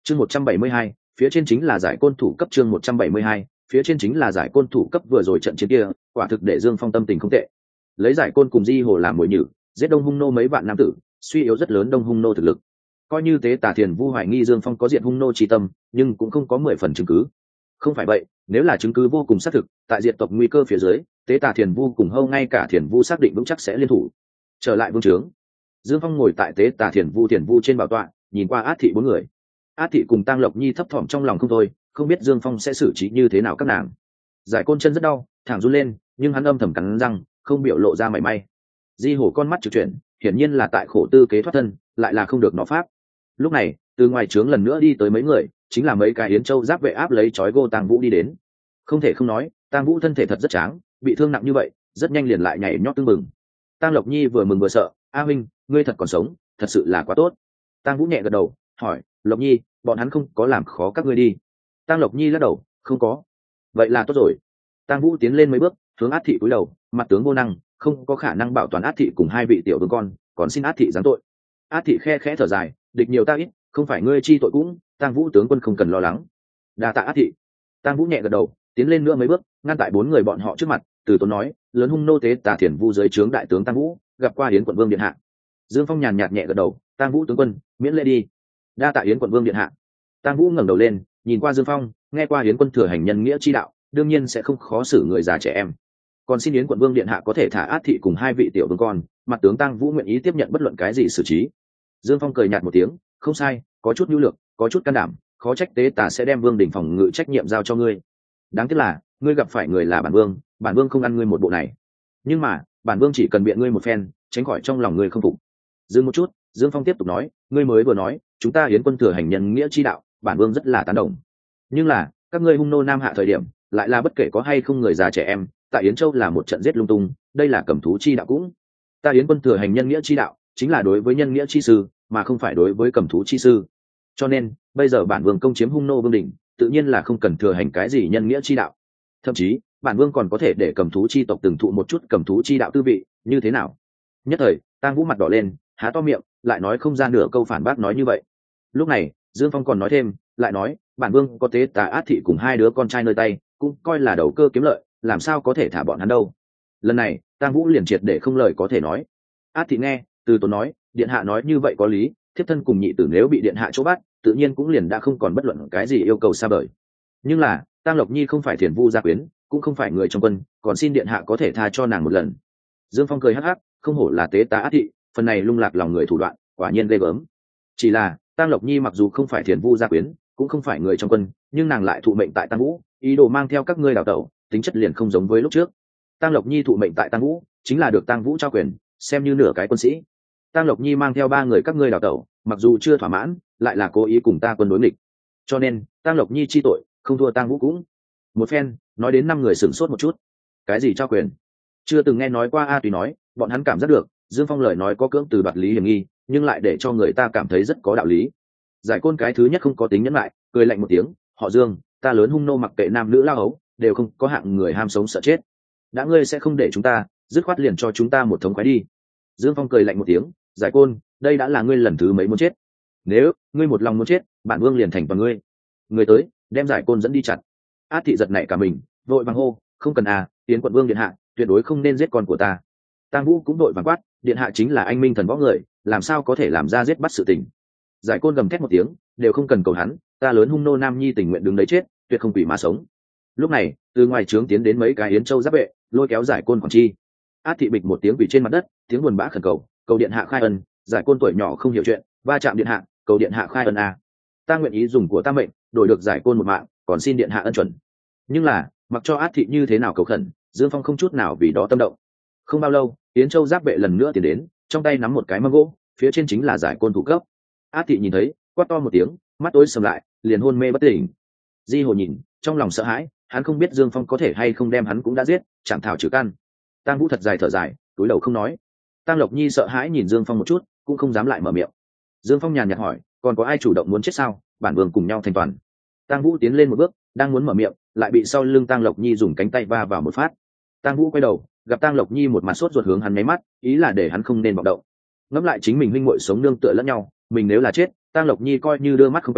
chương 172, phía trên chính là giải côn thủ cấp. chương 172, phía trên chính là giải côn thủ cấp. Vừa rồi trận chiến kia quả thực để Dương Phong tâm tình không tệ, lấy giải côn cùng Di Hồ làm mồi nhử, giết Đông Hung nô mấy vạn nam tử, suy yếu rất lớn Đông Hung nô thực lực. Coi như Tế Tà Thiền Vu hoài nghi Dương Phong có diện Hung nô chi tâm, nhưng cũng không có 10 phần chứng cứ. Không phải vậy, nếu là chứng cứ vô cùng xác thực, tại diệt tộc nguy cơ phía dưới, Tế Tà Thiền Vu cùng Hâu ngay cả Thiền Vu xác định vững chắc sẽ liên thủ. Trở lại vương trướng, Dương Phong ngồi tại Tế Tà Thiền Vu trên bảo tọa, nhìn qua Át thị bốn người. Át thị cùng Tang Lộc Nhi thấp thỏm trong lòng không thôi, không biết Dương Phong sẽ xử trí như thế nào các nàng. Giải côn chân rất đau, thẳng run lên, nhưng hắn âm thầm cắn răng, không biểu lộ ra mảy may. Di Hổ con mắt trực chuyển, hiển nhiên là tại khổ tư kế thoát thân, lại là không được nó pháp. Lúc này, từ ngoài trướng lần nữa đi tới mấy người, chính là mấy cái Yến Châu giáp vệ áp lấy chói gô Tang Vũ đi đến. Không thể không nói, Tang Vũ thân thể thật rất tráng, bị thương nặng như vậy, rất nhanh liền lại nhảy nhót tưng bừng. Tang Lộc Nhi vừa mừng vừa sợ, "A huynh, ngươi thật còn sống, thật sự là quá tốt." Tang Vũ nhẹ gật đầu, hỏi, "Lộc Nhi, bọn hắn không có làm khó các ngươi đi?" Tang Lộc Nhi lắc đầu, "Không có." "Vậy là tốt rồi." Tang Vũ tiến lên mấy bước, hướng Át thị cúi đầu, mặt tướng vô năng, không có khả năng bảo toàn Át thị cùng hai vị tiểu vương con, còn xin Át thị giáng tội. Át thị khe khẽ thở dài, "Địch nhiều ta ít, không phải ngươi chi tội cũng, Tang Vũ tướng quân không cần lo lắng." Đa tạ Át thị. Tang Vũ nhẹ gật đầu, tiến lên nữa mấy bước, ngăn tại bốn người bọn họ trước mặt, từ tốn nói, "Lớn Hung nô Tế Tà Thiền Vu dưới trướng đại tướng Tang Vũ, gặp qua Yến quận vương điện hạ." Dương Phong nhàn nhạt nhẹ gật đầu, "Tang Vũ tướng quân, miễn lễ đi." "Đa tạ Yến quận vương điện hạ." Tang Vũ ngẩng đầu lên, nhìn qua Dương Phong, nghe qua Yến quân thừa hành nhân nghĩa chi đạo, đương nhiên sẽ không khó xử người già trẻ em. Còn xin Yến quận vương điện hạ có thể thả Át thị cùng hai vị tiểu vương con, mặt tướng Tang Vũ nguyện ý tiếp nhận bất luận cái gì xử trí. Dương Phong cười nhạt một tiếng, "Không sai, có chút nhu lược, có chút can đảm, khó trách Tế Tà sẽ đem vương đỉnh phòng ngự trách nhiệm giao cho ngươi. Đáng tiếc là ngươi gặp phải người là bản vương không ăn ngươi một bộ này. Nhưng mà bản vương chỉ cần biện ngươi một phen, tránh khỏi trong lòng ngươi không phục." Dừng một chút, Dương Phong tiếp tục nói, "Ngươi mới vừa nói chúng ta Yến quân thừa hành nhân nghĩa chi đạo, bản vương rất là tán đồng. Nhưng là các ngươi hung nô nam hạ thời điểm, lại là bất kể có hay không người già trẻ em, tại Yến Châu là một trận giết lung tung, đây là cầm thú chi đạo cũng. Ta Yến quân thừa hành nhân nghĩa chi đạo, chính là đối với nhân nghĩa chi sư, mà không phải đối với cầm thú chi sư. Cho nên bây giờ bản vương công chiếm hung nô vương đỉnh, tự nhiên là không cần thừa hành cái gì nhân nghĩa chi đạo. Thậm chí bản vương còn có thể để cầm thú chi tộc từng thụ một chút cầm thú chi đạo tư vị, như thế nào?" Nhất thời Tang Vũ mặt đỏ lên, há to miệng, lại nói không ra nửa câu phản bác nói như vậy. Lúc này Dương Phong còn nói thêm, lại nói, "Bản vương có Tế Tà Át thị cùng hai đứa con trai nơi tay, cũng coi là đầu cơ kiếm lợi, làm sao có thể thả bọn hắn đâu." Lần này Tang Vũ liền triệt để không lời có thể nói. Át thị nghe, từ tốn nói, "Điện hạ nói như vậy có lý, thiếp thân cùng nhị tử nếu bị điện hạ chỗ bắt, tự nhiên cũng liền đã không còn bất luận cái gì yêu cầu xa vời. Nhưng là Tang Lộc Nhi không phải Thiền Vu gia quyến, cũng không phải người trong quân, còn xin điện hạ có thể tha cho nàng một lần." Dương Phong cười hắc hắc, không hổ là Tế Tà Át thị, phần này lung lạc lòng người thủ đoạn, quả nhiên ghê gớm. Chỉ là Tang Lộc Nhi mặc dù không phải Thiền Vu gia quyến, cũng không phải người trong quân, nhưng nàng lại thụ mệnh tại Tang Vũ, ý đồ mang theo các ngươi đào tẩu, tính chất liền không giống với lúc trước. Tang Lộc Nhi thụ mệnh tại Tang Vũ, chính là được Tang Vũ trao quyền, xem như nửa cái quân sĩ. Tang Lộc Nhi mang theo ba người các ngươi đào tẩu, mặc dù chưa thỏa mãn, lại là cố ý cùng ta quân đối nghịch. Cho nên Tang Lộc Nhi chi tội, không thua Tang Vũ cũng. Một phen nói đến năm người sửng sốt một chút. Cái gì trao quyền? Chưa từng nghe nói qua. Tùy nói, bọn hắn cảm giác được Dương Phong lời nói có cưỡng từ đoạt lý hiểm nghi, nhưng lại để cho người ta cảm thấy rất có đạo lý. Giải côn cái thứ nhất không có tính nhẫn lại, cười lạnh một tiếng, "Họ Dương, ta Lớn Hung nô mặc kệ nam nữ lao ấu, đều không có hạng người ham sống sợ chết. Đã ngươi sẽ không để chúng ta, dứt khoát liền cho chúng ta một thống khoái đi." Dương Phong cười lạnh một tiếng, "Giải côn, đây đã là ngươi lần thứ mấy muốn chết. Nếu ngươi một lòng muốn chết, bản vương liền thành toàn ngươi." Người tới, đem Giải côn dẫn đi chặt. Át thị giật nảy cả mình, vội vàng hô, "Không cần à, Yến quận vương điện hạ, tuyệt đối không nên giết con của ta." Tang Vũ cũng đội vàng quát, "Điện hạ chính là anh minh thần võ người, làm sao có thể làm ra giết bắt sự tình." Giải côn gầm thét một tiếng, "Đều không cần cầu hắn, ta Lớn Hung nô nam nhi tình nguyện đứng đấy chết, tuyệt không quỷ mà sống." Lúc này từ ngoài trướng tiến đến mấy cái Yến Châu giáp vệ, lôi kéo Giải côn quản chi. Át thị bịch một tiếng quỳ trên mặt đất, tiếng buồn bã khẩn cầu, "Cầu điện hạ khai ân, Giải côn tuổi nhỏ không hiểu chuyện, va chạm điện hạ, cầu điện hạ khai ân a. Ta nguyện ý dùng của ta mệnh đổi được Giải côn một mạng, còn xin điện hạ ân chuẩn." Nhưng là mặc cho Át thị như thế nào cầu khẩn, Dương Phong không chút nào vì đó tâm động. Không bao lâu Yến Châu giáp vệ lần nữa tiến đến, trong tay nắm một cái mâm gỗ, phía trên chính là Giải côn thủ cấp. Át thị nhìn thấy, quát to một tiếng, mắt tối sầm lại, liền hôn mê bất tỉnh. Di Hồ nhìn, trong lòng sợ hãi, hắn không biết Dương Phong có thể hay không đem hắn cũng đã giết, chẳng thảo trừ căn. Tang Vũ thật dài thở dài, túi đầu không nói. Tang Lộc Nhi sợ hãi nhìn Dương Phong một chút, cũng không dám lại mở miệng. Dương Phong nhàn nhạt hỏi, "Còn có ai chủ động muốn chết sao? Bản vương cùng nhau thành toàn." Tang Vũ tiến lên một bước, đang muốn mở miệng, lại bị sau lưng Tang Lộc Nhi dùng cánh tay va vào một phát. Tang Vũ quay đầu, gặp Tang Lộc Nhi một mặt sốt ruột hướng hắn nháy mắt, ý là để hắn không nên vọng động. Ngẫm lại chính mình huynh muội sống nương tựa lẫn nhau, mình nếu là chết, Tang Lộc Nhi coi như đưa mắt không quen,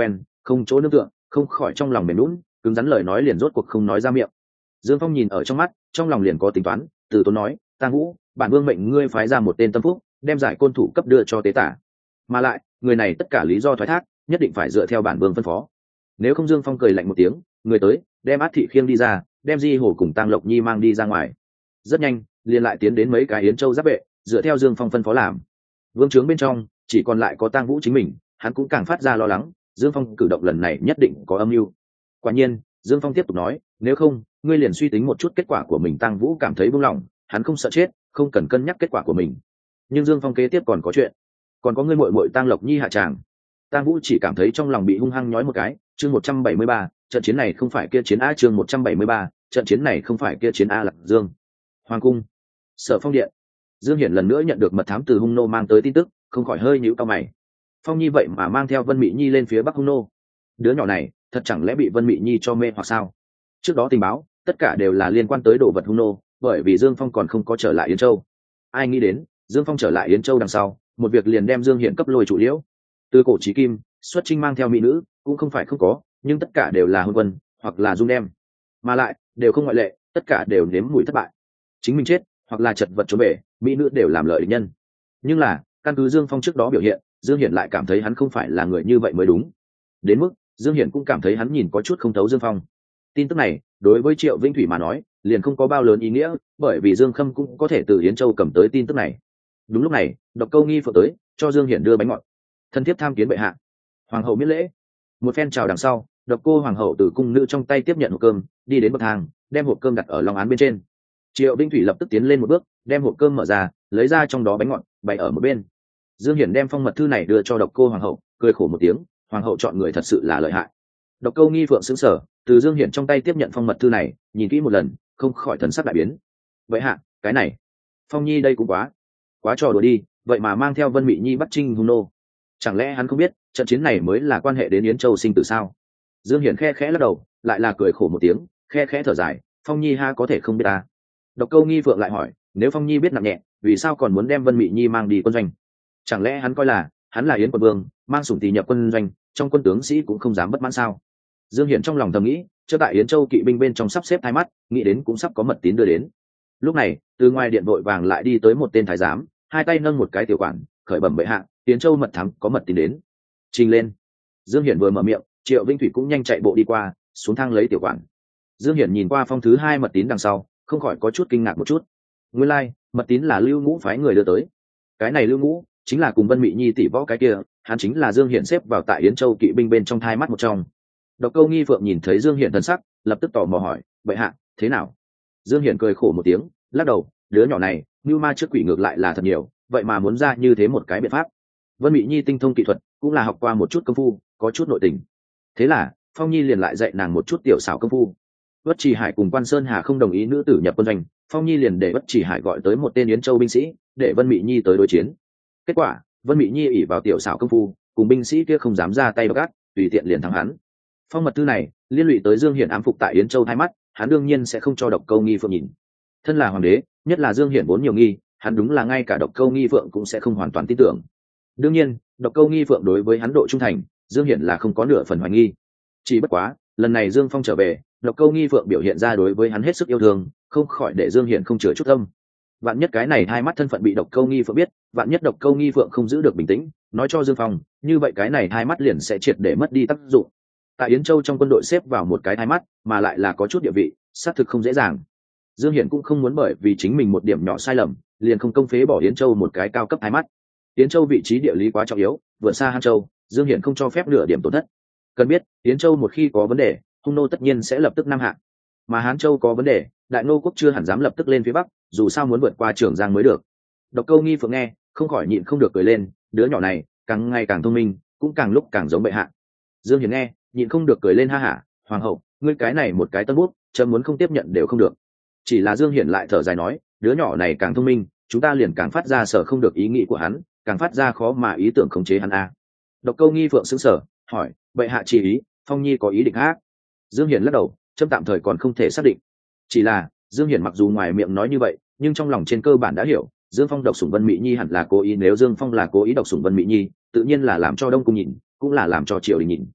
không chỗ nương tựa, không khỏi trong lòng mềm lún, cứng rắn lời nói liền rốt cuộc không nói ra miệng. Dương Phong nhìn ở trong mắt, trong lòng liền có tính toán, từ tốn nói, Tang Vũ, bản vương mệnh ngươi phái ra một tên tâm phúc, đem giải côn thủ cấp đưa cho tế tả, mà lại người này tất cả lý do thoái thác nhất định phải dựa theo bản vương phân phó. Nếu không, Dương Phong cười lạnh một tiếng, người tới, đem Át Thị Khiêng đi ra, đem Di Hổ cùng Tang Lộc Nhi mang đi ra ngoài. Rất nhanh, liền lại tiến đến mấy cái Yến Châu giáp vệ, dựa theo Dương Phong phân phó làm. Vương trướng bên trong chỉ còn lại có Tang Vũ chính mình, hắn cũng càng phát ra lo lắng, Dương Phong cử động lần này nhất định có âm mưu. Quả nhiên, Dương Phong tiếp tục nói, nếu không, ngươi liền suy tính một chút kết quả của mình. Tang Vũ cảm thấy buông lỏng, hắn không sợ chết, không cần cân nhắc kết quả của mình. Nhưng Dương Phong kế tiếp còn có chuyện, còn có ngươi muội muội Tang Lộc Nhi hạ tràng. Tang Vũ chỉ cảm thấy trong lòng bị hung hăng nhói một cái. Chương 173, trận chiến này không phải kia chiến A. Chương 173, trận chiến này không phải kia chiến A. Lạc Dương, Hoàng cung, Sở Phong điện. Dương Hiển lần nữa nhận được mật thám từ Hung Nô mang tới tin tức, không khỏi hơi nhíu cau mày. Phong Nhi vậy mà mang theo Vân Mị Nhi lên phía Bắc Hung Nô, đứa nhỏ này thật chẳng lẽ bị Vân Mị Nhi cho mê hoặc sao? Trước đó tình báo tất cả đều là liên quan tới đồ vật Hung Nô, bởi vì Dương Phong còn không có trở lại Yến Châu. Ai nghĩ đến Dương Phong trở lại Yến Châu đằng sau, một việc liền đem Dương Hiển cấp lôi trụ liễu. Từ cổ chí kim, xuất chinh mang theo mỹ nữ cũng không phải không có, nhưng tất cả đều là hôn quân hoặc là dung đem, mà lại đều không ngoại lệ, tất cả đều nếm mùi thất bại. Chính mình chết hoặc là chật vật trốn về, mỹ nữ đều làm lợi địch nhân. Nhưng là căn cứ Dương Phong trước đó biểu hiện, Dương Hiển lại cảm thấy hắn không phải là người như vậy mới đúng. Đến mức Dương Hiển cũng cảm thấy hắn nhìn có chút không thấu Dương Phong. Tin tức này đối với Triệu Vĩnh Thủy mà nói liền không có bao lớn ý nghĩa, bởi vì Dương Khâm cũng có thể từ Yến Châu cầm tới tin tức này. Đúng lúc này, Độc Câu Nghi phượng tới cho Dương Hiển đưa bánh ngọt. Thân thiếp tham kiến bệ hạ. Hoàng hậu miễn lễ. Một phen chào đằng sau, Độc Cô hoàng hậu từ cung nữ trong tay tiếp nhận hộp cơm, đi đến bậc thang, đem hộp cơm đặt ở long án bên trên. Triệu Vĩnh Thủy lập tức tiến lên một bước, đem hộp cơm mở ra, lấy ra trong đó bánh ngọt, bày ở một bên. Dương Hiển đem phong mật thư này đưa cho Độc Cô hoàng hậu, cười khổ một tiếng, hoàng hậu chọn người thật sự là lợi hại. Độc Câu Nghi phượng sững sờ, từ Dương Hiển trong tay tiếp nhận phong mật thư này, nhìn kỹ một lần, không khỏi thần sắc đại biến. Vậy hạ, cái này, Phong Nhi đây cũng quá trò đùa đi, vậy mà mang theo Vân Mị Nhi bắt chinh Hung Nô. Chẳng lẽ hắn không biết trận chiến này mới là quan hệ đến Yến Châu sinh tử sao? Dương Hiển khe khẽ lắc đầu, lại là cười khổ một tiếng, khe khẽ thở dài, Phong Nhi ha có thể không biết ta. Độc Câu Nghi phượng lại hỏi, nếu Phong Nhi biết nặng nhẹ, vì sao còn muốn đem Vân Mị Nhi mang đi quân doanh? Chẳng lẽ hắn coi là hắn là Yến quận vương, mang sủng tỳ nhập quân doanh, trong quân tướng sĩ cũng không dám bất mãn sao? Dương Hiển trong lòng thầm nghĩ, cho tại Yến Châu kỵ binh bên trong sắp xếp thái mắt, nghĩ đến cũng sắp có mật tín đưa đến. Lúc này, từ ngoài điện vội vàng lại đi tới một tên thái giám, hai tay nâng một cái tiểu quản, khởi bẩm bệ hạ, Yến Châu mật thám có mật tín đến. Trình lên. Dương Hiển vừa mở miệng, Triệu Vĩnh Thủy cũng nhanh chạy bộ đi qua, xuống thang lấy tiểu quản. Dương Hiển nhìn qua phong thứ hai mật tín đằng sau, không khỏi có chút kinh ngạc một chút. Nguyên lai, mật tín là Lưu Ngũ phái người đưa tới. Cái này Lưu Ngũ chính là cùng Vân Mị Nhi tỷ võ cái kia, hắn chính là Dương Hiển xếp vào tại Yến Châu kỵ binh bên trong thai mắt một trong. Độc Câu Nghi phượng nhìn thấy Dương Hiển thần sắc, lập tức tò mò hỏi, bệ hạ, thế nào? Dương Hiển cười khổ một tiếng, lắc đầu, đứa nhỏ này, như ma trước quỷ ngược lại là thật nhiều, vậy mà muốn ra như thế một cái biện pháp. Vân Mị Nhi tinh thông kỹ thuật, cũng là học qua một chút công phu, có chút nội tình. Thế là, Phong Nhi liền lại dạy nàng một chút tiểu xảo công phu. Bất Trì Hải cùng Quan Sơn Hà không đồng ý nữ tử nhập quân doanh, Phong Nhi liền để Bất Trì Hải gọi tới một tên Yến Châu binh sĩ, để Vân Mị Nhi tới đối chiến. Kết quả, Vân Mị Nhi ỷ vào tiểu xảo công phu, cùng binh sĩ kia không dám ra tay gắt, tùy tiện liền thắng hắn. Phong mật thư này liên lụy tới Dương Hiển ám phục tại Yến Châu hai mắt, hắn đương nhiên sẽ không cho Độc Câu Nghi phượng nhìn. Thân là hoàng đế, nhất là Dương Hiển vốn nhiều nghi, hắn đúng là ngay cả Độc Câu Nghi phượng cũng sẽ không hoàn toàn tin tưởng. Đương nhiên, Độc Câu Nghi phượng đối với hắn độ trung thành, Dương Hiển là không có nửa phần hoài nghi. Chỉ bất quá, lần này Dương Phong trở về, Độc Câu Nghi phượng biểu hiện ra đối với hắn hết sức yêu thương, không khỏi để Dương Hiển không chừa chút tâm. Vạn nhất cái này hai mắt thân phận bị Độc Câu Nghi phượng biết, vạn nhất Độc Câu Nghi phượng không giữ được bình tĩnh, nói cho Dương Phong, như vậy cái này hai mắt liền sẽ triệt để mất đi tác dụng. Tại Yến Châu trong quân đội xếp vào một cái hai mắt, mà lại là có chút địa vị, xác thực không dễ dàng. Dương Hiển cũng không muốn bởi vì chính mình một điểm nhỏ sai lầm, liền không công phế bỏ Yến Châu một cái cao cấp hai mắt. Yến Châu vị trí địa lý quá trọng yếu, vượt xa Hán Châu, Dương Hiển không cho phép nửa điểm tổn thất. Cần biết, Yến Châu một khi có vấn đề, Hung Nô tất nhiên sẽ lập tức nam hạ. Mà Hán Châu có vấn đề, Đại Nô quốc chưa hẳn dám lập tức lên phía bắc, dù sao muốn vượt qua Trường Giang mới được. Độc Câu Nghi phượng nghe, không khỏi nhịn không được cười lên, đứa nhỏ này, càng ngày càng thông minh, cũng càng lúc càng giống bệ hạ. Dương Hiển nghe, nhịn không được cười lên ha hả, hoàng hậu, ngươi cái này một cái tân bút, chấm muốn không tiếp nhận đều không được. Chỉ là Dương Hiển lại thở dài nói, đứa nhỏ này càng thông minh, chúng ta liền càng phát ra sở không được ý nghĩ của hắn, càng phát ra khó mà ý tưởng khống chế hắn a. Độc Câu Nghi phượng sững sờ, hỏi, bệ hạ chỉ ý, Phong Nhi có ý định khác? Dương Hiển lắc đầu, chấm tạm thời còn không thể xác định. Chỉ là Dương Hiển mặc dù ngoài miệng nói như vậy, nhưng trong lòng trên cơ bản đã hiểu, Dương Phong độc sủng Vân Mị Nhi hẳn là cố ý, nếu Dương Phong là cố ý độc sủng Vân Mị Nhi, tự nhiên là làm cho Đông Cung nhìn, cũng là làm cho Triều Đình nhìn.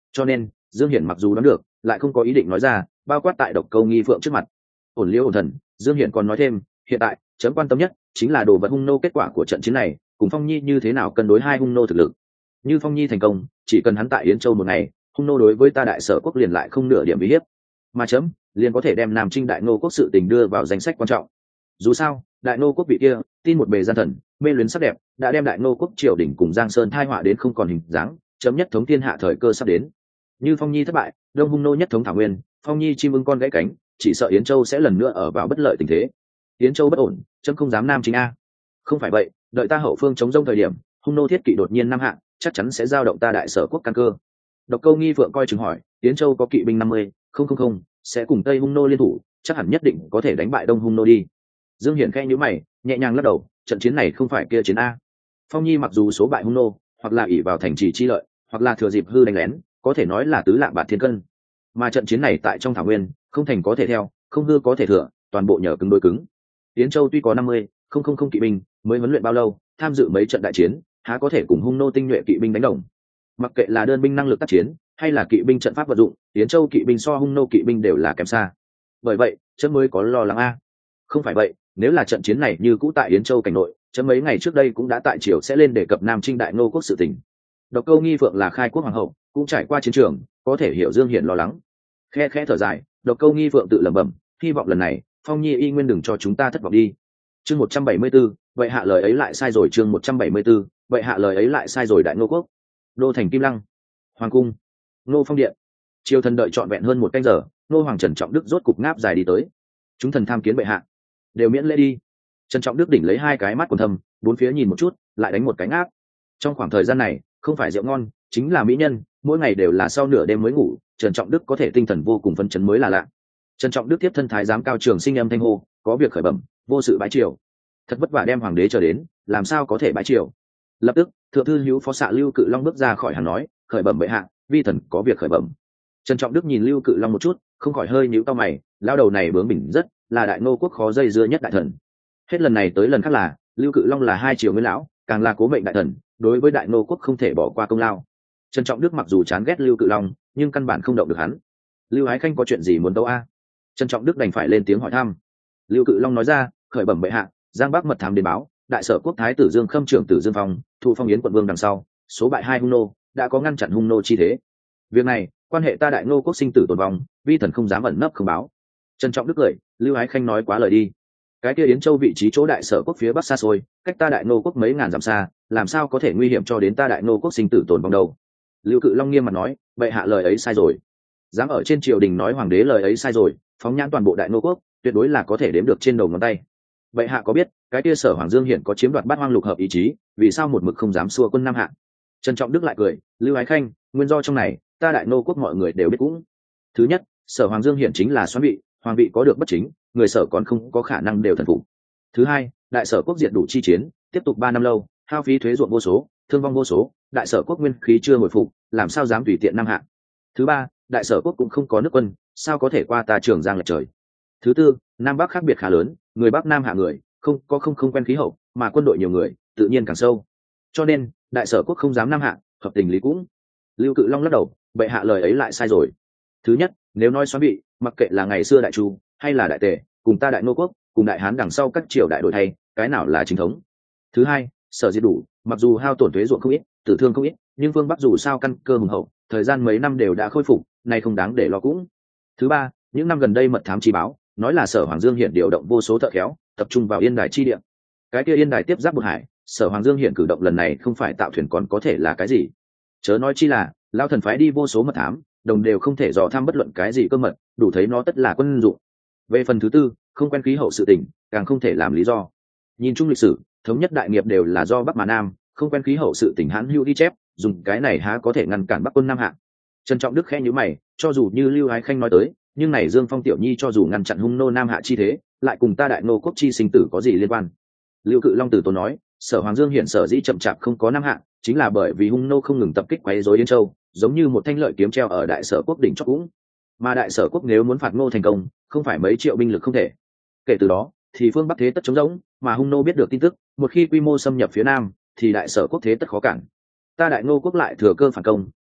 cho nên Dương Hiển mặc dù đoán được lại không có ý định nói ra, bao quát tại Độc Câu Nghi Phượng trước mặt. Ổn liễu ổn thần, Dương Hiển còn nói thêm, hiện tại chấm quan tâm nhất chính là đồ vật hung nô kết quả của trận chiến này cùng Phong Nhi như thế nào cân đối hai hung nô thực lực. Như Phong Nhi thành công, chỉ cần hắn tại Yến Châu một ngày, hung nô đối với ta Đại Sở quốc liền lại không nửa điểm uy hiếp, mà chấm liền có thể đem Nam Trinh Đại Nô quốc sự tình đưa vào danh sách quan trọng. Dù sao Đại Nô quốc vị kia tin một bề gian thần, mê luyến sắc đẹp, đã đem Đại Nô quốc triều đình cùng Giang Sơn thai họa đến không còn hình dáng, chấm nhất thống thiên hạ thời cơ sắp đến. Như Phong Nhi thất bại, Đông hung nô nhất thống Thảo Nguyên, Phong Nhi chim ưng con gãy cánh, chỉ sợ Yến Châu sẽ lần nữa ở vào bất lợi tình thế. Yến Châu bất ổn, chấm không dám Nam Trinh a. Không phải vậy, đợi ta hậu phương chống rông thời điểm, hung nô thiết kỵ đột nhiên năm hạng, chắc chắn sẽ giao động ta Đại Sở quốc căn cơ. Độc Câu Nghi Phượng coi chừng hỏi, Yến Châu có kỵ binh 50, không sẽ cùng Tây hung nô liên thủ, chắc hẳn nhất định có thể đánh bại Đông hung nô đi. Dương Hiển khẽ nhíu mày, nhẹ nhàng lắc đầu, trận chiến này không phải kia chiến a. Phong Nhi mặc dù số bại hung nô, hoặc là ỷ vào thành trì chi lợi, hoặc là thừa dịp hư đánh lén, có thể nói là tứ lạng bạt thiên cân. Mà trận chiến này tại trong Thảo Nguyên, không thành có thể theo, không hư có thể thừa, toàn bộ nhờ cứng đối cứng. Yến Châu tuy có 50, không kỵ binh, mới huấn luyện bao lâu, tham dự mấy trận đại chiến, há có thể cùng hung nô tinh nhuệ kỵ binh đánh đồng. Mặc kệ là đơn binh năng lực tác chiến, hay là kỵ binh trận pháp vận dụng, Yến Châu kỵ binh so hung nô kỵ binh đều là kém xa. Bởi vậy, chấm mới có lo lắng a. Không phải vậy, nếu là trận chiến này như cũ tại Yến Châu cảnh nội, chấm mấy ngày trước đây cũng đã tại triều sẽ lên đề cập Nam Trinh Đại Nô quốc sự tình. Độc Câu Nghi Phượng là khai quốc hoàng hậu, cũng trải qua chiến trường, có thể hiểu Dương Hiển lo lắng. Khe thở dài, Độc Câu Nghi Phượng tự lẩm bẩm, hy vọng lần này Phong Nhi y nguyên đừng cho chúng ta thất vọng đi. Chương 174, vậy hạ lời ấy lại sai rồi. Chương 174, vậy hạ lời ấy lại sai rồi. Đại Nô quốc, đô thành Kim Lăng, hoàng cung, Nô Phong điện. Triều thần đợi trọn vẹn hơn một canh giờ, Nô Hoàng Trần Trọng Đức rốt cục ngáp dài đi tới. Chúng thần tham kiến bệ hạ, đều miễn lễ đi. Trần Trọng Đức đỉnh lấy hai cái mắt quần thâm, bốn phía nhìn một chút, lại đánh một cái ngáp. Trong khoảng thời gian này, không phải rượu ngon, chính là mỹ nhân, mỗi ngày đều là sau nửa đêm mới ngủ, Trần Trọng Đức có thể tinh thần vô cùng phấn chấn mới là lạ. Trần Trọng Đức tiếp thân thái giám Cao Trường Sinh âm thanh hô, có việc khởi bẩm, vô sự bái triều. Thật vất vả đem hoàng đế chờ đến, làm sao có thể bái triều. Lập tức thượng thư hữu phó xạ Lưu Cự Long bước ra khỏi hàng nói, khởi bẩm bệ hạ, vi thần có việc khởi bẩm. Trần Trọng Đức nhìn Lưu Cự Long một chút, không khỏi hơi nhíu cau mày, lao đầu này bướng bỉnh rất, là Đại Nô quốc khó dây dưa nhất đại thần. Hết lần này tới lần khác là Lưu Cự Long là hai triều nguyên lão, càng là cố mệnh đại thần, đối với Đại Nô quốc không thể bỏ qua công lao. Trần Trọng Đức mặc dù chán ghét Lưu Cự Long, nhưng căn bản không động được hắn. Lưu Ái Khanh có chuyện gì muốn tâu a? Trần Trọng Đức đành phải lên tiếng hỏi thăm. Lưu Cự Long nói ra, khởi bẩm bệ hạ, Giang Bắc mật thám đến báo, Đại Sở quốc thái tử Dương Khâm trưởng tử Dương Phong, thụ Phong Yến quận vương đằng sau, số bại hai hung nô, đã có ngăn chặn hung nô chi thế. Việc này quan hệ ta Đại Nô quốc sinh tử tồn vong, vi thần không dám ẩn nấp không báo. Trần Trọng Đức cười, Lưu Ái Khanh nói quá lời đi. Cái kia Yến Châu vị trí chỗ Đại Sở quốc phía bắc xa xôi, cách ta Đại Nô quốc mấy ngàn dặm xa, làm sao có thể nguy hiểm cho đến ta Đại Nô quốc sinh tử tồn vong đâu. Lưu Cự Long nghiêm mặt nói, bệ hạ lời ấy sai rồi. Dám ở trên triều đình nói hoàng đế lời ấy sai rồi, phóng nhãn toàn bộ Đại Nô quốc, tuyệt đối là có thể đếm được trên đầu ngón tay. Bệ hạ có biết cái kia Sở Hoàng Dương hiện có chiếm đoạt Bát Hoang lục hợp ý chí, vì sao một mực không dám xua quân Nam Hạ? Trần Trọng Đức lại cười, Lưu Ái Khanh, nguyên do trong này ta Đại Nô quốc mọi người đều biết cũng. Thứ nhất, Sở Hoàng Dương hiện chính là xoán vị, hoàng vị có được bất chính, người Sở còn không có khả năng đều thần phục. Thứ hai, Đại Sở quốc diệt đủ chi chiến, tiếp tục 3 năm lâu, hao phí thuế ruộng vô số, thương vong vô số, Đại Sở quốc nguyên khí chưa hồi phục, làm sao dám tùy tiện Nam Hạ? Thứ ba, Đại Sở quốc cũng không có nước quân, sao có thể qua ta Trường Giang lệch trời? Thứ tư, Nam Bắc khác biệt khá lớn, người Bắc Nam hạ người không quen khí hậu, mà quân đội nhiều người, tự nhiên càng sâu. Cho nên Đại Sở quốc không dám Nam Hạ, hợp tình lý cũng. Lưu Cự Long lắc đầu, bệ hạ lời ấy lại sai rồi. Thứ nhất, nếu nói xoán bị, mặc kệ là ngày xưa Đại Chu hay là Đại Tề, cùng ta Đại Nô quốc, cùng Đại Hán đằng sau các triều đại đổi thay, cái nào là chính thống? Thứ hai, Sở diệt đủ, mặc dù hao tổn thuế ruộng không ít, tử thương không ít, nhưng phương Bắc dù sao căn cơ hùng hậu, thời gian mấy năm đều đã khôi phục, này không đáng để lo cũng. Thứ ba, những năm gần đây mật thám chi báo nói là Sở Hoàng Dương hiện điều động vô số thợ khéo, tập trung vào Yên Đài chi địa. Cái kia Yên Đài tiếp giáp Bột Hải, Sở Hoàng Dương hiện cử động lần này không phải tạo thuyền còn có thể là cái gì? Chớ nói chi là Lão thần phái đi vô số mật thám, đồng đều không thể dò thăm bất luận cái gì cơ mật, đủ thấy nó tất là quân dụng. Về phần thứ tư, không quen khí hậu sự tình, càng không thể làm lý do. Nhìn chung lịch sử, thống nhất đại nghiệp đều là do Bắc mà Nam, không quen khí hậu sự tình Hán hữu ghi chép, dùng cái này há có thể ngăn cản Bắc quân Nam Hạ? Trần Trọng Đức khẽ nhíu mày, cho dù như Lưu Ái Khanh nói tới, nhưng này Dương Phong tiểu nhi cho dù ngăn chặn hung nô Nam Hạ chi thế, lại cùng ta Đại Nô quốc chi sinh tử có gì liên quan? Lưu Cự Long từ tốn nói, Sở Hoàng Dương hiện sở dĩ chậm chạp không có Nam Hạ, chính là bởi vì hung nô không ngừng tập kích quấy rối Yên Châu, giống như một thanh lợi kiếm treo ở Đại Sở quốc đỉnh chót cũng. Mà Đại Sở quốc nếu muốn phạt Ngô thành công, không phải mấy triệu binh lực không thể. Kể từ đó, thì phương Bắc thế tất chống rỗng, mà hung nô biết được tin tức, một khi quy mô xâm nhập phía Nam, thì Đại Sở quốc thế tất khó cản. Ta Đại Nô quốc lại thừa cơ phản công,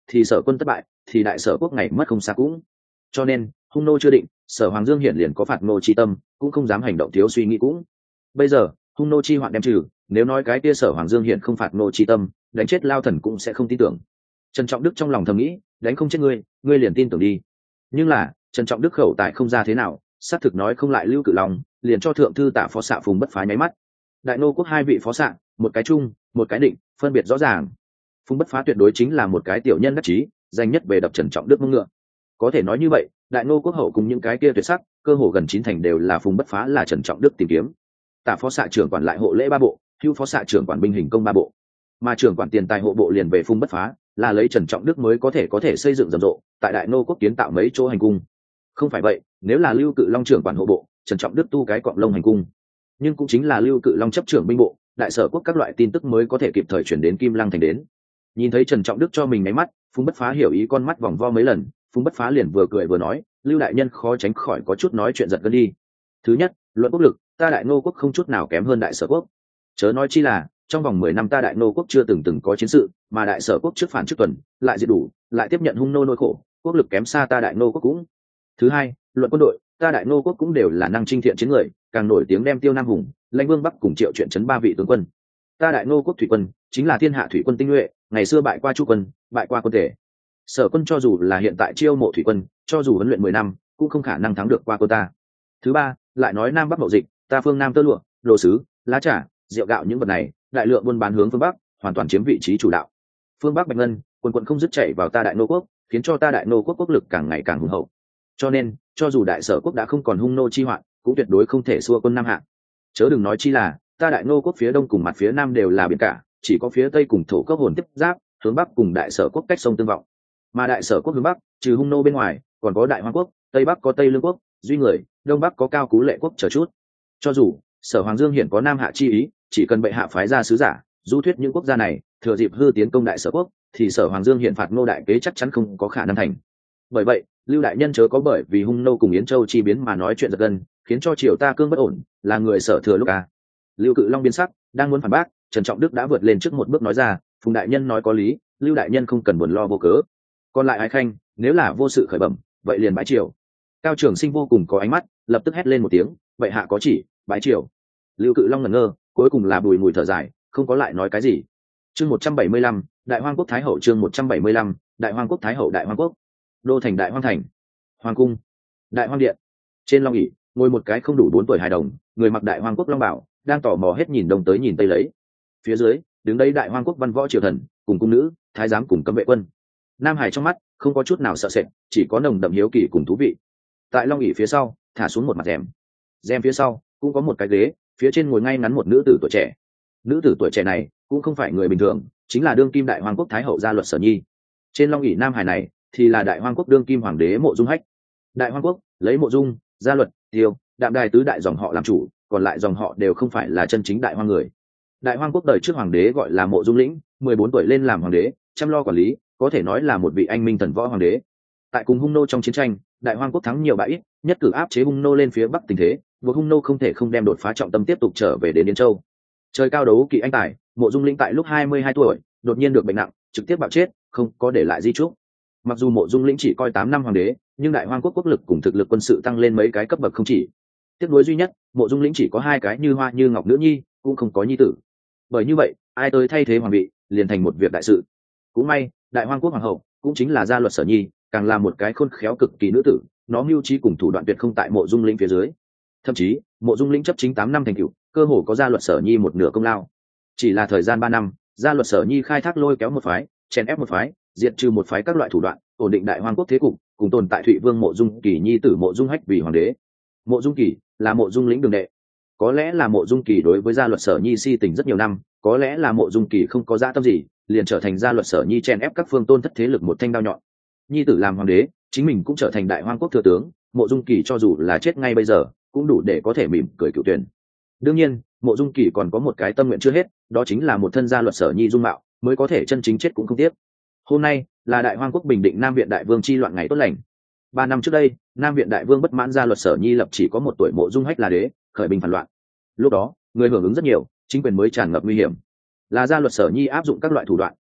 thì sở quân thất bại, thì đại sở quốc ngày mất không xa cũng. Cho nên hung nô chưa định, sở Hoàng Dương Hiển liền có phạt nô chi tâm, cũng không dám hành động thiếu suy nghĩ cũng. Bây giờ hung nô chi hoạn đem trừ, nếu nói cái kia sở Hoàng Dương Hiển không phạt nô chi tâm, đánh chết Lao Thần cũng sẽ không tin tưởng. Trần Trọng Đức trong lòng thầm nghĩ, đánh không chết ngươi liền tin tưởng đi. Nhưng là Trần Trọng Đức khẩu tài không ra thế nào, xác thực nói không lại Lưu Cự Long, liền cho thượng thư tạ phó xạ Phùng Bất Phá nháy mắt. Đại nô quốc hai vị phó xạ, một cái trung một cái định, phân biệt rõ ràng. Phùng Bất Phá tuyệt đối chính là một cái tiểu nhân đắc chí, danh nhất về đập Trần Trọng Đức mông ngựa. Có thể nói như vậy, đại nô quốc hậu cùng những cái kia tuyệt sắc, cơ hồ gần 9 thành đều là Phùng Bất Phá là Trần Trọng Đức tìm kiếm. Tạ phó xạ trưởng quản lại hộ lễ 3 bộ, hưu phó xạ trưởng quản binh hình công 3 bộ, mà trưởng quản tiền tài hộ bộ liền về Phùng Bất Phá, là lấy Trần Trọng Đức mới có thể xây dựng rầm rộ tại đại nô quốc kiến tạo mấy chỗ hành cung. Không phải vậy, nếu là Lưu Cự Long trưởng quản hộ bộ, Trần Trọng Đức tu cái cọng lông hành cung. Nhưng cũng chính là Lưu Cự Long chấp trưởng binh bộ, đại sở quốc các loại tin tức mới có thể kịp thời chuyển đến Kim Lăng thành đến. Nhìn thấy Trần Trọng Đức cho mình nháy mắt, Phùng Bất Phá hiểu ý, con mắt vòng vo mấy lần, Phùng Bất Phá liền vừa cười vừa nói, Lưu đại nhân khó tránh khỏi có chút nói chuyện giật gân đi. Thứ nhất, luận quốc lực, ta đại nô quốc không chút nào kém hơn đại sở quốc. Chớ nói chi là trong vòng 10 năm ta đại nô quốc chưa từng có chiến sự, mà đại sở quốc trước phản trước tuần, lại diệt đủ, lại tiếp nhận hung nô nỗi khổ, quốc lực kém xa ta đại nô quốc cũng. Thứ hai, luận quân đội, ta đại nô quốc cũng đều là năng chinh thiện chiến người, càng nổi tiếng đem Tiêu Nam Hùng, Lãnh Vương Bắc cùng Triệu Chuyện trấn 3 vị tướng quân. Ta đại nô quốc thủy quân chính là thiên hạ thủy quân tinh nhuệ, ngày xưa bại qua Chu quân, bại qua quân thể. Sở quân cho dù là hiện tại chiêu mộ thủy quân, cho dù huấn luyện 10 năm, cũng không khả năng thắng được qua cô ta. Thứ ba, lại nói Nam Bắc mậu dịch, ta phương Nam tơ lụa, đồ sứ, lá trà, rượu gạo những vật này, đại lượng buôn bán hướng phương Bắc, hoàn toàn chiếm vị trí chủ đạo. Phương Bắc bạch ngân, quần không dứt chảy vào ta đại nô quốc, khiến cho ta đại nô quốc quốc lực càng ngày càng hùng hậu. Cho nên, cho dù đại sở quốc đã không còn hung nô chi hoạn, cũng tuyệt đối không thể xua quân Nam Hạ. Chớ đừng nói chi là, ta đại nô quốc phía đông cùng mặt phía nam đều là biển cả, chỉ có phía tây cùng thổ cốc hồn tiếp giáp, hướng bắc cùng đại sở quốc cách sông tương vọng. Mà đại sở quốc hướng bắc, trừ hung nô bên ngoài, còn có đại Hoang quốc, tây bắc có Tây Lương quốc, Duy người, đông bắc có Cao Cú Lệ quốc chờ chút. Cho dù sở Hoàng Dương hiện có Nam Hạ chi ý, chỉ cần bệ hạ phái ra sứ giả, du thuyết những quốc gia này, thừa dịp hư tiến công đại sở quốc, thì sở Hoàng Dương hiện phạt Ngô đại kế chắc chắn không có khả năng thành. Bởi vậy, Lưu đại nhân chớ có bởi vì hung nô cùng Yến Châu chi biến mà nói chuyện giật gân, khiến cho triều ta cương bất ổn, là người sở thừa lúc à. Lưu Cự Long biến sắc, đang muốn phản bác, Trần Trọng Đức đã vượt lên trước một bước nói ra, Phùng đại nhân nói có lý, Lưu đại nhân không cần buồn lo vô cớ. Còn lại Ái Khanh, nếu là vô sự khởi bẩm, vậy liền bãi triều. Cao Trường Sinh vô cùng có ánh mắt, lập tức hét lên một tiếng, vậy hạ có chỉ, bãi triều. Lưu Cự Long ngẩn ngơ, cuối cùng là bùi mùi thở dài, không có lại nói cái gì. Chương 175, Đại Hoang quốc Thái hậu. Chương 175, Đại Hoang quốc Thái hậu. Đại Hoang quốc đô thành Đại Hoang thành, Hoàng cung, Đại Hoang điện. Trên long ỷ ngồi một cái không đủ 4 tuổi hài đồng, người mặc Đại Hoang quốc long bảo, đang tò mò hết nhìn đông tới nhìn tây lấy. Phía dưới đứng đây Đại Hoang quốc văn võ triều thần, cùng cung nữ, thái giám cùng cấm vệ quân. Nam Hải trong mắt không có chút nào sợ sệt, chỉ có nồng đậm hiếu kỳ cùng thú vị. Tại long ỷ phía sau thả xuống một mặt rèm, rèm phía sau cũng có một cái ghế, phía trên ngồi ngay ngắn một nữ tử tuổi trẻ. Nữ tử tuổi trẻ này cũng không phải người bình thường, chính là đương kim Đại Hoang quốc Thái hậu Gia Luật Sở Nhi. Trên long ỷ Nam Hải này thì là Đại Hoang quốc đương kim hoàng đế Mộ Dung Hách. Đại Hoang quốc lấy Mộ Dung, Gia Luật, Tiêu, Đạm Đài tứ đại dòng họ làm chủ, còn lại dòng họ đều không phải là chân chính Đại Hoang người. Đại Hoang quốc đời trước hoàng đế gọi là Mộ Dung Lĩnh, 14 tuổi lên làm hoàng đế, chăm lo quản lý, có thể nói là một vị anh minh thần võ hoàng đế. Tại cùng hung nô trong chiến tranh, Đại Hoang quốc thắng nhiều bại ít, nhất cử áp chế hung nô lên phía bắc tình thế, buộc hung nô không thể không đem đột phá trọng tâm tiếp tục trở về đến Yên Châu. Trời cao đấu kỵ anh tài, Mộ Dung Lĩnh tại lúc 22 tuổi đột nhiên được bệnh nặng, trực tiếp bạo chết, không có để lại di chúc. Mặc dù Mộ Dung Lĩnh chỉ coi 8 năm hoàng đế, nhưng Đại Hoang quốc quốc lực cùng thực lực quân sự tăng lên mấy cái cấp bậc không chỉ. Tiếc nuối duy nhất, Mộ Dung Lĩnh chỉ có 2 cái như hoa như ngọc nữ nhi, cũng không có nhi tử. Bởi như vậy, ai tới thay thế hoàng vị, liền thành một việc đại sự. Cũng may, Đại Hoang quốc hoàng hậu cũng chính là Gia Luật Sở Nhi, càng là một cái khôn khéo cực kỳ nữ tử, nó mưu trí cùng thủ đoạn tuyệt không tại Mộ Dung Lĩnh phía dưới. Thậm chí, Mộ Dung Lĩnh chấp chính 8 năm thành tựu, cơ hồ có Gia Luật Sở Nhi một nửa công lao. Chỉ là thời gian 3 năm, Gia Luật Sở Nhi khai thác lôi kéo một phái, chèn ép một phái, diệt trừ một phái các loại thủ đoạn, ổn định Đại Hoang quốc thế cục, cùng tồn tại Thụy Vương Mộ Dung Kỳ nhi tử Mộ Dung Hách vì hoàng đế. Mộ Dung Kỳ là Mộ Dung Lĩnh đường đệ. Có lẽ là Mộ Dung Kỳ đối với Gia Luật Sở Nhi si tình rất nhiều năm, có lẽ là Mộ Dung Kỳ không có dã tâm gì, liền trở thành Gia Luật Sở Nhi chèn ép các phương tôn thất thế lực một thanh đao nhọn. Nhi tử làm hoàng đế, chính mình cũng trở thành Đại Hoang quốc thừa tướng, Mộ Dung Kỳ cho dù là chết ngay bây giờ, cũng đủ để có thể mỉm cười cựu tuyển. Đương nhiên, Mộ Dung Kỳ còn có một cái tâm nguyện chưa hết, đó chính là một thân Gia Luật Sở Nhi dung mạo, mới có thể chân chính chết cũng không tiếc. Hôm nay là Đại Hoang quốc bình định Nam Viện đại vương chi loạn ngày tốt lành. 3 năm trước đây, Nam Viện đại vương bất mãn Gia Luật Sở Nhi lập chỉ có 1 tuổi Mộ Dung Hách là đế, khởi binh phản loạn. Lúc đó, người hưởng ứng rất nhiều, chính quyền mới tràn ngập nguy hiểm. Là Gia Luật Sở Nhi áp dụng các loại thủ đoạn,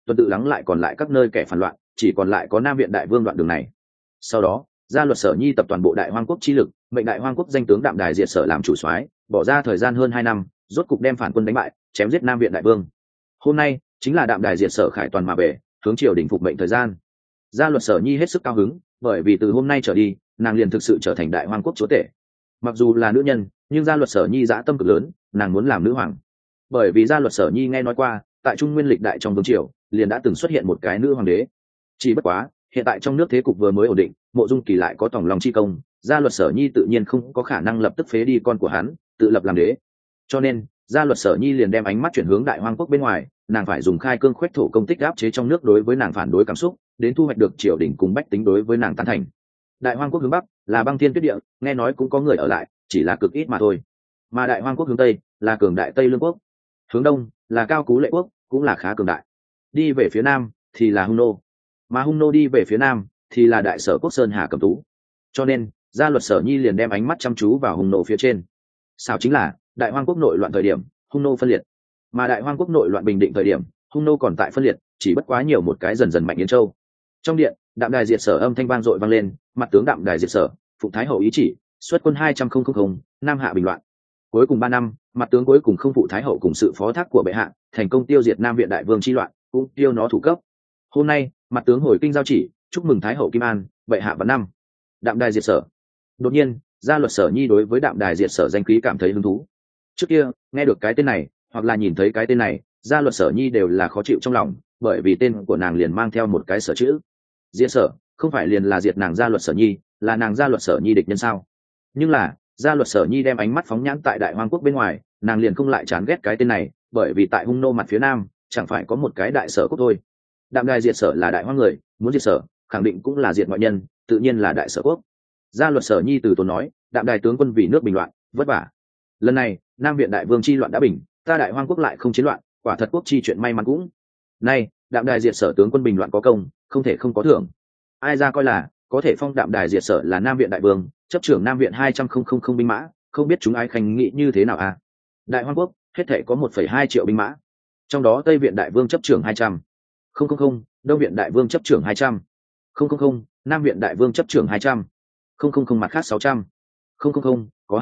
tuần tự lắng lại còn lại các nơi kẻ phản loạn, chỉ còn lại có Nam Viện Đại Vương đoạn đường này. Sau đó gia luật Sở Nhi tập toàn bộ Đại Hoang quốc chi lực, mệnh Đại Hoang quốc danh tướng Đạm Đài Diệt Sở làm chủ soái, bỏ ra thời gian hơn 2 năm, rốt cục đem phản quân đánh bại, chém giết Nam Viện Đại Vương. Hôm nay chính là Đạm Đài Diệt Sở khải toàn mà về, hướng triều đình phục mệnh thời gian. Gia luật Sở Nhi hết sức cao hứng, bởi vì từ hôm nay trở đi, nàng liền thực sự trở thành Đại Hoang quốc chúa tể. Mặc dù là nữ nhân, nhưng gia luật Sở Nhi dã tâm cực lớn, nàng muốn làm nữ hoàng. Bởi vì gia luật Sở Nhi nghe nói qua, tại Trung Nguyên lịch đại trong vương triều, liền đã từng xuất hiện một cái nữ hoàng đế. Chỉ bất quá, hiện tại trong nước thế cục vừa mới ổn định, Mộ Dung Kỳ lại có tòng lòng chi công, gia luật Sở Nhi tự nhiên không có khả năng lập tức phế đi con của hắn, tự lập làm đế. Cho nên, gia luật Sở Nhi liền đem ánh mắt chuyển hướng Đại Hoang quốc bên ngoài, nàng phải dùng khai cương khuếch thổ công tích áp chế trong nước đối với nàng phản đối cảm xúc, đến thu hoạch được triều đình cùng bách tính đối với nàng tán thành. Đại Hoang quốc hướng bắc là băng thiên tuyết địa, nghe nói cũng có người ở lại, chỉ là cực ít mà thôi. Mà Đại Hoang quốc hướng tây là cường đại Tây Lương quốc, hướng đông là Cao Cú Lệ quốc, cũng là khá cường đại. Đi về phía nam thì là Hung Nô, mà Hung Nô đi về phía nam thì là Đại Sở quốc Sơn Hà Cẩm Tú. Cho nên gia luật Sở Nhi liền đem ánh mắt chăm chú vào Hung Nô phía trên. Sao chính là Đại Hoang quốc nội loạn thời điểm, Hung Nô phân liệt, mà Đại Hoang quốc nội loạn bình định thời điểm, Hung Nô còn tại phân liệt, chỉ bất quá nhiều một cái dần dần mạnh Yến Châu. Trong điện, Đạm Đài Diệt Sở âm thanh vang dội vang lên, mặt tướng Đạm Đài Diệt Sở, phụng Thái hậu ý chỉ, xuất quân 200,000 nam hạ bình loạn. Cuối cùng 3 năm, mặt tướng cuối cùng không phụ Thái hậu cùng sự phó thác của bệ hạ, thành công tiêu diệt Nam Viện Đại Vương chi loạn, cũng tiêu nó thủ cấp. Hôm nay, mặt tướng hồi kinh giao chỉ, chúc mừng Thái hậu Kim An, bệ hạ vạn năm. Đạm Đài Diệt Sở. Đột nhiên, gia luật Sở Nhi đối với Đạm Đài Diệt Sở danh khí cảm thấy hứng thú. Trước kia, nghe được cái tên này, hoặc là nhìn thấy cái tên này, gia luật Sở Nhi đều là khó chịu trong lòng, bởi vì tên của nàng liền mang theo một cái sở chữ. Diệt Sở, không phải liền là diệt nàng gia luật Sở Nhi, là nàng gia luật Sở Nhi địch nhân sao? Nhưng là, gia luật Sở Nhi đem ánh mắt phóng nhãn tại Đại Hoang quốc bên ngoài, nàng liền không lại chán ghét cái tên này, bởi vì tại Hung Nô mặt phía nam, chẳng phải có một cái Đại Sở quốc thôi. Đạm Đài Diệt Sở là Đại Hoang người, muốn diệt Sở, khẳng định cũng là diệt ngoại nhân, tự nhiên là Đại Sở quốc. Gia luật Sở Nhi từ tốn nói, Đạm Đài tướng quân vì nước bình loạn, vất vả. Lần này, Nam Viện Đại Vương chi loạn đã bình, ta Đại Hoang quốc lại không chiến loạn, quả thật quốc chi chuyện may mắn cũng. Nay, Đạm Đài Diệt Sở tướng quân bình loạn có công, không thể không có thưởng. Ai ra coi là có thể phong Đạm Đài Diệt Sở là Nam Viện Đại Vương, chấp trưởng Nam Viện 200,000 binh mã, không biết chúng ai khanh nghĩ như thế nào à? Đại Hoang quốc hết thể có 1,2 triệu binh mã, trong đó Tây Viện Đại Vương chấp trưởng 200,000, Đông Viện Đại Vương chấp trưởng 200,000, Nam Viện Đại Vương chấp trưởng 200,000, mặt khác 600,000, có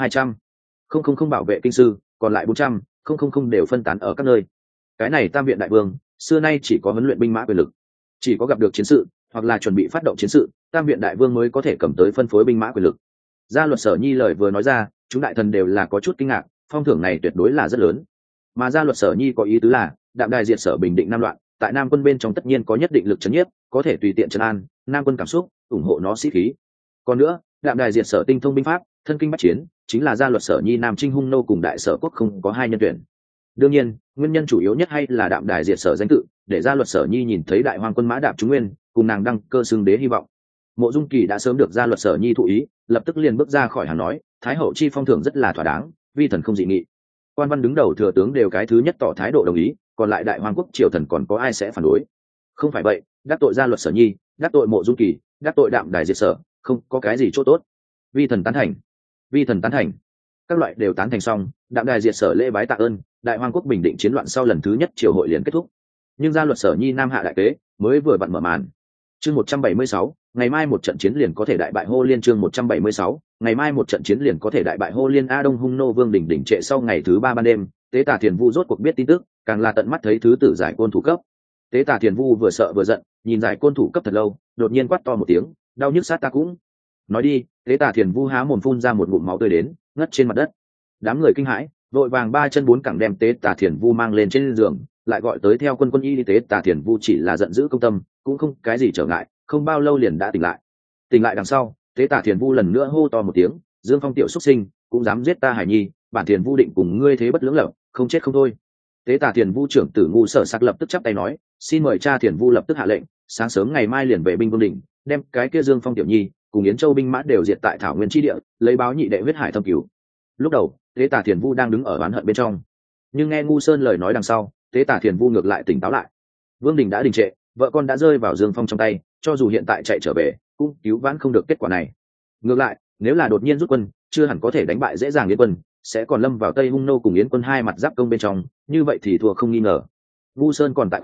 200,000 bảo vệ kinh sư, còn lại 400,000 đều phân tán ở các nơi. Cái này Tam Viện Đại Vương xưa nay chỉ có huấn luyện binh mã quyền lực, chỉ có gặp được chiến sự hoặc là chuẩn bị phát động chiến sự, Tam Viện Đại Vương mới có thể cầm tới phân phối binh mã quyền lực. Gia luật Sở Nhi lời vừa nói ra, chúng đại thần đều là có chút kinh ngạc, phong thưởng này tuyệt đối là rất lớn. Mà gia luật Sở Nhi có ý tứ là, Đạm Đài Diệt Sở bình định Nam loạn, tại Nam quân bên trong tất nhiên có nhất định lực trấn nhiếp, có thể tùy tiện trấn an Nam quân cảm xúc, ủng hộ nó sĩ khí. Còn nữa, Đạm Đài Diệt Sở tinh thông binh pháp, thân kinh bách chiến, chính là gia luật Sở Nhi Nam Trinh Hung Nô cùng Đại Sở quốc không có hai nhân tuyển. Đương nhiên, nguyên nhân chủ yếu nhất hay là Đạm Đài Diệt Sở danh tự, để gia luật Sở Nhi nhìn thấy Đại Hoang quân mã Đạm Trung Nguyên, cùng nàng đăng cơ xưng đế hy vọng. Mộ Dung Kỳ đã sớm được gia luật Sở Nhi thụ ý, lập tức liền bước ra khỏi hàng nói, Thái hậu chi phong thưởng rất là thỏa đáng, vi thần không dị nghị. Quan văn đứng đầu thừa tướng đều cái thứ nhất tỏ thái độ đồng ý, còn lại Đại Hoang quốc triều thần còn có ai sẽ phản đối? Không phải vậy, đắc tội gia luật Sở Nhi, đắc tội Mộ Dung Kỳ, đắc tội Đạm Đài Diệt Sở, không có cái gì chỗ tốt. Vi thần tán thành, vi thần tán thành. Các loại đều tán thành xong, Đạm Đài Diệt Sở lễ bái tạ ơn, Đại Hoang quốc bình định chiến loạn sau lần thứ nhất triều hội liền kết thúc. Nhưng gia luật Sở Nhi Nam hạ đại kế mới vừa vặn mở màn. Chương 176, ngày mai một trận chiến liền có thể đại bại Hô Liên. Chương 176, ngày mai một trận chiến liền có thể đại bại Hô Liên. A Đông Hung Nô Vương đỉnh đỉnh trệ sau ngày thứ 3 ban đêm, Tế Tà Thiền Vu rốt cuộc biết tin tức, càng là tận mắt thấy thứ tử giải côn thủ cấp. Tế Tà Thiền Vu vừa sợ vừa giận, nhìn giải côn thủ cấp thật lâu, đột nhiên quát to một tiếng, đau nhức sát ta cũng. Nói đi, Tế Tà Thiền Vu há mồm phun ra một ngụm máu tươi đến, ngất trên mặt đất. Đám người kinh hãi, vội vàng 3 chân 4 cẳng đem Tế Tà Thiền Vu mang lên trên giường, lại gọi tới theo quân y. Tế Tà Thiền Vu chỉ là giận dữ công tâm, cũng không cái gì trở ngại, không bao lâu liền đã tỉnh lại. Tỉnh lại đằng sau, Tế Tà Thiền Vu lần nữa hô to một tiếng, Dương Phong tiểu xuất sinh, cũng dám giết ta Hải Nhi, bản Thiền Vu định cùng ngươi thế bất lưỡng lập, không chết không thôi. Tế Tà Thiền Vu trưởng tử Ngu Sở Sặc lập tức chắp tay nói, xin mời cha Thiền Vu lập tức hạ lệnh, sáng sớm ngày mai liền về binh vương đỉnh, đem cái kia Dương Phong tiểu nhi cùng Yến Châu binh mã đều diệt tại Thảo Nguyên chi địa, lấy báo nhị đệ huyết hải thâm cứu. Lúc đầu, Tế Tà Thiền Vu đang đứng ở oán hận bên trong, nhưng nghe Ngu Sơn lời nói đằng sau, Tế Tà Thiền Vu ngược lại tỉnh táo lại. Vương đình đã đình trệ, vợ con đã rơi vào Dương Phong trong tay, cho dù hiện tại chạy trở về, cũng cứu vãn không được kết quả này. Ngược lại, nếu là đột nhiên rút quân, chưa hẳn có thể đánh bại dễ dàng Yến quân, sẽ còn lâm vào Tây Hung Nô cùng Yến quân hai mặt giáp công bên trong, như vậy thì thua không nghi ngờ. Ngu Sơn còn tại quyền,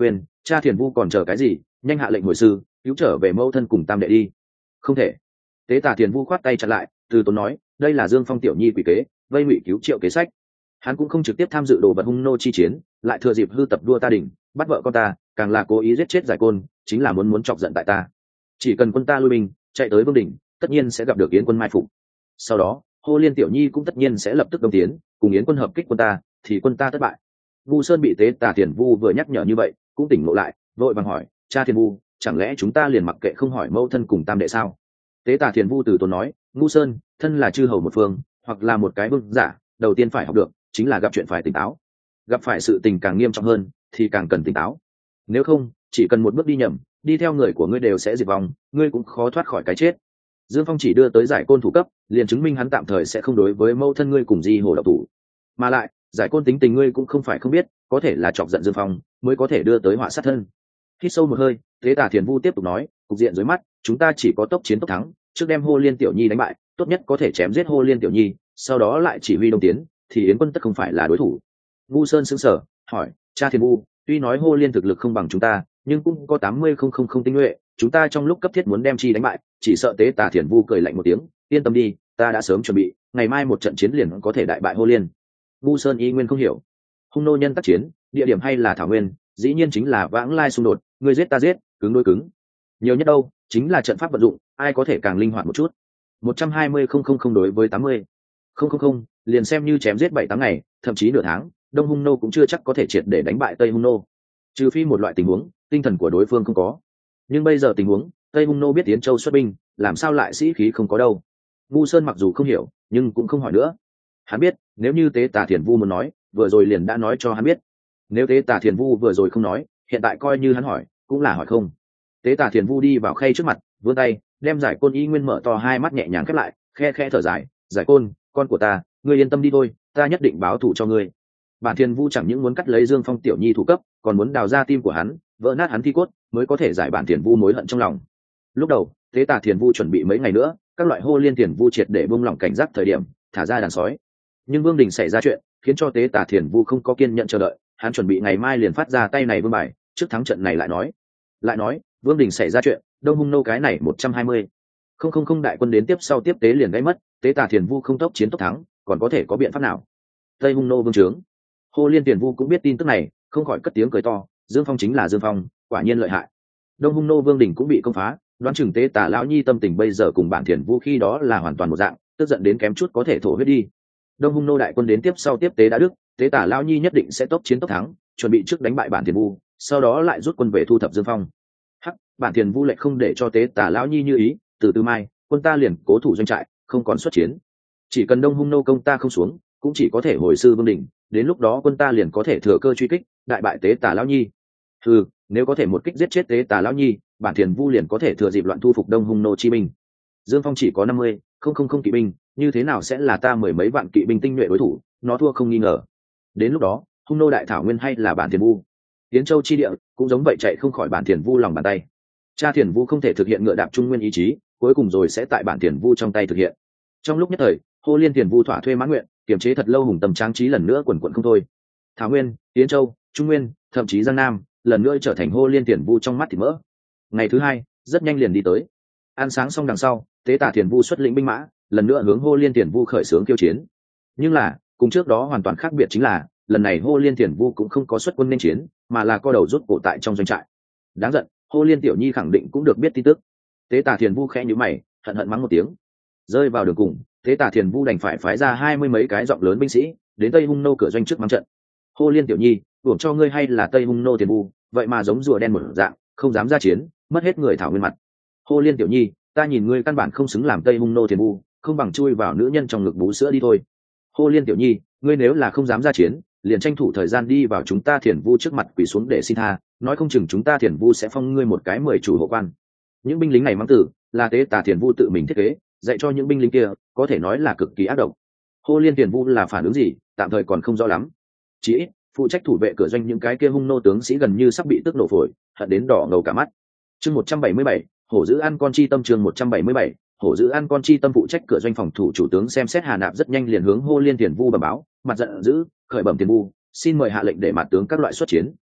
Cha Thiền Vu còn chờ cái gì, nhanh hạ lệnh hồi sư, cứu trở về mẫu thân cùng tam đệ đi. Không thể. Tế Tà Thiền Vu khoát tay chặn lại, từ tốn nói, đây là Dương Phong tiểu nhi quỷ kế, vây ngụy cứu triệu kế sách. Hắn cũng không trực tiếp tham dự đồ vật hung nô chi chiến, lại thừa dịp hư tập đua ta đỉnh, bắt vợ con ta, càng là cố ý giết chết Giải Côn, chính là muốn chọc giận tại ta. Chỉ cần quân ta lui binh, chạy tới Vương đỉnh, tất nhiên sẽ gặp được Yến quân mai phục. Sau đó, Hồ Liên tiểu nhi cũng tất nhiên sẽ lập tức đồng tiến, cùng Yến quân hợp kích quân ta, thì quân ta thất bại. Vu Sơn bị Tế Tà Thiền Vu vừa nhắc nhở như vậy, cũng tỉnh ngộ lại, vội vàng hỏi, cha Thiền Vu, chẳng lẽ chúng ta liền mặc kệ không hỏi mẫu thân cùng tam đệ sao? Tế Tà Thiền Vu từ tốn nói, Ngu Sơn, thân là chư hầu một phương, hoặc là một cái vương giả, đầu tiên phải học được chính là gặp chuyện phải tỉnh táo. Gặp phải sự tình càng nghiêm trọng hơn, thì càng cần tỉnh táo. Nếu không, chỉ cần một bước đi nhầm, đi theo người của ngươi đều sẽ diệt vong, ngươi cũng khó thoát khỏi cái chết. Dương Phong chỉ đưa tới Giải Côn thủ cấp, liền chứng minh hắn tạm thời sẽ không đối với mẫu thân ngươi cùng Di Hồ độc thủ. Mà lại, Giải Côn tính tình ngươi cũng không phải không biết, có thể là chọc giận Dương Phong, mới có thể đưa tới họa sát thân. Hít sâu một hơi, Tế Tà Thiền Vu tiếp tục nói, cục diện dưới mắt, chúng ta chỉ có tốc chiến tốc thắng, trước đem Hồ Liên tiểu nhi đánh bại, tốt nhất có thể chém giết Hồ Liên tiểu nhi, sau đó lại chỉ huy đông tiến, thì Yến quân tất không phải là đối thủ. Vu Sơn sững sờ, hỏi, cha Thiền Vu, tuy nói Hồ Liên thực lực không bằng chúng ta, nhưng cũng có 80,000 tinh nhuệ, chúng ta trong lúc cấp thiết muốn đem chi đánh bại, chỉ sợ Tế Tà Thiền Vu cười lạnh một tiếng, yên tâm đi, ta đã sớm chuẩn bị, ngày mai một trận chiến liền có thể đại bại Hồ Liên. Vu Sơn y nguyên không hiểu, hung nô nhân tác chiến, địa điểm hay là thảo nguyên, dĩ nhiên chính là vãng lai xung đột, người giết ta giết, cứng đối cứng. Nhiều nhất đâu, chính là trận pháp vận dụng, ai có thể càng linh hoạt một chút. 120,000 đối với 80,000, liền xem như chém giết 7-8 ngày, thậm chí nửa tháng, Đông Hung nô cũng chưa chắc có thể triệt để đánh bại Tây Hung nô. Trừ phi một loại tình huống, tinh thần của đối phương không có. Nhưng bây giờ tình huống, Tây Hung nô biết Tiến Châu xuất binh, làm sao lại sĩ khí không có đâu. Vu Sơn mặc dù không hiểu, nhưng cũng không hỏi nữa. Hắn biết, nếu như Tế Tà Thiền Vu muốn nói, vừa rồi liền đã nói cho hắn biết. Nếu Tế Tà Thiền Vu vừa rồi không nói, hiện tại coi như hắn hỏi, cũng là hỏi không. Tế Tà Thiền Vu đi vào khay trước mặt, vươn tay, đem Giải Côn y nguyên mở to hai mắt nhẹ nhàng khép lại, khe khe thở dài, Giải Côn, con của ta, ngươi yên tâm đi thôi, ta nhất định báo thù cho ngươi. Bản Thiền Vu chẳng những muốn cắt lấy Dương Phong tiểu nhi thủ cấp, còn muốn đào ra tim của hắn, vỡ nát hắn thi cốt, mới có thể giải Bản Thiền Vu mối hận trong lòng. Lúc đầu, Tế Tà Thiền Vu chuẩn bị mấy ngày nữa, các loại Hồ Liên Thiền Vu triệt để buông lỏng cảnh giác thời điểm, thả ra đàn sói. Nhưng Vương Đình xảy ra chuyện, khiến cho Tế Tà Thiền Vu không có kiên nhẫn chờ đợi, hắn chuẩn bị ngày mai liền phát ra tay này vương bài, trước thắng trận này lại nói, Vương Đình xảy ra chuyện, Đông Hung nô cái này 120,000 đại quân đến tiếp sau tiếp tế liền gãy mất, Tế Tà Thiền Vu không tốc chiến tốc thắng, còn có thể có biện pháp nào? Tây Hung nô vương trướng, Hồ Liên Thiền Vu cũng biết tin tức này, không khỏi cất tiếng cười to, Dương Phong chính là Dương Phong, quả nhiên lợi hại. Đông Hung nô Vương Đình cũng bị công phá, đoán chừng Tế Tà lão nhi tâm tình bây giờ cùng Bản Thiền Vu khi đó là hoàn toàn một dạng, tức giận đến kém chút có thể thổ huyết đi. Đông Hung nô đại quân đến tiếp sau tiếp tế đã đức, Tế Tà lão nhi nhất định sẽ tốc chiến tốc thắng, chuẩn bị trước đánh bại Bản Thiền Vu, sau đó lại rút quân về thu thập Dương Phong. Bản Thiền Vu lệnh không để cho Tế Tà lão nhi như ý, từ mai quân ta liền cố thủ doanh trại, không còn xuất chiến. Chỉ cần Đông Hung nô công ta không xuống, cũng chỉ có thể hồi sư Vương Đình, đến lúc đó quân ta liền có thể thừa cơ truy kích, đại bại Tế Tà lão nhi. Nếu có thể một kích giết chết Tế Tà lão nhi, Bản Thiền Vu liền có thể thừa dịp loạn thu phục Đông Hung nô chi binh. Dương Phong chỉ có 50,000 kỵ binh, như thế nào sẽ là ta mười mấy vạn kỵ binh tinh nhuệ đối thủ, nó thua không nghi ngờ. Đến lúc đó, Hung nô đại thảo nguyên hay là Bản Thiền Vu, Tiến Châu chi địa cũng giống vậy chạy không khỏi Bản Thiền Vu lòng bàn tay. Cha Thiền Vu không thể thực hiện ngựa đạp trung nguyên ý chí, cuối cùng rồi sẽ tại Bản Thiền Vu trong tay thực hiện. Trong lúc nhất thời, Hồ Liên Thiền Vu thỏa thuê mãn nguyện, kiềm chế thật lâu hùng tâm trang trí lần nữa quần quận không thôi. Thảo nguyên, Tiến Châu, Trung Nguyên, thậm chí Giang Nam, lần nữa trở thành Hồ Liên Thiền Vu trong mắt thịt mỡ. Ngày thứ hai, rất nhanh liền đi tới. Ăn sáng xong đằng sau, Tế Tà Thiền Vu xuất lĩnh binh mã, lần nữa hướng Hồ Liên Thiền Vu khởi xướng khiêu chiến. Nhưng là, cùng trước đó hoàn toàn khác biệt chính là, lần này Hồ Liên Thiền Vu cũng không có xuất quân nên chiến, mà là co đầu rút cổ tại trong doanh trại. Đáng giận, Hồ Liên tiểu nhi khẳng định cũng được biết tin tức. Tế Tà Thiền Vu khẽ nhíu mày, hận hận mắng một tiếng. Rơi vào đường cùng, Tế Tà Thiền Vu đành phải phái ra 20 mấy cái giọng lớn binh sĩ, đến Tây Hung nô cửa doanh trước mắng trận. Hồ Liên tiểu nhi, uổng cho ngươi hay là Tây Hung nô Thiền Vu, vậy mà giống rùa đen một dạng, không dám ra chiến, mất hết người thảo nguyên mặt. Hồ Liên tiểu nhi, ta nhìn ngươi căn bản không xứng làm Tây Hung nô Thiền Vu, không bằng chui vào nữ nhân trong ngực bú sữa đi thôi. Hồ Liên tiểu nhi, ngươi nếu là không dám ra chiến, liền tranh thủ thời gian đi vào chúng ta Thiền Vu trước mặt quỳ xuống để xin tha, nói không chừng chúng ta Thiền Vu sẽ phong ngươi một cái 10 chủ hộ quan. Những binh lính này mắng tử là Tế Tà Thiền Vu tự mình thiết kế, dạy cho những binh lính kia, có thể nói là cực kỳ ác độc. Hồ Liên Thiền Vu là phản ứng gì, tạm thời còn không rõ lắm. Chỉ ít, phụ trách thủ vệ cửa doanh những cái kia hung nô tướng sĩ gần như sắp bị tức nổ phổi, hận đến đỏ ngầu cả mắt. Chương 177, hổ giữ ăn con chi tâm. Chương 177, hổ giữ ăn con chi tâm. Phụ trách cửa doanh phòng thủ chủ tướng xem xét Hà Nạp rất nhanh liền hướng Hồ Liên Thiền Vu bẩm báo, mặt giận dữ, khởi bẩm Thiền Vu, xin mời hạ lệnh để mặt tướng các loại xuất chiến.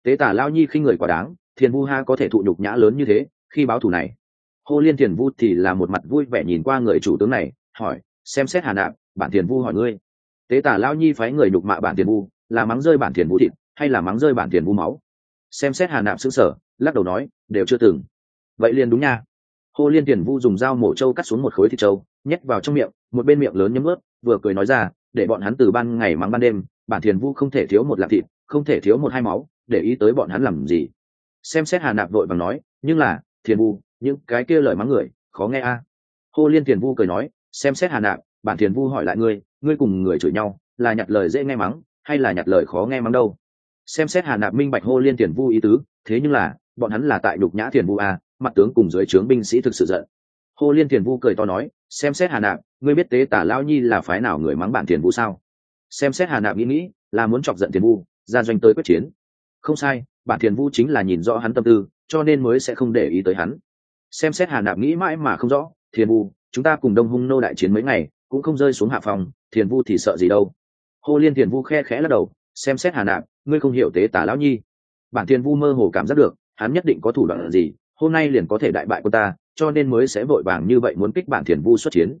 Tế Tả Lao Nhi khinh người quá đáng, Thiền Vu ha có thể thụ nhục nhã lớn như thế khi báo thù này. Hô Liên Thiền Vu thì là một mặt vui vẻ nhìn qua người chủ tướng này, hỏi: xem xét Hà Nạp, bản Thiền Vu hỏi ngươi, Tế Tả Lao Nhi phái người nhục mạ bản Thiền Vu, là mắng rơi bản Thiền Vu thịt hay là mắng rơi bản Thiền Vu máu? Xem xét Hà Nạp sững sờ, lắc đầu nói: đều chưa từng. Vậy liền đúng nha. Hô Liên Thiền Vu dùng dao mổ trâu cắt xuống một khối thịt trâu, nhét vào trong miệng, một bên miệng lớn nhấm ướt, vừa cười nói ra: để bọn hắn từ ban ngày mắng ban đêm, bản Thiền Vu không thể thiếu một lạng thịt, không thể thiếu một hai máu, để ý tới bọn hắn làm gì? Xem xét Hà Nạp vội vàng nói: nhưng là Thiền Vu, những cái kia lời mắng người khó nghe a. Hô Liên Thiền Vu cười nói: xem xét Hà Nạp, bản Thiền Vu hỏi lại ngươi, ngươi cùng người chửi nhau là nhặt lời dễ nghe mắng hay là nhặt lời khó nghe mắng đâu? Xem xét Hà Nạp minh bạch Hô Liên Thiền Vu ý tứ, thế nhưng là bọn hắn là tại đục nhã Thiền Vu a, mặt tướng cùng dưới trướng binh sĩ thực sự giận. Hô Liên Thiền Vu cười to nói: xem xét Hà Nạp, ngươi biết Tế Tả Lao Nhi là phái nào người mắng bản Thiền Vu sao? Xem xét Hà Nạp nghĩ là muốn chọc giận Thiền Vu ra doanh tới quyết chiến. Không sai, bản Thiền Vu chính là nhìn rõ hắn tâm tư, cho nên mới sẽ không để ý tới hắn. Xem xét Hà Nạp nghĩ mãi mà không rõ: Thiền Vu, chúng ta cùng Đông Hung nô đại chiến mấy ngày cũng không rơi xuống hạ phòng, Thiền Vu thì sợ gì đâu? Hô Liên Thiền Vu khe khẽ lắc đầu: xem xét Hà Nạp, ngươi không hiểu Tế Tả Lão Nhi. Bản Thiền Vu mơ hồ cảm giác được hắn nhất định có thủ đoạn gì, hôm nay liền có thể đại bại quân ta, cho nên mới sẽ vội vàng như vậy muốn kích bản Thiền Vu xuất chiến.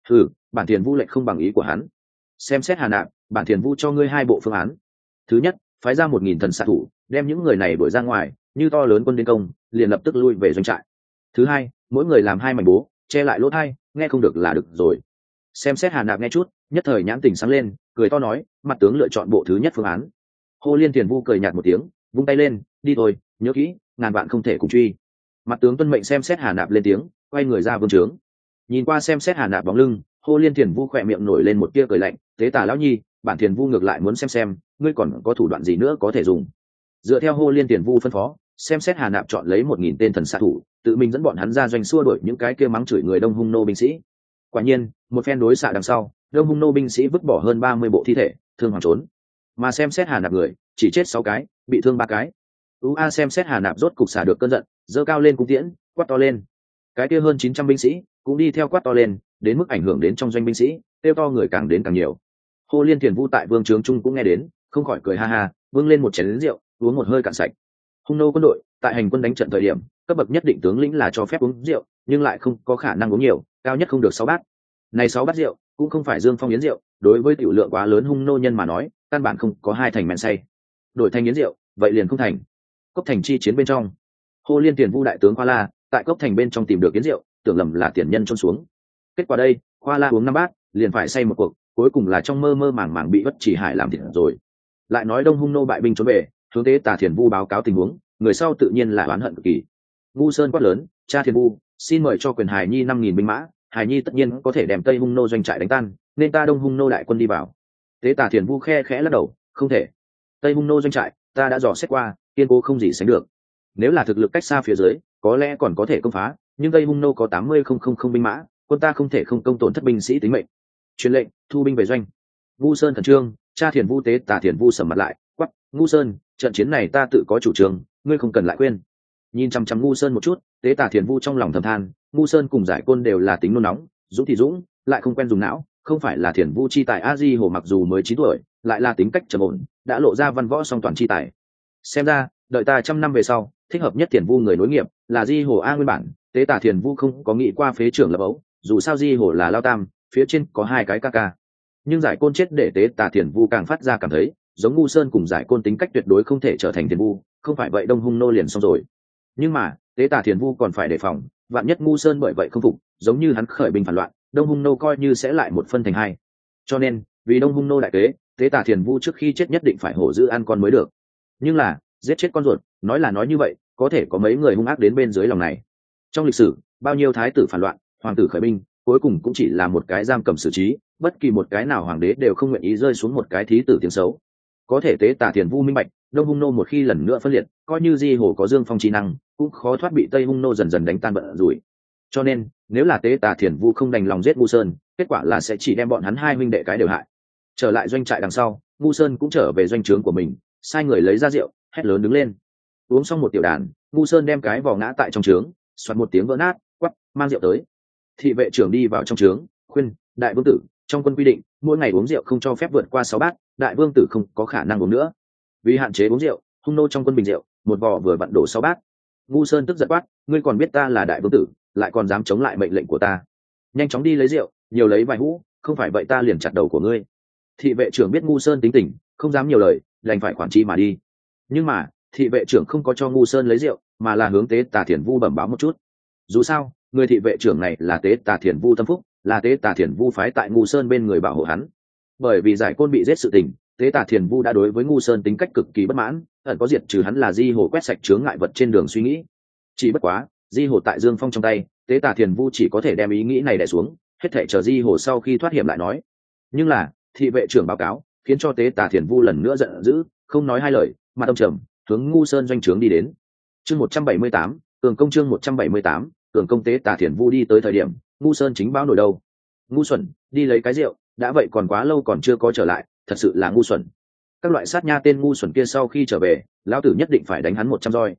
Bản Thiền Vu lệnh không bằng ý của hắn. Xem xét Hà Nạp, bản Thiền Vu cho ngươi hai bộ phương án. Thứ nhất, phái ra 1000 thần xạ thủ, đem những người này đuổi ra ngoài, như to lớn quân đến công, liền lập tức lui về doanh trại. Thứ hai, mỗi người làm 2 mảnh bố, che lại lỗ tai, nghe không được là được rồi. Xem xét Hà Nạp nghe chút, nhất thời nhãn tình sáng lên, cười to nói: mặt tướng lựa chọn bộ thứ nhất phương án. Hô Liên Thiền Vu cười nhạt một tiếng, vung tay lên: đi thôi, nhớ kỹ, ngàn vạn không thể cùng truy. Mặt tướng tuân mệnh. Xem xét Hà Nạp lên tiếng, quay người ra vương trướng. Nhìn qua xem xét Hà Nạp bóng lưng, Hô Liên Thiền Vu khỏe miệng nổi lên một tia cười lạnh: Tế Tả Lão Nhi, bản Thiền Vu ngược lại muốn xem ngươi còn có thủ đoạn gì nữa có thể dùng. Dựa theo Hô Liên Thiền Vu phân phó, xem xét Hà Nạp chọn lấy 1000 tên thần xạ thủ, tự mình dẫn bọn hắn ra doanh xua đuổi những cái kia mắng chửi người Đông Hung nô binh sĩ. Quả nhiên, một phen đối xạ đằng sau, Đông Hung nô binh sĩ vứt bỏ hơn 30 bộ thi thể, thương hoàng trốn. Mà xem xét Hà Nạp người, chỉ chết 6 cái, bị thương 3 cái. Xem xét Hà Nạp rốt cục xả được cơn giận, giơ cao lên cung tiễn, quát to lên. Cái kia hơn 900 binh sĩ cũng đi theo quát to lên, đến mức ảnh hưởng đến trong doanh binh sĩ, kêu to người càng đến càng nhiều. Hô Liên Thiền Vu tại vương trướng trung cũng nghe đến, không khỏi cười ha ha, vâng lên một chén rượu, uống một hơi cạn sạch. Hung nô quân đội tại hành quân đánh trận thời điểm, cấp bậc nhất định tướng lĩnh là cho phép uống rượu, nhưng lại không có khả năng uống nhiều, cao nhất không được 6 bát. Này 6 bát rượu cũng không phải dương phong yến rượu, đối với tiểu lượng quá lớn hung nô nhân mà nói, căn bản không có 2 thành men say. Đổi thành yến rượu, vậy liền không thành. Cốc thành chi chiến bên trong, Hô Liên Thiền Vu đại tướng Khoa La tại cốc thành bên trong tìm được yến rượu, tưởng lầm là tiền nhân trôn xuống. Kết quả đây, Khoa La uống 5 bát, liền phải say một cuộc, cuối cùng là trong mơ mơ màng màng bị Bất Chỉ Hải làm thịt rồi. Lại nói Đông Hung nô bại binh trốn về, hướng Tế Tả Thiền Vu báo cáo tình huống, người sau tự nhiên là oán hận cực kỳ. Ngu Sơn quát lớn: cha Thiền Vu, xin mời cho quyền Hải Nhi 5000 binh mã, Hải Nhi tất nhiên có thể đem Tây Hung nô doanh trại đánh tan, nên ta Đông Hung nô đại quân đi vào. Tế Tả Thiền Vu khe khẽ lắc đầu: không thể. Tây Hung nô doanh trại ta đã dò xét qua, kiên cố không gì sánh được. Nếu là thực lực cách xa phía dưới, có lẽ còn có thể công phá, nhưng Tây Hung nô có 80,000 binh mã, quân ta không thể không công tổn thất binh sĩ tính mệnh. Truyền lệnh, thu binh về doanh. Ngu Sơn khẩn trương, cha Thiền Vu. Tế Tả Thiền Vu sầm mặt lại, quắc: Ngu Sơn, trận chiến này ta tự có chủ trương, ngươi không cần lại khuyên. Nhìn chăm chăm Ngu Sơn một chút, Tế Tả Thiền Vu trong lòng thầm than, Ngu Sơn cùng Giải Côn đều là tính nôn nóng, dũng thì dũng, lại không quen dùng não, không phải là Thiền Vu chi tài. A Di Hồ mặc dù mới 9 tuổi, lại là tính cách trầm ổn, đã lộ ra văn võ song toàn chi tài. Xem ra, đợi ta 100 năm về sau, thích hợp nhất Thiền Vu người nối nghiệp là Di Hồ A. Nguyên bản Tế Tả Thiền Vu không có nghĩ qua phế trưởng lập ấu, dù sao Di Hồ là lao tam, phía trên có 2 cái ca ca. Nhưng Giải Côn chết để Tế Tả Thiền Vu càng phát ra cảm thấy giống Ngu Sơn cùng Giải Côn tính cách tuyệt đối không thể trở thành Thiền Vu, không phải vậy Đông Hung nô liền xong rồi. Nhưng mà Tế Tả Thiền Vu còn phải đề phòng, vạn nhất Ngu Sơn bởi vậy không phục, giống như hắn khởi binh phản loạn, Đông Hung nô coi như sẽ lại một phân thành 2. Cho nên vì Đông Hung nô đại kế, Tế Tả Thiền Vu trước khi chết nhất định phải hổ giữ ăn con mới được. Nhưng là giết chết con ruột, nói là nói như vậy, có thể có mấy người hung ác đến bên dưới lòng này. Trong lịch sử, bao nhiêu thái tử phản loạn, hoàng tử khởi binh, cuối cùng cũng chỉ là một cái giam cầm xử trí, bất kỳ một cái nào hoàng đế đều không nguyện ý rơi xuống một cái thí tử tiếng xấu. Có thể Tế Tả Thiền Vu minh bạch, Đông Hung nô một khi lần nữa phân liệt, coi như Di Hồ có Dương Phong trí năng, cũng khó thoát bị Tây Hung nô dần dần đánh tan bận rủi. Cho nên, nếu là Tế Tả Thiền Vu không đành lòng giết Ngu Sơn, kết quả là sẽ chỉ đem bọn hắn 2 huynh đệ cái đều hại. Trở lại doanh trại đằng sau, Ngu Sơn cũng trở về doanh trướng của mình, sai người lấy ra rượu, hét lớn đứng lên. Uống xong một tiểu đàn, Ngu Sơn đem cái vỏ ngã tại trong trướng, xoạt một tiếng vỡ nát, quắp: mang rượu tới. Thị vệ trưởng đi vào trong trướng, khuyên: đại vương tử, trong quân quy định mỗi ngày uống rượu không cho phép vượt qua 6 bát, đại vương tử không có khả năng uống nữa. Vì hạn chế uống rượu, hung nô trong quân bình rượu một vò vừa vặn đổ 6 bát. Ngu Sơn tức giận quát, ngươi còn biết ta là đại vương tử, lại còn dám chống lại mệnh lệnh của ta, nhanh chóng đi lấy rượu, nhiều lấy vài hũ, không phải vậy ta liền chặt đầu của ngươi. Thị vệ trưởng biết Ngu Sơn tính tình, không dám nhiều lời, đành phải khoản chi mà đi. Nhưng mà thị vệ trưởng không có cho Ngu Sơn lấy rượu, mà là hướng Tế Tà Thiền Vu bẩm báo một chút. Dù sao người thị vệ trưởng này là Tế Tà Thiền Vu tâm phúc, là Tế Tà Thiền Vu phái tại Ngu Sơn bên người bảo hộ hắn. Bởi vì giải côn bị giết sự tình, Tế Tà Thiền Vu đã đối với Ngu Sơn tính cách cực kỳ bất mãn, ẩn có diệt trừ hắn là di hồ quét sạch chướng ngại vật trên đường suy nghĩ. Chỉ bất quá di hồ tại Dương Phong trong tay, Tế Tà Thiền Vu chỉ có thể đem ý nghĩ này đè xuống, hết thảy chờ di hồ sau khi thoát hiểm lại nói. Nhưng là thị vệ trưởng báo cáo khiến cho Tế Tà Thiền Vu lần nữa giận dữ, không nói hai lời, mà tâm trầm hướng Ngu Sơn doanh trướng đi đến. Chương 178, cường công. Chương 178, cường công. Tế Tà Thiền Vu đi tới thời điểm Ngu Sơn chính báo nổi đầu. Ngu xuẩn, đi lấy cái rượu, đã vậy còn quá lâu còn chưa có trở lại, thật sự là ngu xuẩn. Các loại sát nha tên ngu xuẩn kia sau khi trở về, lão tử nhất định phải đánh hắn 100 roi.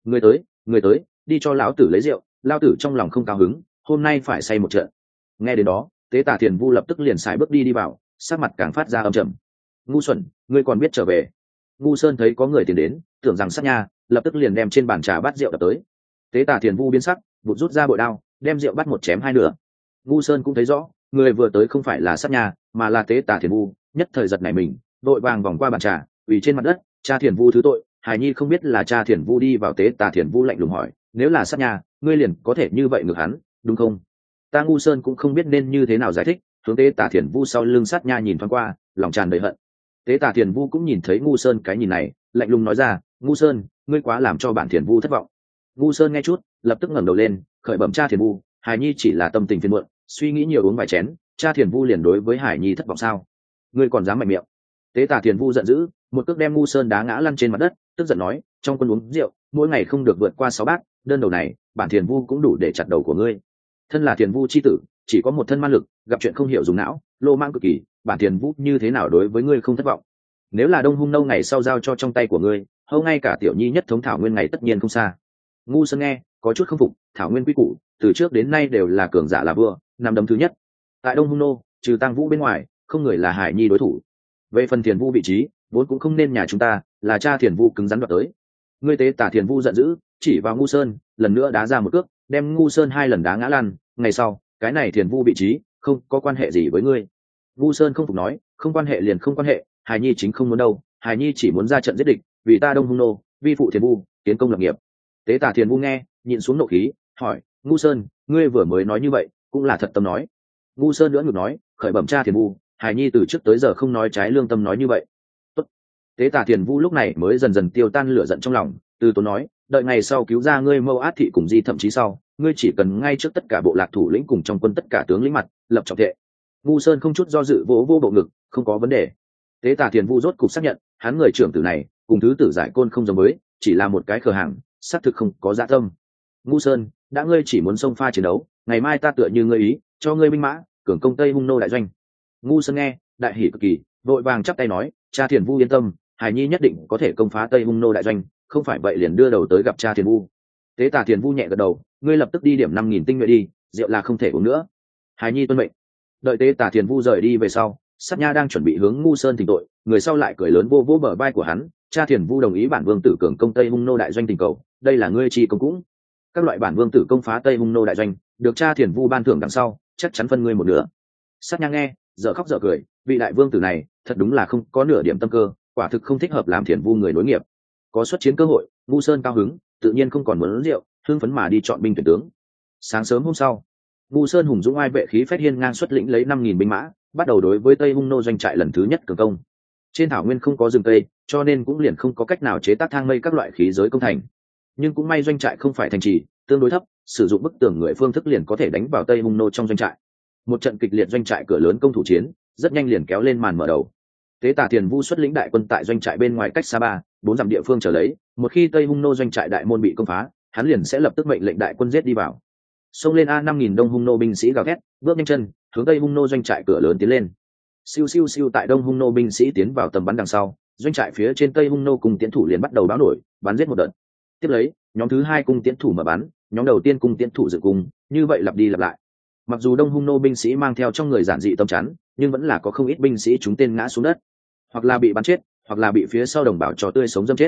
Người tới, đi cho lão tử lấy rượu, lão tử trong lòng không cao hứng, hôm nay phải say một trận. Nghe đến đó, Tế Tà Thiền Vu lập tức liền xài bước đi vào, sắc mặt càng phát ra âm trầm. Ngu xuẩn, ngươi còn biết trở về. Ngu Sơn thấy có người tiến đến, tưởng rằng sát nha, lập tức liền đem trên bàn trà bát rượu đập tới. Tế Tà Thiền Vu biến sắc, vụt rút ra bội đao, đem rượu bắt một chém hai nửa. Ngu Sơn cũng thấy rõ, người vừa tới không phải là sát nha, mà là Tế Tà Thiền Vu, nhất thời giật nảy mình, vội vàng vòng qua bàn trà, quỳ trên mặt đất, cha Thiền Vu thứ tội. Hải nhi không biết là cha Thiền Vu đi vào. Tế Tà Thiền Vu lạnh lùng hỏi, nếu là sát nha, ngươi liền có thể như vậy ngược hắn, đúng không? Ta Ngu Sơn cũng không biết nên như thế nào giải thích, hướng Tế Tà Thiền Vu sau lưng sát nha nhìn thoáng qua, lòng tràn đầy hận. Tế Tà Thiền Vu cũng nhìn thấy Ngu Sơn cái nhìn này, lạnh lùng nói ra, Ngu Sơn, ngươi quá làm cho bản Thiền Vu thất vọng. Ngu Sơn nghe chút, lập tức ngẩng đầu lên, khởi bẩm cha Thiền Vu, Hải nhi chỉ là tâm tình phiền muộn, suy nghĩ nhiều uống vài chén, cha Thiền Vu liền đối với Hải nhi thất vọng sao? Ngươi còn dám mạnh miệng? Tế Tà Thiền Vu giận dữ, một cước đem Ngu Sơn đá ngã lăn trên mặt đất, tức giận nói, trong quân uống rượu, mỗi ngày không được vượt qua 6 bát, đơn đầu này, bản Thiền Vu cũng đủ để chặt đầu của ngươi. Thân là Thiền Vu chi tử, chỉ có một thân man lực, gặp chuyện không hiểu dùng não, lô mang cực kỳ, bản Thiền Vu như thế nào đối với ngươi không thất vọng. Nếu là Đông Hung Nâu ngày sau giao cho trong tay của ngươi, hâu ngay cả tiểu nhi nhất thống Thảo Nguyên ngày tất nhiên không xa. Ngu Sơn nghe, có chút không phục, Thảo Nguyên quy củ, từ trước đến nay đều là cường giả là vua, nằm đấm thứ nhất. Tại Đông Hung Nô, trừ Tăng Vũ bên ngoài, không người là Hải nhi đối thủ. Về phần Thiền Vu vị trí, vốn cũng không nên nhà chúng ta, là cha Thiền Vu cứng rắn đoạt tới. Ngươi Tế Tà Thiền Vu giận dữ, chỉ vào Ngu Sơn, lần nữa đá ra một cước, đem Ngu Sơn 2 lần đá ngã lăn. Ngày sau, cái này Thiền Vu vị trí không có quan hệ gì với ngươi. Ngu Sơn không phục nói, không quan hệ liền không quan hệ, Hải nhi chính không muốn đâu, Hải nhi chỉ muốn ra trận giết địch, vì ta Đông Hung Nô, vi phụ Thiền Vu, tiến công lập nghiệp. Tế Tà Thiền Vu nghe, nhịn xuống nộ khí, hỏi, Ngu Sơn, ngươi vừa mới nói như vậy, cũng là thật tâm nói. Ngu Sơn nữa ngược nói, khởi bẩm cha Thiền Vu, Hải nhi từ trước tới giờ không nói trái lương tâm nói như vậy. Tốt. Tế Tà Thiền Vu lúc này mới dần dần tiêu tan lửa giận trong lòng, từ tốn nói, đợi ngày sau cứu ra ngươi Mâu Át thị cùng Di thậm chí sau, ngươi chỉ cần ngay trước tất cả bộ lạc thủ lĩnh cùng trong quân tất cả tướng lĩnh mặt, lập trọng thệ. Ngu Sơn không chút do dự vỗ vô bộ ngực, không có vấn đề. Tế Tà Thiền Vu rốt cục xác nhận, hắn người trưởng tử này cùng thứ tử Giải Côn không giống với, chỉ là một cái khờ hàng, xác thực không có dạ tâm. Ngu Sơn, đã ngươi chỉ muốn xông pha chiến đấu, ngày mai ta tựa như ngươi ý, cho ngươi binh mã, cường công Tây Hung Nô đại doanh. Ngu Sơn nghe, đại hỉ cực kỳ, vội vàng chắp tay nói, cha Thiền Vu yên tâm, Hải nhi nhất định có thể công phá Tây Hung Nô đại doanh, không phải vậy liền đưa đầu tới gặp cha Thiền Vu. Tế Tà Thiền Vu nhẹ gật đầu, ngươi lập tức đi điểm 5.000 tinh nhuệ đi, rượu là không thể uống nữa. Hải nhi tuân mệnh. Đợi Tế Tà Thiền Vu rời đi về sau, sát nha đang chuẩn bị hướng Ngu Sơn thỉnh tội, người sau lại cười lớn vô vô bờ vai của hắn, cha Thiền Vu đồng ý bản vương tử cường công Tây Hung Nô đại doanh tình cầu, đây là ngươi chi công cũng. Các loại bản vương tử công phá Tây Hung Nô đại doanh, được cha Thiền Vu ban thưởng đằng sau, chắc chắn phân ngươi một nửa. Sát nha nghe, dở khóc dở cười, vị đại vương tử này thật đúng là không có nửa điểm tâm cơ, quả thực không thích hợp làm Thiền Vu người nối nghiệp. Có xuất chiến cơ hội, Ngu Sơn cao hứng, tự nhiên không còn muốn uống rượu, hưng phấn mà đi chọn binh tuyển tướng. Sáng sớm hôm sau, Ngu Sơn hùng dũng ai vệ khí phách hiên ngang xuất lĩnh lấy 5.000 binh mã, bắt đầu đối với Tây Hung Nô doanh trại lần thứ nhất cường công. Trên thảo nguyên không có rừng tây, cho nên cũng liền không có cách nào chế tác thang mây các loại khí giới công thành. Nhưng cũng may doanh trại không phải thành trì, tương đối thấp, sử dụng bức tường người phương thức liền có thể đánh vào Tây Hung Nô trong doanh trại. Một trận kịch liệt doanh trại cửa lớn công thủ chiến, rất nhanh liền kéo lên màn mở đầu. Tế Tà Thiền Vu xuất lĩnh đại quân tại doanh trại bên ngoài cách xa 3-4 dặm địa phương trở lấy, một khi Tây Hung Nô doanh trại đại môn bị công phá, hắn liền sẽ lập tức mệnh lệnh đại quân giết đi vào. Xông lên a 5.000 Đông Hung Nô binh sĩ gào thét, bước nhanh chân, hướng Tây Hung Nô doanh trại cửa lớn tiến lên. Siêu siêu siêu, tại Đông Hung Nô binh sĩ tiến vào tầm bắn đằng sau, doanh trại phía trên Tây Hung Nô cùng tiến thủ liền bắt đầu báo nổi, bắn giết một đợt. Tiếp lấy, nhóm thứ 2 cung tiến thủ mở bắn, nhóm đầu tiên cung tiến thủ dựng cung, như vậy lặp đi lặp lại. Mặc dù Đông Hung Nô binh sĩ mang theo trong người giản dị tâm chắn, nhưng vẫn là có không ít binh sĩ trúng tên ngã xuống đất, hoặc là bị bắn chết, hoặc là bị phía sau đồng bào trò tươi sống dâm chết.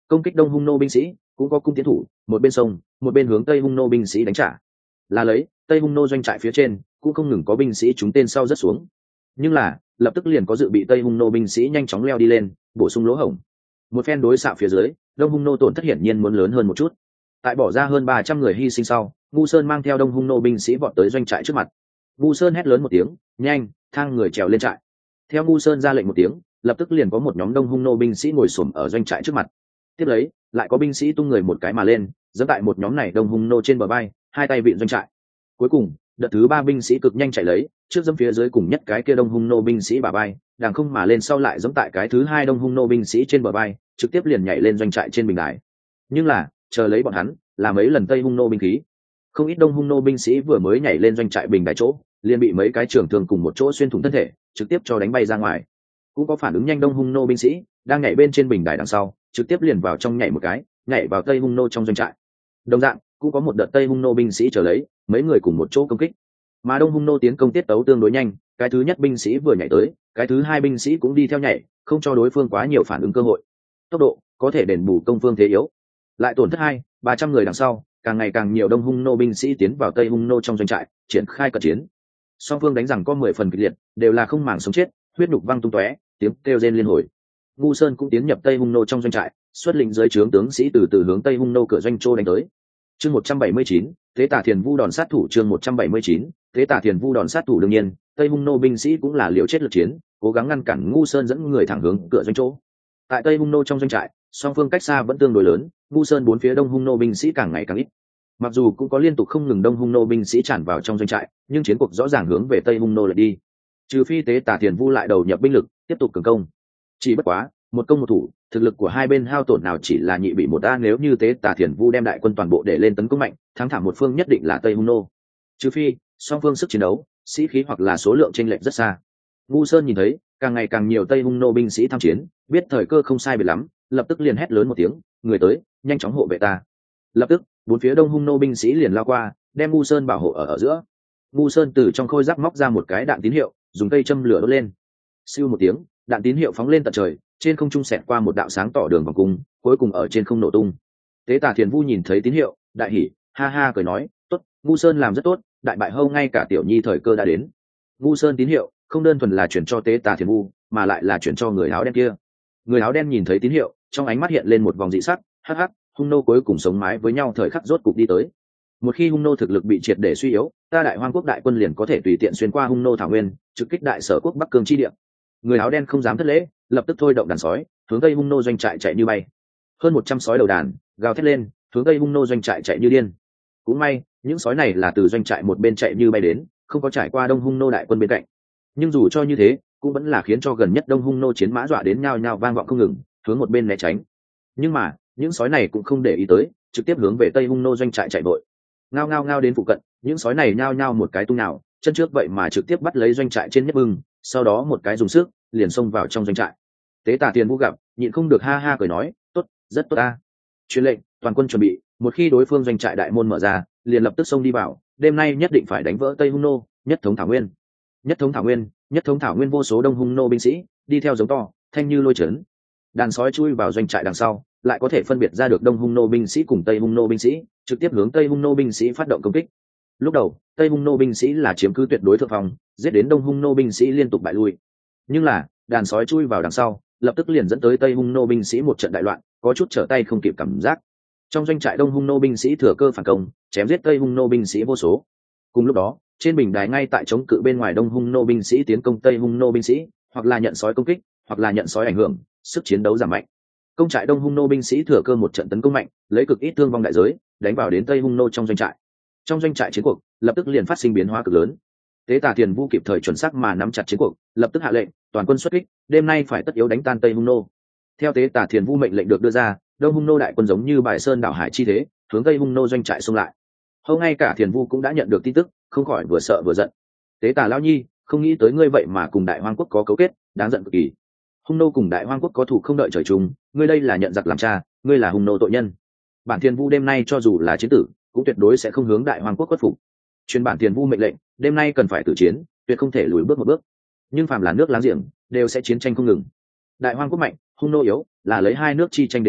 công kích đông hung nô binh sĩ cũng có cung tiến thủ một bên sông một bên hướng tây hung nô binh sĩ đánh trả, là lấy tây hung nô doanh trại phía trên cũng không ngừng có binh sĩ trúng tên sau rất xuống, nhưng là lập tức liền có dự bị tây hung nô binh sĩ nhanh chóng leo đi lên bổ sung lỗ hổng. Một phen đối xạ phía dưới, đông hung nô tổn thất hiển nhiên muốn lớn hơn một chút. Tại bỏ ra hơn 300 người hy sinh sau, Ngu Sơn mang theo đông hung nô binh sĩ vọt tới doanh trại trước mặt. Ngu Sơn hét lớn một tiếng, nhanh, thang người trèo lên trại. Theo Ngu Sơn ra lệnh một tiếng, lập tức liền có một nhóm đông hung nô binh sĩ ngồi xổm ở doanh trại trước mặt. Tiếp lấy, lại có binh sĩ tung người một cái mà lên, giẫm tại một nhóm này đông hung nô trên bờ vai, hai tay vịn doanh trại. Cuối cùng, đợt thứ 3 binh sĩ cực nhanh chạy lấy, trước giẫm phía dưới cùng nhất cái kia đông hung nô binh sĩ bả vai, đàng không mà lên sau lại giẫm tại cái thứ 2 đông hung nô binh sĩ trên bờ vai, trực tiếp liền nhảy lên doanh trại trên bình đài. Nhưng là, chờ lấy bọn hắn, là mấy lần tây hung nô binh khí. Không ít đông hung nô binh sĩ vừa mới nhảy lên doanh trại bình đài chỗ, liền bị mấy cái trường thương cùng một chỗ xuyên thủng thân thể, trực tiếp cho đánh bay ra ngoài. Cũng có phản ứng nhanh đông hung nô binh sĩ, đang nhảy bên trên bình đài đằng sau, trực tiếp liền vào trong nhảy một cái, nhảy vào tây hung nô trong doanh trại. Đồng dạng, cũng có một đợt tây hung nô binh sĩ trở lấy, mấy người cùng một chỗ công kích. Mà đông hung nô tiến công tiết tấu tương đối nhanh, cái thứ nhất binh sĩ vừa nhảy tới, cái thứ 2 binh sĩ cũng đi theo nhảy, không cho đối phương quá nhiều phản ứng cơ hội. Tốc độ có thể đền bù công phương thế yếu. Lại tổn thất 200-300 người đằng sau, càng ngày càng nhiều đông hung nô binh sĩ tiến vào tây hung nô trong doanh trại, triển khai cận chiến. Song phương đánh rằng có 10 phần kịch liệt, đều là không màng sống chết, huyết nhục văng tung tóe, tiếng kêu rên liên hồi. Ngu Sơn cũng tiến nhập tây hung nô trong doanh trại, xuất lĩnh dưới trướng tướng sĩ từ từ hướng tây hung nô cửa doanh châu đánh tới. Chương 179, Thế Tả Thiền Vu đòn sát thủ. Chương 179, Thế Tả Thiền Vu đòn sát thủ. Đương nhiên, tây hung nô binh sĩ cũng là liều chết lực chiến, cố gắng ngăn cản Ngu Sơn dẫn người thẳng hướng cửa doanh châu. Tại tây hung nô trong doanh trại, song phương cách xa vẫn tương đối lớn, Ngu Sơn bốn phía đông hung nô binh sĩ càng ngày càng ít. Mặc dù cũng có liên tục không ngừng đông hung nô binh sĩ tràn vào trong doanh trại, nhưng chiến cuộc rõ ràng hướng về tây hung nô lại đi. Trừ phi Tế Tả Thiền Vu lại đầu nhập binh lực, tiếp tục cường công. Chỉ bất quá, một công một thủ, thực lực của hai bên hao tổn nào chỉ là nhị bị một ta, nếu như Tế Tả Thiền Vu đem đại quân toàn bộ để lên tấn công mạnh, thắng thảm một phương nhất định là tây hung nô. Trừ phi song phương sức chiến đấu, sĩ khí hoặc là số lượng chênh lệch rất xa. Ngu Sơn nhìn thấy càng ngày càng nhiều tây hung nô binh sĩ tham chiến, biết thời cơ không sai biệt lắm, lập tức liền hét lớn một tiếng, người tới, nhanh chóng hộ vệ ta. Lập tức, bốn phía đông hung nô binh sĩ liền lao qua, đem Ngu Sơn bảo hộ ở giữa. Ngu Sơn từ trong khôi giáp móc ra một cái đạn tín hiệu, dùng cây châm lửa đốt lên. Siêu một tiếng, đạn tín hiệu phóng lên tận trời, trên không trung xẹt qua một đạo sáng tỏ đường vòng cung, cuối cùng ở trên không nổ tung. Tế Tả Thiền Vu nhìn thấy tín hiệu, đại hỉ, ha ha cười nói, tốt, Ngu Sơn làm rất tốt, đại bại hâu ngay cả tiểu nhi thời cơ đã đến. Ngu Sơn tín hiệu không đơn thuần là chuyển cho Tế Tả Thiền Vu, mà lại là chuyển cho người áo đen kia. Người áo đen nhìn thấy tín hiệu, trong ánh mắt hiện lên một vòng dị sắc, hắc hắc, hung nô cuối cùng sống mái với nhau thời khắc rốt cục đi tới. Một khi hung nô thực lực bị triệt để suy yếu, ta đại hoang quốc đại quân liền có thể tùy tiện xuyên qua hung nô thảo nguyên, trực kích đại sở quốc bắc cương chi địa. Người áo đen không dám thất lễ, lập tức thôi động đàn sói, hướng tây hung nô doanh trại chạy như bay. Hơn 100 sói đầu đàn gào thét lên, hướng tây hung nô doanh trại chạy như điên. Cũng may, những sói này là từ doanh trại một bên chạy như bay đến, không có trải qua đông hung nô đại quân bên cạnh. Nhưng dù cho như thế, cũng vẫn là khiến cho gần nhất đông hung nô chiến mã dọa đến nhao nhao vang vọng không ngừng, hướng một bên né tránh. Nhưng mà, những sói này cũng không để ý tới, trực tiếp hướng về tây hung nô doanh trại chạy vội. Ngao ngao ngao đến phụ cận, những sói này nhao nhao một cái tung nào, chân trước vậy mà trực tiếp bắt lấy doanh trại trên nhất bưng, sau đó một cái dùng sức, liền xông vào trong doanh trại. Tế Tả Thiền Vu gặp, nhịn không được ha ha cười nói, tốt, rất tốt ta. Truyền lệnh, toàn quân chuẩn bị, một khi đối phương doanh trại đại môn mở ra, liền lập tức xông đi vào, đêm nay nhất định phải đánh vỡ tây hung nô, nhất thống thảo nguyên. Nhất thống thảo nguyên, nhất thống thảo nguyên, vô số đông hung nô binh sĩ đi theo giống to, thanh như lôi trấn. Đàn sói chui vào doanh trại đằng sau, lại có thể phân biệt ra được đông hung nô binh sĩ cùng tây hung nô binh sĩ, trực tiếp hướng tây hung nô binh sĩ phát động công kích. Lúc đầu, tây hung nô binh sĩ là chiếm cứ tuyệt đối thượng phong, giết đến đông hung nô binh sĩ liên tục bại lui. Nhưng là, đàn sói chui vào đằng sau, lập tức liền dẫn tới tây hung nô binh sĩ một trận đại loạn, có chút trở tay không kịp cảm giác. Trong doanh trại đông hung nô binh sĩ thừa cơ phản công, chém giết tây hung nô binh sĩ vô số. Cùng lúc đó, trên bình đài ngay tại chống cự bên ngoài đông hung nô binh sĩ tiến công tây hung nô binh sĩ, hoặc là nhận sói công kích, hoặc là nhận sói ảnh hưởng, sức chiến đấu giảm mạnh. Công trại đông hung nô binh sĩ thừa cơ một trận tấn công mạnh, lấy cực ít thương vong đại giới, đánh vào đến tây hung nô trong doanh trại. Trong doanh trại chiến cuộc lập tức liền phát sinh biến hóa cực lớn. Tế Tả Thiền Vu kịp thời chuẩn xác mà nắm chặt chiến cuộc, lập tức hạ lệnh, toàn quân xuất kích, đêm nay phải tất yếu đánh tan tây hung nô. Theo Tế Tả Thiền Vu mệnh lệnh được đưa ra, đông hung nô đại quân giống như bài sơn đảo hải chi thế, hướng tây hung nô doanh trại xông lại. Hầu ngay cả Thiền Vu cũng đã nhận được tin tức, không khỏi vừa sợ vừa giận. Tế Tả lão nhi, không nghĩ tới ngươi vậy mà cùng đại hoang quốc có cấu kết, đáng giận cực kỳ. Hung nô cùng đại hoang quốc có thù không đợi trời chung, ngươi đây là nhận giặc làm cha, ngươi là hung nô tội nhân. Bản Thiền Vu đêm nay cho dù là chiến tử, cũng tuyệt đối sẽ không hướng đại hoang quốc khuất phục. Truyền bản Thiền Vu mệnh lệnh, đêm nay cần phải tử chiến, tuyệt không thể lùi bước một bước. Nhưng phàm là nước láng giềng, đều sẽ chiến tranh không ngừng. Đại hoang quốc mạnh, hung nô yếu, là lấy hai nước chi tranh đến nay,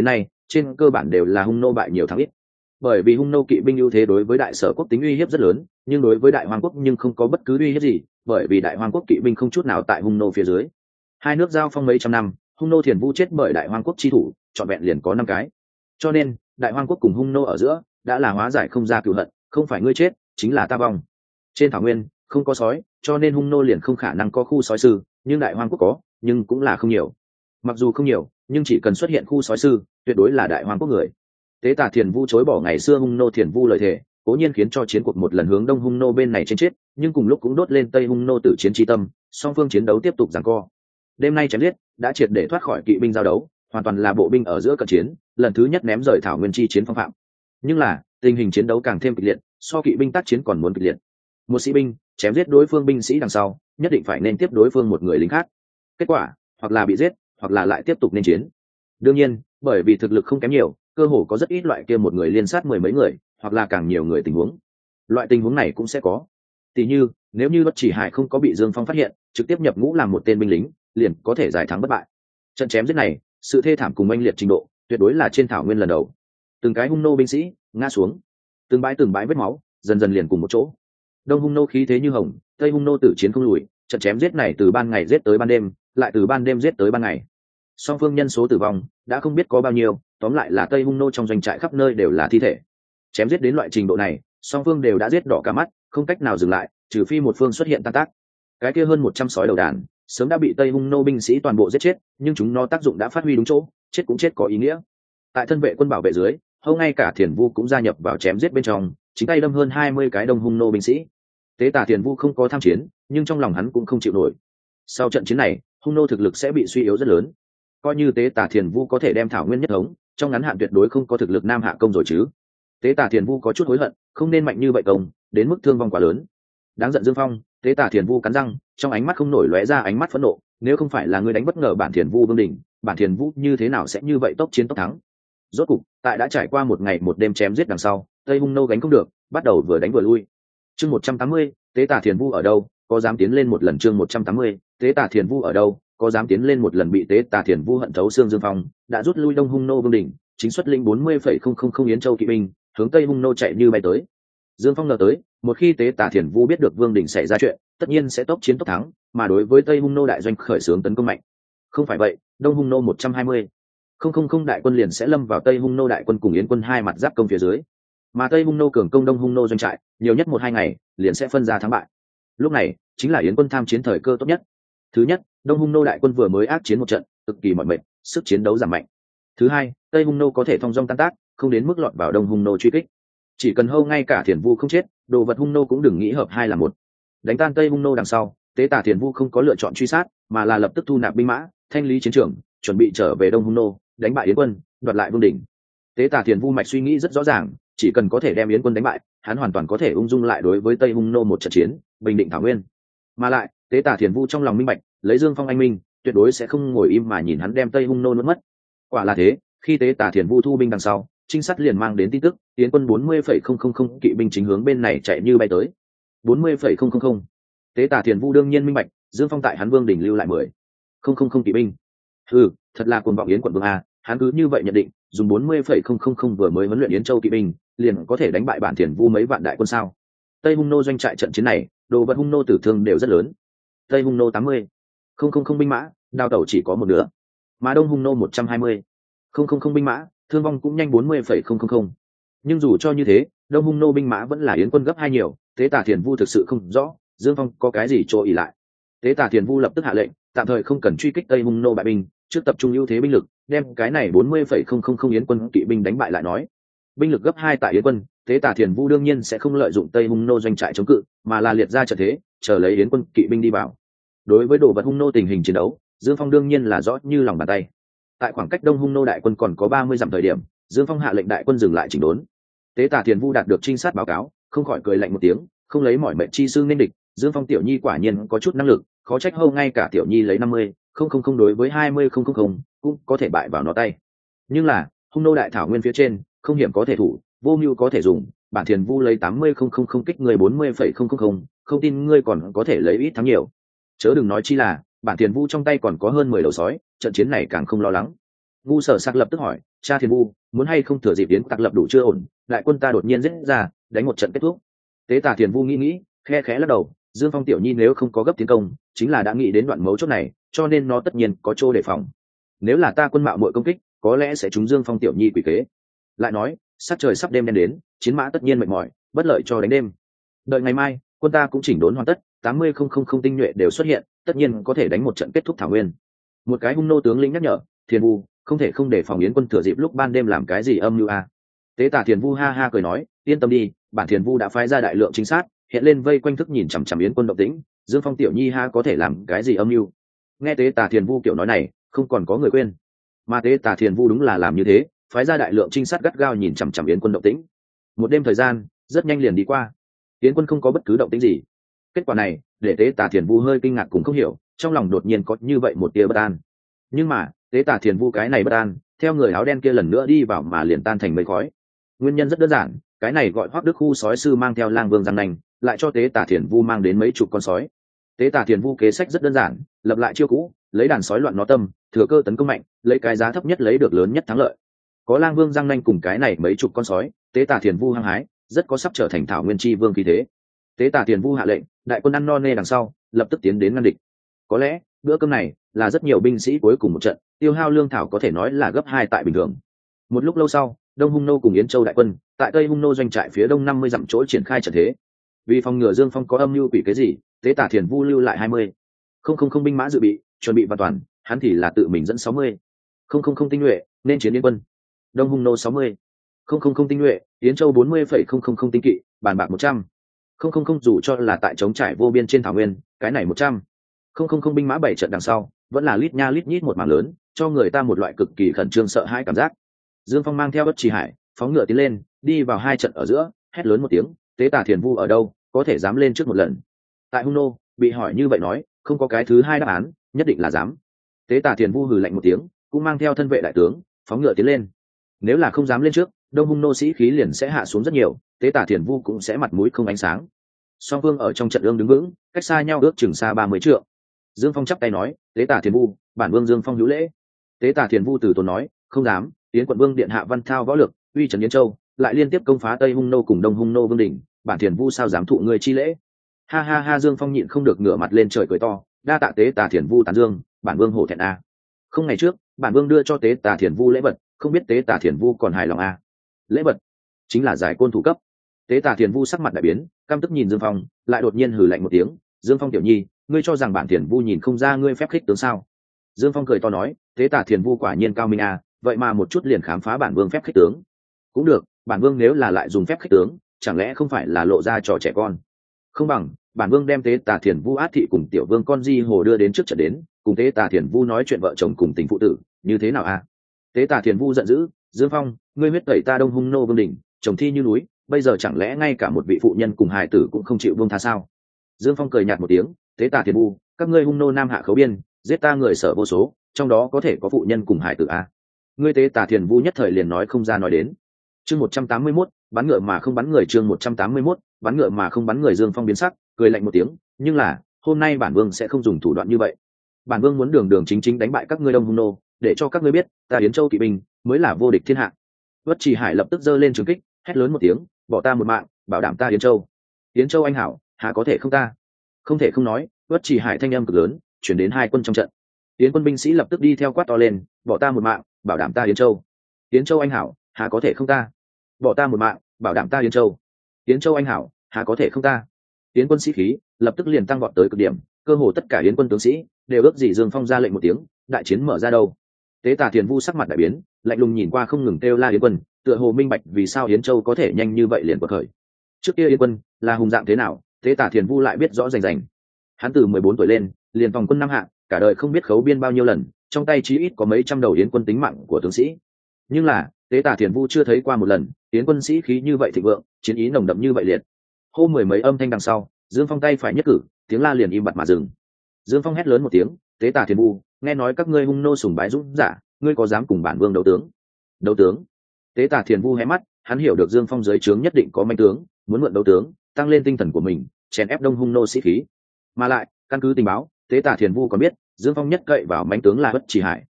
trên cơ bản đều là hung nô bại nhiều thắng ít. Bởi vì hung nô kỵ binh ưu thế đối với đại sở quốc tính uy hiếp rất lớn, nhưng đối với đại hoàng quốc nhưng không có bất cứ uy hiếp gì, bởi vì đại hoàng quốc kỵ binh không chút nào tại hung nô phía dưới. Hai nước giao phong mấy trăm năm, hung nô Thiền Vu chết bởi đại hoàng quốc chi thủ, trọn vẹn liền có 5 cái. Cho nên đại hoàng quốc cùng hung nô ở giữa đã là hóa giải không ra cửu hận, không phải ngươi chết chính là ta vong. Trên thảo nguyên không có sói, cho nên hung nô liền không khả năng có khu sói sư, nhưng đại hoàng quốc có, nhưng cũng là không nhiều. Mặc dù không nhiều, nhưng chỉ cần xuất hiện khu sói sư, tuyệt đối là đại hoàng quốc người. Tế Tà Thiền Vu chối bỏ ngày xưa hung nô Thiền Vu lời thề, cố nhiên khiến cho chiến cuộc một lần hướng đông hung nô bên này trên chết, nhưng cùng lúc cũng đốt lên tây hung nô tử chiến chi tâm, song phương chiến đấu tiếp tục giằng co. Đêm nay chém giết đã triệt để thoát khỏi kỵ binh giao đấu, hoàn toàn là bộ binh ở giữa cận chiến, lần thứ nhất ném rời thảo nguyên chi chiến phong phạm. Nhưng là tình hình chiến đấu càng thêm kịch liệt, so kỵ binh tác chiến còn muốn kịch liệt. Một sĩ binh chém giết đối phương binh sĩ đằng sau, nhất định phải nên tiếp đối phương một người lính khác. Kết quả hoặc là bị giết, hoặc là lại tiếp tục nên chiến. Đương nhiên, bởi vì thực lực không kém nhiều, cơ hồ có rất ít loại kia một người liên sát 10 mấy người, hoặc là càng nhiều người tình huống. Loại tình huống này cũng sẽ có. Tỷ như, nếu như Bất Chỉ Hải không có bị Dương Phong phát hiện, trực tiếp nhập ngũ làm một tên binh lính, liền có thể giải thắng bất bại. Trận chém giết này, sự thê thảm cùng oanh liệt trình độ, tuyệt đối là trên thảo nguyên lần đầu. Từng cái hung nô binh sĩ ngã xuống, từng bãi vết máu, dần dần liền cùng một chỗ. Đông hung nô khí thế như hồng, tây hung nô tử chiến không lùi, trận chém giết này từ ban ngày giết tới ban đêm, lại từ ban đêm giết tới ban ngày. Song phương nhân số tử vong đã không biết có bao nhiêu, tóm lại là tây hung nô trong doanh trại khắp nơi đều là thi thể. Chém giết đến loại trình độ này, song phương đều đã giết đỏ cả mắt, không cách nào dừng lại, trừ phi một phương xuất hiện tan tác. Cái kia hơn 100 sói đầu đàn sớm đã bị tây hung nô binh sĩ toàn bộ giết chết, nhưng chúng nó tác dụng đã phát huy đúng chỗ, chết cũng chết có ý nghĩa. Tại thân vệ quân bảo vệ dưới, hầu ngay cả Thiền Vu cũng gia nhập vào chém giết bên trong, chính tay đâm hơn 20 cái đông hung nô binh sĩ. Tế Tà Thiền Vu không có tham chiến, nhưng trong lòng hắn cũng không chịu nổi. Sau trận chiến này, hung nô thực lực sẽ bị suy yếu rất lớn. Coi như Tế Tà Thiền Vu có thể đem thảo nguyên nhất thống, trong ngắn hạn tuyệt đối không có thực lực nam hạ công rồi chứ. Tế Tà Thiền Vu có chút hối hận, không nên mạnh như vậy công, đến mức thương vong quá lớn. Đáng giận Dương Phong, Tế Tà Thiền Vu cắn răng, trong ánh mắt không nổi lóe ra ánh mắt phẫn nộ, nếu không phải là ngươi đánh bất ngờ bản Thiền Vu Vương đỉnh, bản Thiền Vu như thế nào sẽ như vậy tốc chiến tốc thắng. Rốt cục, tại đã trải qua một ngày một đêm chém giết đằng sau, tây hung nô gánh không được, bắt đầu vừa đánh vừa lui. Chương 180, Tế Tà Thiền Vu ở đâu, có dám tiến lên một lần. Chương 180, Tế Tà Thiền Vu ở đâu, có dám tiến lên một lần. Bị Tế Tà Thiền Vu hận thấu xương Dương Phong đã rút lui đông hung nô Vương đỉnh, chính xuất linh 40,000 Yến Châu kỵ binh hướng tây hung nô chạy như bay tới. Dương Phong ngờ tới, một khi Tế Tà Thiền Vu biết được Vương đỉnh xảy ra chuyện, tất nhiên sẽ tốc chiến tốc thắng, mà đối với tây hung nô đại doanh khởi xướng tấn công mạnh. Không phải vậy, đông hung nô 120,000 đại quân liền sẽ lâm vào tây hung nô đại quân cùng Yến quân hai mặt giáp công phía dưới, mà tây hung nô cường công đông hung nô doanh trại, nhiều nhất 1-2 ngày liền sẽ phân ra thắng bại. Lúc này chính là Yến quân tham chiến thời cơ tốt nhất. Thứ nhất, đông hung nô đại quân vừa mới ác chiến một trận, cực kỳ mỏi mệt, sức chiến đấu giảm mạnh. Thứ hai, tây hung nô có thể thông dong tan tác, không đến mức lọt vào đông hung nô truy kích. Chỉ cần hâu ngay cả Thiền Vu không chết, đồ vật hung nô cũng đừng nghĩ hợp hai là một. Đánh tan tây hung nô đằng sau, Tế Tà Thiền Vu không có lựa chọn truy sát, mà là lập tức thu nạp binh mã, thanh lý chiến trường, chuẩn bị trở về đông hung nô, đánh bại Yến quân, đoạt lại vương đỉnh. Tế Tà Thiền Vu mạch suy nghĩ rất rõ ràng, chỉ cần có thể đem Yến quân đánh bại, hắn hoàn toàn có thể ung dung lại đối với tây hung nô một trận chiến, bình định thảo nguyên. Mà lại, Tế Tà Thiền Vu trong lòng minh bạch, lấy Dương Phong anh minh, tuyệt đối sẽ không ngồi im mà nhìn hắn đem tây hung nô nuốt mất. Quả là thế, khi Tế Tà Thiền Vu thu binh đằng sau, trinh sát liền mang đến tin tức, Yến quân 40,000 kỵ binh chính hướng bên này chạy như bay tới. 40,000. Tế Tà Thiền Vu đương nhiên minh bạch, Dương Phong tại hắn vương đỉnh lưu lại 10,000 kỵ binh. Thật là cuồng vọng Yến quận vương a, hắn cứ như vậy nhận định, dùng 40,000 vừa mới huấn luyện Yến Châu kỵ binh, liền có thể đánh bại bản Thiền Vu mấy vạn đại quân sao? Tây hung nô doanh trại trận chiến này, đồ vật hung nô tử thương đều rất lớn. Tây hung nô 80,000 binh mã, đào tẩu chỉ có một nửa, mà đông hung nô 120,000 binh mã, thương vong cũng nhanh 40,000. Nhưng dù cho như thế, đông hung nô binh mã vẫn là Yến quân gấp 2 nhiều. Tế Tà Thiền Vu thực sự không rõ Dương Phong có cái gì chỗ ỉ lại. Tế Tà Thiền Vu lập tức hạ lệnh, tạm thời không cần truy kích tây hung nô bại binh, trước tập trung ưu thế binh lực, đem cái này 40,000 Yến quân kỵ binh đánh bại lại nói. Binh lực gấp 2 tại Yến quân, Tế Tà Thiền Vu đương nhiên sẽ không lợi dụng tây hung nô doanh trại chống cự, mà là liệt ra trận thế, chờ lấy Yến quân kỵ binh đi vào. Đối với đồ vật hung nô tình hình chiến đấu, Dương Phong đương nhiên là rõ như lòng bàn tay. Tại khoảng cách đông hung nô đại quân còn có 30 dặm thời điểm, Dương Phong hạ lệnh đại quân dừng lại chỉnh đốn. Tế Tà Thiền Vu đạt được trinh sát báo cáo, không khỏi cười lạnh một tiếng, không lấy mỏi mệt chi sư nên địch. Dương Phong tiểu nhi quả nhiên có chút năng lực, khó trách hâu ngay cả tiểu nhi lấy 50,000 đối với 20,000 cũng có thể bại vào nó tay. Nhưng là hung nô đại thảo nguyên phía trên, không hiểm có thể thủ, vô mưu có thể dùng. Bản Thiền Vu lấy 80,000 kích người 40,000, không tin ngươi còn có thể lấy ít thắng nhiều. Chớ đừng nói chi là bản Thiền Vu trong tay còn có hơn 10 đầu sói, trận chiến này càng không lo lắng. Ngu Sở Sạc lập tức hỏi, cha Thiền Vu, muốn hay không thừa dịp Yến tặc lập đủ chưa ổn, đại quân ta đột nhiên giết ra, đánh một trận kết thúc. Tế Tà Thiền Vu nghĩ, khe khẽ lắc đầu, Dương Phong tiểu nhi nếu không có gấp tiến công, chính là đã nghĩ đến đoạn mấu chốt này, cho nên nó tất nhiên có chỗ đề phòng. Nếu là ta quân mạo muội công kích, có lẽ sẽ trúng Dương Phong tiểu nhi quỷ kế. Lại nói, sắc trời sắp đêm đen đến, chiến mã tất nhiên mệt mỏi, bất lợi cho đánh đêm. Đợi ngày mai, quân ta cũng chỉnh đốn hoàn tất, 80,000 tinh nhuệ đều xuất hiện, tất nhiên có thể đánh một trận kết thúc thảo nguyên. Một cái hung nô tướng lĩnh nhắc nhở, Thiền Vu, không thể không để phòng Yến quân thừa dịp lúc ban đêm làm cái gì âm mưu a. Tế Tà Thiền Vu ha ha cười nói, yên tâm đi, bản Thiền Vu đã phái ra đại lượng trinh sát, hiện lên vây quanh thức nhìn chằm chằm Yến quân động tĩnh, Dương Phong tiểu nhi ha có thể làm cái gì âm mưu. Nghe Tế Tà Thiền Vu kiểu nói này, không còn có người quên. Mà Tế Tà Thiền Vu đúng là làm như thế, phái ra đại lượng trinh sát gắt gao nhìn chằm chằm Yến quân động tĩnh. Một đêm thời gian rất nhanh liền đi qua, Yến quân không có bất cứ động tĩnh gì. Kết quả này để Tế Tà Thiền Vu hơi kinh ngạc cùng không hiểu, trong lòng đột nhiên có như vậy một tia bất an. Nhưng mà Tế Tà Thiền Vu cái này bất an, theo người áo đen kia lần nữa đi vào mà liền tan thành mây khói. Nguyên nhân rất đơn giản, cái này gọi Hoắc Đức Khu sói sư mang theo Lang Vương răng nanh, lại cho Tế Tà Thiền Vu mang đến mấy chục con sói. Tế Tà Thiền Vu kế sách rất đơn giản, lập lại chiêu cũ, lấy đàn sói loạn nó tâm, thừa cơ tấn công mạnh, lấy cái giá thấp nhất lấy được lớn nhất thắng lợi. Có Lang Vương răng nanh cùng cái này mấy chục con sói, Tế Tà Thiền Vu hăng hái, rất có sắp trở thành thảo nguyên chi vương khí thế. Tế Tà Thiền Vu hạ lệnh, đại quân ăn no nê đằng sau, lập tức tiến đến ngăn địch. Có lẽ bữa cơm này là rất nhiều binh sĩ cuối cùng một trận, tiêu hao lương thảo có thể nói là gấp 2 tại bình thường. Một lúc lâu sau, Đông Hung nô cùng Yến Châu đại quân tại Tây Hung nô doanh trại phía đông 50 dặm chỗ triển khai trận thế. Vì phòng ngừa Dương Phong có âm mưu quỷ cái gì, Tế Tà Thiền Vu lưu lại 20,000 binh mã dự bị, chuẩn bị hoàn toàn, hắn thì là tự mình dẫn 60,000 tinh nhuệ nên chiến Yến quân. Đông Hung nô 60,000 tinh nhuệ, Yến Châu 40,000 tinh kỵ, bàn bạc 100,000 dù cho là tại chống trải vô biên trên thảo nguyên, cái này 100,000 binh mã bảy trận đằng sau, vẫn là lít nha lít nhít một mảng lớn, cho người ta một loại cực kỳ khẩn trương sợ hãi cảm giác. Dương Phong mang theo Bất Trì Hải, phóng ngựa tiến lên, đi vào hai trận ở giữa, hét lớn một tiếng, Tế Tà Thiền Vu ở đâu, có thể dám lên trước một lần. Tại Hung nô, bị hỏi như vậy nói, không có cái thứ hai đáp án, nhất định là dám. Tế Tà Thiền Vu hừ lạnh một tiếng, cũng mang theo thân vệ đại tướng, phóng ngựa tiến lên. Nếu là không dám lên trước, Đông Hung nô sĩ khí liền sẽ hạ xuống rất nhiều, Tế Tà Thiền Vu cũng sẽ mặt mũi không ánh sáng. Song phương ở trong trận ương đứng vững, cách xa nhau ước chừng xa 30 trượng. Dương Phong chắp tay nói, Tế Tà Thiền Vu, bản vương Dương Phong hữu lễ. Tế Tà Thiền Vu từ tốn nói, không dám, Yến quận vương điện hạ văn thao võ lực, uy trấn Yến Châu, lại liên tiếp công phá Tây Hung nô cùng Đông Hung nô vương đỉnh, bản Thiền Vu sao dám thụ người chi lễ. Ha ha ha, Dương Phong nhịn không được ngửa mặt lên trời cười to, đa tạ Tế Tà Thiền Vu tán dương, bản vương hổ thẹn a. Không ngày trước, bản vương đưa cho Tế Tà Thiền Vu lễ vật, không biết Tế Tà Thiền Vu còn hài lòng a. Lễ vật chính là giải côn thủ cấp. Tế Tà Thiền Vu sắc mặt đại biến, căm tức nhìn Dương Phong, lại đột nhiên hừ lạnh một tiếng, Dương Phong tiểu nhi, ngươi cho rằng bản Thiền Vu nhìn không ra ngươi phép khích tướng sao? Dương Phong cười to nói, Tế Tà Thiền Vu quả nhiên cao minh a, vậy mà một chút liền khám phá bản vương phép khích tướng. Cũng được, bản vương nếu là lại dùng phép khích tướng, chẳng lẽ không phải là lộ ra trò trẻ con? Không bằng bản vương đem Tế Tà Thiền Vu át thị cùng tiểu vương con di hồ đưa đến trước trận đến, cùng Tế Tà Thiền Vu nói chuyện vợ chồng cùng tình phụ tử, như thế nào a? Tế Tà Thiền Vu giận dữ, Dương Phong, ngươi huyết tẩy ta Đông Hung nô vương đỉnh, chồng thi như núi, bây giờ chẳng lẽ ngay cả một vị phụ nhân cùng hài tử cũng không chịu buông tha sao? Dương Phong cười nhạt một tiếng, Tế Tà Thiền Vu, các ngươi Hung nô nam hạ khấu biên, giết ta người sở vô số, trong đó có thể có phụ nhân cùng hài tử a. Ngươi Tế Tà Thiền Vu nhất thời liền nói không ra nói đến. Chương 181, bắn ngựa mà không bắn người, chương 181, bắn ngựa mà không bắn người. Dương Phong biến sắc, cười lạnh một tiếng, nhưng là, hôm nay bản vương sẽ không dùng thủ đoạn như vậy. Bản vương muốn đường đường chính chính đánh bại các ngươi Đông Hung nô, để cho các ngươi biết, ta Yến Châu kỵ binh mới là vô địch thiên hạ. Bất Trì Hải lập tức giơ lên trường kích, hét lớn một tiếng, bỏ ta một mạng, bảo đảm ta Yến Châu. Yến Châu anh hảo, há có thể không ta? Không thể không nói, Bất Trì Hải thanh âm cực lớn, chuyển đến hai quân trong trận. Yến quân binh sĩ lập tức đi theo quát to lên, bỏ ta một mạng, bảo đảm ta Yến Châu. Yến Châu anh hảo, há có thể không ta? Bỏ ta một mạng, bảo đảm ta Yến Châu. Yến Châu anh hảo, há có thể không ta? Yến quân sĩ khí lập tức liền tăng vọt tới cực điểm, cơ hồ tất cả Yến quân tướng sĩ đều ước gì Dương Phong ra lệnh một tiếng, đại chiến mở ra đâu. Tế Tà Thiền Vu sắc mặt đại biến, lạnh lùng nhìn qua không ngừng kêu la Yến quân, tựa hồ minh bạch vì sao Yến Châu có thể nhanh như vậy liền quật khởi. Trước kia Yến quân là hùng dạng thế nào, Tế Tà Thiền Vu lại biết rõ rành rành. Hắn từ 14 tuổi lên, liền phòng quân năm hạng, cả đời không biết khấu biên bao nhiêu lần, trong tay chí ít có mấy trăm đầu Yến quân tính mạng của tướng sĩ. Nhưng là, Tế Tà Thiền Vu chưa thấy qua một lần Yến quân sĩ khí như vậy thịnh vượng, chiến ý nồng đậm như vậy liệt. Hô mười mấy âm thanh đằng sau, Dương Phong tay phải nhất cử, tiếng la liền im bặt mà dừng. Dương Phong hét lớn một tiếng, Tế Tà Thiền Vu, nghe nói các ngươi Hung nô sùng bái dũng giả, ngươi có dám cùng bản vương đấu tướng? Đấu tướng? Tế Tà Thiền Vu hé mắt, hắn hiểu được Dương Phong dưới trướng nhất định có manh tướng, muốn mượn đấu tướng tăng lên tinh thần của mình, chèn ép Đông Hung nô sĩ khí. Mà lại, căn cứ tình báo, Tế Tà Thiền Vu còn biết Dương Phong nhất cậy vào manh tướng là Bất Trì Hải.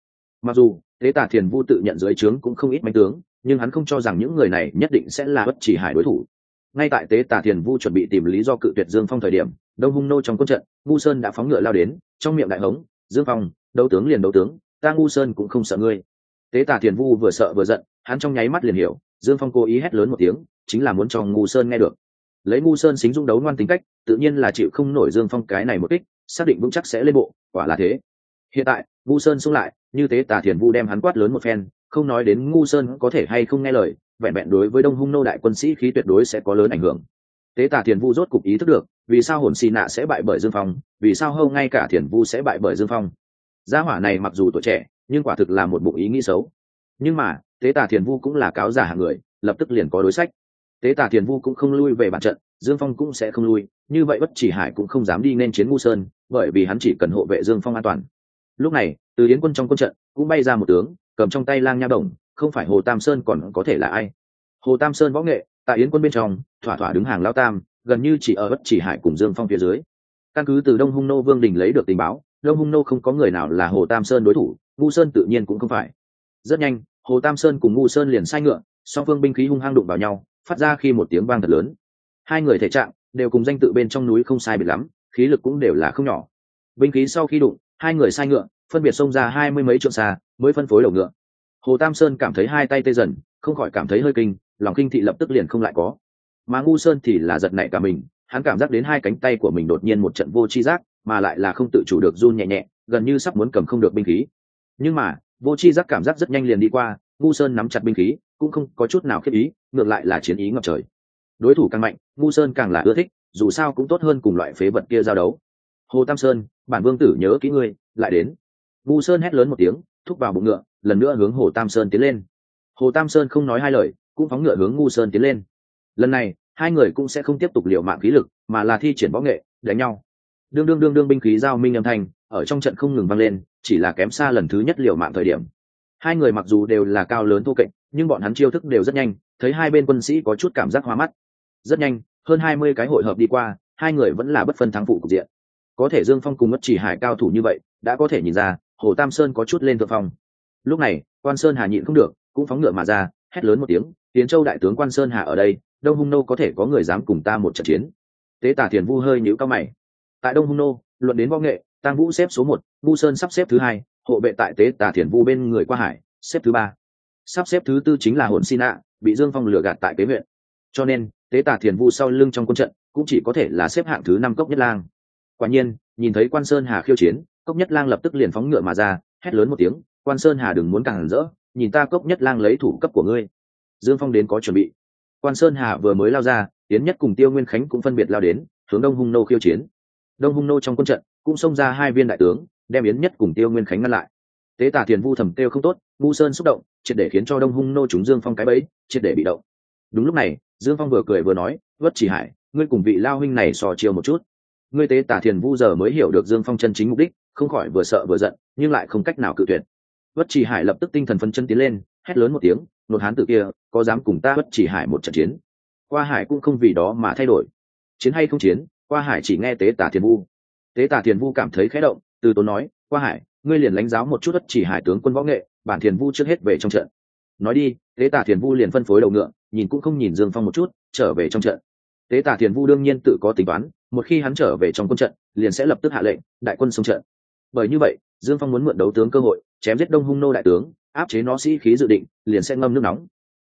Mặc dù tế tả thiền vu tự nhận dưới trướng cũng không ít manh tướng, nhưng hắn không cho rằng những người này nhất định sẽ là Bất Chỉ Hải đối thủ. Ngay tại tế tả thiền vu chuẩn bị tìm lý do cự tuyệt Dương Phong thời điểm, đông hung nô trong quân trận, ngu sơn đã phóng ngựa lao đến, trong miệng đại hống: Dương Phong, đấu tướng liền đấu tướng, ta ngu sơn cũng không sợ ngươi. Tế tả thiền vu vừa sợ vừa giận, hắn trong nháy mắt liền hiểu Dương Phong cố ý hét lớn một tiếng chính là muốn cho ngu sơn nghe được. Lấy ngu sơn xính dung đấu ngoan tính cách, tự nhiên là chịu không nổi Dương Phong cái này một kích, xác định vững chắc sẽ lên bộ, quả là thế. Hiện tại ngu sơn xung lại, như tế tả thiền vu đem hắn quát lớn một phen, không nói đến ngu sơn có thể hay không nghe lời, vẹn vẹn đối với đông hung nô đại quân sĩ khí tuyệt đối sẽ có lớn ảnh hưởng. Tế tả thiền vu rốt cục ý thức được vì sao hồn xì nạ sẽ bại bởi Dương Phong, vì sao hâu ngay cả thiền vu sẽ bại bởi Dương Phong. Gia hỏa này mặc dù tuổi trẻ nhưng quả thực là một bụng ý nghĩ xấu. Nhưng mà tế tả thiền vu cũng là cáo giả hạng người, lập tức liền có đối sách. Tế tả thiền vu cũng không lui về bản trận, Dương Phong cũng sẽ không lui, như vậy Bất Chỉ Hải cũng không dám đi nên chiến ngu sơn, bởi vì hắn chỉ cần hộ vệ Dương Phong an toàn. Lúc này từ Yến quân trong quân trận cũng bay ra một tướng, cầm trong tay lang nha đồng, không phải Hồ Tam Sơn còn có thể là ai. Hồ Tam Sơn võ nghệ tại Yến quân bên trong thỏa thỏa đứng hàng lao tam, gần như chỉ ở Bất Chỉ Hải cùng Dương Phong phía dưới. Căn cứ từ đông hung nô vương đình lấy được tình báo, đông hung nô không có người nào là Hồ Tam Sơn đối thủ, ngu sơn tự nhiên cũng không phải. Rất nhanh Hồ Tam Sơn cùng ngu sơn liền sai ngựa, song phương binh khí hung hăng đụng vào nhau, phát ra khi một tiếng vang thật lớn. Hai người thể trạng đều cùng danh tự bên trong núi không sai biệt lắm, khí lực cũng đều là không nhỏ. Binh khí sau khi đụng, hai người sai ngựa phân biệt xông ra 20 mấy trượng xa mới phân phối đầu ngựa. Hồ Tam Sơn cảm thấy hai tay tê dần, không khỏi cảm thấy hơi kinh, lòng kinh thị lập tức liền không lại có. Mà ngu sơn thì là giật nảy cả mình, hắn cảm giác đến hai cánh tay của mình đột nhiên một trận vô chi giác, mà lại là không tự chủ được run nhẹ nhẹ, gần như sắp muốn cầm không được binh khí. Nhưng mà vô chi giác cảm giác rất nhanh liền đi qua, ngu sơn nắm chặt binh khí cũng không có chút nào khiếp ý, ngược lại là chiến ý ngập trời. Đối thủ càng mạnh ngu sơn càng là ưa thích, dù sao cũng tốt hơn cùng loại phế vật kia giao đấu. Hồ Tam Sơn, bản vương tử nhớ kỹ ngươi, lại đến. Ngu sơn hét lớn một tiếng, thúc vào bụng ngựa, lần nữa hướng Hồ Tam Sơn tiến lên. Hồ Tam Sơn không nói hai lời, cũng phóng ngựa hướng ngu sơn tiến lên. Lần này hai người cũng sẽ không tiếp tục liều mạng khí lực, mà là thi triển võ nghệ đánh nhau. Đương binh khí giao minh âm thanh ở trong trận không ngừng vang lên, chỉ là kém xa lần thứ nhất liều mạng thời điểm. Hai người mặc dù đều là cao lớn thô kệch, nhưng bọn hắn chiêu thức đều rất nhanh, thấy hai bên quân sĩ có chút cảm giác hoa mắt. Rất nhanh hơn 20 cái hội hợp đi qua, hai người vẫn là bất phân thắng phụ cục diện. Có thể Dương Phong cùng Bất Chỉ Hải cao thủ như vậy, đã có thể nhìn ra Hồ Tam Sơn có chút lên thượng phong. Lúc này Quan Sơn Hà nhịn không được, cũng phóng ngựa mà ra, hét lớn một tiếng: Tiến Châu đại tướng Quan Sơn Hà ở đây, Đông Hung nô có thể có người dám cùng ta một trận chiến? Tế tả thiền vu hơi nhíu cao mày. Tại Đông Hung nô, luận đến võ nghệ, Tang Vũ xếp số 1, Ngu Sơn sắp xếp thứ 2, hộ vệ tại tế tả thiền vu bên người Qua Hải xếp thứ 3, sắp xếp thứ 4 chính là Hồn Xin Nạ, bị Dương Phong lừa gạt tại kế huyện. Cho nên tế tả thiền vu sau lưng trong quân trận cũng chỉ có thể là xếp hạng thứ 5 Cốc Nhất Lang. Quả nhiên nhìn thấy Quan Sơn Hà khiêu chiến, Cốc Nhất Lang lập tức liền phóng ngựa mà ra, hét lớn một tiếng: Quan Sơn Hà đừng muốn càng rỡ, nhìn ta Cốc Nhất Lang lấy thủ cấp của ngươi. Dương Phong đến có chuẩn bị. Quan Sơn Hà vừa mới lao ra, Tiến Nhất cùng Tiêu Nguyên Khánh cũng phân biệt lao đến, hướng Đông Hung nô khiêu chiến. Đông Hung nô trong quân trận cũng xông ra hai viên đại tướng, đem Yến Nhất cùng Tiêu Nguyên Khánh ngăn lại. Tế tả thiền vu thầm tiêu không tốt, ngu sơn xúc động, triệt để khiến cho Đông Hung nô chúng Dương Phong cái bẫy, triệt để bị động. Đúng lúc này Dương Phong vừa cười vừa nói: Bất Chỉ Hải, ngươi cùng vị lao huynh này so chiêu một chút. Ngươi tế tả thiền vu giờ mới hiểu được Dương Phong chân chính mục đích, không khỏi vừa sợ vừa giận, nhưng lại không cách nào cự tuyệt. Bất Chỉ Hải lập tức tinh thần phấn chân tiến lên, hét lớn một tiếng: nột hán tử kia có dám cùng ta Bất Chỉ Hải một trận chiến? Qua Hải cũng không vì đó mà thay đổi, chiến hay không chiến, Qua Hải chỉ nghe tế tả thiền vu. Tế tả thiền vu cảm thấy khẽ động, từ tốn nói: Qua Hải, ngươi liền lãnh giáo một chút Bất Chỉ Hải tướng quân võ nghệ, bản thiền vu trước hết về trong trận. Nói đi, tế tả thiền vu liền phân phối đầu ngựa, nhìn cũng không nhìn Dương Phong một chút, trở về trong trận. Tế tả thiền vu đương nhiên tự có tính toán, một khi hắn trở về trong quân trận liền sẽ lập tức hạ lệnh đại quân xông trận. Bởi như vậy Dương Phong muốn mượn đấu tướng cơ hội chém giết Đông Hung nô đại tướng, áp chế nó sĩ khí dự định, liền sẽ ngâm nước nóng.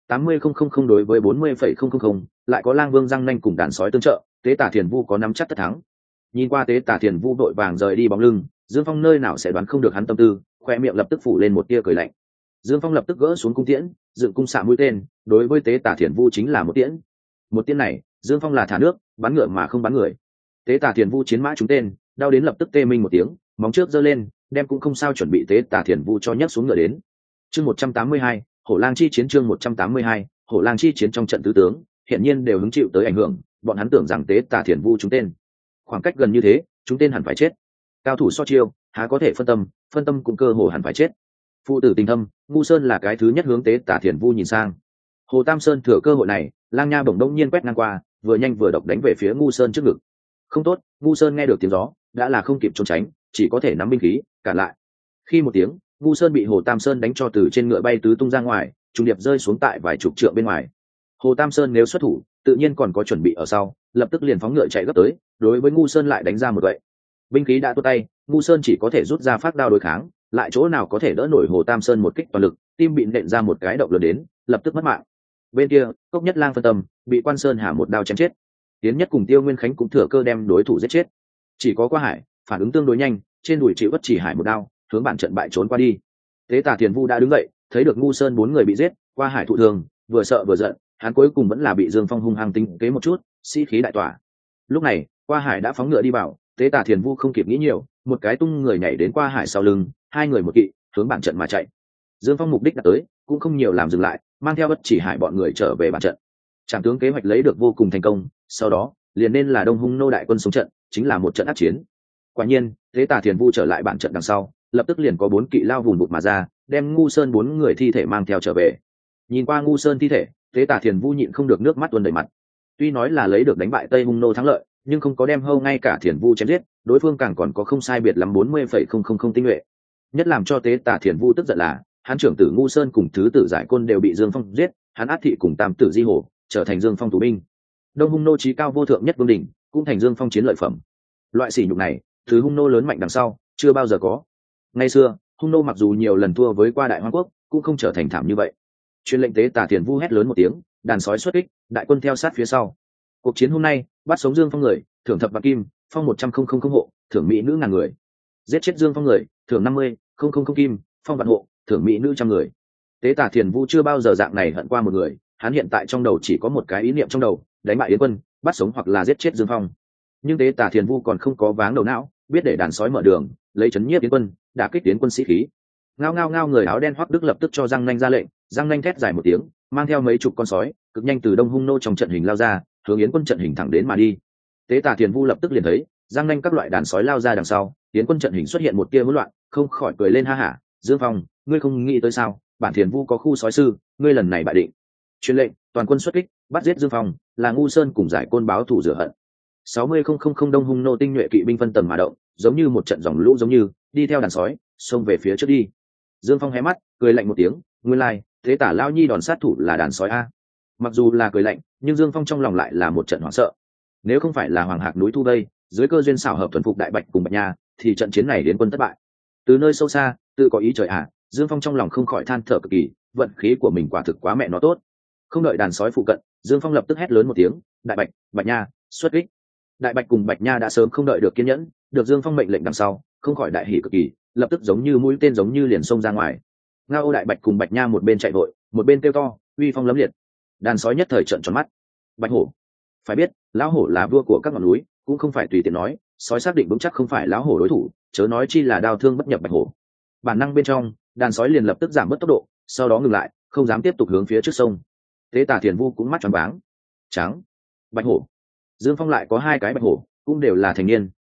80,000 đối với 40,000, lại có Lang Vương răng nanh cùng đàn sói tương trợ, tế tả thiền vu có nắm chắc tất thắng. Nhìn qua tế tả thiền vu đội vàng rời đi bóng lưng, Dương Phong nơi nào sẽ đoán không được hắn tâm tư, khoe miệng lập tức phủ lên một tia cười lạnh. Dương Phong lập tức gỡ xuống cung tiễn, dựng cung xạ mũi tên, đối với tế tả thiền vu chính là một tiễn. Một tiễn này Dương Phong là thả nước bắn ngựa mà không bắn người. Tế tả thiền vu chiến mã trúng tên, đau đến lập tức tê minh một tiếng, móng trước giơ lên, đem cũng không sao chuẩn bị tế tả thiền vu cho nhấc xuống ngựa đến. Chương 182, Hổ Lang chi chiến. Chương 182, Hổ Lang chi chiến. Trong trận tứ tướng hiện nhiên đều hứng chịu tới ảnh hưởng, bọn hắn tưởng rằng tế tả thiền vu trúng tên, khoảng cách gần như thế, trúng tên hẳn phải chết. Cao thủ so chiêu, há có thể phân tâm cũng cơ hồ hẳn phải chết. Phụ tử tình thâm, Ngu Sơn là cái thứ nhất hướng tế tả thiền vu nhìn sang. Hồ Tam Sơn thừa cơ hội này, lang nha bổng đông nhiên quét ngang qua, vừa nhanh vừa độc đánh về phía Ngu Sơn trước ngực. Không tốt, Ngu Sơn nghe được tiếng gió, đã là không kịp trốn tránh, chỉ có thể nắm binh khí cản lại. Khi một tiếng, Ngu Sơn bị Hồ Tam Sơn đánh cho từ trên ngựa bay tứ tung ra ngoài, trùng điệp rơi xuống tại vài chục trượng bên ngoài. Hồ Tam Sơn nếu xuất thủ, tự nhiên còn có chuẩn bị ở sau, lập tức liền phóng ngựa chạy gấp tới, đối với Ngu Sơn lại đánh ra một gậy. Binh khí đã tuột tay, Ngu Sơn chỉ có thể rút ra phát đao đối kháng, lại chỗ nào có thể đỡ nổi Hồ Tam Sơn một kích toàn lực, tim bị nện ra một cái động lớn đến, lập tức mất mạng. Bên kia, Cốc Nhất Lang phân tâm, bị Quan Sơn Hà một đao chém chết. Tiến Nhất cùng Tiêu Nguyên Khánh cũng thừa cơ đem đối thủ giết chết. Chỉ có Qua Hải phản ứng tương đối nhanh, trên đùi chịu Bất Chỉ Hải một đao, hướng bản trận bại trốn qua đi. Tế Tà Thiền Vu đã đứng dậy, thấy được Ngu Sơn bốn người bị giết, Qua Hải thụ thương, vừa sợ vừa giận, hắn cuối cùng vẫn là bị Dương Phong hung hăng tính kế một chút, sĩ khí đại tỏa. Lúc này, Qua Hải đã phóng ngựa đi vào, Tế Tà Thiền Vu không kịp nghĩ nhiều, một cái tung người nhảy đến Qua Hải sau lưng, hai người một kỵ, hướng bản trận mà chạy. Dương Phong mục đích đã tới, cũng không nhiều làm dừng lại, mang theo Bất Chỉ Hải bọn người trở về bản trận. Trảm tướng kế hoạch lấy được vô cùng thành công, sau đó liền nên là Đông Hung nô đại quân sống trận, chính là một trận ác chiến. Quả nhiên, Tế Tà Thiền Vu trở lại bản trận đằng sau, lập tức liền có bốn kỵ lao vùn vụt mà ra, đem Ngu Sơn bốn người thi thể mang theo trở về. Nhìn qua Ngu Sơn thi thể, Tế Tà Thiền Vu nhịn không được nước mắt tuôn đầy mặt. Tuy nói là lấy được đánh bại Tây Hung nô thắng lợi, nhưng không có đem hâu ngay cả Thiền Vu chém giết, đối phương càng còn có không sai biệt lắm 40,000 tinh nhuệ. Nhất làm cho Tế Tà Thiền Vu tức giận là, hắn trưởng tử Ngu Sơn cùng thứ tử Giải Côn đều bị Dương Phong giết, hắn Át Thị cùng tam tử Di Hổ trở thành Dương Phong tù binh. Đông Hung nô chí cao vô thượng nhất vương đỉnh, cũng thành Dương Phong chiến lợi phẩm. Loại sỉ nhục này, thứ Hung nô lớn mạnh đằng sau, chưa bao giờ có. Ngày xưa, Hung nô mặc dù nhiều lần thua với qua Đại Hoang quốc, cũng không trở thành thảm như vậy. Truyền lệnh Tế Tà Thiền Vu hét lớn một tiếng, đàn sói xuất kích, đại quân theo sát phía sau. Cuộc chiến hôm nay, bắt sống Dương Phong người, thưởng thập vạn kim, phong 100,000 hộ, thưởng mỹ nữ ngàn người. Giết chết Dương Phong người, thưởng 50,000 kim, phong vạn hộ, thưởng mỹ nữ trăm người. Tế Tà Thiền Vu chưa bao giờ dạng này hận qua một người, hắn hiện tại trong đầu chỉ có một cái ý niệm trong đầu, đánh bại Yến quân, bắt sống hoặc là giết chết Dương Phong. Nhưng Tế Tà Thiền Vu còn không có váng đầu não, biết để đàn sói mở đường, lấy chấn nhiếp Yến quân, đả kích Yến quân sĩ khí. Ngao ngao ngao, người áo đen Hoắc Đức lập tức cho Giang Nanh ra lệnh, Giang Nanh thét dài một tiếng, mang theo mấy chục con sói, cực nhanh từ Đông Hung nô trong trận hình lao ra, hướng Yến quân trận hình thẳng đến mà đi. Tế Tà Thiền Vu lập tức liền thấy, Giang Nanh các loại đàn sói lao ra đằng sau, Yến quân trận hình xuất hiện một tia hỗn loạn, không khỏi cười lên ha hả, Dương Phong, ngươi không nghĩ tới sao, bản Thiền Vu có khu sói sư, ngươi lần này bại định. Truyền lệnh, toàn quân xuất kích, bắt giết Dương Phong, là Ngu Sơn cùng Giải Côn báo thù rửa hận. 60,000 Đông Hung nô tinh nhuệ kỵ binh phân tầng mà động, giống như một trận dòng lũ giống như, đi theo đàn sói, xông về phía trước đi. Dương Phong hé mắt, cười lạnh một tiếng, nguyên lai, Thế Tả Lao Nhi đòn sát thủ là đàn sói a. Mặc dù là cười lạnh, nhưng Dương Phong trong lòng lại là một trận hoảng sợ. Nếu không phải là Hoàng Hạc núi thu vây, dưới cơ duyên xảo hợp thuần phục Đại Bạch cùng Bạch Nha, thì trận chiến này Yến quân thất bại. Từ nơi sâu xa, tự có ý trời ạ, Dương Phong trong lòng không khỏi than thở cực kỳ, vận khí của mình quả thực quá mẹ nó tốt. Không đợi đàn sói phụ cận, Dương Phong lập tức hét lớn một tiếng, Đại Bạch, Bạch Nha, xuất kích. Đại Bạch cùng Bạch Nha đã sớm không đợi được kiên nhẫn, được Dương Phong mệnh lệnh đằng sau, không khỏi đại hỉ cực kỳ, lập tức giống như mũi tên giống như liền xông ra ngoài. Ngao Đại Bạch cùng Bạch Nha một bên chạy vội, một bên kêu to, uy phong lấm liệt. Đàn sói nhất thời trợn tròn mắt. Bạch hổ, phải biết, lão hổ là vua của các ngọn núi, cũng không phải tùy tiện nói, sói xác định vững chắc không phải lão hổ đối thủ, chớ nói chi là đao thương bất nhập Bạch hổ. Bản năng bên trong, đàn sói liền lập tức giảm bớt tốc độ, sau đó ngừng lại, không dám tiếp tục hướng phía trước sông. Tế Tả Thiền Vu cũng mắt tròn váng. Trắng, Bạch hổ. Dương Phong lại có hai cái Bạch hổ, cũng đều là thành niên,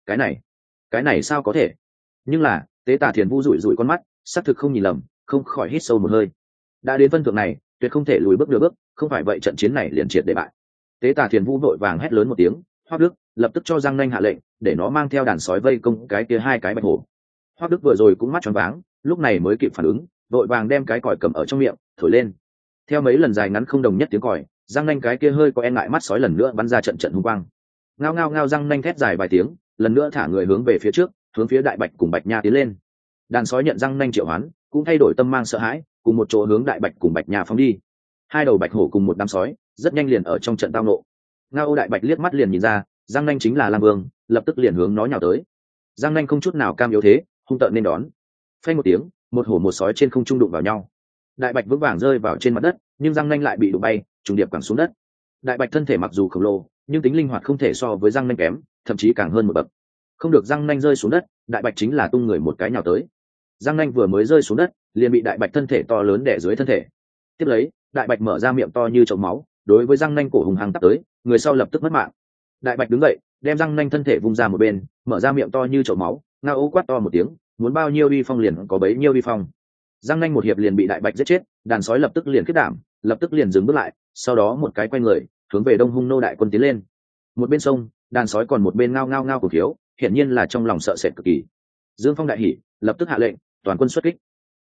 cái này sao có thể? Nhưng là, Tế Tả Thiền Vu rủi rủi con mắt, xác thực không nhìn lầm, không khỏi hít sâu một hơi. Đã đến phân thượng này, tuyệt không thể lùi bước nửa bước, không phải vậy trận chiến này liền triệt để bại. Tế Tả Thiền Vu vội vàng hét lớn một tiếng, Hoắc Đức lập tức cho Giang Nanh hạ lệnh, để nó mang theo đàn sói vây công cái kia hai cái Bạch hổ. Hoắc Đức vừa rồi cũng mắt tròn váng, lúc này mới kịp phản ứng, vội vàng đem cái còi cầm ở trong miệng, thổi lên. Theo mấy lần dài ngắn không đồng nhất tiếng còi, Giang Nanh cái kia hơi có e ngại mắt sói lần nữa bắn ra trận trận hung quang. Ngao ngao ngao, Giang Nanh thét dài vài tiếng, lần nữa thả người hướng về phía trước, hướng phía Đại Bạch cùng Bạch Nha tiến lên. Đàn sói nhận Giang Nanh triệu hoán, cũng thay đổi tâm mang sợ hãi, cùng một chỗ hướng Đại Bạch cùng Bạch Nha phóng đi. Hai đầu Bạch hổ cùng một đám sói, rất nhanh liền ở trong trận tao nộ. Ngao Đại Bạch liếc mắt liền nhìn ra, Giang Nanh chính là Lam Vương, lập tức liền hướng nó nhào tới. Giang Nanh không chút nào cam yếu thế, hung tợn nên đón. Phanh một tiếng, một hổ một sói trên không trung đụng vào nhau. Đại Bạch vững vàng rơi vào trên mặt đất, nhưng Giang Nanh lại bị đụng bay, trùng điệp quẳng xuống đất. Đại Bạch thân thể mặc dù khổng lồ, nhưng tính linh hoạt không thể so với Giang Nanh kém, thậm chí càng hơn một bậc. Không được, Giang Nanh rơi xuống đất, Đại Bạch chính là tung người một cái nhào tới. Giang Nanh vừa mới rơi xuống đất, liền bị Đại Bạch thân thể to lớn đè dưới thân thể. Tiếp lấy, Đại Bạch mở ra miệng to như chậu máu, đối với Giang Nanh cổ hùng hăng tắp tới, người sau lập tức mất mạng. Đại Bạch đứng dậy, đem Giang Nanh thân thể vung ra một bên, mở ra miệng to như chậu máu, ngao quát to một tiếng, muốn bao nhiêu uy phong liền có bấy nhiêu uy phong. Giang Nanh một hiệp liền bị Đại Bạch giết chết, đàn sói lập tức liền kết đảm, lập tức liền dừng bước lại, sau đó một cái quay người, hướng về Đông Hung nô đại quân tiến lên. Một bên sông, đàn sói còn một bên ngao ngao ngao cổ thiếu, hiển nhiên là trong lòng sợ sệt cực kỳ. Dương Phong đại hỉ, lập tức hạ lệnh, toàn quân xuất kích.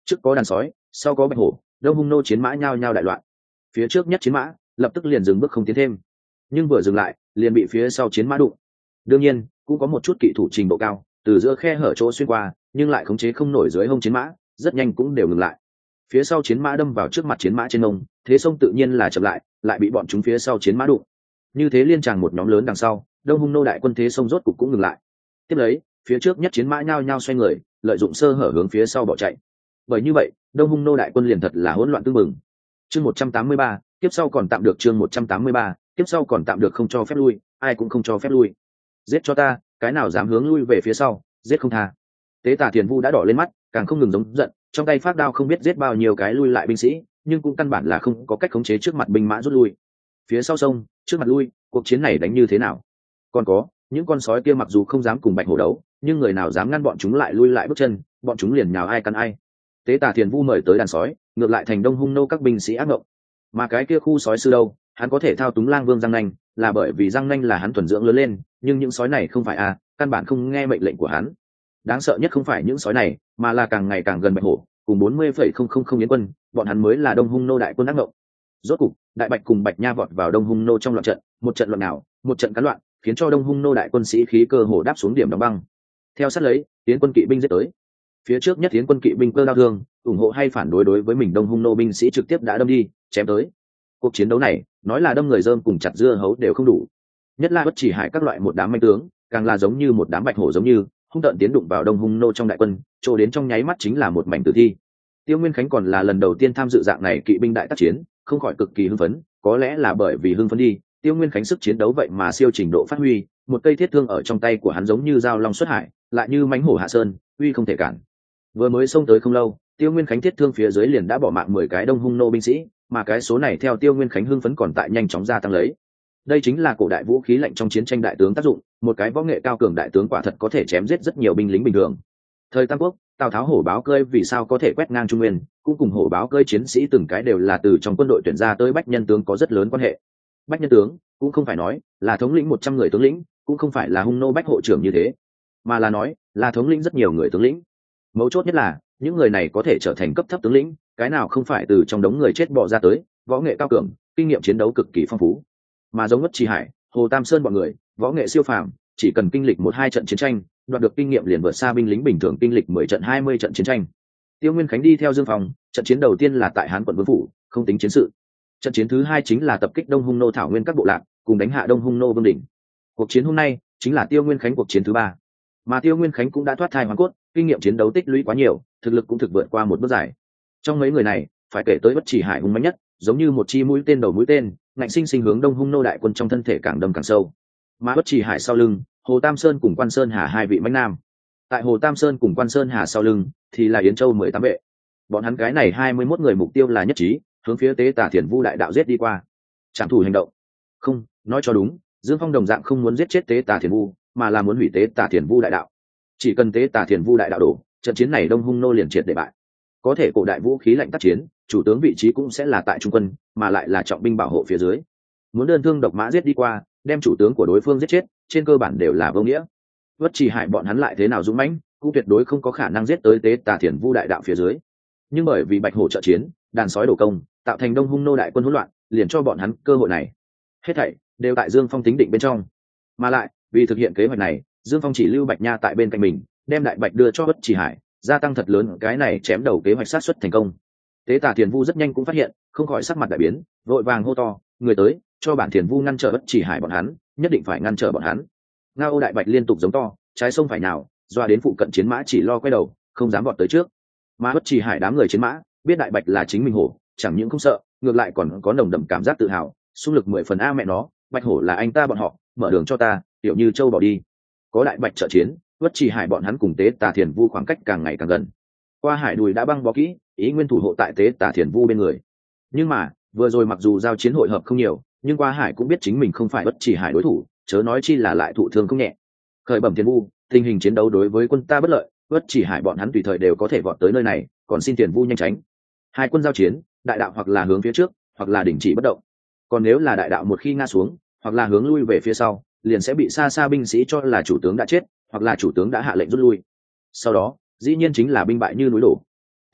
trước có đàn sói, sau có bạch hổ, đông hung nô chiến mã nhao nhao đại loạn. Phía trước nhất chiến mã lập tức liền dừng bước không tiến thêm, nhưng vừa dừng lại liền bị phía sau chiến mã đụng. Đương nhiên cũng có một chút kỵ thủ trình độ cao, từ giữa khe hở chỗ xuyên qua, nhưng lại khống chế không nổi dưới hông chiến mã, rất nhanh cũng đều ngừng lại. Phía sau chiến mã đâm vào trước mặt chiến mã trên ông, thế sông tự nhiên là chậm lại bị bọn chúng phía sau chiến mã đụng. Như thế liên tràng một nhóm lớn đằng sau, đông hung nô đại quân thế sông rốt cục cũng ngừng lại. Tiếp lấy, phía trước nhất chiến mã nhao nhao xoay người, lợi dụng sơ hở hướng phía sau bỏ chạy. Bởi như vậy, đông hung nô đại quân liền thật là hỗn loạn tương mừng. Chương 183, tiếp sau còn tạm được. Chương 183, tiếp sau còn tạm được, không cho phép lui, ai cũng không cho phép lui. Giết cho ta, cái nào dám hướng lui về phía sau, giết không tha. Tế Tả Thiền Vu đã đỏ lên mắt, càng không ngừng giống giận, trong tay phát đao không biết giết bao nhiêu cái lui lại binh sĩ, nhưng cũng căn bản là không có cách khống chế trước mặt binh mã rút lui. Phía sau sông, trước mặt lui, cuộc chiến này đánh như thế nào? Còn có, những con sói kia mặc dù không dám cùng bạch hổ đấu, nhưng người nào dám ngăn bọn chúng lại lui lại bước chân, bọn chúng liền nhào ai cắn ai. Tế Tả Thiền Vu mời tới đàn sói, ngược lại thành đông hung nô các binh sĩ ác ngộng. Mà cái kia khu sói sư đâu, hắn có thể thao túng lang vương răng nanh, là bởi vì răng nanh là hắn thuần dưỡng lớn lên, nhưng những sói này không phải căn bản không nghe mệnh lệnh của hắn. Đáng sợ nhất không phải những sói này, mà là càng ngày càng gần bạch hổ cùng 40,000 yến quân, bọn hắn mới là đông hung nô đại quân ác ngộng. Rốt cục đại bạch cùng bạch nha vọt vào đông hung nô trong loạn trận, một trận loạn nào một trận cắn loạn, khiến cho đông hung nô đại quân sĩ khí cơ hồ đáp xuống điểm đóng băng. Theo sát lấy, yến quân kỵ binh giết tới. Phía trước nhất yến quân kỵ binh cơ đao thương, ủng hộ hay phản đối đối với mình đông hung nô binh sĩ trực tiếp đã đâm đi chém tới. Cuộc chiến đấu này nói là đâm người dơm cùng chặt dưa hấu đều không đủ, nhất là bất chỉ hại các loại một đám manh tướng, càng là giống như một đám bạch hổ giống như hung tợn tiến đụng vào đông hung nô trong đại quân, chỗ đến trong nháy mắt chính là một mảnh tử thi. Tiêu Nguyên Khánh còn là lần đầu tiên tham dự dạng này kỵ binh đại tác chiến, không khỏi cực kỳ hưng phấn, có lẽ là bởi vì hưng phấn đi, Tiêu Nguyên Khánh sức chiến đấu vậy mà siêu trình độ phát huy, một cây thiết thương ở trong tay của hắn giống như dao long xuất hải, lại như mãnh hổ hạ sơn, uy không thể cản. Vừa mới xông tới không lâu, Tiêu Nguyên Khánh thiết thương phía dưới liền đã bỏ mạng 10 cái đông hung nô binh sĩ, mà cái số này theo Tiêu Nguyên Khánh hưng phấn còn tại nhanh chóng gia tăng lấy. Đây chính là cổ đại vũ khí lạnh trong chiến tranh đại tướng tác dụng, một cái võ nghệ cao cường đại tướng quả thật có thể chém giết rất nhiều binh lính bình thường. Thời Tam Quốc, Tào Tháo hổ báo cơi vì sao có thể quét ngang Trung Nguyên, cũng cùng hổ báo cơi chiến sĩ từng cái đều là từ trong quân đội tuyển ra tới bách nhân tướng có rất lớn quan hệ. Bách nhân tướng cũng không phải nói là thống lĩnh 100 người tướng lĩnh, cũng không phải là hung nô bách hộ trưởng như thế, mà là nói là thống lĩnh rất nhiều người tướng lĩnh. Mấu chốt nhất là những người này có thể trở thành cấp thấp tướng lĩnh, cái nào không phải từ trong đống người chết bò ra tới, võ nghệ cao cường, kinh nghiệm chiến đấu cực kỳ phong phú. Mà giống Ngất Trì Hải, Hồ Tam Sơn bọn người, võ nghệ siêu phàm, chỉ cần kinh lịch 1-2 trận chiến tranh, đoạt được kinh nghiệm liền vượt xa binh lính bình thường kinh lịch 10 trận 20 trận chiến tranh. Tiêu Nguyên Khánh đi theo Dương Phong, trận chiến đầu tiên là tại Hán quận Vương phủ, không tính chiến sự. Trận chiến thứ 2 chính là tập kích Đông Hung nô thảo nguyên các bộ lạc, cùng đánh hạ Đông Hung nô vương đỉnh. Cuộc chiến hôm nay chính là Tiêu Nguyên Khánh cuộc chiến thứ 3. Mà Tiêu Nguyên Khánh cũng đã thoát thai hoàn cốt, kinh nghiệm chiến đấu tích lũy quá nhiều, thực lực cũng thực vượt qua một bước giải. Trong mấy người này, phải kể tới Bất Chỉ Hải hung mãnh nhất, giống như một chi mũi tên đầu mũi tên, ngạnh sinh sinh hướng Đông Hung nô đại quân trong thân thể càng đâm càng sâu. Mà Bất Chỉ Hải sau lưng, Hồ Tam Sơn cùng Quan Sơn Hà hai vị mãnh nam. Tại Hồ Tam Sơn cùng Quan Sơn Hà sau lưng thì là Yến Châu 18 vệ. Bọn hắn cái này 21 người mục tiêu là nhất trí, hướng phía Tế Tả Thiền Vu đại đạo giết đi qua. Trảm thủ hành động. Không, nói cho đúng, Dương Phong đồng dạng không muốn giết chết Tế Tả Thiền Vu, mà là muốn hủy Tế Tả Thiền Vu đại đạo. Chỉ cần Tế Tả Thiền Vu đại đạo đổ, trận chiến này Đông Hung nô liền triệt để bại. Có thể cổ đại vũ khí lạnh tác chiến, chủ tướng vị trí cũng sẽ là tại trung quân, mà lại là trọng binh bảo hộ phía dưới. Muốn đơn thương độc mã giết đi qua, đem chủ tướng của đối phương giết chết, trên cơ bản đều là vô nghĩa. Bất Chỉ Hải bọn hắn lại thế nào dũng mãnh, cũng tuyệt đối không có khả năng giết tới Tế Tả Thiền Vu đại đạo phía dưới. Nhưng bởi vì bạch hổ trợ chiến, đàn sói đổ công, tạo thành Đông Hung nô đại quân hỗn loạn, liền cho bọn hắn cơ hội này. Hết thảy đều tại Dương Phong tính định bên trong. Mà lại, vì thực hiện kế hoạch này, Dương Phong chỉ lưu Bạch Nha tại bên cạnh mình, đem đại bạch đưa cho Bất Chỉ Hải, gia tăng thật lớn cái này chém đầu kế hoạch sát xuất thành công. Tế Tả Thiền Vu rất nhanh cũng phát hiện, không khỏi sắc mặt đại biến, vội vàng hô to, người tới, cho bản Thiền Vu ngăn trở Bất Chỉ Hải bọn hắn, nhất định phải ngăn trở bọn hắn. Ngao đại bạch liên tục giống to, trái sông phải nào, doa đến phụ cận chiến mã chỉ lo quay đầu, không dám vọt tới trước. Mà Bất Chỉ Hải đám người chiến mã biết đại bạch là chính mình hổ, chẳng những không sợ, ngược lại còn có nồng đậm cảm giác tự hào, xung lực 10 phần a mẹ nó, bạch hổ là anh ta bọn họ, mở đường cho ta, tiểu như châu bỏ đi. Có đại bạch trợ chiến, Bất Chỉ Hải bọn hắn cùng Tế Tả Thiền Vu khoảng cách càng ngày càng gần. Qua hải đùi đã băng bó kỹ, ý nguyên thủ hộ tại Tế Tả Thiền Vu bên người. Nhưng mà vừa rồi mặc dù giao chiến hội hợp không nhiều, nhưng Qua hải cũng biết chính mình không phải Bất Chỉ Hải đối thủ, chớ nói chi là lại thụ thương không nhẹ. Khởi bẩm Thiền Vu, tình hình chiến đấu đối với quân ta bất lợi, Bất Chỉ Hải bọn hắn tùy thời đều có thể vọt tới nơi này, còn xin Thiền Vu nhanh tránh. Hai quân giao chiến, đại đạo hoặc là hướng phía trước, hoặc là đình chỉ bất động. Còn nếu là đại đạo một khi ngã xuống, hoặc là hướng lui về phía sau, liền sẽ bị xa xa binh sĩ cho là chủ tướng đã chết, hoặc là chủ tướng đã hạ lệnh rút lui. Sau đó, dĩ nhiên chính là binh bại như núi đổ.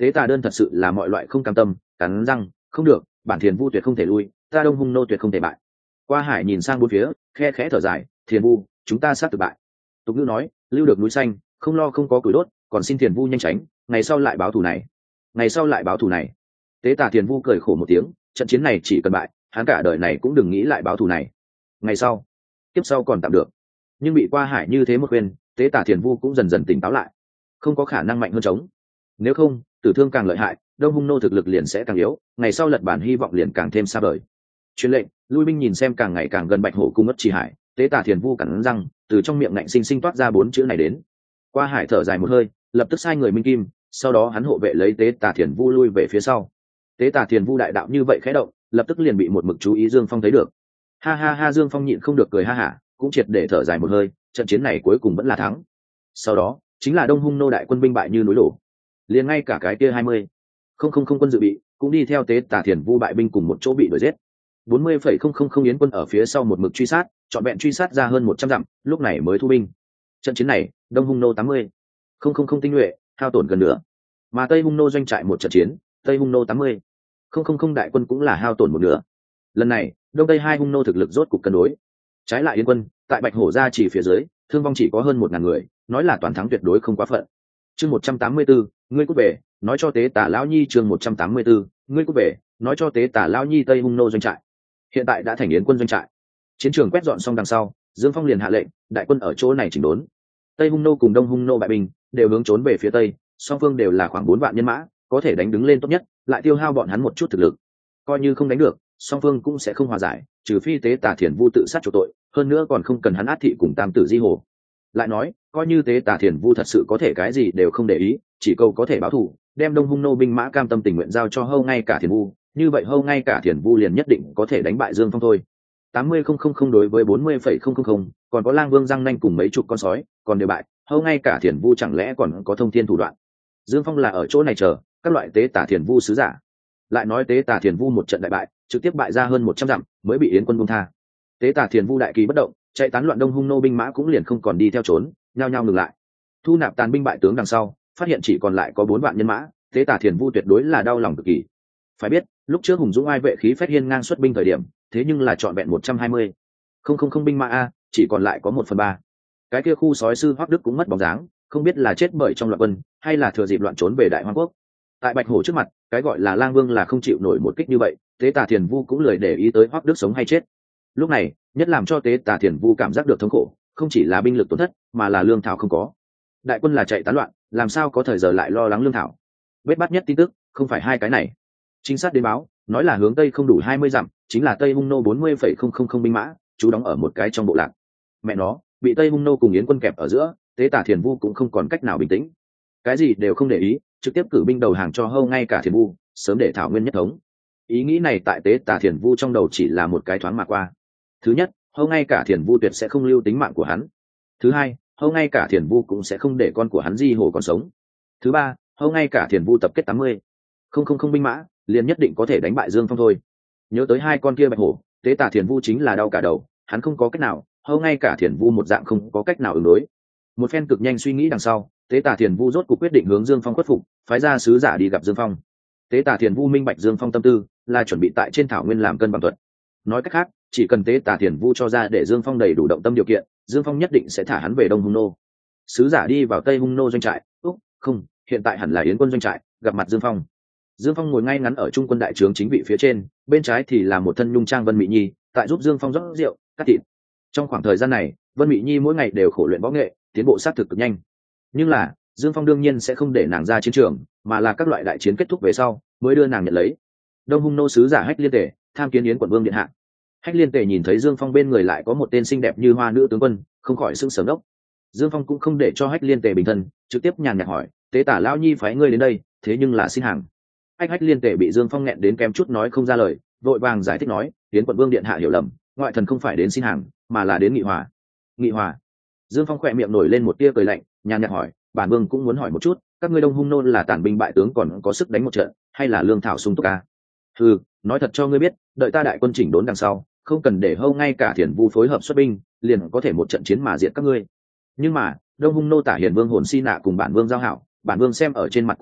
Tế Tà đơn thật sự là mọi loại không cam tâm, cắn răng, không được, bản Thiền Vu tuyệt không thể lui, ta Đông Hung nô tuyệt không thể bại. Qua Hải nhìn sang bốn phía, khe khẽ thở dài, Thiền Vu, chúng ta sát tự bại. Tục ngữ nói, lưu được núi xanh, không lo không có củi đốt, còn xin Thiền Vu nhanh tránh, ngày sau lại báo thù này. Ngày sau lại báo thù này. Tế Tà Thiền Vu cười khổ một tiếng, trận chiến này chỉ cần bại, hắn cả đời này cũng đừng nghĩ lại báo thù này. Ngày sau, kiếp sau còn tạm được. Nhưng bị Qua Hải như thế một khuyên, Tế Tà Thiền Vu cũng dần dần tỉnh táo lại, không có khả năng mạnh hơn chống. Nếu không, tử thương càng lợi hại, Đông Hung nô thực lực liền sẽ càng yếu, ngày sau lật bản hy vọng liền càng thêm xa vời. Truyền lệnh, lui binh nhìn xem càng ngày càng gần Bạch Hổ cung Ngất Trì Hải, Tế Tà Thiền Vu cắn răng, từ trong miệng ngạnh sinh sinh toát ra 4 chữ này đến. Qua Hải thở dài một hơi, lập tức sai người minh kim, sau đó hắn hộ vệ lấy Tế Tà Thiền Vu lui về phía sau. Tế Tà Thiền Vu đại đạo như vậy khẽ động, lập tức liền bị một mực chú ý Dương Phong thấy được. Ha ha ha, Dương Phong nhịn không được cười ha hả, cũng triệt để thở dài một hơi, trận chiến này cuối cùng vẫn là thắng. Sau đó chính là Đông Hung nô đại quân binh bại như núi đổ, liền ngay cả cái kia 20,000 quân dự bị cũng đi theo Tế Tà Thiền Vu bại binh cùng một chỗ bị đuổi giết. 40,000 Yến quân ở phía sau một mực truy sát, trọn vẹn truy sát ra hơn 100 dặm, lúc này mới thu binh. Trận chiến này, Đông Hung nô 80,000 tinh nhuệ, hao tổn gần nửa. Mà Tây Hung nô doanh trại một trận chiến, Tây Hung nô 80,000 đại quân cũng là hao tổn một nửa. Lần này, Đông Tây hai Hung nô thực lực rốt cục cân đối. Trái lại Yến quân, tại Bạch Hổ gia chỉ phía dưới, thương vong chỉ có hơn 1000 người, nói là toàn thắng tuyệt đối không quá phận. Chương 184, ngươi cút về, nói cho Tế Tà lão nhi. Chương 184, ngươi cút về, nói cho Tế Tà lão nhi. Tây Hung nô doanh trại hiện tại đã thành Yến quân doanh trại. Chiến trường quét dọn xong đằng sau, Dương Phong liền hạ lệnh, đại quân ở chỗ này chỉnh đốn. Tây Hung nô cùng Đông Hung nô bại binh, đều hướng trốn về phía tây, song phương đều là khoảng 4 vạn nhân mã, có thể đánh đứng lên tốt nhất, lại tiêu hao bọn hắn một chút thực lực. Coi như không đánh được, song phương cũng sẽ không hòa giải, trừ phi Tế Tà Thiền Vu tự sát chỗ tội, hơn nữa còn không cần hắn át thị cùng tam tử di hồ. Lại nói, coi như Tế Tà Thiền Vu thật sự có thể cái gì đều không để ý, chỉ câu có thể báo thù, đem Đông Hung nô binh mã cam tâm tình nguyện giao cho Hâu Ngay Cả Thiền Vu, như vậy Hâu Ngay Cả Thiền Vu liền nhất định có thể đánh bại Dương Phong thôi. 80,000 đối với 40,000, còn có Lang Vương răng nanh cùng mấy chục con sói, còn đều bại, Hâu Ngay Cả Thiền Vu chẳng lẽ còn có thông thiên thủ đoạn? Dương Phong là ở chỗ này chờ các loại Tế Tà Thiền Vu sứ giả. Lại nói Tế Tà Thiền Vu một trận đại bại, trực tiếp bại ra hơn 100 dặm, mới bị Yến quân buông tha. Tế Tà Thiền Vu đại kỳ bất động, chạy tán loạn Đông Hung nô binh mã cũng liền không còn đi theo trốn, nhao nhao ngừng lại. Thu nạp tàn binh bại tướng đằng sau, phát hiện chỉ còn lại có 4 vạn nhân mã, Tế Tà Thiền Vu tuyệt đối là đau lòng cực kỳ. Phải biết, lúc trước hùng dũng ai vệ khí phách hiên ngang xuất binh thời điểm, thế nhưng là trọn vẹn 120,000 binh mã a, chỉ còn lại có 1/3. Cái kia khu sói sư Hoắc Đức cũng mất bóng dáng, không biết là chết bởi trong loạn quân, hay là thừa dịp loạn trốn về Đại Hoang quốc. Tại Bạch Hổ trước mặt, cái gọi là Lang Vương là không chịu nổi một kích như vậy, Tế Tà Thiền Vu cũng lười để ý tới Hoắc Đức sống hay chết. Lúc này, nhất làm cho Tế Tà Thiền Vu cảm giác được thống khổ, không chỉ là binh lực tổn thất, mà là lương thảo không có. Đại quân là chạy tán loạn, làm sao có thời giờ lại lo lắng lương thảo. Vết bắt nhất tin tức, không phải hai cái này. Trinh sát đến báo, nói là hướng tây không đủ 20 dặm, chính là Tây Hung nô 40,000 binh mã, chú đóng ở một cái trong bộ lạc. Mẹ nó, bị Tây Hung nô cùng Yến quân kẹp ở giữa, Tế Tà Thiền Vu cũng không còn cách nào bình tĩnh. Cái gì đều không để ý, trực tiếp cử binh đầu hàng cho Hâu Ngay Cả Thiền Vu, sớm để thảo nguyên nhất thống. Ý nghĩ này tại Tế Tà Thiền Vu trong đầu chỉ là một cái thoáng mà qua. Thứ nhất, Hâu Ngay Cả Thiền Vu tuyệt sẽ không lưu tính mạng của hắn. Thứ hai, Hâu Ngay Cả Thiền Vu cũng sẽ không để con của hắn Di Hồ còn sống. Thứ ba, Hâu Ngay Cả Thiền Vu tập kết 80,000 binh mã, liền nhất định có thể đánh bại Dương Phong thôi. Nhớ tới hai con kia Bạch Hổ, Tế Tà Thiền Vu chính là đau cả đầu, hắn không có cách nào, Hâu Ngay Cả Thiền Vu một dạng không có cách nào ứng đối. Một phen cực nhanh suy nghĩ đằng sau, Tế Tà Thiền Vu rốt cuộc quyết định hướng Dương Phong khuất phục, phái ra sứ giả đi gặp Dương Phong. Tế Tà Thiền Vu minh bạch Dương Phong tâm tư, là chuẩn bị tại trên thảo nguyên làm cân bằng thuật. Nói cách khác, chỉ cần Tế Tà Thiền Vu cho ra để Dương Phong đầy đủ động tâm điều kiện, Dương Phong nhất định sẽ thả hắn về Đông Hung nô. Sứ giả đi vào Tây Hung nô doanh trại, không, hiện tại hẳn là Yến quân doanh trại, gặp mặt Dương Phong. Dương Phong ngồi ngay ngắn ở trung quân đại trướng chính vị phía trên, bên trái thì là một thân nhung trang Vân Mị Nhi, tại giúp Dương Phong rót rượu, cắt thịt. Trong khoảng thời gian này, Vân Mị Nhi mỗi ngày đều khổ luyện võ nghệ, tiến bộ sát thực cực nhanh. Nhưng là, Dương Phong đương nhiên sẽ không để nàng ra chiến trường, mà là các loại đại chiến kết thúc về sau, mới đưa nàng nhận lấy. Đông Hung nô sứ giả Hách Liên Tề, tham kiến Yến quận vương điện hạ. Hách Liên Tề nhìn thấy Dương Phong bên người lại có một tên xinh đẹp như hoa nữ tướng quân, không khỏi sững sờ ngốc. Dương Phong cũng không để cho Hách Liên Tề bình thân, trực tiếp nhàn nhạt hỏi, Tế Tả lão nhi phái ngươi đến đây, thế nhưng là xin hàng. Hách Liên Tề bị Dương Phong nghẹn đến kém chút nói không ra lời, vội vàng giải thích nói, Yến quận vương điện hạ hiểu lầm, ngoại thần không phải đến xin hàng, mà là đến nghị hòa. Nghị hòa? Dương Phong khỏe miệng nổi lên một tia cười lạnh, nhàn nhạt hỏi, bản vương cũng muốn hỏi một chút, các ngươi Đông Hung nô là tàn binh bại tướng còn có sức đánh một trận, hay là lương thảo sung túc à? Ừ, nói thật cho ngươi biết, đợi ta đại quân chỉnh đốn đằng sau, không cần để Hâu Ngay Cả Thiền Vu phối hợp xuất binh, liền có thể một trận chiến mà diệt các ngươi. Nhưng mà Đông Hung nô Tả Hiền Vương Hồn Si Nạ cùng bản vương giao hảo, bản vương xem ở trên mặt của hắn,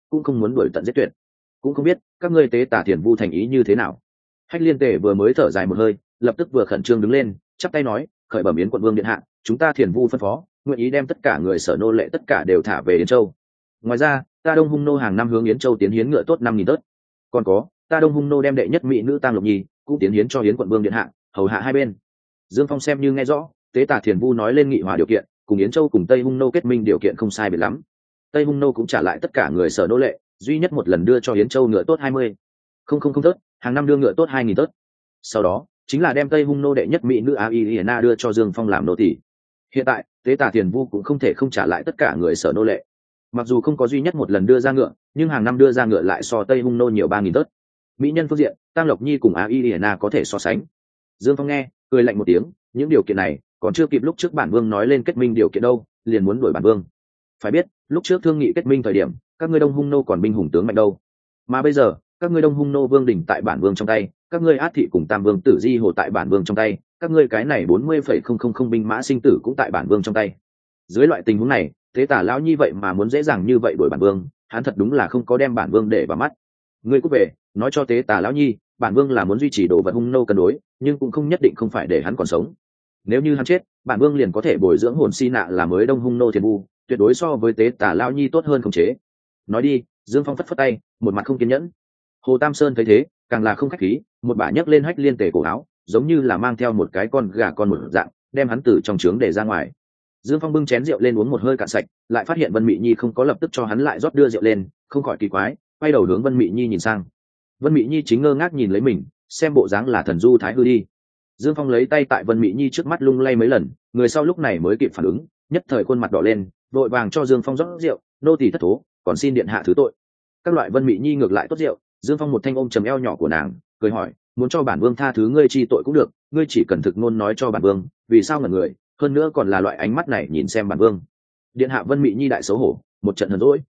cũng không muốn đuổi tận giết tuyệt. Cũng không biết các ngươi tế tả thiền vu thành ý như thế nào. Hách Liên Tề vừa mới thở dài một hơi, lập tức vừa khẩn trương đứng lên, chắp tay nói, khởi bẩm Yến quận vương điện hạ, chúng ta thiền vu phân phó, nguyện ý đem tất cả người sở nô lệ tất cả đều thả về Yến Châu. Ngoài ra, ta Đông Hung nô hàng năm hướng Yến Châu tiến hiến ngựa tốt 5.000 tớt. Còn có, ta Đông Hung nô đem đệ nhất mỹ nữ Tang Lộc Nhi cũng tiến hiến cho Yến quận vương điện hạ, hầu hạ hai bên. Dương Phong xem như nghe rõ, tế tả thiền vu nói lên nghị hòa điều kiện, cùng Yến Châu cùng Tây Hung nô kết minh điều kiện không sai biệt lắm. Tây Hung nô cũng trả lại tất cả người sở nô lệ, duy nhất một lần đưa cho Yến Châu ngựa tốt 20 không tớt, hàng năm đưa ngựa tốt 2.000 tớt. Sau đó chính là đem Tây Hung nô đệ nhất mỹ nữ A Y Na đưa cho Dương Phong làm nô tỳ. Hiện tại tế tả thiền vu cũng không thể không trả lại tất cả người sở nô lệ, mặc dù không có duy nhất một lần đưa ra ngựa, nhưng hàng năm đưa ra ngựa lại so Tây Hung nô nhiều 3.000 tớt. Mỹ nhân phương diện, Tang Lộc Nhi cùng A Y Na có thể so sánh. Dương Phong nghe cười lạnh một tiếng, những điều kiện này còn chưa kịp lúc trước bản vương nói lên kết minh điều kiện đâu, liền muốn đuổi bản vương. Phải biết lúc trước thương nghị kết minh thời điểm, các ngươi Đông Hung nô còn binh hùng tướng mạnh đâu, mà bây giờ các ngươi Đông Hung nô vương đỉnh tại bản vương trong tay, các ngươi Át thị cùng Tam vương tử Di Hồ tại bản vương trong tay, các ngươi cái này 40,000 binh mã sinh tử cũng tại bản vương trong tay. Dưới loại tình huống này, tế tả lão nhi vậy mà muốn dễ dàng như vậy đuổi bản vương, hắn thật đúng là không có đem bản vương để vào mắt. Ngươi cút về, nói cho tế tả lão nhi, bản vương là muốn duy trì đồ vật Hung nô cân đối, nhưng cũng không nhất định không phải để hắn còn sống. Nếu như hắn chết, bản vương liền có thể bồi dưỡng hồn si nạ là mới Đông Hung nô thiền vu, tuyệt đối so với tế tả lão nhi tốt hơn khống chế. Nói đi. Dương Phong phất phất tay, một mặt không kiên nhẫn. Hồ Tam Sơn thấy thế, càng là không khách khí, một bả nhấc lên Hách Liên Tề cổ áo, giống như là mang theo một cái con gà con một dạng, đem hắn từ trong trướng để ra ngoài. Dương Phong bưng chén rượu lên uống một hơi cạn sạch, lại phát hiện Vân Mị Nhi không có lập tức cho hắn lại rót đưa rượu lên, không khỏi kỳ quái, quay đầu hướng Vân Mị Nhi nhìn sang. Vân Mị Nhi chính ngơ ngác nhìn lấy mình, xem bộ dáng là thần du thái hư đi. Dương Phong lấy tay tại Vân Mị Nhi trước mắt lung lay mấy lần, người sau lúc này mới kịp phản ứng, nhất thời khuôn mặt đỏ lên, vội vàng cho Dương Phong rót rượu, nô tỳ thất thố, còn xin điện hạ thứ tội. Các loại Vân Mị Nhi ngược lại tốt rượu, Dương Phong một thanh ôm chầm eo nhỏ của nàng, cười hỏi, muốn cho bản vương tha thứ ngươi chi tội cũng được, ngươi chỉ cần thực ngôn nói cho bản vương, vì sao ngẩn người, hơn nữa còn là loại ánh mắt này nhìn xem bản vương. Điện hạ. Vân Mị Nhi đại xấu hổ, một trận hờn dỗi,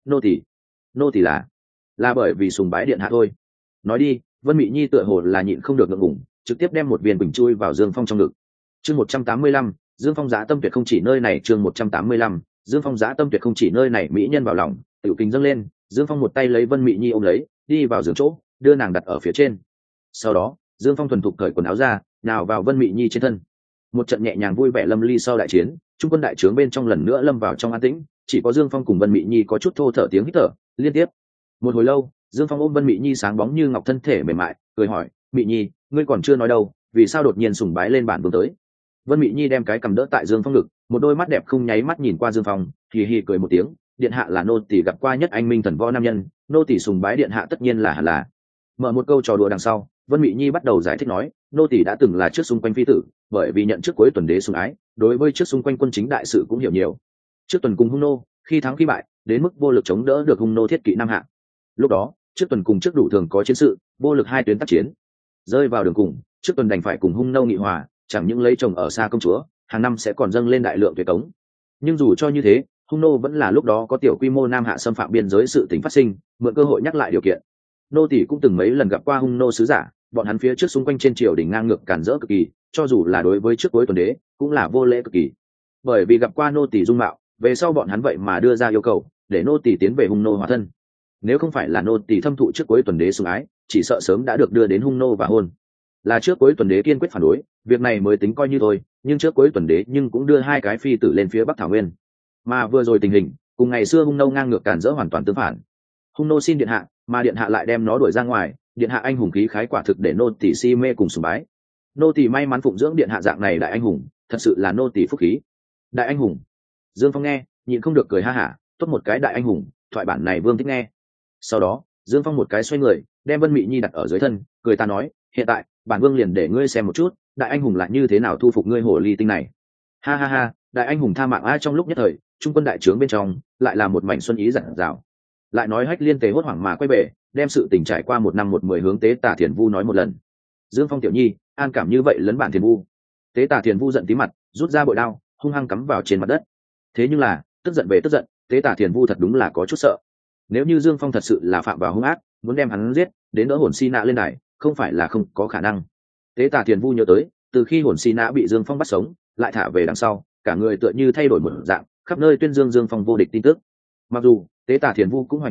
nô tỳ là bởi vì sùng bái điện hạ thôi. Nói đi. Vân Mị Nhi tựa hồ là nhịn không được ngượng ngùng, trực tiếp đem một viên bình chui vào Dương Phong trong ngực. Chương 185, Dương Phong giá tâm tuyệt không chỉ nơi này. Chương 185, Dương Phong giá tâm tuyệt không chỉ nơi này. Mỹ nhân vào lòng, tiểu kinh dâng lên, Dương Phong một tay lấy Vân Mị Nhi ôm lấy, đi vào giường chỗ, đưa nàng đặt ở phía trên. Sau đó Dương Phong thuần thục cởi quần áo ra, nào vào Vân Mị Nhi trên thân. Một trận nhẹ nhàng vui vẻ lâm ly sau đại chiến, trung quân đại trướng bên trong lần nữa lâm vào trong an tĩnh, chỉ có Dương Phong cùng Vân Mị Nhi có chút thô thở tiếng hít thở liên tiếp. Một hồi lâu, Dương Phong ôm Vân Mị Nhi sáng bóng như ngọc thân thể mềm mại, cười hỏi, Mị Nhi, ngươi còn chưa nói đâu, vì sao đột nhiên sùng bái lên bản vương tới? Vân Mị Nhi đem cái cầm đỡ tại Dương Phong ngực, một đôi mắt đẹp không nháy mắt nhìn qua Dương Phong, hì hì cười một tiếng, điện hạ là nô tỳ gặp qua nhất anh minh thần võ nam nhân, nô tỳ sùng bái điện hạ tất nhiên là hẳn là. Mở một câu trò đùa đằng sau, Vân Mị Nhi bắt đầu giải thích nói, nô tỳ đã từng là trước xung quanh phi tử, bởi vì nhận trước cuối tuần đế sủng ái, đối với trước xung quanh quân chính đại sự cũng hiểu nhiều. Trước tuần cùng Hung nô, khi thắng khi bại, đến mức vô lực chống đỡ được Hung nô thiết kỵ Nam Hạ. Lúc đó, trước tuần cùng trước đủ thường có chiến sự, vô lực hai tuyến tác chiến, rơi vào đường cùng, trước tuần đành phải cùng Hung nô nghị hòa, chẳng những lấy chồng ở xa công chúa, hàng năm sẽ còn dâng lên đại lượng thuế cống. Nhưng dù cho như thế, Hung nô vẫn là lúc đó có tiểu quy mô Nam Hạ xâm phạm biên giới sự tình phát sinh, mượn cơ hội nhắc lại điều kiện. Nô tỷ cũng từng mấy lần gặp qua Hung nô sứ giả, bọn hắn phía trước xung quanh trên triều đình ngang ngược cản rỡ cực kỳ, cho dù là đối với trước cuối tuần đế cũng là vô lễ cực kỳ. Bởi vì gặp qua nô tỷ dung mạo, về sau bọn hắn vậy mà đưa ra yêu cầu để nô tỷ tiến về Hung nô hóa thân. Nếu không phải là nô tỷ thâm thụ trước cuối tuần đế sủng ái, chỉ sợ sớm đã được đưa đến Hung nô và hôn. Là trước cuối tuần đế kiên quyết phản đối, việc này mới tính coi như thôi, nhưng trước cuối tuần đế nhưng cũng đưa hai cái phi tử lên phía Bắc Thảo Nguyên. Mà vừa rồi tình hình cùng ngày xưa Hung nô ngang ngược cản rỡ hoàn toàn tương phản. Hung nô xin điện hạ, mà điện hạ lại đem nó đuổi ra ngoài, điện hạ anh hùng khí khái quả thực để nô tỷ si mê cùng sùng bái. Nô tỷ may mắn phụng dưỡng điện hạ dạng này đại anh hùng, thật sự là nô tỷ phúc khí. Đại anh hùng. Dương Phong nghe nhịn không được cười ha hả, tốt một cái đại anh hùng, thoại bản này vương thích nghe. Sau đó Dương Phong một cái xoay người, đem Vân Mị Nhi đặt ở dưới thân, cười ta nói, hiện tại bản vương liền để ngươi xem một chút đại anh hùng là như thế nào thu phục ngươi hồ ly tinh này. Ha ha ha, đại anh hùng tha mạng ai. Trong lúc nhất thời trung quân đại trướng bên trong lại là một mảnh xuân ý rạng rào. Lại nói Hách Liên Tề hốt hoảng mà quay về, đem sự tình trải qua 1 năm 1 10 hướng Tế Tả Thiền Vu nói một lần. Dương Phong tiểu nhi an cảm như vậy lấn bản Thiền Vu. Tế Tả Thiền Vu giận tí mặt, rút ra bội đao hung hăng cắm vào trên mặt đất. Thế nhưng là tức giận về tức giận, Tế Tả Thiền Vu thật đúng là có chút sợ. Nếu như Dương Phong thật sự là phạm vào hung ác, muốn đem hắn giết đến đỡ hồn si nạ lên đài, không phải là không có khả năng. Tế Tả Thiền Vu nhớ tới từ khi hồn si nạ bị Dương Phong bắt sống lại thả về đằng sau, cả người tựa như thay đổi một dạng, khắp nơi tuyên dương Dương Phong vô địch tin tức. Mặc dù Tế Tả Thiền Vu cũng hoài nghi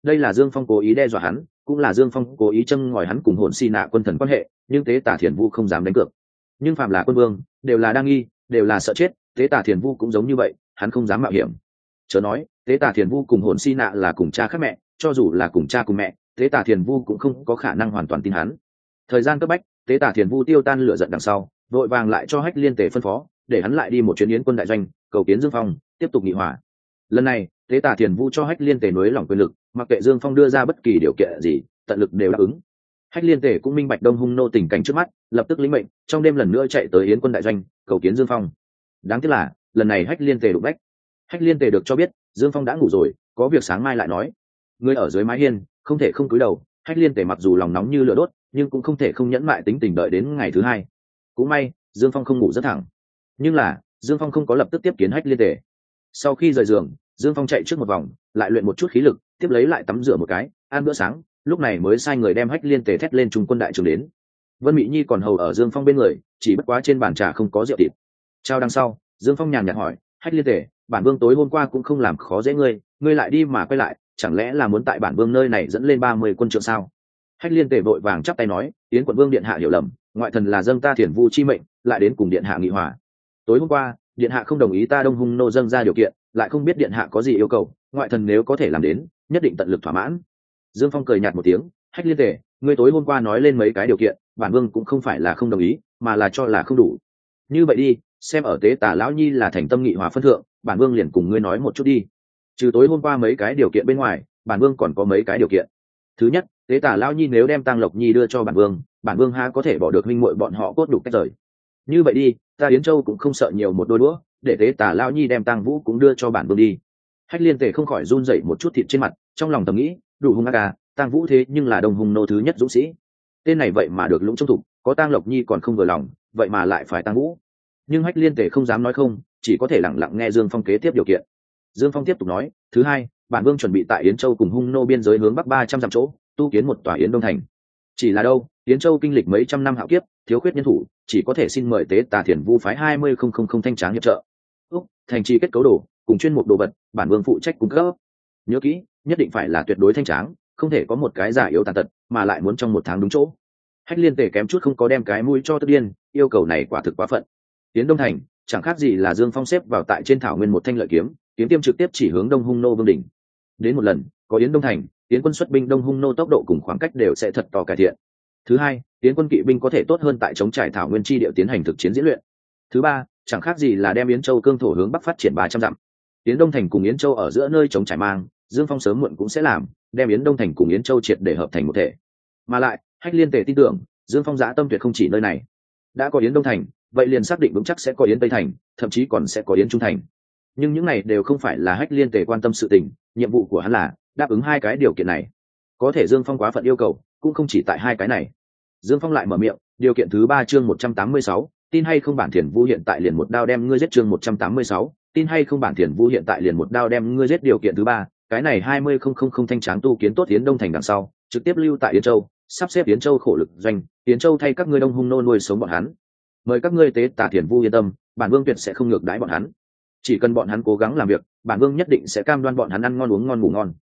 đây là Dương Phong cố ý đe dọa hắn, cũng là Dương Phong cố ý châm ngòi hắn cùng hồn si nạ quân thần quan hệ, nhưng Tế Tả Thiền Vu không dám đánh cược. Nhưng phạm là quân vương, đều là đang nghi, đều là sợ chết, Tế Tả Thiền Vu cũng giống như vậy, hắn không dám mạo hiểm. Chớ nói, Tế Tả Thiền Vu cùng hồn si nạ là cùng cha khác mẹ, cho dù là cùng cha cùng mẹ, Tế Tả Thiền Vu cũng không có khả năng hoàn toàn tin hắn. Thời gian cấp bách, Tế Tả Thiền Vu tiêu tan lửa giận đằng sau, vội vàng lại cho Hách Liên Tề phân phó, để hắn lại đi một chuyến yến quân đại doanh, cầu kiến Dương Phong, tiếp tục nghị hòa. Lần này, Tế Tả Thiền Vu cho Hách Liên Tề nới lỏng quyền lực, mặc kệ Dương Phong đưa ra bất kỳ điều kiện gì, tận lực đều đáp ứng. Hách Liên Tề cũng minh bạch Đông Hung nô tình cảnh trước mắt, lập tức lĩnh mệnh, trong đêm lần nữa chạy tới yến quân đại doanh, cầu kiến Dương Phong. Đáng tiếc là, lần này Hách Liên Tề đụng bách. Hách Liên Tề được cho biết, Dương Phong đã ngủ rồi, có việc sáng mai lại nói. Người ở dưới mái hiên, không thể không cúi đầu. Hách Liên Tề mặc dù lòng nóng như lửa đốt, nhưng cũng không thể không nhẫn mại tính tình đợi đến ngày thứ hai. Cũng may, Dương Phong không ngủ rất thẳng. Nhưng là, Dương Phong không có lập tức tiếp kiến Hách Liên Tề. Sau khi rời giường, Dương Phong chạy trước một vòng, lại luyện một chút khí lực, tiếp lấy lại tắm rửa một cái, ăn bữa sáng, lúc này mới sai người đem Hách Liên Tề thét lên trung quân đại trường đến. Vân Mị Nhi còn hầu ở Dương Phong bên người, chỉ bất quá trên bàn trà không có rượu thịt. Trao đằng sau, Dương Phong nhàn nhạt hỏi, Hách Liên Tề, bản vương tối hôm qua cũng không làm khó dễ ngươi, ngươi lại đi mà quay lại, chẳng lẽ là muốn tại bản vương nơi này dẫn lên 30 quân trượng sao? Hách Liên Tề vội vàng chắp tay nói, Yến quận vương điện hạ hiểu lầm, ngoại thần là dâng ta Thiền Vu chi mệnh, lại đến cùng điện hạ nghị hòa. Tối hôm qua, điện hạ không đồng ý ta Đông Hung nô dâng ra điều kiện, lại không biết điện hạ có gì yêu cầu, ngoại thần nếu có thể làm đến, nhất định tận lực thỏa mãn. Dương Phong cười nhạt một tiếng, Hách Liên Tề, ngươi tối hôm qua nói lên mấy cái điều kiện, bản vương cũng không phải là không đồng ý, mà là cho là không đủ. Như vậy đi, xem ở Tế Tả lão nhi là thành tâm nghị hòa phân thượng, bản vương liền cùng ngươi nói một chút đi. Trừ tối hôm qua mấy cái điều kiện bên ngoài, bản vương còn có mấy cái điều kiện. Thứ nhất, Tế Tả lão nhi nếu đem Tang Lộc Nhi đưa cho bản vương há có thể bỏ được huynh muội bọn họ cốt đục tách rời. Như vậy đi, ta Yến Châu cũng không sợ nhiều một đôi đũa, để Tế Tả lão nhi đem Tang Vũ cũng đưa cho bản vương đi. Hách Liên Tề không khỏi run rẩy một chút thịt trên mặt, trong lòng thầm nghĩ, đủ hung ác à, Tang Vũ thế nhưng là Đông Hung nô thứ nhất dũng sĩ, tên này vậy mà được lũng trong thục, có Tang Lộc Nhi còn không vừa lòng, vậy mà lại phải Tang Vũ. Nhưng Hách Liên Tề không dám nói không, chỉ có thể lặng lặng nghe Dương Phong kế tiếp điều kiện. Dương Phong tiếp tục nói, thứ hai, bản vương chuẩn bị tại Yến Châu cùng Hung nô biên giới hướng bắc 300 dặm chỗ, tu kiến một tòa Yến Đông thành. Chỉ là đâu, Yến Châu kinh lịch mấy trăm năm hạo kiếp, thiếu khuyết nhân thủ, chỉ có thể xin mời Tế Tả Thiền Vu phái 20,000 thanh tráng hiệp trợ. Thành trì kết cấu đồ, cùng chuyên mục đồ vật, bản vương phụ trách cung cấp. Nhớ kỹ, nhất định phải là tuyệt đối thanh tráng, không thể có một cái giả yếu tàn tật, mà lại muốn trong một tháng đúng chỗ. Hách Liên Tề kém chút không có đem cái mũi cho tức điên, yêu cầu này quả thực quá phận. Yến Đông thành chẳng khác gì là Dương Phong xếp vào tại trên thảo nguyên một thanh lợi kiếm, kiếm tiêm trực tiếp chỉ hướng Đông Hung nô vương đỉnh. Đến một lần, có Yến Đông thành, Yến quân xuất binh Đông Hung nô tốc độ cùng khoảng cách đều sẽ thật to cải thiện. Thứ hai, Yến quân kỵ binh có thể tốt hơn tại chống trải thảo nguyên chi địa tiến hành thực chiến diễn luyện. Thứ ba, chẳng khác gì là đem Yến Châu cương thổ hướng bắc phát triển 300 dặm. Yến Đông thành cùng Yến Châu ở giữa nơi chống trải mang, Dương Phong sớm muộn cũng sẽ làm, đem Yến Đông thành cùng Yến Châu triệt để hợp thành một thể. Mà lại, Hách Liên Tề tin tưởng, Dương Phong dã tâm tuyệt không chỉ nơi này. Đã có Yến Đông thành, vậy liền xác định vững chắc sẽ có Yến Tây thành, thậm chí còn sẽ có Yến Trung thành. Nhưng những này đều không phải là Hách Liên Tề quan tâm sự tình, nhiệm vụ của hắn là đáp ứng hai cái điều kiện này. Có thể Dương Phong quá phận yêu cầu, cũng không chỉ tại hai cái này. Dương Phong lại mở miệng, điều kiện thứ 3 chương 186, tin hay không bản Thiền Vu hiện tại liền một đao đem ngươi giết chương 186, tin hay không bản Thiền Vu hiện tại liền một đao đem ngươi giết điều kiện thứ 3, cái này 20,000 thanh tráng tu kiến tốt Yến Đông thành đằng sau, trực tiếp lưu tại Yến Châu, sắp xếp Yến Châu khổ lực doanh, Yến Châu thay các ngươi Đông Hung nô nuôi sống bọn hắn. Mời các ngươi Tế Tả Thiền Vu yên tâm, bản vương tuyệt sẽ không ngược đãi bọn hắn. Chỉ cần bọn hắn cố gắng làm việc, bản vương nhất định sẽ cam đoan bọn hắn ăn ngon uống ngon ngủ ngon.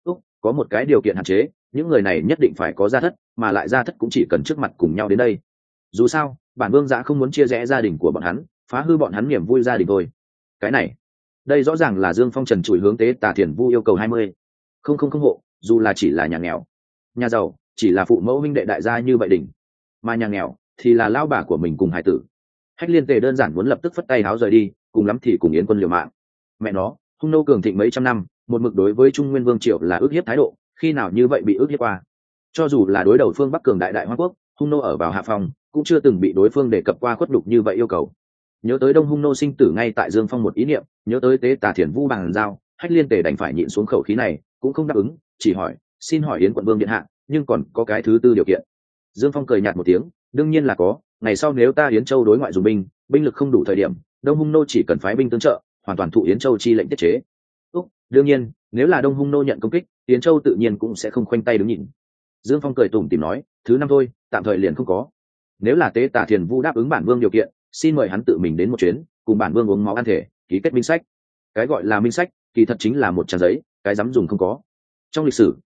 Có một cái điều kiện hạn chế, những người này nhất định phải có gia thất, mà lại gia thất cũng chỉ cần trước mặt cùng nhau đến đây. Dù sao, bản vương dã không muốn chia rẽ gia đình của bọn hắn, phá hư bọn hắn niềm vui gia đình thôi. Cái này, đây rõ ràng là Dương Phong trần trụi hướng Tế Tả Thiền Vu yêu cầu 20. Không hộ, dù là chỉ là nhà nghèo. Nhà giàu, chỉ là phụ mẫu huynh đệ đại gia như vậy đỉnh. Mà nhà nghèo, thì là lao bà của mình cùng hải tử. Hách Liên Tề đơn giản muốn lập tức phất tay háo rời đi, cùng lắm thì cùng Yến quân liều mạng. Mẹ nó, Hung nô cường thịnh mấy trăm năm, một mực đối với Trung Nguyên Vương triều là ức hiếp thái độ, khi nào như vậy bị ức hiếp qua? Cho dù là đối đầu phương Bắc cường đại Hoang quốc, Hung nô ở vào hạ phòng, cũng chưa từng bị đối phương đề cập qua khuất đục như vậy yêu cầu. Nhớ tới Đông Hung nô sinh tử ngay tại Dương Phong một ý niệm, nhớ tới Tế Tả Thiền Vu bằng giao, Hách Liên Tề đành phải nhịn xuống khẩu khí này, cũng không đáp ứng, chỉ hỏi, xin hỏi Yến quận vương điện hạ, nhưng còn có cái thứ tư điều kiện. Dương Phong cười nhạt một tiếng, đương nhiên là có, ngày sau nếu ta Yến Châu đối ngoại dùng binh, binh lực không đủ thời điểm, Đông Hung nô chỉ cần phái binh tương trợ, hoàn toàn thụ Yến Châu chi lệnh tiết chế. Đương nhiên, nếu là Đông Hung nô nhận công kích, Yến Châu tự nhiên cũng sẽ không khoanh tay đứng nhìn. Dương Phong cười tủm tỉm nói, thứ năm thôi, tạm thời liền không có. Nếu là Tế Tả Thiền Vu đáp ứng bản vương điều kiện, xin mời hắn tự mình đến một chuyến, cùng bản vương uống máu ăn thể, ký kết minh sách. Cái gọi là minh sách, kỳ thật chính là một trang giấy, cái dám dùng không có. Trong lịch sử,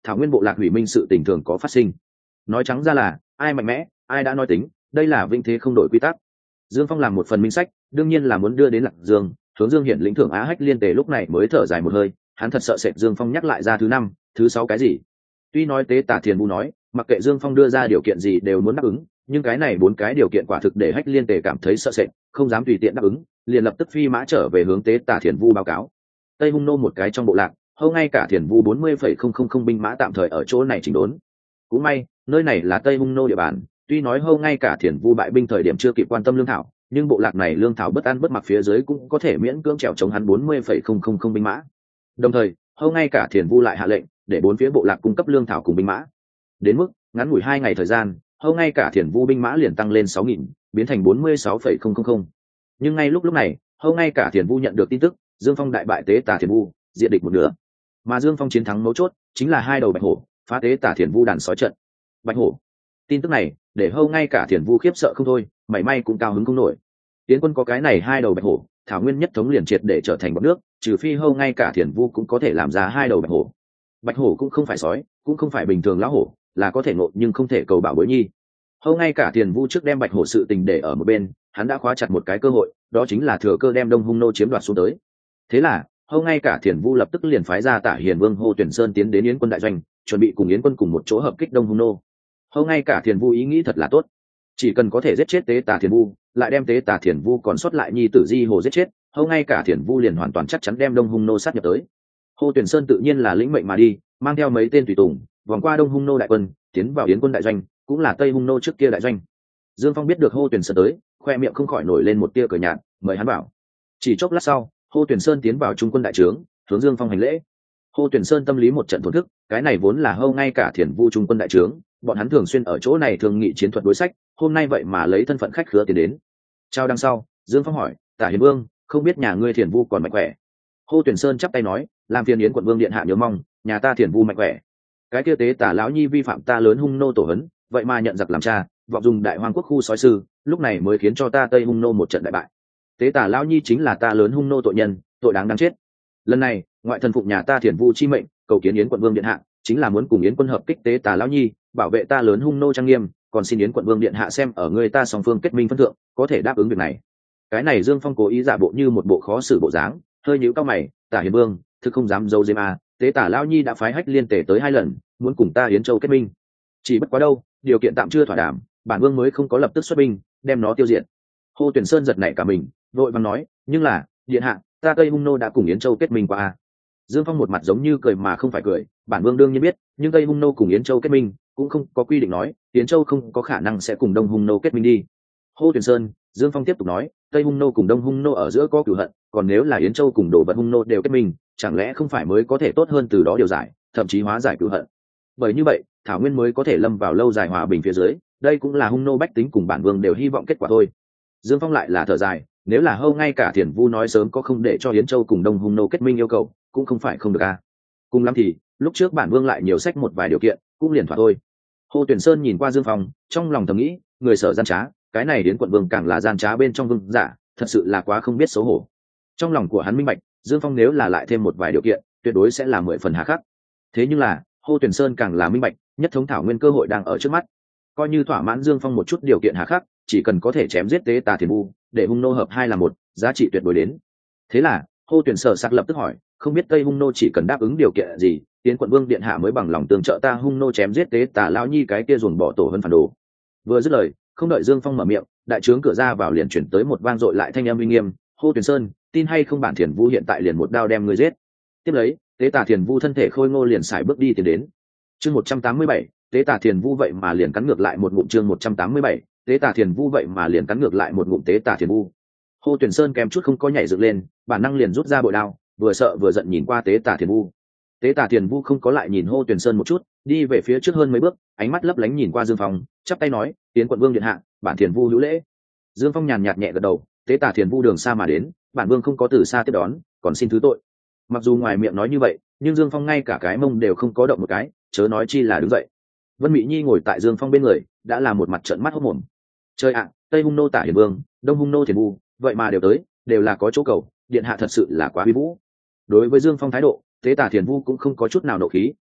thảo nguyên bộ lạc hủy minh sự tình thường có phát sinh. Nói trắng ra là ai mạnh mẽ ai đã nói tính, đây là vinh thế không đổi quy tắc. Dương Phong làm một phần minh sách, đương nhiên là muốn đưa đến Lạc Dương, hướng Dương Hiển lĩnh thưởng Á Hách liên tề lúc này mới thở dài một hơi, hắn thật sợ sệt Dương Phong nhắc lại ra thứ năm, thứ sáu cái gì. Tuy nói Tế Tả Thiền Vu nói, mặc kệ Dương Phong đưa ra điều kiện gì đều muốn đáp ứng, nhưng cái này bốn cái điều kiện quả thực để Hách liên tề cảm thấy sợ sệt, không dám tùy tiện đáp ứng, liền lập tức phi mã trở về hướng Tế Tả Thiền Vu báo cáo. Tây Hung Nô một cái trong bộ lạc, hầu ngay cả Thiền Vu 40,000 binh mã tạm thời ở chỗ này chỉnh đốn. Cũng may, nơi này là Tây Hung Nô địa bàn, tuy nói hầu ngay cả Thiền Vu bại binh thời điểm chưa kịp quan tâm lương thảo, nhưng bộ lạc này lương thảo bất ăn bất mặc phía dưới cũng có thể miễn cưỡng trèo chống hắn 40,000 binh mã. Đồng thời, hầu ngay cả Thiền Vu lại hạ lệnh để bốn phía bộ lạc cung cấp lương thảo cùng binh mã. Đến mức ngắn ngủi 2 ngày thời gian, hầu ngay cả Thiền Vu binh mã liền tăng lên 6.000, biến thành 46,000. Nhưng ngay lúc này, hầu ngay cả Thiền Vu nhận được tin tức, Dương Phong đại bại Tế Tả Thiền Vu, diệt địch một nửa. Mà Dương Phong chiến thắng mấu chốt chính là 2 đầu bạch hổ, phá Tế Tả Thiền Vu đàn sói trận. Bạch hổ. Tin tức này để hầu ngay cả Thiền Vu khiếp sợ không thôi, mảy may cũng cao hứng không nổi. Tiến quân có cái này 2 đầu bạch hổ, thảo nguyên nhất thống liền triệt để trở thành bọt nước, trừ phi hầu ngay cả Thiền Vu cũng có thể làm ra 2 đầu bạch hổ. Bạch hổ cũng không phải sói, cũng không phải bình thường lão hổ, là có thể ngộ nhưng không thể cầu bảo bối nhi. Hầu ngay cả Thiền Vu trước đem bạch hổ sự tình để ở một bên, hắn đã khóa chặt một cái cơ hội, đó chính là thừa cơ đem Đông Hung Nô chiếm đoạt xuống tới. Thế là hầu ngay cả Thiền Vu lập tức liền phái ra Tả Hiền Vương Hồ Tuyển Sơn tiến đến Yến quân đại doanh, chuẩn bị cùng Yến quân cùng một chỗ hợp kích Đông Hung Nô. Hầu ngay cả Thiền Vu ý nghĩ thật là tốt, chỉ cần có thể giết chết Tế Tả Thiền Vu, lại đem Tế Tả Thiền Vu còn sót lại nhi tử Di Hồ giết chết, hầu ngay cả Thiền Vu liền hoàn toàn chắc chắn đem Đông Hung Nô sát nhập tới. Hồ Tuyển Sơn tự nhiên là lĩnh mệnh mà đi, mang theo mấy tên tùy tùng, vòng qua Đông Hung Nô đại quân, tiến vào Yến quân đại doanh, cũng là Tây Hung Nô trước kia đại doanh. Dương Phong biết được Hồ Tuyển Sơn tới, khoe miệng không khỏi nổi lên một tia cười nhạt, mời hắn vào. Chỉ chốc lát sau, Hồ Tuyển Sơn tiến vào trung quân đại trướng, hướng Dương Phong hành lễ. Hồ Tuyển Sơn tâm lý một trận thổn thức, cái này vốn là hầu ngay cả Thiền Vu trung quân đại trướng, bọn hắn thường xuyên ở chỗ này thường nghị chiến thuật đối sách, hôm nay vậy mà lấy thân phận khách khứa tiến đến. Chào đằng sau, Dương Phong hỏi, Tả Hiền Vương, không biết nhà ngươi Thiền Vu còn mạnh khỏe? Hồ Tuyển Sơn chắp tay nói, làm phiền Yến quận vương điện hạ nhớ mong, nhà ta Thiền Vu mạnh khỏe. Cái kia Tế Tả lão nhi vi phạm ta lớn Hung Nô tổ hấn, vậy mà nhận giặc làm cha, vọng dùng đại hoang quốc khu sói sư, lúc này mới khiến cho ta Tây Hung Nô một trận đại bại. Tế Tả lão nhi chính là ta lớn Hung Nô tội nhân, tội đáng chết. Lần này ngoại thần phụng nhà ta Thiền Vu chi mệnh, cầu kiến Yến quận vương điện hạ, chính là muốn cùng Yến quân hợp kích Tế Tả lão nhi, bảo vệ ta lớn Hung Nô trang nghiêm, còn xin Yến quận vương điện hạ xem ở người ta song phương kết minh phân thượng, có thể đáp ứng việc này. Cái này Dương Phong cố ý giả bộ như một bộ khó xử bộ dáng, hơi nhíu cao mày, Tả Hiền Vương, thực không dám giấu giếm à, Tế Tả lão nhi đã phái Hách liên tề tới 2 lần, muốn cùng ta Yến Châu kết minh. Chỉ bất quá đâu, điều kiện tạm chưa thỏa đàm, bản vương mới không có lập tức xuất binh đem nó tiêu diệt. Hồ Tuyển Sơn giật nảy cả mình, vội vàng nói, nhưng là điện hạ, ta Tây Hung Nô đã cùng Yến Châu kết minh qua à. Dương Phong một mặt giống như cười mà không phải cười, bản vương đương nhiên biết, nhưng Tây Hung Nô cùng Yến Châu kết minh cũng không có quy định nói Yến Châu không có khả năng sẽ cùng Đông Hung Nô kết minh đi. Hồ Tuyển Sơn, Dương Phong tiếp tục nói, Tây Hung Nô cùng Đông Hung Nô ở giữa có cửu hận, còn nếu là Yến Châu cùng Đồ Vật Hung Nô đều kết minh, chẳng lẽ không phải mới có thể tốt hơn từ đó điều giải, thậm chí hóa giải cửu hận. Bởi như vậy, thảo nguyên mới có thể lâm vào lâu dài hòa bình phía dưới, đây cũng là Hung Nô bách tính cùng bản vương đều hy vọng kết quả thôi. Dương Phong lại là thở dài, nếu là hầu ngay cả Thiền Vu nói sớm có không để cho Yến Châu cùng Đông Hung Nô kết minh yêu cầu, cũng không phải không được à. Cùng lắm thì lúc trước bản vương lại nhiều sách một vài điều kiện, cũng liền thỏa thôi. Hồ Tuyển Sơn nhìn qua Dương Phong, trong lòng thầm nghĩ, người sợ gian trá, cái này đến quận vương càng là gian trá bên trong vương giả, thật sự là quá không biết xấu hổ. Trong lòng của hắn minh bạch, Dương Phong nếu là lại thêm một vài điều kiện, tuyệt đối sẽ là 10 phần hà khắc. Thế nhưng là Hồ Tuyển Sơn càng là minh bạch, nhất thống thảo nguyên cơ hội đang ở trước mắt, coi như thỏa mãn Dương Phong một chút điều kiện hà khắc, chỉ cần có thể chém giết Tế Tả Thiền Vu, để Hung Nô hợp 2 là 1, giá trị tuyệt đối đến. Thế là Hồ Tuyển Sở sạc lập tức hỏi, không biết Tây Hung Nô chỉ cần đáp ứng điều kiện gì, Yến quận vương điện hạ mới bằng lòng tương trợ ta Hung Nô chém giết Tế Tả lão nhi cái kia ruồng bỏ tổ hơn phản đồ. Vừa dứt lời, không đợi Dương Phong mở miệng, đại trướng cửa ra vào liền chuyển tới một vang dội lại thanh âm uy nghiêm, Hồ Tuyển Sơn, tin hay không bản Thiền Vu hiện tại liền một đao đem ngươi giết. Tiếp lấy, Tế Tả Thiền Vu thân thể khôi ngô liền xài bước đi tiến đến. Chương 187, Tế Tả Thiền Vu vậy mà liền cắn ngược lại một ngụm. Chương 187, Tế Tả Thiền Vu vậy mà liền cắn ngược lại một ngụm. Tế Tả Thiền Vu. Hồ Tuyển Sơn kém chút không có nhảy dựng lên, bản năng liền rút ra bội đao, vừa sợ vừa giận nhìn qua Tế Tả Thiền Vu. Tế Tả Thiền Vu không có lại nhìn Hồ Tuyển Sơn một chút, đi về phía trước hơn mấy bước, ánh mắt lấp lánh nhìn qua Dương Phong, chắp tay nói, Yến quận vương điện hạ, bản Thiền Vu hữu lễ. Dương Phong nhàn nhạt nhẹ gật đầu, Tế Tả Thiền Vu đường xa mà đến, bản vương không có từ xa tiếp đón, còn xin thứ tội. Mặc dù ngoài miệng nói như vậy, nhưng Dương Phong ngay cả cái mông đều không có động một cái, chớ nói chi là đứng dậy. Vân Mị Nhi ngồi tại Dương Phong bên người, đã là một mặt trợn mắt hốt mồm. Trời ạ, Tây Hung Nô Tả Hiền Vương, Đông Hung Nô Thiền Vu, vậy mà đều tới, đều là có chỗ cầu, điện hạ thật sự là quá uy vũ. Đối với Dương Phong thái độ, Tế Tả Thiền Vu cũng không có chút nào nộ khí,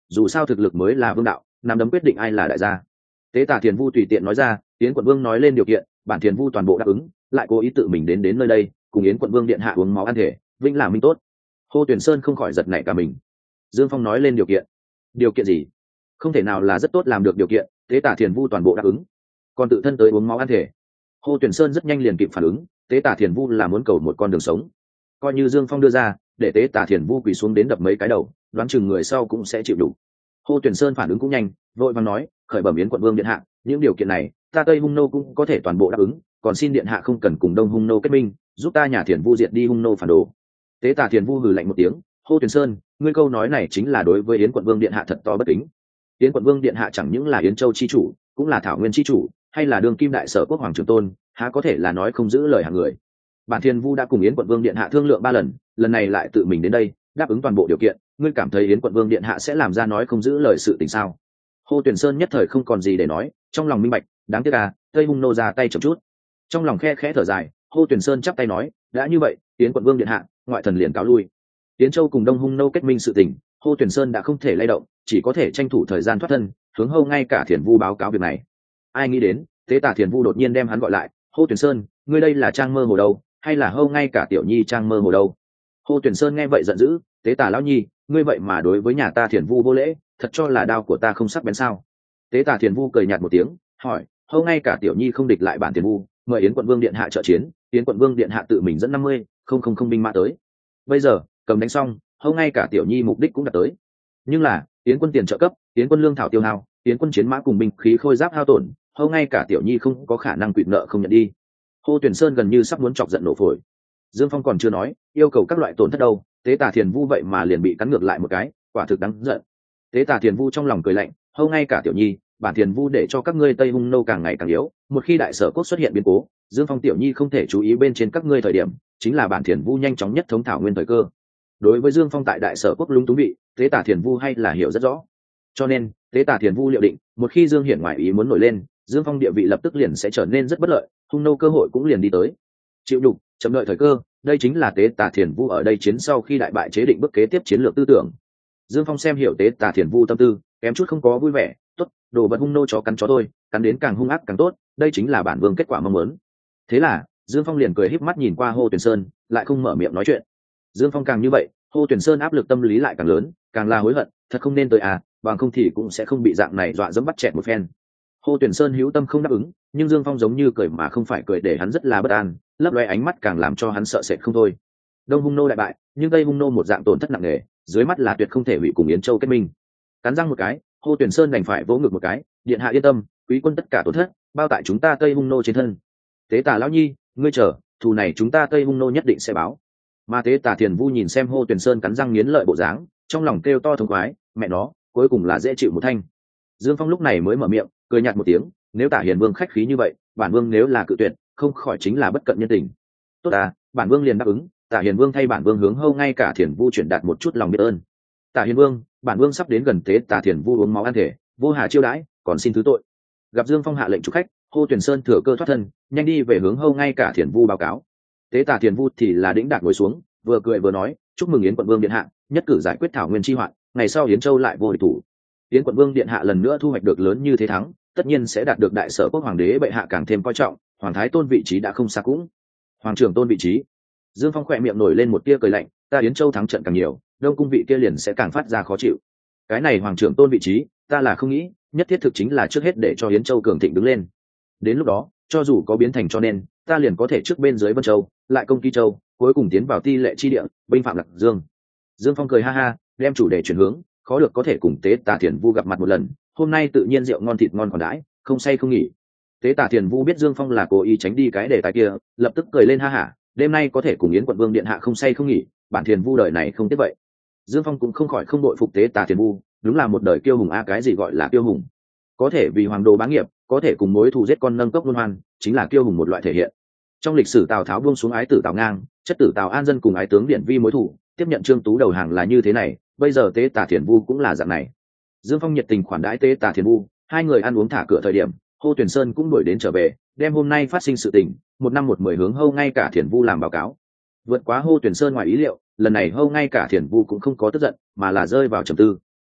dù sao thực lực mới là vương đạo, nắm đấm quyết định ai là đại gia. Tế Tả Thiền Vu tùy tiện nói ra, Yến quận vương nói lên điều kiện, bản Thiền Vu toàn bộ đáp ứng, lại cố ý tự mình đến nơi đây cùng Yến quận vương điện hạ uống máu ăn thể, vĩnh là minh tốt. Hồ Tuyển Sơn không khỏi giật nảy cả mình. Dương Phong nói lên điều kiện. Điều kiện gì? Không thể nào là rất tốt làm được điều kiện, Tế Tả Thiền Vu toàn bộ đáp ứng, còn tự thân tới uống máu ăn thể. Hồ Tuyển Sơn rất nhanh liền kịp phản ứng, Tế Tả Thiền Vu là muốn cầu một con đường sống, coi như Dương Phong đưa ra, để Tế Tả Thiền Vu quỳ xuống đến đập mấy cái đầu, đoán chừng người sau cũng sẽ chịu đủ. Hồ Tuyển Sơn phản ứng cũng nhanh, vội vàng nói, khởi bẩm Yến quận vương điện hạ, những điều kiện này ta Tây Hung nô cũng có thể toàn bộ đáp ứng, còn xin điện hạ không cần cùng Đông Hung nô kết minh, giúp ta nhà Thiền Vu diệt đi Hung nô phản đồ. Tế Tả Thiền Vu hừ lạnh một tiếng, Hồ Tuyển Sơn, ngươi câu nói này chính là đối với Yến quận vương điện hạ thật to bất kính. Yến quận vương điện hạ chẳng những là Yến Châu chi chủ, cũng là Thảo Nguyên chi chủ, hay là đương kim đại sở quốc hoàng trưởng tôn, há có thể là nói không giữ lời hàng người. Bản Thiền Vu đã cùng Yến quận vương điện hạ thương lượng 3 lần, lần này lại tự mình đến đây đáp ứng toàn bộ điều kiện, ngươi cảm thấy Yến quận vương điện hạ sẽ làm ra nói không giữ lời sự tình sao? Hồ Tuyển Sơn nhất thời không còn gì để nói, trong lòng minh bạch, đáng tiếc à, Tây Hung nô ra tay chậm chút. Trong lòng khe khẽ thở dài, Hồ Tuyển Sơn chắp tay nói, đã như vậy, Yến quận vương điện hạ, ngoại thần liền cáo lui. Yến Châu cùng Đông Hung nô kết minh sự tình, Hồ Tuyển Sơn đã không thể lay động, chỉ có thể tranh thủ thời gian thoát thân, hướng Hâu ngay cả Thiền Vu báo cáo việc này. Ai nghĩ đến, Tế Tả Thiền Vu đột nhiên đem hắn gọi lại, Hồ Tuyển Sơn, ngươi đây là trang mơ hồ đâu, hay là Hâu ngay cả Tiểu Nhi trang mơ hồ đâu? Hồ Tuyển Sơn nghe vậy giận dữ, Tế Tả lão nhi, ngươi vậy mà đối với nhà ta Thiền Vu vô lễ, thật cho là đao của ta không sắc bén sao? Tế Tả Thiền Vu cười nhạt một tiếng, hỏi, Hâu ngay cả Tiểu Nhi không địch lại bản Thiền Vu, mời Yến quận vương điện hạ trợ chiến, Yến quận vương điện hạ tự mình dẫn 50 không binh mã tới. Bây giờ cầm đánh xong, Hâu ngay cả Tiểu Nhi mục đích cũng đạt tới, nhưng là Yến quân tiền trợ cấp, Yến quân lương thảo tiêu hao, Yến quân chiến mã cùng binh khí khôi giáp hao tổn, Hâu ngay cả Tiểu Nhi không có khả năng quỵt nợ không nhận đi. Hồ Tuyển Sơn gần như sắp muốn chọc giận nổ phổi. Dương Phong còn chưa nói yêu cầu các loại tổn thất đâu, Tế Tả Thiền Vu vậy mà liền bị cắn ngược lại một cái, quả thực đáng giận. Tế Tả Thiền Vu trong lòng cười lạnh, Hâu ngay cả Tiểu Nhi, bản Thiền Vu để cho các ngươi Tây Hung nô càng ngày càng yếu, một khi đại sở quốc xuất hiện biến cố, Dương Phong Tiểu Nhi không thể chú ý bên trên các ngươi thời điểm, chính là bản Thiền Vu nhanh chóng nhất thống thảo nguyên thời cơ. Đối với Dương Phong tại đại sở quốc lung túng bị, Tế Tả Thiền Vu hay là hiểu rất rõ, cho nên Tế Tả Thiền Vu liệu định, một khi Dương Hiển ngoại ý muốn nổi lên, Dương Phong địa vị lập tức liền sẽ trở nên rất bất lợi, Hung nô cơ hội cũng liền đi tới. Chịu đục, chậm đợi thời cơ, đây chính là Tế Tả Thiền Vu ở đây chiến sau khi đại bại chế định bước kế tiếp chiến lược tư tưởng. Dương Phong xem hiểu Tế Tả Thiền Vu tâm tư, kém chút không có vui vẻ, tốt, đồ vật hung nô chó cắn chó tôi, cắn đến càng hung ác càng tốt, đây chính là bản vương kết quả mong muốn. Thế là Dương Phong liền cười híp mắt nhìn qua Hồ Tuyển Sơn, lại không mở miệng nói chuyện. Dương Phong càng như vậy, Hồ Tuyển Sơn áp lực tâm lý lại càng lớn, càng là hối hận, thật không nên tới à, bằng không thì cũng sẽ không bị dạng này dọa dẫm bắt chẹt một phen. Hồ Tuyển Sơn hữu tâm không đáp ứng, nhưng Dương Phong giống như cười mà không phải cười để hắn rất là bất an, lấp loe ánh mắt càng làm cho hắn sợ sệt không thôi. Đông Hung nô đại bại, nhưng Tây Hung nô một dạng tổn thất nặng nề, dưới mắt là tuyệt không thể hủy cùng Yến Châu kết minh. Cắn răng một cái, Hồ Tuyển Sơn đành phải vỗ ngực một cái, điện hạ yên tâm, quý quân tất cả tổn thất bao tại chúng ta Tây Hung nô trên thân. Tế Tả lão nhi, ngươi chờ, thù này chúng ta Tây Hung nô nhất định sẽ báo. Mà Tế Tả Thiền Vu nhìn xem Hồ Tuyển Sơn cắn răng nghiến lợi bộ dáng, trong lòng kêu to thống khoái, mẹ nó, cuối cùng là dễ chịu một thanh. Dương Phong lúc này mới mở miệng, cười nhạt một tiếng, nếu Tả Hiền Vương khách khí như vậy, bản vương nếu là cự tuyệt, không khỏi chính là bất cận nhân tình. Tốt à, bản vương liền đáp ứng, Tả Hiền Vương thay bản vương hướng Hâu ngay cả Thiền Vu chuyển đạt một chút lòng biết ơn. Tả Hiền Vương, bản vương sắp đến gần Tế Tả Thiền Vu uống máu ăn thể, vô hà chiêu đãi, còn xin thứ tội. Gặp Dương Phong hạ lệnh chủ khách, Hồ Tuyển Sơn thừa cơ thoát thân, nhanh đi về hướng Hâu ngay cả Thiền Vu báo cáo. Tế Tả Thiền Vu thì là đĩnh đạc ngồi xuống, vừa cười vừa nói, chúc mừng Yến quận vương điện hạ, nhất cử giải quyết thảo nguyên chi hoạn, ngày sau Yến Châu lại vô địch thủ. Yến quận vương điện hạ lần nữa thu hoạch được lớn như thế thắng, tất nhiên sẽ đạt được đại sở quốc hoàng đế bệ hạ càng thêm coi trọng, hoàng thái tôn vị trí đã không xa cũng. Hoàng trưởng tôn vị trí. Dương Phong khỏe miệng nổi lên một tia cười lạnh, ta Yến Châu thắng trận càng nhiều, Đông cung vị kia liền sẽ càng phát ra khó chịu. Cái này hoàng trưởng tôn vị trí, ta là không nghĩ, nhất thiết thực chính là trước hết để cho Yến Châu cường thịnh đứng lên. Đến lúc đó, cho dù có biến thành cho nên, ta liền có thể trước bên dưới Vân Châu, lại công Kỳ Châu, cuối cùng tiến vào Ti Lệ chi địa, binh phạm Lạc Dương. Dương Phong cười ha ha, đem chủ đề chuyển hướng, khó được có thể cùng Tế Tả Thiền Vu gặp mặt một lần, hôm nay tự nhiên rượu ngon thịt ngon còn đãi, không say không nghỉ. Tế Tả Thiền Vu biết Dương Phong là cố ý tránh đi cái đề tài kia, lập tức cười lên ha hả, đêm nay có thể cùng Yến quận vương điện hạ không say không nghỉ, bản Thiền Vu đời này không tiếc vậy. Dương Phong cũng không khỏi không đội phục Tế Tả Thiền Vu, đúng là một đời kiêu hùng a, cái gì gọi là kiêu hùng? Có thể vì hoàng đồ bá nghiệp, có thể cùng mối thù giết con nâng cốc luân hoan, chính là kiêu hùng một loại thể hiện. Trong lịch sử Tào Tháo buông xuống ái tử Tào Ngang, chất tử Tào An Dân cùng ái tướng Điển Vi mối thù, tiếp nhận Trương Tú đầu hàng là như thế này, bây giờ Tế Tả Thiền Vu cũng là dạng này. Dương Phong nhiệt tình khoản đãi Tế Tả Thiền Vu, hai người ăn uống thả cửa thời điểm, Hồ Tuyển Sơn cũng đuổi đến trở về, đem hôm nay phát sinh sự tình, 1 năm 1 10 hướng Hâu ngay cả Thiền Vu làm báo cáo. Vượt quá Hồ Tuyển Sơn ngoài ý liệu, lần này Hâu ngay cả Thiền Vu cũng không có tức giận, mà là rơi vào trầm tư.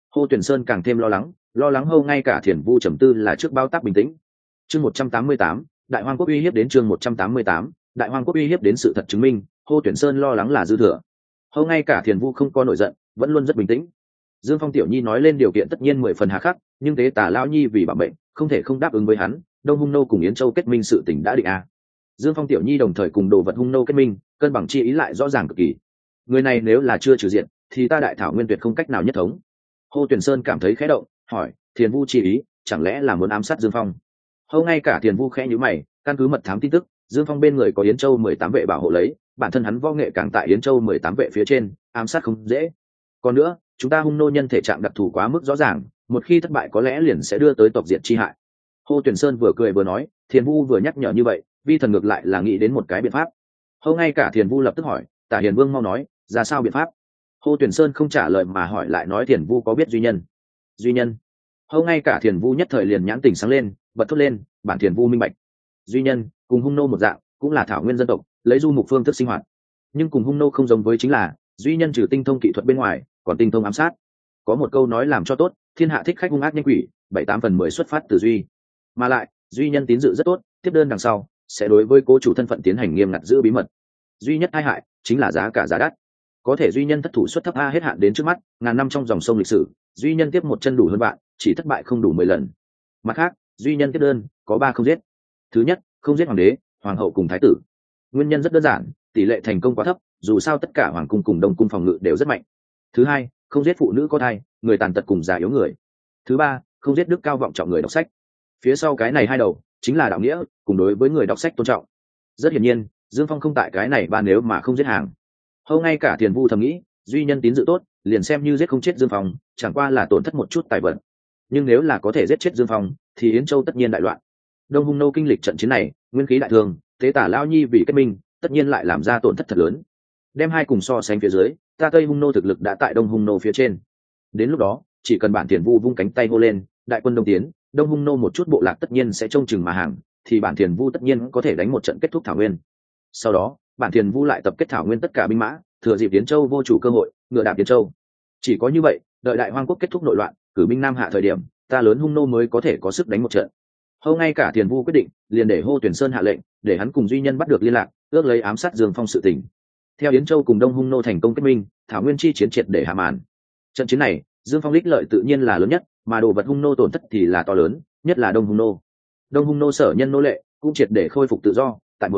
Hồ Tuyển Sơn càng thêm lo lắng hơn ngay cả Thiền Vu trầm tư là trước bao tác bình tĩnh. Chương 188, Đại Hoang quốc uy hiếp đến chương 188, Đại Hoang quốc uy hiếp đến sự thật chứng minh, Hồ Tuyển Sơn lo lắng là dư thừa. Hơn ngay cả Thiền Vu không có nổi giận, vẫn luôn rất bình tĩnh. Dương Phong tiểu nhi nói lên điều kiện tất nhiên 10 phần hà khắc, nhưng Tế Tả lão nhi vì bảo mệnh, không thể không đáp ứng với hắn. Đông Hung nô cùng Yến Châu kết minh sự tình đã định a. Dương Phong tiểu nhi đồng thời cùng đồ vật Hung nô kết minh, cân bằng chi ý lại rõ ràng cực kỳ. Người này nếu là chưa trừ diện, thì ta Đại Thảo Nguyên tuyệt không cách nào nhất thống. Hồ Tuyển Sơn cảm thấy khẽ động, hỏi: Thiền Vu chi ý, chẳng lẽ là muốn ám sát Dương Phong? Hầu ngay cả Thiền Vu khẽ nhíu mày, căn cứ mật thám tin tức, Dương Phong bên người có Yến Châu 18 vệ bảo hộ lấy, bản thân hắn võ nghệ càng tại Yến Châu 18 vệ phía trên, ám sát không dễ. Còn nữa, chúng ta Hung nô nhân thể trạng đặc thù quá mức rõ ràng, một khi thất bại có lẽ liền sẽ đưa tới tộc diệt chi hại. Hồ Tuyển Sơn vừa cười vừa nói, Thiền Vu vừa nhắc nhở như vậy, vi thần ngược lại là nghĩ đến một cái biện pháp. Hầu ngay cả Thiền Vu lập tức hỏi: Tả Hiền Vương mau nói, ra sao biện pháp? Hồ Tuyển Sơn không trả lời mà hỏi lại nói: Thiền Vu có biết duy nhân? Duy nhân? Hầu ngay cả Thiền Vu nhất thời liền nhãn tỉnh sáng lên, bật thốt lên: bản Thiền Vu minh bạch. Duy nhân cùng Hung nô một dạng, cũng là thảo nguyên dân tộc, lấy du mục phương thức sinh hoạt. Nhưng cùng Hung nô không giống với chính là, duy nhân trừ tinh thông kỹ thuật bên ngoài, còn tinh thông ám sát. Có một câu nói làm cho tốt: thiên hạ thích khách hung ác nhanh quỷ, 7/8 xuất phát từ duy. Mà lại, duy nhân tín dự rất tốt, tiếp đơn đằng sau sẽ đối với cố chủ thân phận tiến hành nghiêm ngặt giữ bí mật. Duy nhất tai hại chính là giá cả giá đắt. Có thể duy nhân thất thủ suất thấp a hết hạn đến trước mắt, ngàn năm trong dòng sông lịch sử, duy nhân tiếp một chân đủ hơn bạn, chỉ thất bại không đủ 10 lần. Mặt khác, duy nhân tiếp đơn có 3 không giết. Thứ nhất, không giết hoàng đế, hoàng hậu cùng thái tử. Nguyên nhân rất đơn giản, tỷ lệ thành công quá thấp, dù sao tất cả hoàng cung cùng đông cung phòng ngự đều rất mạnh. Thứ hai, không giết phụ nữ có thai, người tàn tật cùng già yếu người. Thứ ba, không giết đức cao vọng trọng người đọc sách. Phía sau cái này hai đầu chính là đạo nghĩa, cùng đối với người đọc sách tôn trọng. Rất hiển nhiên, Dương Phong không tại cái này ba nếu mà không giết hàng. Hầu ngay cả Thiền Vu thầm nghĩ, duy nhân tín dự tốt, liền xem như giết không chết Dương Phong, chẳng qua là tổn thất một chút tài vận. Nhưng nếu là có thể giết chết Dương Phong, thì Yến Châu tất nhiên đại loạn. Đông Hung nô kinh lịch trận chiến này, nguyên khí đại thương, Tế Tả lão nhi vì kết minh, tất nhiên lại làm ra tổn thất thật lớn. Đem hai cùng so sánh phía dưới, ta Tây Hung nô thực lực đã tại Đông Hung nô phía trên. Đến lúc đó, chỉ cần bản Thiền Vu vung cánh tay hô lên, đại quân đông tiến, Đông Hung nô một chút bộ lạc tất nhiên sẽ trông chừng mà hàng, thì bản Thiền Vu tất nhiên có thể đánh một trận kết thúc thảo nguyên. Sau đó, bản Thiền Vu lại tập kết thảo nguyên tất cả binh mã, thừa dịp Yến Châu vô chủ cơ hội, ngựa đạp Yến Châu. Chỉ có như vậy, đợi Đại Hoang quốc kết thúc nội loạn, cử binh Nam hạ thời điểm, ta lớn Hung nô mới có thể có sức đánh một trận. Hầu ngay cả Thiền Vu quyết định, liền để Hồ Tuyển Sơn hạ lệnh, để hắn cùng duy nhân bắt được liên lạc, ước lấy ám sát Dương Phong sự tình. Theo Yến Châu cùng Đông Hung nô thành công kết minh, thảo nguyên chi chiến triệt để hạ màn. Trận chiến này, Dương Phong đích lợi tự nhiên là lớn nhất, mà đồ vật Hung nô tổn thất thì là to lớn, nhất là Đông Hung nô. Đông Hung nô sở nhân nô lệ cũng triệt để khôi phục tự do, tại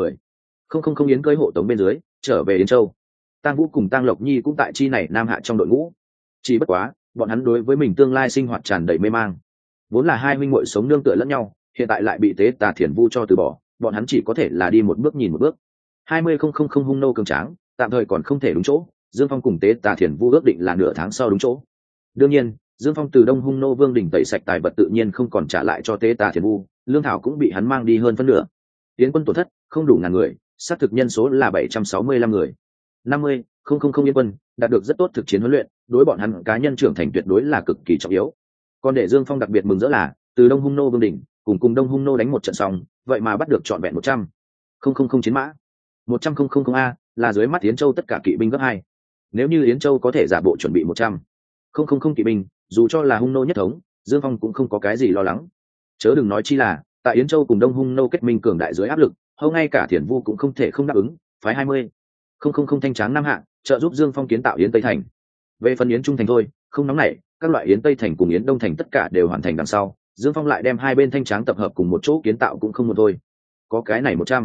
10 Yến cưới hộ tống bên dưới, trở về Yến Châu. Tang Vũ cùng Tang Lộc Nhi cũng tại chi này Nam hạ trong đội ngũ. Chỉ bất quá, bọn hắn đối với mình tương lai sinh hoạt tràn đầy mê mang. Vốn là hai huynh muội sống nương tựa lẫn nhau, hiện tại lại bị Tế Tà Thiền Vu cho từ bỏ, bọn hắn chỉ có thể là đi một bước nhìn một bước. 20 Hung nô cường tráng, tạm thời còn không thể đúng chỗ, Dương Phong cùng Tế Tà Thiền Vu ước định là nửa tháng sau đúng chỗ. Đương nhiên, Dương Phong từ Đông Hung nô vương đỉnh tẩy sạch tài vật tự nhiên không còn trả lại cho Tế Tà Thiền Vu, lương thảo cũng bị hắn mang đi hơn phân nửa. Tiến quân tổn thất không đủ ngàn người, xác thực nhân số là 765 người. 50 Yên quân đạt được rất tốt thực chiến huấn luyện, đối bọn hắn cá nhân trưởng thành tuyệt đối là cực kỳ trọng yếu. Còn để Dương Phong đặc biệt mừng rỡ là, từ Đông Hung nô vương đỉnh cùng Đông Hung nô đánh một trận xong, vậy mà bắt được trọn vẹn 100 chiến mã. 100 a là dưới mắt Yến Châu tất cả kỵ binh gấp 2. Nếu như Yến Châu có thể giả bộ chuẩn bị 100 kỵ binh, dù cho là Hung nô nhất thống, Dương Phong cũng không có cái gì lo lắng. Chớ đừng nói chi là, tại Yến Châu cùng Đông Hung nô kết minh cường đại dưới áp lực, hầu ngay cả Thiền Vu cũng không thể không đáp ứng, phái 20 thanh tráng Nam hạ, trợ giúp Dương Phong kiến tạo Yến Tây thành. Về phần Yến Trung thành thôi, không nóng nảy, các loại Yến Tây thành cùng Yến Đông thành tất cả đều hoàn thành đằng sau, Dương Phong lại đem hai bên thanh tráng tập hợp cùng một chỗ kiến tạo cũng không một thôi. Có cái này 100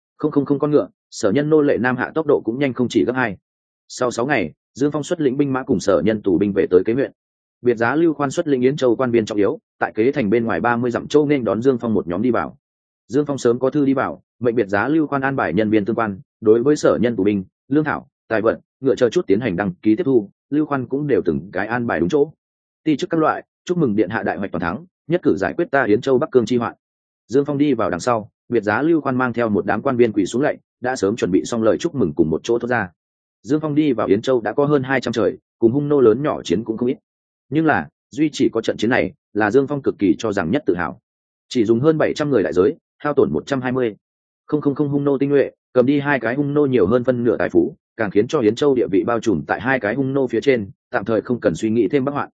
con ngựa, sở nhân nô lệ Nam hạ tốc độ cũng nhanh không chỉ gấp 2. Sau 6 ngày, Dương Phong xuất lĩnh binh mã cùng sở nhân tù binh về tới Kế huyện. Biệt giá Lưu Khoan xuất lĩnh Yến Châu quan viên trọng yếu, tại Kế thành bên ngoài 30 dặm châu nên đón Dương Phong một nhóm đi vào. Dương Phong sớm có thư đi vào, mệnh biệt giá Lưu Khoan an bài nhân viên tương quan, đối với sở nhân tù binh, lương thảo, tài vật, ngựa chờ chút tiến hành đăng ký tiếp thu, Lưu Khoan cũng đều từng cái an bài đúng chỗ. Ti chức các loại, chúc mừng điện hạ đại hoạch toàn thắng, nhất cử giải quyết ta Yến Châu Bắc Cương chi hoạn. Dương Phong đi vào đằng sau, biệt giá Lưu Khoan mang theo một đám quan viên quỳ xuống lạy, đã sớm chuẩn bị xong lời chúc mừng cùng một chỗ thốt ra. Dương Phong đi vào Yến Châu đã có hơn 200 trời, cùng Hung nô lớn nhỏ chiến cũng không ít. Nhưng là, duy chỉ có trận chiến này, là Dương Phong cực kỳ cho rằng nhất tự hào. Chỉ dùng hơn 700 người đại giới, hao tổn 120 Hung nô tinh nhuệ, cầm đi hai cái Hung nô nhiều hơn phân nửa tài phú, càng khiến cho Yến Châu địa vị bao trùm tại hai cái Hung nô phía trên, tạm thời không cần suy nghĩ thêm bắc hoạn.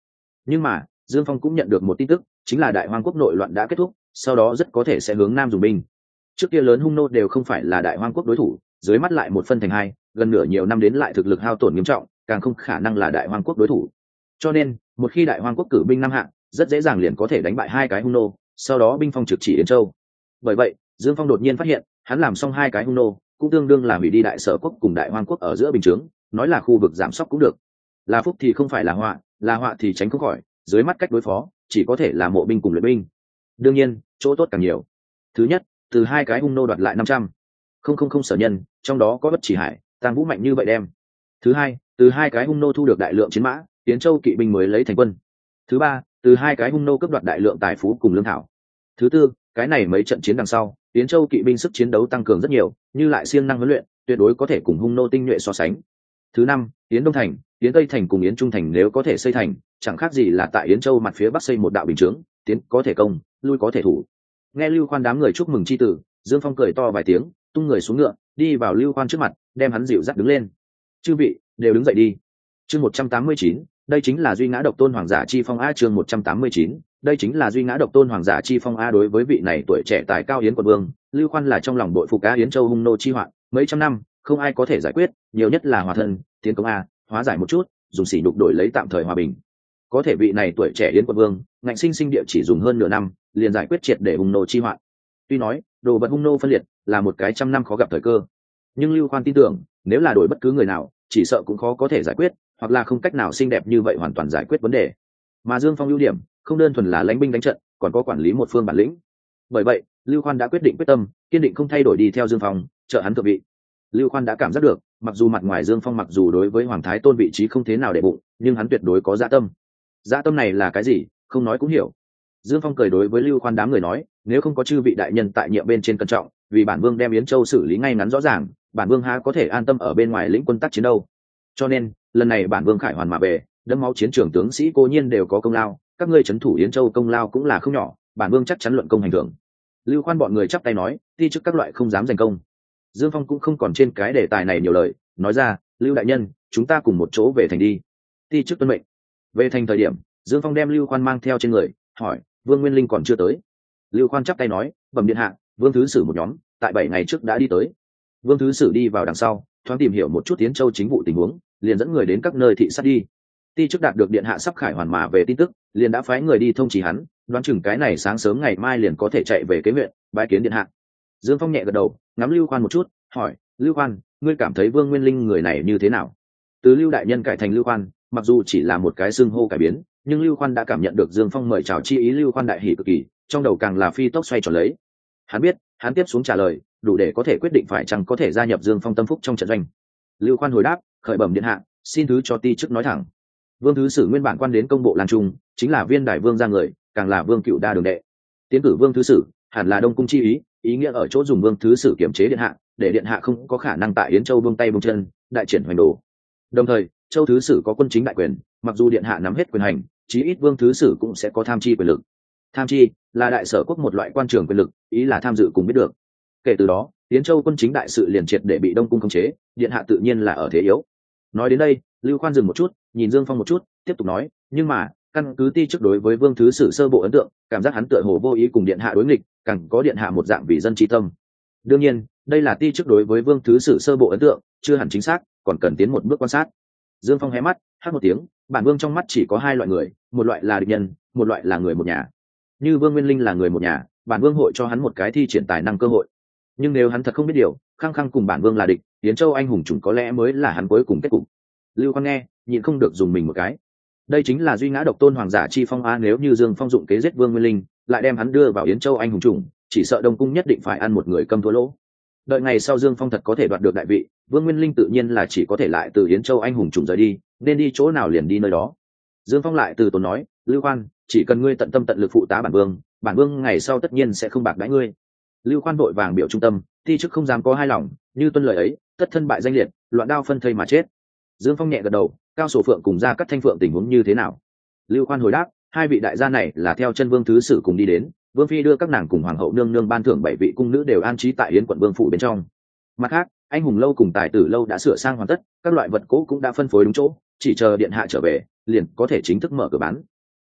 Nhưng mà Dương Phong cũng nhận được một tin tức, chính là Đại Hoang quốc nội loạn đã kết thúc, sau đó rất có thể sẽ hướng nam dùng binh. Trước kia lớn hung nô đều không phải là Đại Hoang quốc đối thủ, dưới mắt lại một phân thành hai, gần nửa nhiều năm đến lại thực lực hao tổn nghiêm trọng, càng không khả năng là Đại Hoang quốc đối thủ. Cho nên một khi Đại Hoang quốc cử binh năm hạng, rất dễ dàng liền có thể đánh bại hai cái hung nô, sau đó binh phong trực chỉ Yến Châu. Bởi vậy Dương Phong đột nhiên phát hiện, hắn làm xong hai cái hung nô cũng tương đương là hủy đi Đại Sở quốc cùng Đại Hoang quốc ở giữa bình chướng, nói là khu vực giảm sóc cũng được, là phúc thì không phải là họa thì tránh không khỏi, dưới mắt cách đối phó chỉ có thể là mộ binh cùng luyện binh. Đương nhiên chỗ tốt càng nhiều. Thứ nhất, từ hai cái hung nô đoạt lại 500,000 sở nhân, trong đó có Bất Chỉ Hải, Tang Vũ mạnh như vậy đem. Thứ hai, từ hai cái hung nô thu được đại lượng chiến mã, Yến Châu kỵ binh mới lấy thành quân. Thứ ba, từ hai cái hung nô cướp đoạt đại lượng tài phú cùng lương thảo. Thứ tư, cái này mấy trận chiến đằng sau, Yến Châu kỵ binh sức chiến đấu tăng cường rất nhiều, như lại siêng năng huấn luyện, tuyệt đối có thể cùng hung nô tinh nhuệ so sánh. Thứ năm, Yến Đông thành, Yến Tây thành cùng Yến Trung thành nếu có thể xây thành, chẳng khác gì là tại Yến Châu mặt phía bắc xây một đạo bình chướng, tiến có thể công, lui có thể thủ. Nghe Lưu Khoan đám người chúc mừng chi tử, Dương Phong cười to vài tiếng, tung người xuống ngựa, đi vào Lưu Khoan trước mặt, đem hắn dịu dắt đứng lên. Chư vị đều đứng dậy đi. Chương 189, đây chính là duy ngã độc tôn hoàng giả chi phong a. Chương 189, đây chính là duy ngã độc tôn hoàng giả chi phong a. Đối với vị này tuổi trẻ tài cao Yến quận vương, Lưu Khoan là trong lòng đội phục a. Yến Châu hung nô chi hoạn, mấy trăm năm không ai có thể giải quyết, nhiều nhất là hòa thân tiến công a, hóa giải một chút, dùng sỉ nhục đổi lấy tạm thời hòa bình. Có thể vị này tuổi trẻ Yến quận vương, ngạnh sinh địa chỉ dùng hơn nửa năm liền giải quyết triệt để hung nô chi hoạn. Tuy nói đồ vật hung nô phân liệt là một cái trăm năm khó gặp thời cơ, nhưng Lưu Khoan tin tưởng nếu là đổi bất cứ người nào chỉ sợ cũng khó có thể giải quyết, hoặc là không cách nào xinh đẹp như vậy hoàn toàn giải quyết vấn đề. Mà Dương Phong ưu điểm không đơn thuần là lãnh binh đánh trận, còn có quản lý một phương bản lĩnh. Bởi vậy Lưu Khoan đã quyết định quyết tâm kiên định không thay đổi đi theo Dương Phong, trợ hắn thượng vị. Lưu Khoan đã cảm giác được, mặc dù mặt ngoài Dương Phong mặc dù đối với Hoàng Thái Tôn vị trí không thế nào để bụng, nhưng hắn tuyệt đối có dạ tâm. Dạ tâm này là cái gì không nói cũng hiểu. Dương Phong cười đối với Lưu Khoan đám người nói, nếu không có chư vị đại nhân tại nhiệm bên trên cẩn trọng, vì bản vương đem Yến Châu xử lý ngay ngắn rõ ràng, bản vương há có thể an tâm ở bên ngoài lĩnh quân tác chiến đâu. Cho nên lần này bản vương khải hoàn mà về, đẫm máu chiến trường tướng sĩ cố nhiên đều có công lao, các ngươi trấn thủ Yến Châu công lao cũng là không nhỏ, bản vương chắc chắn luận công hành thưởng. Lưu Khoan bọn người chắp tay nói, ti chức các loại không dám giành công. Dương Phong cũng không còn trên cái đề tài này nhiều lời, nói ra, Lưu đại nhân, chúng ta cùng một chỗ về thành đi. Ti chức tuân mệnh. Về thành thời điểm, Dương Phong đem Lưu Khoan mang theo trên người, hỏi, Vương Nguyên Linh còn chưa tới. Lưu Khoan chắp tay nói, bẩm điện hạ, Vương thứ sử một nhóm tại 7 ngày trước đã đi tới. Vương thứ sử đi vào đằng sau, thoáng tìm hiểu một chút Yến Châu chính vụ tình huống, liền dẫn người đến các nơi thị sát đi. Ti chức đạt được điện hạ sắp khải hoàn mà về tin tức, liền đã phái người đi thông chỉ hắn, đoán chừng cái này sáng sớm ngày mai liền có thể chạy về kế huyện bái kiến điện hạ. Dương Phong nhẹ gật đầu, ngắm Lưu Khoan một chút, hỏi, Lưu Khoan, ngươi cảm thấy Vương Nguyên Linh người này như thế nào? Từ Lưu đại nhân cải thành Lưu Khoan, mặc dù chỉ là một cái xưng hô cải biến, nhưng Lưu Khoan đã cảm nhận được Dương Phong mời chào chi ý. Lưu Khoan đại hỉ cực kỳ, trong đầu càng là phi tốc xoay tròn lấy. Hắn biết, hắn tiếp xuống trả lời đủ để có thể quyết định phải chăng có thể gia nhập Dương Phong tâm phúc trong trận doanh. Lưu Khoan hồi đáp, khởi bẩm điện hạ, xin thứ cho ti chức nói thẳng. Vương thứ sử nguyên bản quan đến công bộ Lan Trung, chính là viên đại vương ra người, càng là vương cựu đa đường đệ. Tiến cử Vương thứ sử hẳn là đông cung chi ý, ý nghĩa ở chỗ dùng Vương thứ sử kiểm chế điện hạ, để điện hạ không có khả năng tại Yến Châu buông tay buông chân, đại triển hoành đồ. Đồng thời Châu thứ sử có quân chính đại quyền, mặc dù điện hạ nắm hết quyền hành, chí ít Vương thứ sử cũng sẽ có tham chi quyền lực. Tham chi là đại sở quốc một loại quan trường quyền lực, ý là tham dự cùng biết được. Kể từ đó Yến Châu quân chính đại sự liền triệt để bị đông cung khống chế, điện hạ tự nhiên là ở thế yếu. Nói đến đây, Lưu Khoan dừng một chút, nhìn Dương Phong một chút, tiếp tục nói, nhưng mà căn cứ ti chức đối với Vương thứ sử sơ bộ ấn tượng, cảm giác hắn tựa hồ vô ý cùng điện hạ đối nghịch, càng có điện hạ một dạng vì dân tri tâm. Đương nhiên đây là ti chức đối với Vương thứ sử sơ bộ ấn tượng, chưa hẳn chính xác, còn cần tiến một bước quan sát. Dương Phong hé mắt, hát một tiếng, bản vương trong mắt chỉ có hai loại người, một loại là địch nhân, một loại là người một nhà. Như Vương Nguyên Linh là người một nhà, bản vương hội cho hắn một cái thi triển tài năng cơ hội. Nhưng nếu hắn thật không biết điều, khăng khăng cùng bản vương là địch, Yến Châu anh hùng chủng có lẽ mới là hắn cuối cùng kết cục. Lưu Khoan nghe, nhịn không được dùng mình một cái. Đây chính là duy ngã độc tôn hoàng giả chi phong a. Nếu như Dương Phong dụng kế giết Vương Nguyên Linh, lại đem hắn đưa vào Yến Châu anh hùng chủng, chỉ sợ đông cung nhất định phải ăn một người câm thua lỗ. Đợi ngày sau Dương Phong thật có thể đoạt được đại vị, Vương Nguyên Linh tự nhiên là chỉ có thể lại từ Yến Châu anh hùng chủng rời đi, nên đi chỗ nào liền đi nơi đó. Dương Phong lại từ tốn nói, Lưu Khoan, chỉ cần ngươi tận tâm tận lực phụ tá bản vương ngày sau tất nhiên sẽ không bạc đãi ngươi. Lưu Khoan vội vàng biểu trung tâm, ti chức không dám có hai lòng, như tuân lời ấy, tất thân bại danh liệt, loạn đao phân thây mà chết. Dương Phong nhẹ gật đầu, Cao Sổ Phượng cùng Gia Cát Thanh Phượng tình huống như thế nào? Lưu Khoan hồi đáp, hai vị đại gia này là theo chân Vương thứ sử cùng đi đến, Vương phi đưa các nàng cùng hoàng hậu nương nương ban thưởng 7 vị cung nữ đều an trí tại Yến quận Vương phủ bên trong. Mặt khác, anh hùng lâu cùng tài tử lâu đã sửa sang hoàn tất, các loại vật cũ cũng đã phân phối đúng chỗ, chỉ chờ điện hạ trở về, liền có thể chính thức mở cửa bán.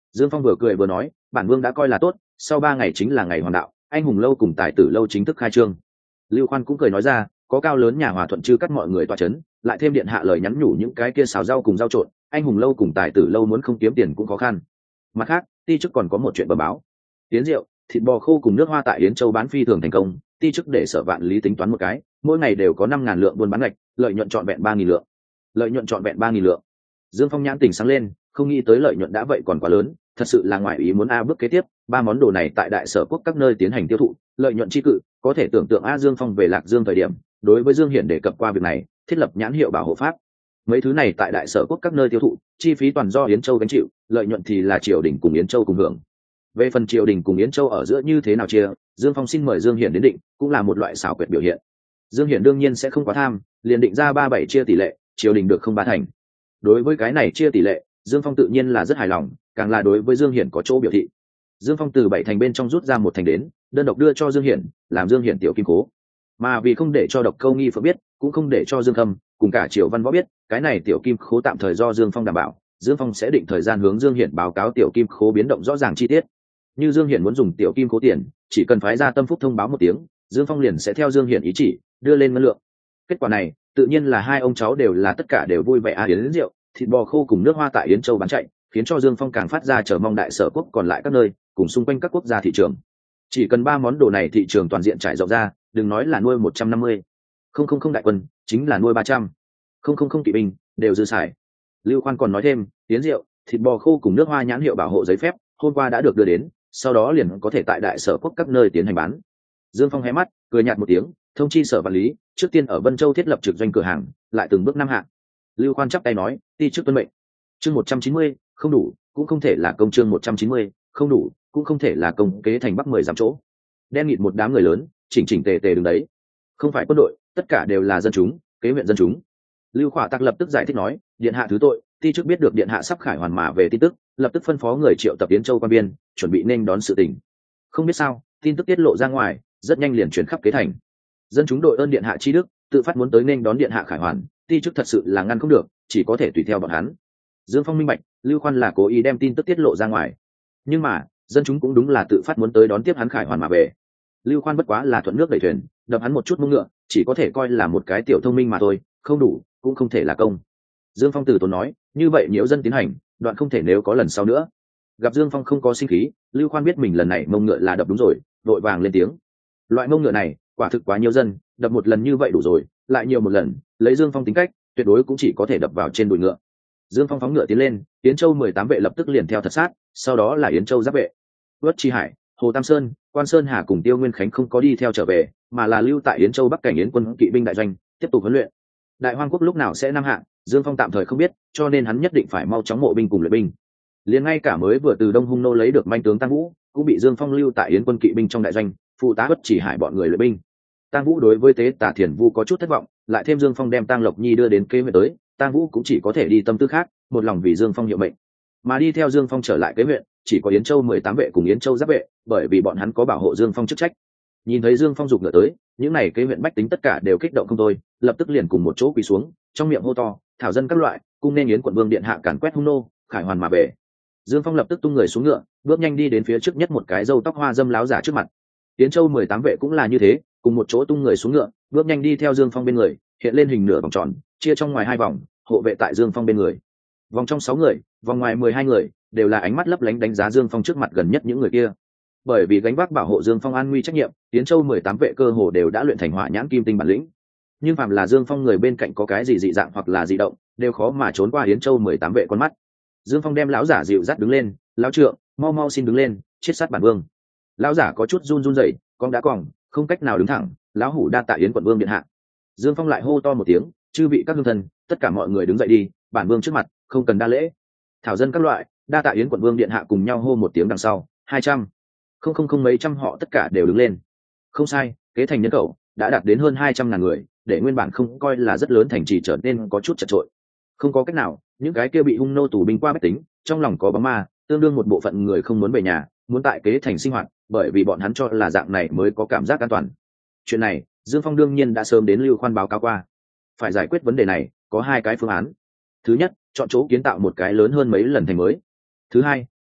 Dương Phong vừa cười vừa nói, bản vương đã coi là tốt, sau 3 ngày chính là ngày hoàng đạo, anh hùng lâu cùng tài tử lâu chính thức khai trương. Lưu Khoan cũng cười nói ra, có Cao lớn nhà Hòa Thuận chư cắt mọi người tọa chấn, lại thêm điện hạ lời nhắn nhủ những cái kia xào rau cùng rau trộn, anh hùng lâu cùng tài tử lâu muốn không kiếm tiền cũng khó khăn. Mặt khác, ti chức còn có một chuyện bẩm báo. Tiến rượu, thịt bò khô cùng nước hoa tại Yến Châu bán phi thường thành công, ti chức để Sở Vạn Lý tính toán một cái, mỗi ngày đều có 5.000 lượng buôn bán ngạch, lợi nhuận trọn vẹn 3.000 lượng. Lợi nhuận trọn vẹn 3.000 lượng. Dương Phong nhãn tỉnh sáng lên, không nghĩ tới lợi nhuận đã vậy còn quá lớn, thật sự là ngoài ý muốn. Bước kế tiếp, 3 món đồ này tại đại sở quốc các nơi tiến hành tiêu thụ, lợi nhuận chi cự, có thể tưởng tượng Dương Phong về Lạc Dương thời điểm, đối với Dương Hiển đề cập qua việc này, thiết lập nhãn hiệu bảo hộ pháp. Mấy thứ này tại đại sở quốc các nơi tiêu thụ, chi phí toàn do Yến Châu gánh chịu, lợi nhuận thì là triều đình cùng Yến Châu cùng hưởng. Về phần triều đình cùng Yến Châu ở giữa như thế nào chia, Dương Phong xin mời Dương Hiển đến định, cũng là một loại xảo quyệt biểu hiện. Dương Hiển đương nhiên sẽ không quá tham, liền định ra 3-7 chia tỷ lệ, triều đình được không 3 thành. Đối với cái này chia tỷ lệ, Dương Phong tự nhiên là rất hài lòng, càng là đối với Dương Hiển có chỗ biểu thị. Dương Phong từ 7 thành bên trong rút ra 1 thành đến, đơn độc đưa cho Dương Hiển, làm Dương Hiển tiểu kim cố. Mà vì không để cho Độc Câu Nghi Phượng biết, cũng không để cho Dương Khâm cùng cả Triều Văn Võ biết, cái này tiểu kim khố tạm thời do Dương Phong đảm bảo, Dương Phong sẽ định thời gian hướng Dương Hiển báo cáo tiểu kim khố biến động rõ ràng chi tiết. Như Dương Hiển muốn dùng tiểu kim khố tiền, chỉ cần phái ra Tâm Phúc thông báo một tiếng, Dương Phong liền sẽ theo Dương Hiển ý chỉ, đưa lên ngân lượng. Kết quả này, tự nhiên là hai ông cháu đều là tất cả đều vui vẻ. Yến rượu, thịt bò khô cùng nước hoa tại Yến Châu bán chạy, khiến cho Dương Phong càng phát ra chờ mong đại sở quốc còn lại các nơi, cùng xung quanh các quốc gia thị trường. Chỉ cần 3 món đồ này thị trường toàn diện trải rộng ra, đừng nói là nuôi 150 không đại quân, chính là nuôi 300 không kỵ binh đều dư xài. Lưu Khoan còn nói thêm, Yến rượu, thịt bò khô cùng nước hoa nhãn hiệu bảo hộ giấy phép hôm qua đã được đưa đến, sau đó liền có thể tại đại sở quốc các nơi tiến hành bán. Dương Phong hé mắt cười nhạt một tiếng, thông chi Sở Vạn Lý, trước tiên ở Vân Châu thiết lập trực doanh cửa hàng, lại từng bước năm hạng. Lưu Khoan chắp tay nói, ti chức tuân mệnh. Chương 190, không đủ, cũng không thể là công. Chương 190, không đủ, cũng không thể là công. Kế thành Bắc 10 dặm chỗ, đen nghịt một đám người lớn, chỉnh tề đứng đấy. Không phải quân đội, tất cả đều là dân chúng, kế huyện dân chúng. Lưu Khỏa Tắc lập tức giải thích nói, điện hạ thứ tội, ti chức biết được điện hạ sắp khải hoàn mà về tin tức, lập tức phân phó người triệu tập Yến Châu quan biên, chuẩn bị nên đón sự tình. Không biết sao, tin tức tiết lộ ra ngoài, rất nhanh liền truyền khắp kế thành. Dân chúng đội ơn điện hạ chi đức, tự phát muốn tới nên đón điện hạ khải hoàn, ti chức thật sự là ngăn không được, chỉ có thể tùy theo bọn hắn. Dương Phong minh bạch, Lưu Khoan là cố ý đem tin tức tiết lộ ra ngoài, nhưng mà dân chúng cũng đúng là tự phát muốn tới đón tiếp hắn khải hoàn mà về. Lưu Khoan bất quá là thuận nước đẩy thuyền, đập hắn một chút mông ngựa, chỉ có thể coi là một cái tiểu thông minh mà thôi, không đủ, cũng không thể là công. Dương Phong từ tốn nói, như vậy nhiễu dân tiến hành, đoạn không thể nếu có lần sau nữa. Gặp Dương Phong không có sinh khí, Lưu Khoan biết mình lần này mông ngựa là đập đúng rồi, vội vàng lên tiếng. Loại mông ngựa này, quả thực quá nhiều dân, đập một lần như vậy đủ rồi, lại nhiều một lần, lấy Dương Phong tính cách, tuyệt đối cũng chỉ có thể đập vào trên đùi ngựa. Dương Phong phóng ngựa tiến lên, Yến Châu 18 vệ lập tức liền theo thật sát, sau đó là Yến Châu giáp vệ. Vất Chi Hải, Hồ Tam Sơn, Quan Sơn Hà cùng Tiêu Nguyên Khánh không có đi theo trở về, mà là lưu tại Yến Châu Bắc cảnh Yến quân kỵ binh đại doanh, tiếp tục huấn luyện. Đại Hoang quốc lúc nào sẽ năm hạng, Dương Phong tạm thời không biết, cho nên hắn nhất định phải mau chóng mộ binh cùng luyện binh. Liền ngay cả mới vừa từ Đông Hung nô lấy được manh tướng Tăng Vũ, cũng bị Dương Phong lưu tại Yến quân kỵ binh trong đại doanh, phụ tá Vất Chỉ Hải bọn người luyện binh. Tăng Vũ đối với Tế Tả Thiền Vu có chút thất vọng, lại thêm Dương Phong đem Tăng Lộc Nhi đưa đến kế huyện tới, Tăng Vũ cũng chỉ có thể đi tâm tư khác, một lòng vì Dương Phong hiệu mệnh. Mà đi theo Dương Phong trở lại kế huyện, chỉ có Yến Châu 18 vệ cùng Yến Châu giáp vệ, bởi vì bọn hắn có bảo hộ Dương Phong chức trách. Nhìn thấy Dương Phong giục ngựa tới, những này kế huyện bách tính tất cả đều kích động không thôi, lập tức liền cùng một chỗ quỳ xuống, trong miệng hô to, thảo dân các loại, cung nên Yến quận vương điện hạ càn quét hung nô, khải hoàn mà về. Dương Phong lập tức tung người xuống ngựa, bước nhanh đi đến phía trước nhất một cái râu tóc hoa dâm láo giả trước mặt. Yến Châu 18 vệ cũng là như thế, cùng một chỗ tung người xuống ngựa, bước nhanh đi theo Dương Phong bên người, hiện lên hình nửa vòng tròn, chia trong ngoài 2 vòng, hộ vệ tại Dương Phong bên người. Vòng trong 6 người, vòng ngoài 12 người, đều là ánh mắt lấp lánh đánh giá Dương Phong trước mặt gần nhất những người kia. Bởi vì gánh vác bảo hộ Dương Phong an nguy trách nhiệm, Yến Châu 18 vệ cơ hồ đều đã luyện thành hỏa nhãn kim tinh bản lĩnh. Nhưng phàm là Dương Phong người bên cạnh có cái gì dị dạng hoặc là dị động, đều khó mà trốn qua Yến Châu 18 vệ con mắt. Dương Phong đem lão giả dịu dắt đứng lên, "Lão trượng, mau mau xin đứng lên, chết sát bản vương." Lão giả có chút run rẩy, con đã còng, không cách nào đứng thẳng, lão hủ đa tạ Yến quận vương điện hạ. Dương Phong lại hô to một tiếng, "Chư vị các hương thân, tất cả mọi người đứng dậy đi, bản vương trước mặt, không cần đa lễ." Thảo dân các loại, đa tạ Yến quận vương điện hạ cùng nhau hô một tiếng đằng sau, 200 không mấy trăm họ tất cả đều đứng lên. Không sai, kế thành nhân khẩu đã đạt đến hơn 200.000 người, để nguyên bản không coi là rất lớn thành trì trở nên có chút chật chội. Không có cách nào, những cái kia bị hung nô tù binh qua bách tính, trong lòng có bóng ma, tương đương một bộ phận người không muốn về nhà, muốn tại kế thành sinh hoạt, bởi vì bọn hắn cho là dạng này mới có cảm giác an toàn. Chuyện này, Dương Phong đương nhiên đã sớm đến Lưu Khoan báo cáo qua. Phải giải quyết vấn đề này, có 2 cái phương án. Thứ nhất, chọn chỗ kiến tạo một cái lớn hơn mấy lần thành mới. Thứ hai,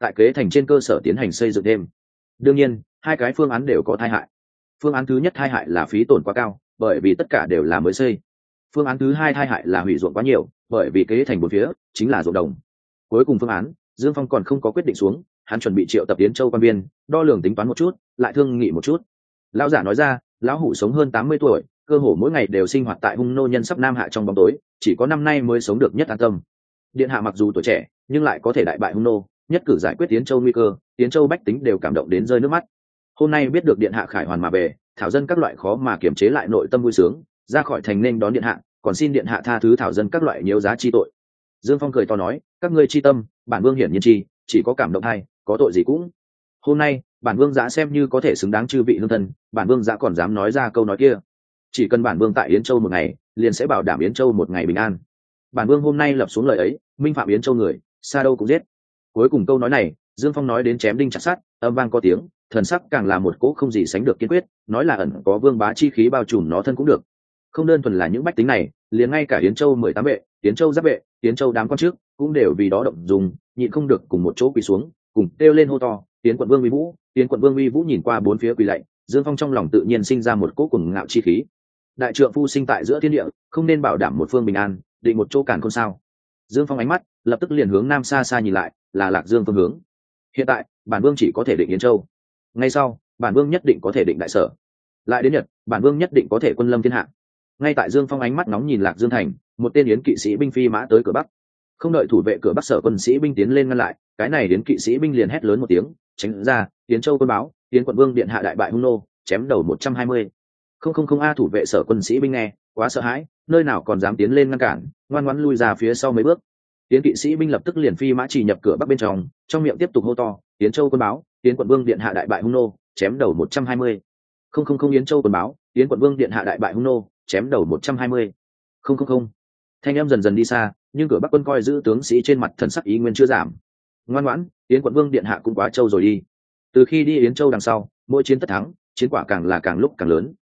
tại kế thành trên cơ sở tiến hành xây dựng thêm. Đương nhiên hai cái phương án đều có tai hại. Phương án thứ nhất tai hại là phí tổn quá cao, bởi vì tất cả đều là mới xây. Phương án thứ hai tai hại là hủy ruộng quá nhiều, bởi vì kế thành bốn phía chính là ruộng đồng. Cuối cùng phương án Dương Phong còn không có quyết định xuống, hắn chuẩn bị triệu tập Yến Châu quan viên đo lường tính toán một chút, lại thương nghị một chút. Lão giả nói ra, lão hủ sống hơn 80 tuổi, cơ hồ mỗi ngày đều sinh hoạt tại hung nô nhân sắp nam hạ trong bóng tối, chỉ có năm nay mới sống được nhất an tâm. Điện hạ mặc dù tuổi trẻ nhưng lại có thể đại bại hung nô, nhất cử giải quyết Yến Châu nguy cơ, Yến Châu bách tính đều cảm động đến rơi nước mắt. Hôm nay biết được điện hạ khải hoàn mà về, thảo dân các loại khó mà kiềm chế lại nội tâm vui sướng, ra khỏi thành nên đón điện hạ, còn xin điện hạ tha thứ thảo dân các loại nhiễu giá chi tội. Dương Phong cười to nói, các ngươi chi tâm bản vương hiển nhiên chi, chỉ có cảm động hay có tội gì cũng. Hôm nay bản vương dã xem như có thể xứng đáng chư vị hương thân, bản vương dã còn dám nói ra câu nói kia. Chỉ cần bản vương tại Yến Châu một ngày, liền sẽ bảo đảm Yến Châu một ngày bình an. Bản vương hôm nay lập xuống lời ấy, minh phạm Yến Châu người, xa đâu cũng giết. Cuối cùng câu nói này Dương Phong nói đến chém đinh chặt sắt, âm vang có tiếng, thần sắc càng là một cỗ không gì sánh được kiên quyết, nói là ẩn có vương bá chi khí bao trùm nó thân cũng được. Không đơn thuần là những bách tính này, liền ngay cả Yến Châu 18 vệ, Yến Châu giáp vệ, Yến Châu đám quan trước cũng đều vì đó động dùng, nhịn không được cùng một chỗ quỳ xuống, cùng kêu lên hô to, Yến quận vương uy vũ, Yến quận vương uy vũ. Nhìn qua bốn phía quỳ lạy, Dương Phong trong lòng tự nhiên sinh ra một cỗ cuồng ngạo chi khí. Đại trượng phu sinh tại giữa thiên địa, không nên bảo đảm một phương bình an, định một chỗ càn khôn sao? Dương Phong ánh mắt lập tức liền hướng nam xa xa nhìn lại, là Lạc Dương phương hướng. Hiện tại bản vương chỉ có thể định Yến Châu, ngay sau bản vương nhất định có thể định Đại Sở, lại đến Nhật bản vương nhất định có thể quân lâm thiên hạ. Ngay tại Dương Phong ánh mắt nóng nhìn Lạc Dương thành, một tên yến kỵ sĩ binh phi mã tới cửa bắc. Không đợi thủ vệ cửa bắc Sở quân sĩ binh tiến lên ngăn lại, cái này yến kỵ sĩ binh liền hét lớn một tiếng, tránh ra. Yến Châu quân báo, Yến quận vương điện hạ đại bại hung nô, chém đầu 120. Không a. Thủ vệ Sở quân sĩ binh nghe quá sợ hãi, nơi nào còn dám tiến lên ngăn cản, ngoan ngoãn lui ra phía sau mấy bước. Yến kỵ sĩ binh lập tức liền phi mã chỉ nhập cửa bắc bên trong miệng tiếp tục hô to, Yến Châu quân báo, Yến quận vương điện hạ đại bại hung nô, chém đầu 120. Không. Yến Châu quân báo, Yến quận vương điện hạ đại bại hung nô, chém đầu 120. Không. Thanh âm dần dần đi xa, nhưng cửa bắc quân coi giữ tướng sĩ trên mặt thần sắc ý nguyên chưa giảm. Ngoan ngoãn, Yến quận vương điện hạ cũng quá trâu rồi đi. Từ khi đi Yến Châu đằng sau, mỗi chiến tất thắng, chiến quả càng là càng lúc càng lớn.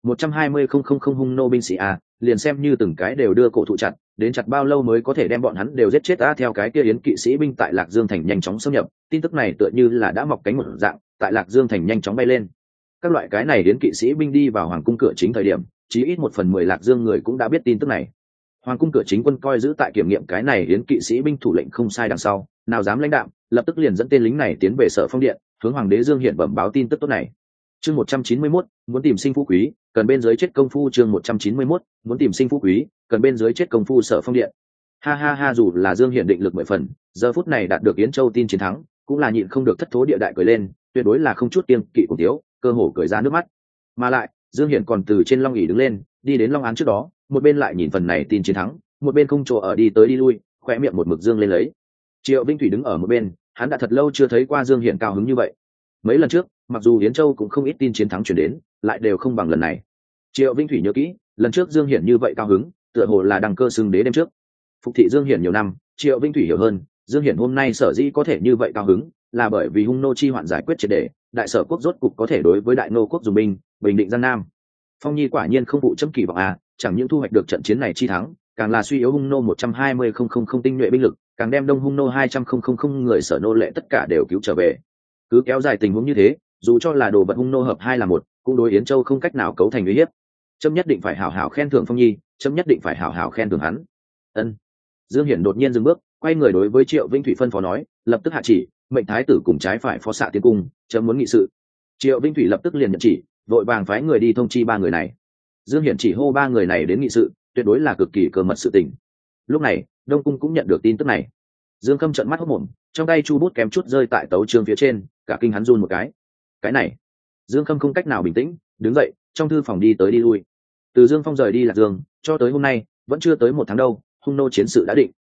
120 hung nô binh sĩ a, liền xem như từng cái đều đưa cổ thụ chặt, đến chặt bao lâu mới có thể đem bọn hắn đều giết chết a? Theo cái kia yến kỵ sĩ binh tại Lạc Dương thành nhanh chóng xâm nhập, tin tức này tựa như là đã mọc cánh một dạng, tại Lạc Dương thành nhanh chóng bay lên. Các loại cái này yến kỵ sĩ binh đi vào hoàng cung cửa chính thời điểm, chí ít 1/10 Lạc Dương người cũng đã biết tin tức này. Hoàng cung cửa chính quân coi giữ tại kiểm nghiệm cái này yến kỵ sĩ binh thủ lệnh không sai đằng sau, nào dám lãnh đạm, lập tức liền dẫn tên lính này tiến về Sở Phong điện, hướng hoàng đế Dương Hiển bẩm báo tin tức tốt này. Chương 191, muốn tìm sinh phú quý, cần bên dưới chết công phu. Chương 191, muốn tìm sinh phú quý, cần bên dưới chết công phu. Sở Phong điện. Ha, dù là Dương Hiển định lực 10 phần, giờ phút này đạt được Yến Châu tin chiến thắng, cũng là nhịn không được thất thố địa đại cười lên, tuyệt đối là không chút kiêng kỵ cùng thiếu, cơ hồ cười ra nước mắt. Mà lại, Dương Hiển còn từ trên long ỷ đứng lên, đi đến long án trước đó, một bên lại nhìn phần này tin chiến thắng, một bên không chỗ ở đi tới đi lui, khóe miệng một mực dương lên lấy. Triệu Vinh Thủy đứng ở một bên, hắn đã thật lâu chưa thấy qua Dương Hiển cao hứng như vậy. Mấy lần trước, mặc dù Yến Châu cũng không ít tin chiến thắng truyền đến, lại đều không bằng lần này. Triệu Vinh Thủy nhớ kỹ, lần trước Dương Hiển như vậy cao hứng, tựa hồ là đăng cơ xưng đế đêm trước. Phục thị Dương Hiển nhiều năm, Triệu Vinh Thủy hiểu hơn, Dương Hiển hôm nay sở dĩ có thể như vậy cao hứng, là bởi vì hung nô chi hoạn giải quyết triệt để, Đại Sở quốc rốt cục có thể đối với Đại Nô quốc dùng binh, bình định gian Nam. Phong Nhi quả nhiên không phụ chấm kỳ vọng à, chẳng những thu hoạch được trận chiến này chi thắng, càng là suy yếu hung nô 120,000 tinh nhuệ binh lực, càng đem đông hung nô 200,000 người Sở nô lệ tất cả đều cứu trở về. Cứ kéo dài tình huống như thế, dù cho là đồ vật hung nô hợp hai là một, cũng đối Yến Châu không cách nào cấu thành uy hiếp. Trẫm nhất định phải hảo hảo khen thưởng Phong Nhi, trẫm nhất định phải hảo hảo khen thưởng hắn. Ân. Dương Hiển đột nhiên dừng bước, quay người đối với Triệu Vinh Thủy phân phó nói, lập tức hạ chỉ, mệnh thái tử cùng trái phải phó xạ tiến cung, trẫm muốn nghị sự. Triệu Vinh Thủy lập tức liền nhận chỉ, vội vàng phái người đi thông chi ba người này. Dương Hiển chỉ hô ba người này đến nghị sự, tuyệt đối là cực kỳ cơ mật sự tình. Lúc này, Đông cung cũng nhận được tin tức này. Dương Khâm trợn mắt hốt mồm, trong tay chu bút kém chút rơi tại tấu chương phía trên, cả kinh hắn run một cái. Cái này, Dương Khâm không cách nào bình tĩnh, đứng dậy, trong thư phòng đi tới đi lui. Từ Dương Phong rời đi Lạc Dương, cho tới hôm nay, vẫn chưa tới 1 tháng đâu, hung nô chiến sự đã định.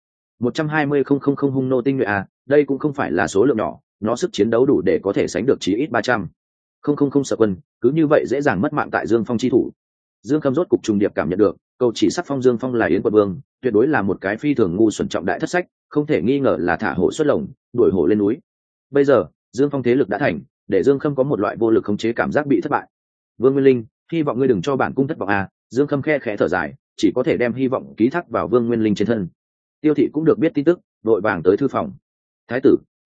120,000 hung nô tinh nhuệ à, đây cũng không phải là số lượng nhỏ, nó sức chiến đấu đủ để có thể sánh được chí ít 300. Không Sở quân, cứ như vậy dễ dàng mất mạng tại Dương Phong chi thủ. Dương Khâm rốt cục trùng điệp cảm nhận được, cầu chỉ sắc phong Dương Phong là Yến quận vương, tuyệt đối là một cái phi thường ngu xuẩn trọng đại thất sách, không thể nghi ngờ là thả hổ xuất lồng, đuổi hổ lên núi. Bây giờ, Dương Phong thế lực đã thành, để Dương Khâm có một loại vô lực khống chế cảm giác bị thất bại. Vương Nguyên Linh, hy vọng ngươi đừng cho bản cung thất vọng à? Dương Khâm khe khẽ thở dài, chỉ có thể đem hy vọng ký thác vào Vương Nguyên Linh trên thân. Tiêu thị cũng được biết tin tức, đội vàng tới thư phòng. Thái tử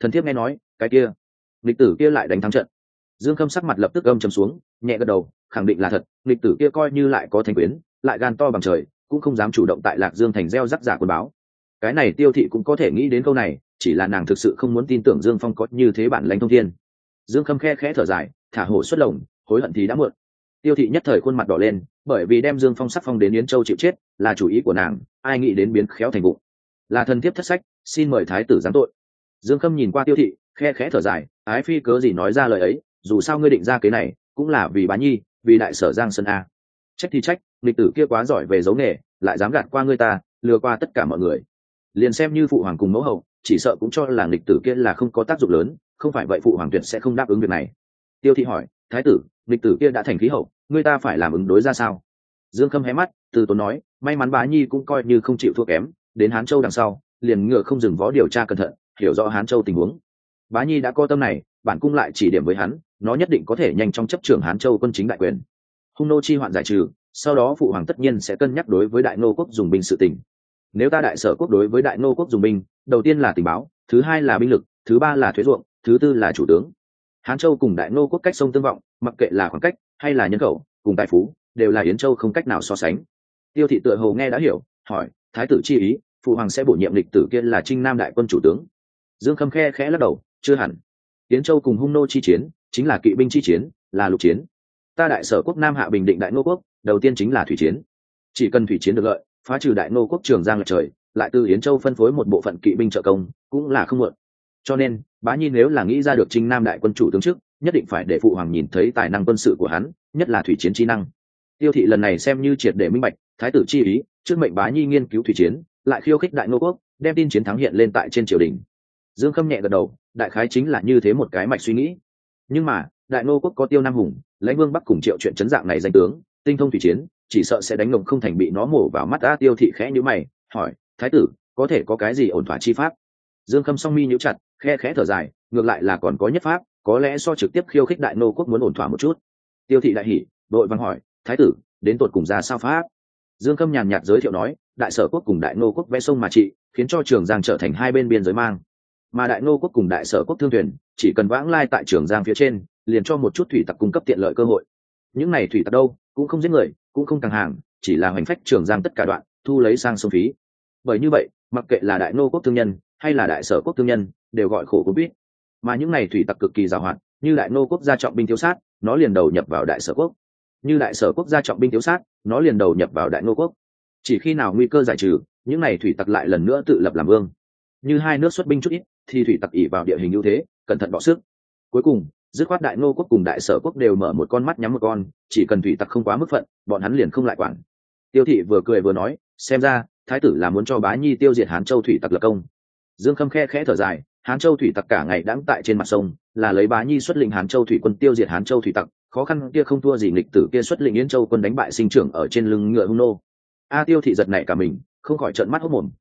Thần thiếp nghe nói cái kia lịch tử kia lại đánh thắng trận. Dương Khâm sắc mặt lập tức âm trầm xuống, nhẹ gật đầu, khẳng định là thật. Lịch tử kia coi như lại có thành quyến, lại gan to bằng trời, cũng không dám chủ động tại Lạc Dương thành gieo rắc giả quân báo. Cái này Tiêu thị cũng có thể nghĩ đến câu này, chỉ là nàng thực sự không muốn tin tưởng Dương Phong có như thế bản lãnh thông thiên. Dương Khâm khe khẽ thở dài, thả hổ xuất lồng, hối hận thì đã muộn. Tiêu thị nhất thời khuôn mặt đỏ lên, bởi vì đem Dương Phong sắc phong đến Yến Châu chịu chết là chủ ý của nàng, ai nghĩ đến biến khéo thành vụ. Là thần thiếp thất sách, xin mời thái tử giáng tội. Dương Khâm nhìn qua Tiêu thị, khe khẽ thở dài, ái phi cớ gì nói ra lời ấy, dù sao ngươi định ra cái này cũng là vì Bá Nhi, vì đại sở Giang Sơn a. Trách thì trách, lịch tử kia quá giỏi về giấu nghề, lại dám gạt qua ngươi ta, lừa qua tất cả mọi người. Liền xem như phụ hoàng cùng mẫu hậu, chỉ sợ cũng cho là lịch tử kia là không có tác dụng lớn, không phải vậy phụ hoàng tuyệt sẽ không đáp ứng việc này. Tiêu thị hỏi, thái tử, lịch tử kia đã thành khí hậu, ngươi ta phải làm ứng đối ra sao? Dương Khâm hé mắt, từ tốn nói, may mắn Bá Nhi cũng coi như không chịu thua kém, đến Hán Châu đằng sau, liền ngựa không dừng vó điều tra cẩn thận, hiểu rõ Hán Châu tình huống. Bá Nhi đã có tâm này, bản cung lại chỉ điểm với hắn, nó nhất định có thể nhanh chóng chấp trưởng Hán Châu quân chính đại quyền. Hung nô chi hoạn giải trừ, sau đó phụ hoàng tất nhiên sẽ cân nhắc đối với đại nô quốc dùng binh sự tình. Nếu ta đại sở quốc đối với đại nô quốc dùng binh, đầu tiên là tình báo, thứ hai là binh lực, thứ ba là thuế ruộng, thứ tư là chủ tướng. Hán Châu cùng đại nô quốc cách sông tương vọng, mặc kệ là khoảng cách hay là nhân khẩu cùng tài phú, đều là Yến Châu không cách nào so sánh. Tiêu thị tựa hồ nghe đã hiểu, hỏi, thái tử chi ý, phụ hoàng sẽ bổ nhiệm lịch tử kia là Trinh Nam đại quân chủ tướng. Dương Khâm khe khẽ lắc đầu, chưa hẳn. Yến Châu cùng hung nô chi chiến chính là kỵ binh chi chiến, là lục chiến. Ta đại sở quốc Nam hạ bình định đại nô quốc, đầu tiên chính là thủy chiến. Chỉ cần thủy chiến được lợi, phá trừ đại nô quốc Trường Giang lệch trời, lại từ Yến Châu phân phối một bộ phận kỵ binh trợ công, cũng là không muộn. Cho nên Bá Nhi nếu là nghĩ ra được Trinh Nam đại quân chủ tướng trước, nhất định phải để phụ hoàng nhìn thấy tài năng quân sự của hắn, nhất là thủy chiến chi năng. Tiêu thị lần này xem như triệt để minh bạch, thái tử chi ý, trước mệnh Bá Nhi nghiên cứu thủy chiến, lại khiêu khích đại nô quốc, đem tin chiến thắng hiện lên tại trên triều đình. Dương Khâm nhẹ gật đầu, đại khái chính là như thế một cái mạch suy nghĩ. Nhưng mà đại nô quốc có Tiêu Nam Hùng, Lãnh Vương Bắc cùng Triệu chuyện chấn dạng này danh tướng, tinh thông thủy chiến, chỉ sợ sẽ đánh lồng không thành bị nó mổ vào mắt. A Tiêu thị khẽ nhíu mày, hỏi, thái tử có thể có cái gì ổn thỏa chi pháp? Dương Khâm song mi nhíu chặt, khe khẽ thở dài, ngược lại là còn có nhất pháp, có lẽ so trực tiếp khiêu khích đại nô quốc muốn ổn thỏa một chút. Tiêu thị đại hỉ, đội văn hỏi, thái tử đến tột cùng ra sao pháp? Dương Khâm nhàn nhạt giới thiệu nói, đại sở quốc cùng đại nô quốc vẽ sông mà trị, khiến cho Trường Giang trở thành hai bên biên giới mang, mà đại nô quốc cùng đại sở quốc thương thuyền chỉ cần vãng lai tại Trường Giang phía trên, liền cho một chút thủy tặc cung cấp tiện lợi cơ hội. Những này thủy tặc đâu cũng không giết người, cũng không càng hàng, chỉ là hoành phách Trường Giang tất cả đoạn, thu lấy sang sông phí. Bởi như vậy, mặc kệ là đại nô quốc thương nhân hay là đại sở quốc thương nhân, đều gọi khổ cũng biết. Mà những này thủy tặc cực kỳ giàu hoạt, như đại nô quốc gia trọng binh thiếu sát, nó liền đầu nhập vào đại sở quốc; như đại sở quốc gia trọng binh thiếu sát, nó liền đầu nhập vào đại nô quốc. Chỉ khi nào nguy cơ giải trừ, những này thủy tặc lại lần nữa tự lập làm vương. Như hai nước xuất binh chút ít, thì thủy tặc ỷ vào địa hình ưu thế, cẩn thận bỏ sức. Cuối cùng dứt khoát đại nô quốc cùng đại sở quốc đều mở một con mắt nhắm một con, chỉ cần thủy tặc không quá mức phận, bọn hắn liền không lại quản. Tiêu thị vừa cười vừa nói, xem ra thái tử là muốn cho Bá Nhi tiêu diệt Hán Châu thủy tặc lập công. Dương Khâm khe khẽ thở dài, Hán Châu thủy tặc cả ngày đãng tại trên mặt sông, là lấy Bá Nhi xuất lĩnh Hán Châu thủy quân tiêu diệt Hán Châu thủy tặc, khó khăn kia không thua gì lịch tử kia xuất lĩnh Yến Châu quân đánh bại sinh trưởng ở trên lưng ngựa hung nô. A Tiêu thị giật nảy cả mình, không khỏi trợn mắt hốt mồm,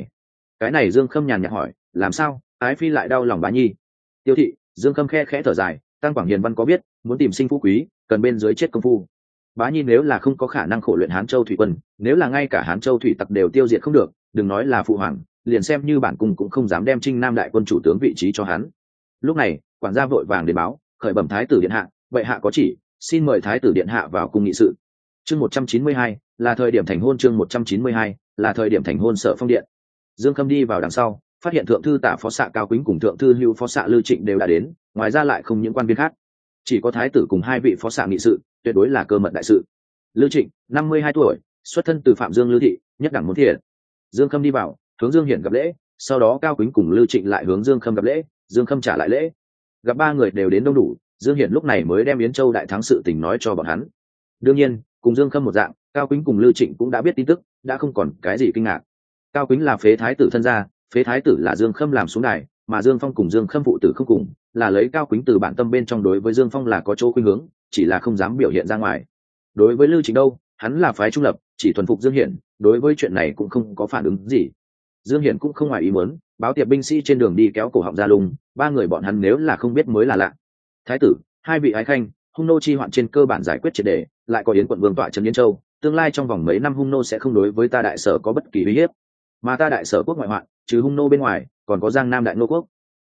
cái này Dương Khâm nhàn nhạt hỏi, làm sao ái phi lại đau lòng Bá Nhi? Tiêu thị, Dương Khâm khe khẽ thở dài, Tăng Quảng Hiền văn có biết, muốn tìm sinh phú quý, cần bên dưới chết công phu. Bá Nhi nếu là không có khả năng khổ luyện Hán Châu thủy quân, nếu là ngay cả Hán Châu thủy tặc đều tiêu diệt không được, đừng nói là phụ hoàng, liền xem như bản cung cũng không dám đem Trinh Nam đại quân chủ tướng vị trí cho hắn. Lúc này quản gia vội vàng đến báo, khởi bẩm thái tử điện hạ, bệ hạ có chỉ, xin mời thái tử điện hạ vào cung nghị sự. Chương 192 là thời điểm thành hôn, chương 192 là thời điểm thành hôn Sở Phong điện. Dương Khâm đi vào đằng sau, phát hiện thượng thư tả phó xạ Cao Quýnh cùng thượng thư hữu phó xạ Lư Trịnh đều đã đến, ngoài ra lại không những quan viên khác, chỉ có thái tử cùng hai vị phó xạ nghị sự, tuyệt đối là cơ mật đại sự. Lư Trịnh 52 tuổi, xuất thân từ Phạm Dương Lư thị, nhất đẳng muốn thiện. Dương Khâm đi vào, hướng Dương Hiển gặp lễ, sau đó Cao Quýnh cùng Lư Trịnh lại hướng Dương Khâm gặp lễ, Dương Khâm trả lại lễ. Gặp ba người đều đến đông đủ, Dương Hiển lúc này mới đem Yến Châu đại thắng sự tình nói cho bọn hắn. Đương nhiên cùng Dương Khâm một dạng, Cao Quýnh cùng Lư Trịnh cũng đã biết tin tức, đã không còn cái gì kinh ngạc. Cao Quýnh là phế thái tử thân gia, phế thái tử là Dương Khâm làm xuống đài, mà Dương Phong cùng Dương Khâm phụ tử không cùng, là lấy Cao Quýnh từ bản tâm bên trong đối với Dương Phong là có chỗ khuynh hướng, chỉ là không dám biểu hiện ra ngoài. Đối với Lư Trịnh đâu, hắn là phái trung lập, chỉ thuần phục Dương Hiển, đối với chuyện này cũng không có phản ứng gì. Dương Hiển cũng không ngoài ý muốn, báo tiệp binh sĩ trên đường đi kéo cổ họng ra lùng, ba người bọn hắn nếu là không biết mới là lạ. Thái tử, hai vị ái khanh, hung nô chi hoạn trên cơ bản giải quyết triệt để, lại có Yến quận vương tọa trấn Yến Châu, tương lai trong vòng mấy năm hung nô sẽ không đối với ta đại sở có bất kỳ uy hiếp. Mà ta đại sở quốc ngoại hoạn, trừ hung nô bên ngoài, còn có Giang Nam đại nô quốc.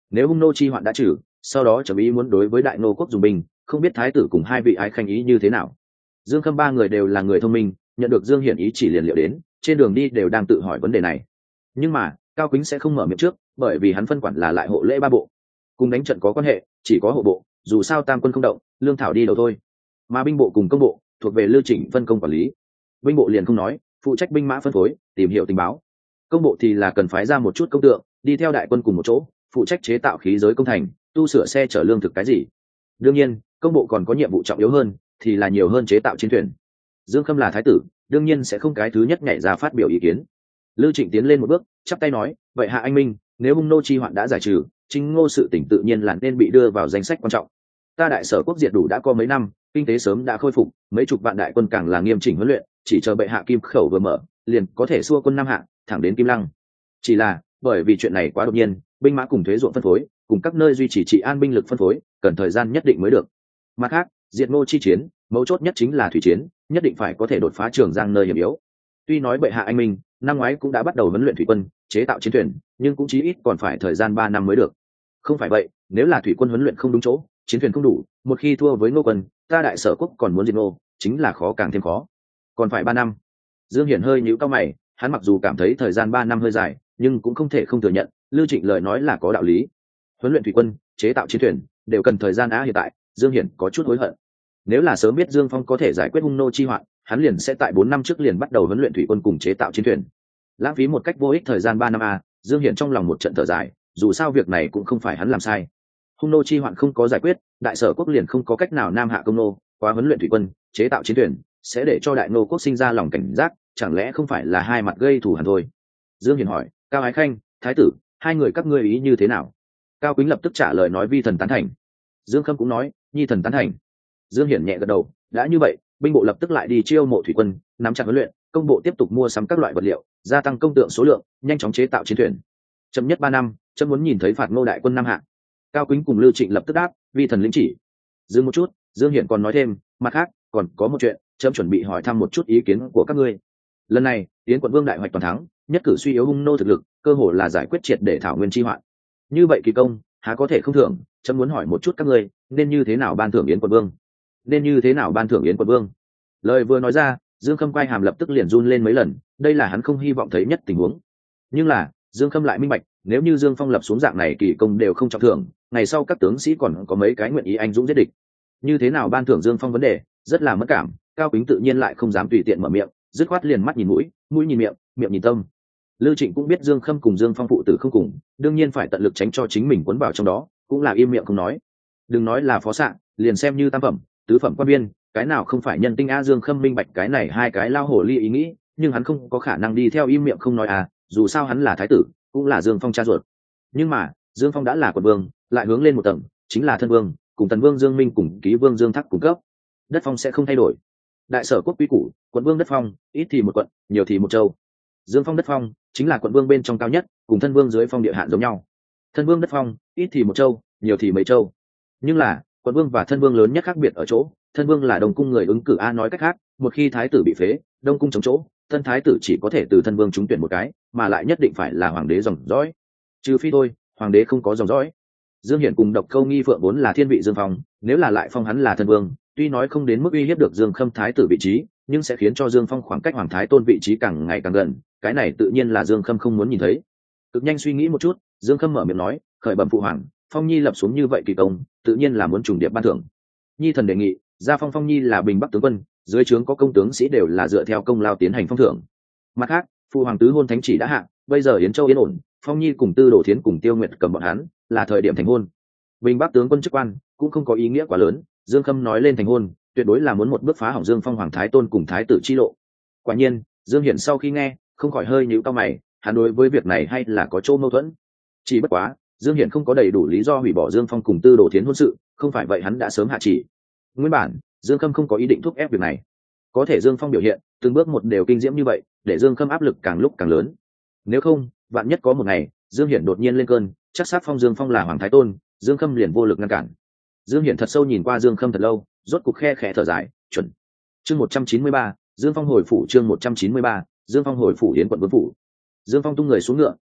nếu hung nô chi hoạn đã trừ, sau đó trầm ý muốn đối với đại nô quốc dùng binh, không biết thái tử cùng hai vị ái khanh ý như thế nào. Dương Khâm ba người đều là người thông minh, nhận được Dương Hiển ý chỉ liền liệu đến, trên đường đi đều đang tự hỏi vấn đề này. Nhưng mà Cao Quýnh sẽ không mở miệng trước, bởi vì hắn phân quản là lại hộ lễ ba bộ, cùng đánh trận có quan hệ chỉ có hộ bộ, dù sao tam quân không động, lương thảo đi đầu thôi. Mà binh bộ cùng công bộ thuộc về Lưu Trịnh phân công quản lý. Binh bộ liền không nói, phụ trách binh mã phân phối, tìm hiểu tình báo. Công bộ thì là cần phái ra một chút công tượng, đi theo đại quân cùng một chỗ, phụ trách chế tạo khí giới công thành, tu sửa xe chở lương thực cái gì. Đương nhiên công bộ còn có nhiệm vụ trọng yếu hơn, thì là nhiều hơn chế tạo chiến thuyền. Dương Khâm là thái tử, đương nhiên sẽ không cái thứ nhất nhảy ra phát biểu ý kiến. Lưu Trịnh tiến lên một bước, chắp tay nói, vậy hạ anh minh, nếu hung nô chi hoạn đã giải trừ, Chính Ngô sự tỉnh tự nhiên là nên bị đưa vào danh sách quan trọng. Ta đại sở quốc diệt đủ đã có mấy năm, kinh tế sớm đã khôi phục, mấy chục vạn đại quân càng là nghiêm chỉnh huấn luyện, chỉ chờ bệ hạ kim khẩu vừa mở, liền có thể xua quân Nam Hạ thẳng đến Kim Lăng. Chỉ là bởi vì chuyện này quá đột nhiên, binh mã cùng thuế ruộng phân phối, cùng các nơi duy trì trị an binh lực phân phối, cần thời gian nhất định mới được. Mặt khác, diệt Ngô chi chiến, mấu chốt nhất chính là thủy chiến, nhất định phải có thể đột phá Trường Giang nơi hiểm yếu. Tuy nói bệ hạ anh minh, năm ngoái cũng đã bắt đầu huấn luyện thủy quân, chế tạo chiến thuyền, nhưng cũng chí ít còn phải thời gian 3 năm mới được. Không phải vậy, nếu là thủy quân huấn luyện không đúng chỗ, chiến thuyền không đủ, một khi thua với Ngô quân, ta đại sở quốc còn muốn diệt Ngô, chính là khó càng thêm khó. Còn phải 3 năm. Dương Hiển hơi nhíu cau mày, hắn mặc dù cảm thấy thời gian 3 năm hơi dài, nhưng cũng không thể không thừa nhận, Lưu Trịnh lời nói là có đạo lý. Huấn luyện thủy quân, chế tạo chiến thuyền, đều cần thời gian hiện tại, Dương Hiển có chút hối hận. Nếu là sớm biết Dương Phong có thể giải quyết hung nô chi hoạn, hắn liền sẽ tại 4 năm trước liền bắt đầu huấn luyện thủy quân cùng chế tạo chiến thuyền. Lãng phí một cách vô ích thời gian 3 năm Dương Hiển trong lòng một trận thở dài, dù sao việc này cũng không phải hắn làm sai. Hung nô chi hoạn không có giải quyết, đại sở quốc liền không có cách nào nam hạ công nô, qua huấn luyện thủy quân, chế tạo chiến thuyền, sẽ để cho đại nô quốc sinh ra lòng cảnh giác, chẳng lẽ không phải là hai mặt gây thù hằn thôi. Dương Hiển hỏi, Cao Ái Khanh, thái tử, hai người các ngươi ý như thế nào? Cao Quýnh lập tức trả lời nói vi thần tán thành. Dương Khâm cũng nói, nhi thần tán thành. Dương Hiển nhẹ gật đầu, đã như vậy, binh bộ lập tức lại đi chiêu mộ thủy quân, nắm chặt huấn luyện, công bộ tiếp tục mua sắm các loại vật liệu, gia tăng công tượng số lượng, nhanh chóng chế tạo chiến thuyền. Chậm nhất 3 năm, chấm muốn nhìn thấy phạt Ngô đại quân Nam Hạ. Cao Quýnh cùng Lưu Trịnh lập tức đáp, vi thần lĩnh chỉ. Dừng một chút, Dương Hiển còn nói thêm, mặt khác, còn có một chuyện, chấm chuẩn bị hỏi thăm một chút ý kiến của các ngươi. Lần này, Yến quận vương đại hoạch toàn thắng, nhất cử suy yếu hung nô thực lực, cơ hội là giải quyết triệt để thảo nguyên chi hoạn. Như vậy kỳ công, há có thể không thưởng, chấm muốn hỏi một chút các ngươi, nên như thế nào ban thưởng Yến quận vương? Nên như thế nào ban thưởng Yến quận vương? Lời vừa nói ra, Dương Khâm quay hàm lập tức liền run lên mấy lần, đây là hắn không hy vọng thấy nhất tình huống. Nhưng là, Dương Khâm lại minh bạch, nếu như Dương Phong lập xuống dạng này kỳ công đều không trọng thưởng, ngày sau các tướng sĩ còn có mấy cái nguyện ý anh dũng giết địch. Như thế nào ban thưởng Dương Phong vấn đề, rất là mất cảm, Cao Quýnh tự nhiên lại không dám tùy tiện mở miệng, dứt khoát liền mắt nhìn mũi, mũi nhìn miệng, miệng nhìn tâm. Lưu Trịnh cũng biết Dương Khâm cùng Dương Phong phụ tử không cùng, đương nhiên phải tận lực tránh cho chính mình cuốn vào trong đó, cũng là im miệng không nói. Đừng nói là phó xạ, liền xem như tam phẩm, tứ phẩm quan viên, cái nào không phải nhân tinh Dương Khâm minh bạch cái này hai cái lao hồ ly ý nghĩ, nhưng hắn không có khả năng đi theo im miệng không nói dù sao hắn là thái tử, cũng là Dương Phong cha ruột. Nhưng mà, Dương Phong đã là quận vương, lại hướng lên một tầng, chính là thân vương, cùng tần vương Dương Minh cùng ký vương Dương Thác cung cấp. Đất phong sẽ không thay đổi. Đại sở quốc quy củ, quận vương đất phong, ít thì một quận, nhiều thì một châu. Dương Phong đất phong chính là quận vương bên trong cao nhất, cùng thân vương dưới phong địa hạn giống nhau. Thân vương đất phong, ít thì một châu, nhiều thì mấy châu. Nhưng là, quận vương và thân vương lớn nhất khác biệt ở chỗ, thân vương là Đông cung người ứng cử nói cách khác, một khi thái tử bị phế, Đông cung chống chỗ, thân thái tử chỉ có thể từ thân vương trúng tuyển một cái, mà lại nhất định phải là hoàng đế dòng dõi. Trừ phi thôi, hoàng đế không có dòng dõi. Dương Hiển cùng Độc Câu Nghi Phượng vốn là thiên vị Dương Phong, nếu là lại phong hắn là thân vương, tuy nói không đến mức uy hiếp được Dương Khâm thái tử vị trí, nhưng sẽ khiến cho Dương Phong khoảng cách hoàng thái tôn vị trí càng ngày càng gần, cái này tự nhiên là Dương Khâm không muốn nhìn thấy. Cực nhanh suy nghĩ một chút, Dương Khâm mở miệng nói, khởi bẩm phụ hoàng, Phong Nhi lập xuống như vậy kỳ công, tự nhiên là muốn trùng điệp ban thưởng. Nhi thần đề nghị, gia phong Phong Nhi là Bình Bắc tướng quân, dưới trướng có công tướng sĩ đều là dựa theo công lao tiến hành phong thưởng. Mặt khác, phụ hoàng tứ hôn thánh chỉ đã hạ, bây giờ Yến Châu yên ổn, Phong Nhi cùng Tư Đồ Thiến cùng Tiêu Nguyệt cầm bọn hắn, là thời điểm thành hôn. Bình Bắc tướng quân chức quan cũng không có ý nghĩa quá lớn, Dương Khâm nói lên thành hôn, tuyệt đối là muốn một bước phá hỏng Dương Phong hoàng thái tôn cùng thái tử chi lộ. Quả nhiên, Dương Hiển sau khi nghe, không khỏi hơi nhíu cau mày, hắn đối với việc này hay là có chỗ mâu thuẫn. Chỉ bất quá, Dương Hiển không có đầy đủ lý do hủy bỏ Dương Phong cùng Tư Đồ Thiến hôn sự, không phải vậy hắn đã sớm hạ chỉ. Nguyên bản, Dương Khâm không có ý định thúc ép việc này. Có thể Dương Phong biểu hiện, từng bước một đều kinh diễm như vậy, để Dương Khâm áp lực càng lúc càng lớn. Nếu không, vạn nhất có một ngày, Dương Hiển đột nhiên lên cơn, chắc xác phong Dương Phong là hoàng thái tôn, Dương Khâm liền vô lực ngăn cản. Dương Hiển thật sâu nhìn qua Dương Khâm thật lâu, rốt cục khe khẽ thở dài, chuẩn. Chương 193, Dương Phong hồi phủ chương 193, Dương Phong hồi phủ Yến quận vương phủ. Dương Phong tung người xuống ngựa,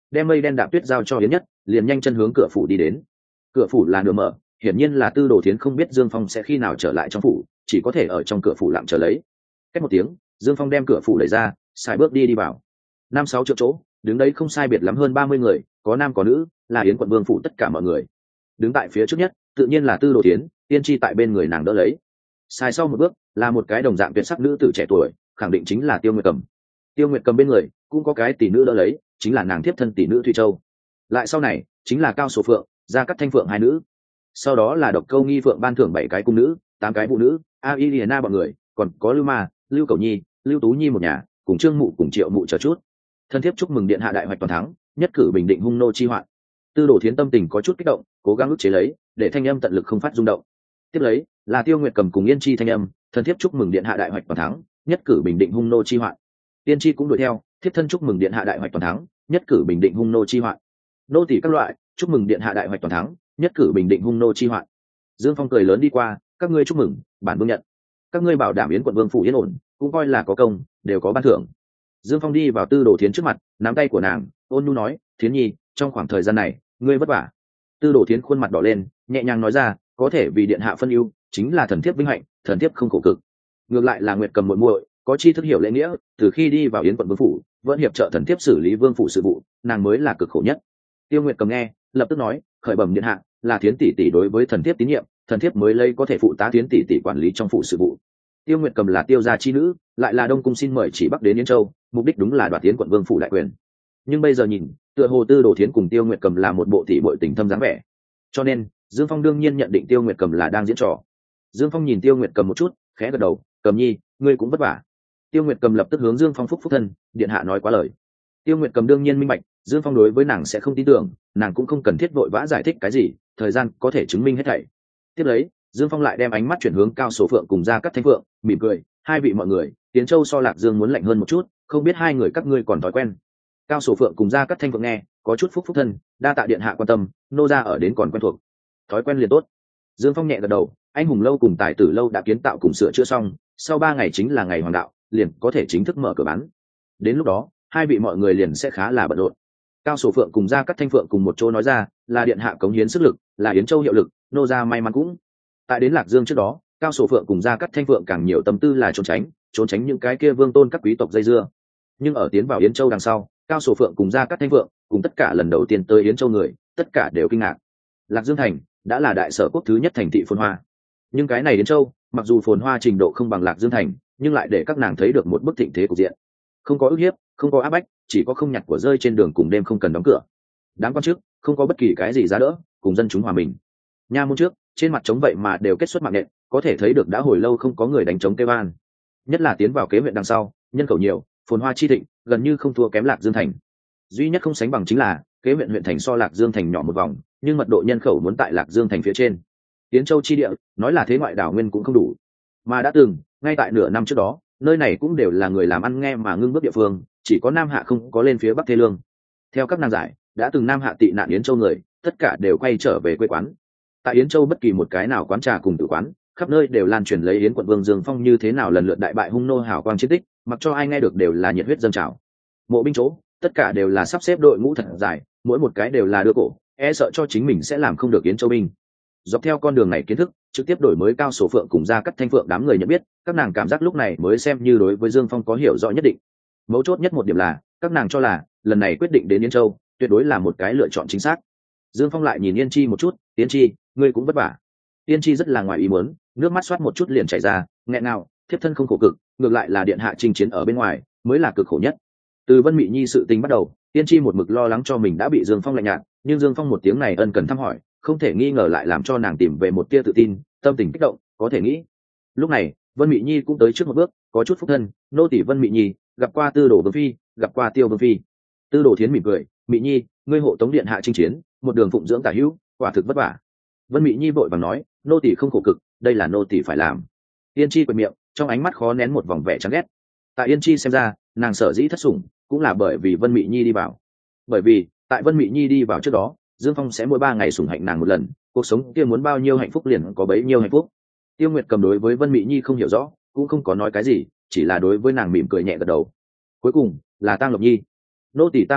đem mây đen đạp tuyết giao cho yến nhất, liền nhanh chân hướng cửa phủ đi đến. Cửa phủ là nửa mở, hiển nhiên là Tư Đồ Thiến không biết Dương Phong sẽ khi nào trở lại trong phủ, chỉ có thể ở trong cửa phủ lặng chờ lấy. Cách một tiếng, Dương Phong đem cửa phủ đẩy ra, xài bước đi vào. 5-6 triệu chỗ, đứng đấy không sai biệt lắm hơn 30 người, có nam có nữ, là Yến quận vương phủ tất cả mọi người. Đứng tại phía trước nhất, tự nhiên là Tư Đồ Thiến, tiên tri tại bên người nàng đỡ lấy. Sai sau một bước, là một cái đồng dạng tuyệt sắc nữ tử trẻ tuổi, khẳng định chính là Tiêu Nguyệt Cầm. Tiêu Nguyệt Cầm bên người cũng có cái tỷ nữ đỡ lấy, chính là nàng thiếp thân tỷ nữ Thùy Châu. Lại sau này, chính là Cao Sổ Phượng, Gia Cát Thanh Phượng hai nữ. Sau đó là Độc Câu Nghi Phượng ban thưởng 7 cái cung nữ, 8 cái phụ nữ, A Iliana bọn người, còn có Lưu Ma, Lưu Cẩu Nhi, Lưu Tú Nhi một nhà, cùng Trương Mụ cùng Triệu Mụ chờ chút. Thân thiếp chúc mừng điện hạ đại hoạch toàn thắng, nhất cử bình định hung nô chi hoạn. Tư Đồ Thiến tâm tình có chút kích động, cố gắng ức chế lấy, để thanh âm tận lực không phát rung động. Tiếp lấy là Tiêu Nguyệt Cầm cùng Yên Chi thanh âm, thân thiếp chúc mừng điện hạ đại hoạch toàn thắng, nhất cử bình định hung nô chi hoạn. Yên Chi cũng đuổi theo, thiếp thân chúc mừng điện hạ đại hoạch toàn thắng, nhất cử bình định hung nô chi hoạn. Nô tỳ các loại, chúc mừng điện hạ đại hoạch toàn thắng, nhất cử bình định hung nô chi hoạn. Dương Phong cười lớn đi qua, các ngươi chúc mừng, bản vương nhận. Các ngươi bảo đảm Yến quận vương phủ yên ổn, cũng coi là có công, đều có ban thưởng. Dương Phong đi vào Tư Đồ Thiến trước mặt, nắm tay của nàng, ôn nhu nói, Thiến nhi, trong khoảng thời gian này, ngươi vất vả. Tư Đồ Thiến khuôn mặt đỏ lên, nhẹ nhàng nói ra, có thể vì điện hạ phân ưu, chính là thần thiếp vinh hạnh, thần thiếp không khổ cực. Ngược lại là Nguyệt Cầm muội muội, có chi thức hiểu lễ nghĩa, từ khi đi vào Yến quận vương phủ, vẫn hiệp trợ thần thiếp xử lý vương phủ sự vụ, nàng mới là cực khổ nhất. Tiêu Nguyệt Cầm nghe, lập tức nói, khởi bẩm điện hạ, là Thiến tỷ tỷ đối với thần thiếp tín nhiệm, thần thiếp mới lấy có thể phụ tá Thiến tỷ tỷ quản lý trong phủ sự vụ. Tiêu Nguyệt Cầm là Tiêu gia chi nữ, lại là Đông cung xin mời chỉ bắc đến Yến Châu, mục đích đúng là đoạt Yến quận vương phủ đại quyền. Nhưng bây giờ nhìn, tựa hồ Tư Đồ Thiến cùng Tiêu Nguyệt Cầm là một bộ tỷ muội tình thâm dáng vẻ, cho nên Dương Phong đương nhiên nhận định Tiêu Nguyệt Cầm là đang diễn trò. Dương Phong nhìn Tiêu Nguyệt Cầm một chút, khẽ gật đầu, Cầm nhi, ngươi cũng vất vả. Tiêu Nguyệt Cầm lập tức hướng Dương Phong phúc thân, điện hạ nói quá lời. Tiêu Nguyệt Cầm đương nhiên minh bạch, Dương Phong đối với nàng sẽ không tin tưởng, nàng cũng không cần thiết vội vã giải thích cái gì, thời gian có thể chứng minh hết thảy. Tiếp lấy, Dương Phong lại đem ánh mắt chuyển hướng Cao Số Phượng cùng Gia Cát Thanh Phượng, mỉm cười, hai vị mọi người, Tiến Châu so Lạc Dương muốn lạnh hơn một chút, không biết hai người các ngươi còn thói quen. Cao Số Phượng cùng Gia Cát Thanh Phượng nghe, có chút phúc thân, đa tạ điện hạ quan tâm, nô gia ở đến còn quen thuộc. Thói quen liền tốt. Dương Phong nhẹ gật đầu, anh hùng lâu cùng tài tử lâu đã kiến tạo cùng sửa chữa xong, sau 3 ngày chính là ngày hoàng đạo, liền có thể chính thức mở cửa bán. Đến lúc đó, hai vị mọi người liền sẽ khá là bận rộn. Cao Sổ Phượng cùng Gia Cát Thanh Phượng cùng một chỗ nói ra, là điện hạ cống hiến sức lực, là Yến Châu hiệu lực, nô gia may mắn cũng. Tại đến Lạc Dương trước đó, Cao Sổ Phượng cùng Gia Cát Thanh Phượng càng nhiều tâm tư là trốn tránh những cái kia vương tôn các quý tộc dây dưa. Nhưng ở tiến vào Yến Châu đằng sau, Cao Sổ Phượng cùng Gia Cát Thanh Phượng cùng tất cả lần đầu tiên tới Yến Châu người, tất cả đều kinh ngạc. Lạc Dương thành đã là đại sở quốc thứ nhất thành thị phồn hoa, nhưng cái này Yến Châu, mặc dù phồn hoa trình độ không bằng Lạc Dương thành, nhưng lại để các nàng thấy được một bức thịnh thế cục diện. Không có ức hiếp, không có áp bách, chỉ có không nhặt của rơi trên đường cùng đêm không cần đóng cửa. Đám quan chức không có bất kỳ cái gì giá đỡ, cùng dân chúng hòa mình. Nha môn trước, trên mặt trống vậy mà đều kết xuất mạng nện, có thể thấy được đã hồi lâu không có người đánh trống kêu an. Nhất là tiến vào kế huyện đằng sau, nhân khẩu nhiều, phồn hoa chi thịnh, gần như không thua kém Lạc Dương thành. Duy nhất không sánh bằng chính là kế huyện thành so Lạc Dương thành nhỏ một vòng, nhưng mật độ nhân khẩu muốn tại Lạc Dương thành phía trên. Yến Châu chi địa, nói là thế ngoại đảo nguyên cũng không đủ. Mà đã từng, ngay tại nửa năm trước đó, nơi này cũng đều là người làm ăn nghe mà ngưng bước địa phương, chỉ có Nam Hạ không có lên phía Bắc thê lương. Theo các nàng giải, đã từng Nam Hạ tị nạn Yến Châu người, tất cả đều quay trở về quê quán. Tại Yến Châu bất kỳ một cái nào quán trà cùng tử quán, khắp nơi đều lan truyền lấy Yến quận vương Dương Phong như thế nào lần lượt đại bại hung nô hào quang chiến tích, mặc cho ai nghe được đều là nhiệt huyết dâng trào. Mộ binh chỗ, tất cả đều là sắp xếp đội ngũ thật dài, mỗi một cái đều là đưa cổ, e sợ cho chính mình sẽ làm không được Yến Châu binh. Dọc theo con đường này kiến thức, trực tiếp đổi mới Cao Số Phượng cùng Gia Cát Thanh Phượng đám người nhận biết, các nàng cảm giác lúc này mới xem như đối với Dương Phong có hiểu rõ nhất định. Mấu chốt nhất một điểm là, các nàng cho là lần này quyết định đến Yến Châu, tuyệt đối là một cái lựa chọn chính xác. Dương Phong lại nhìn Yên Chi một chút, Yên Chi, ngươi cũng vất vả. Yên Chi rất là ngoài ý muốn, nước mắt xoát một chút liền chảy ra, nghẹn nào, thiếp thân không khổ cực, ngược lại là điện hạ chinh chiến ở bên ngoài mới là cực khổ nhất. Từ Vân Mị Nhi sự tình bắt đầu, Yên Chi một mực lo lắng cho mình đã bị Dương Phong lạnh nhạt, nhưng Dương Phong một tiếng này ân cần thăm hỏi, không thể nghi ngờ lại làm cho nàng tìm về một tia tự tin, tâm tình kích động, có thể nghĩ. Lúc này, Vân Mị Nhi cũng tới trước một bước, có chút phúc thân, nô tỳ Vân Mị Nhi, gặp qua Tư Đồ vương phi, gặp qua Tiêu vương phi. Tư Đồ Thiến mỉm cười, Mị Nhi, ngươi hộ tống điện hạ chinh chiến, một đường phụng dưỡng tả hữu, quả thực vất vả. Vân Mị Nhi vội vàng nói, nô tỳ không khổ cực, đây là nô tỳ phải làm. Yên Chi quệt miệng, trong ánh mắt khó nén một vòng vẻ chán ghét. Tại Yên Chi xem ra, nàng sở dĩ thất sủng, cũng là bởi vì Vân Mị Nhi đi vào. Bởi vì, tại Vân Mị Nhi đi vào trước đó, Dương Phong sẽ mỗi 3 ngày sủng hạnh nàng một lần, cuộc sống kia muốn bao nhiêu hạnh phúc liền có bấy nhiêu hạnh phúc. Tiêu Nguyệt Cầm đối với Vân Mị Nhi không hiểu rõ, cũng không có nói cái gì, chỉ là đối với nàng mỉm cười nhẹ gật đầu. Cuối cùng là Tang Lộc Nhi. Nô tỳ Tang Lộc Nhi,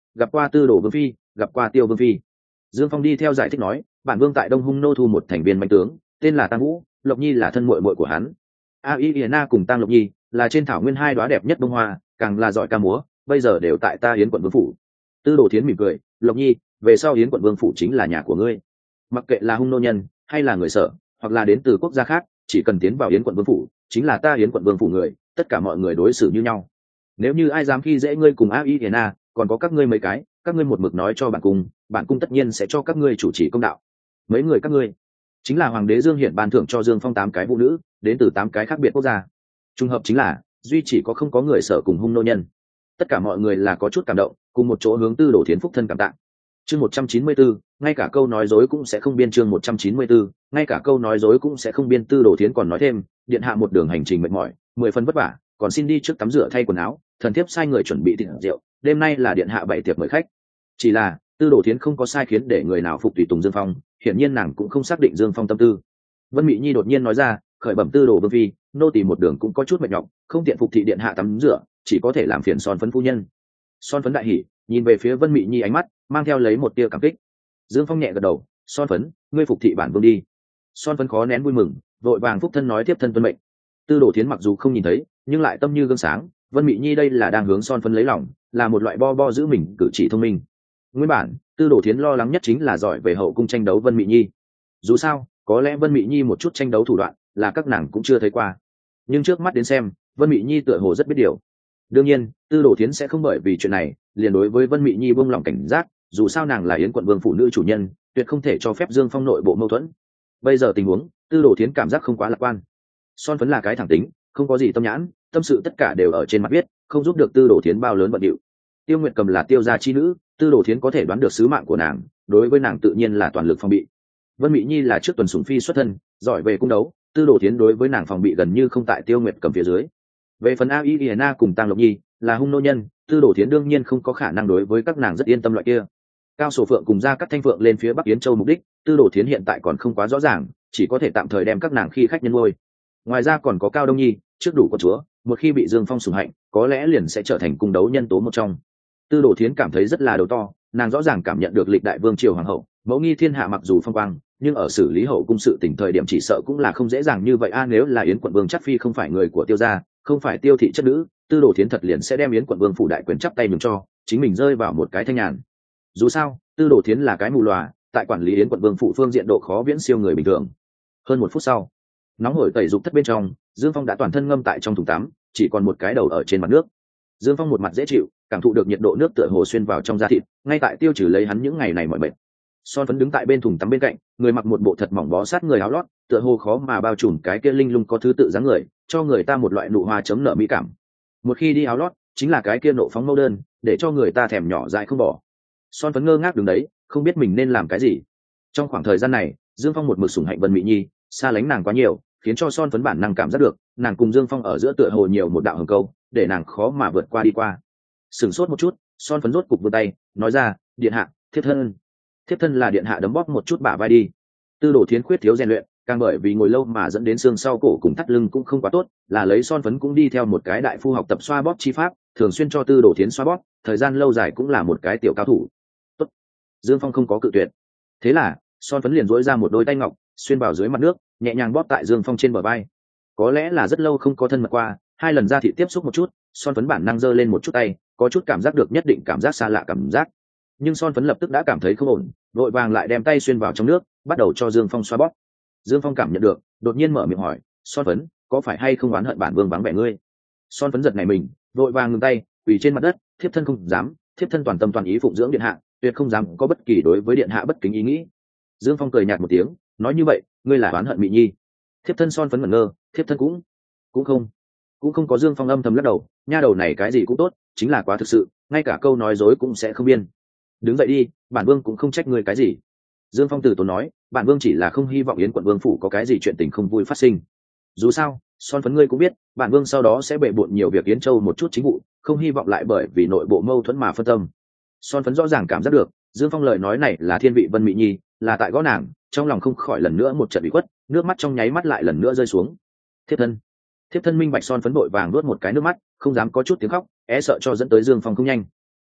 gặp qua Tư Đồ vương phi, gặp qua Tiêu vương phi. Dương Phong đi theo giải thích nói, bản vương tại Đông Hung nô thu một thành viên mạnh tướng, tên là Tang Vũ, Lộc Nhi là thân muội muội của hắn. Aina cùng Tang Lộc Nhi là trên thảo nguyên hai đóa đẹp nhất bông hoa, càng là giỏi ca múa, bây giờ đều tại ta Yến quận vương phủ. Tư Đồ Thiến mỉm cười, Lộc Nhi, về sau Yến quận vương phủ chính là nhà của ngươi. Mặc kệ là Hung nô nhân hay là người Sở, hoặc là đến từ quốc gia khác, chỉ cần tiến vào Yến quận vương phủ, chính là ta Yến quận vương phủ người, tất cả mọi người đối xử như nhau. Nếu như ai dám khi dễ ngươi cùng Aina, còn có các ngươi mấy cái, các ngươi một mực nói cho bản cung tất nhiên sẽ cho các ngươi chủ trì công đạo. Mấy người các ngươi chính là hoàng đế Dương Hiển ban thưởng cho Dương Phong 8 cái vũ nữ, đến từ 8 cái khác biệt quốc gia. Trùng hợp chính là duy chỉ có không có người Sở cùng Hung nô nhân. Tất cả mọi người là có chút cảm động, cùng một chỗ hướng Tư Đồ Thiến phúc thân cảm tạ. Chương 194, ngay cả câu nói dối cũng sẽ không biên. Chương 194, ngay cả câu nói dối cũng sẽ không biên. Tư Đồ Thiến còn nói thêm, điện hạ một đường hành trình mệt mỏi, 10 phần vất vả, còn xin đi trước tắm rửa thay quần áo, thần thiếp sai người chuẩn bị thịt rượu, đêm nay là điện hạ bày tiệc mời khách. Chỉ là Tư Đồ Thiến không có sai khiến để người nào phục tùy tùng Dương Phong, hiển nhiên nàng cũng không xác định Dương Phong tâm tư. Vân Mị Nhi đột nhiên nói ra, khởi bẩm Tư Đồ vương phi, nô tỳ một đường cũng có chút mệt nhọc, không tiện phục thị điện hạ tắm rửa, chỉ có thể làm phiền Son Phấn phu nhân. Son Phấn đại hỉ, nhìn về phía Vân Mị Nhi, ánh mắt mang theo lấy một tia cảm kích. Dương Phong nhẹ gật đầu, Son Phấn, ngươi phục thị bản vương đi. Son Phấn khó nén vui mừng, vội vàng phúc thân nói tiếp thân tuân mệnh. Tư Đồ Thiến mặc dù không nhìn thấy, nhưng lại tâm như gương sáng, Vân Mị Nhi đây là đang hướng Son Phấn lấy lòng, là một loại bo giữ mình cử chỉ thông minh. Nguyên bản Tư Đồ Thiến lo lắng nhất chính là giỏi về hậu cung tranh đấu Vân Mị Nhi. Dù sao có lẽ Vân Mị Nhi một chút tranh đấu thủ đoạn là các nàng cũng chưa thấy qua, nhưng trước mắt đến xem Vân Mị Nhi tựa hồ rất biết điều. Đương nhiên Tư Đồ Thiến sẽ không bởi vì chuyện này liền đối với Vân Mị Nhi buông lòng cảnh giác, dù sao nàng là Yến quận vương phụ nữ chủ nhân, tuyệt không thể cho phép Dương Phong nội bộ mâu thuẫn. Bây giờ tình huống Tư Đồ Thiến cảm giác không quá lạc quan. Son Phấn là cái thẳng tính, không có gì tâm nhãn, tâm sự tất cả đều ở trên mặt viết, không giúp được Tư Đồ Thiến bao lớn bận điệu. Tiêu Nguyệt Cầm là Tiêu gia chi nữ, Tư Đồ Thiến có thể đoán được sứ mạng của nàng, đối với nàng tự nhiên là toàn lực phòng bị. Vân Mị Nhi là trước tuần sủng phi xuất thân, giỏi về cung đấu, Tư Đồ Thiến đối với nàng phòng bị gần như không tại Tiêu Nguyệt Cầm phía dưới. Về phần Aina cùng Tang Lộc Nhi là Hung nô nhân, Tư Đồ Thiến đương nhiên không có khả năng đối với các nàng rất yên tâm loại kia. Cao Sổ Phượng cùng Gia Cát Thanh Phượng lên phía Bắc Yến Châu mục đích, Tư Đồ Thiến hiện tại còn không quá rõ ràng, chỉ có thể tạm thời đem các nàng khi khách nhân nuôi. Ngoài ra còn có Cao Đông Nhi, trước đủ con chúa, một khi bị Dương Phong sủng hạnh, có lẽ liền sẽ trở thành cung đấu nhân tố một trong. Tư Đồ Thiến cảm thấy rất là đầu to, nàng rõ ràng cảm nhận được lịch đại vương triều hoàng hậu, mẫu nghi thiên hạ mặc dù phong quang, nhưng ở xử lý hậu cung sự tình thời điểm chỉ sợ cũng là không dễ dàng như vậy nếu là Yến quận vương chắc phi không phải người của Tiêu gia, không phải Tiêu thị chất nữ, Tư Đồ Thiến thật liền sẽ đem Yến quận vương phủ đại quyền chắp tay nhường cho chính mình, rơi vào một cái thanh nhàn. Dù sao Tư Đồ Thiến là cái mù lòa, tại quản lý Yến quận vương phủ phương diện độ khó viễn siêu người bình thường. Hơn 1 phút sau, nóng hổi tẩy dục thất bên trong, Dương Phong đã toàn thân ngâm tại trong thùng tắm, chỉ còn một cái đầu ở trên mặt nước. Dương Phong một mặt dễ chịu, cảm thụ được nhiệt độ nước tựa hồ xuyên vào trong da thịt, ngay tại tiêu trừ lấy hắn những ngày này mỏi mệt. Son Phấn đứng tại bên thùng tắm bên cạnh, người mặc một bộ thật mỏng bó sát người áo lót, tựa hồ khó mà bao trùm cái kia linh lung có thứ tự dáng người, cho người ta một loại nụ hoa chấm nở mỹ cảm. Một khi đi áo lót, chính là cái kia nộ phóng mâu đơn, để cho người ta thèm nhỏ dại không bỏ. Son Phấn ngơ ngác đứng đấy, không biết mình nên làm cái gì. Trong khoảng thời gian này, Dương Phong một mực sủng hạnh Vân Mị Nhi, xa lánh nàng quá nhiều, khiến cho Son Phấn bản năng cảm giác được, nàng cùng Dương Phong ở giữa tựa hồ nhiều một đạo hồng câu, để nàng khó mà vượt qua đi qua. Sửng sốt một chút, Son Phấn rốt cục vươn tay, nói ra, điện hạ, thiếp thân. Thiếp thân là điện hạ đấm bóp một chút bả vai đi. Tư Đồ Thiến khuyết thiếu rèn luyện, càng bởi vì ngồi lâu mà dẫn đến xương sau cổ cùng thắt lưng cũng không quá tốt, là lấy Son Phấn cũng đi theo một cái đại phu học tập xoa bóp chi pháp, thường xuyên cho Tư Đồ Thiến xoa bóp, thời gian lâu dài cũng là một cái tiểu cao thủ. Tốt. Dương Phong không có cự tuyệt. Thế là Son Phấn liền duỗi ra một đôi tay ngọc, xuyên vào dưới mặt nước, nhẹ nhàng bóp tại Dương Phong trên bờ vai. Có lẽ là rất lâu không có thân mật qua, 2 lần ra thị tiếp xúc một chút, Son Phấn bản năng giơ lên một chút tay, có chút cảm giác được nhất định cảm giác xa lạ cảm giác. Nhưng Son Phấn lập tức đã cảm thấy không ổn, vội vàng lại đem tay xuyên vào trong nước, bắt đầu cho Dương Phong xoa bóp. Dương Phong cảm nhận được, đột nhiên mở miệng hỏi, Son Phấn, có phải hay không oán hận bản vương vắng vẻ ngươi? Son Phấn giật nảy mình, vội vàng ngừng tay, quỳ trên mặt đất, thiếp thân không dám, thiếp thân toàn tâm toàn ý phụng dưỡng điện hạ, tuyệt không dám có bất kỳ đối với điện hạ bất kính ý nghĩ. Dương Phong cười nhạt một tiếng, nói như vậy, ngươi là oán hận Mị Nhi? Thiếp thân Son Phấn ngẩn ngơ, thiếp thân cũng không có. Dương Phong âm thầm lắc đầu, nha đầu này cái gì cũng tốt, chính là quá thực sự, ngay cả câu nói dối cũng sẽ không biên. Đứng dậy đi, bản vương cũng không trách ngươi cái gì. Dương Phong từ tốn nói, bản vương chỉ là không hy vọng Yến quận vương phủ có cái gì chuyện tình không vui phát sinh. Dù sao Son Phấn ngươi cũng biết, bản vương sau đó sẽ bệ bội nhiều việc Yến Châu một chút chính vụ, không hy vọng lại bởi vì nội bộ mâu thuẫn mà phân tâm. Son Phấn rõ ràng cảm giác được Dương Phong lời nói này là thiên vị Vân Mị Nhi, là tại gõ nàng, trong lòng không khỏi lần nữa một trận bị khuất, nước mắt trong nháy mắt lại lần nữa rơi xuống. Thiếp thân minh bạch. Son Phấn vội vàng nuốt một cái nước mắt, không dám có chút tiếng khóc, sợ cho dẫn tới Dương Phong không nhanh.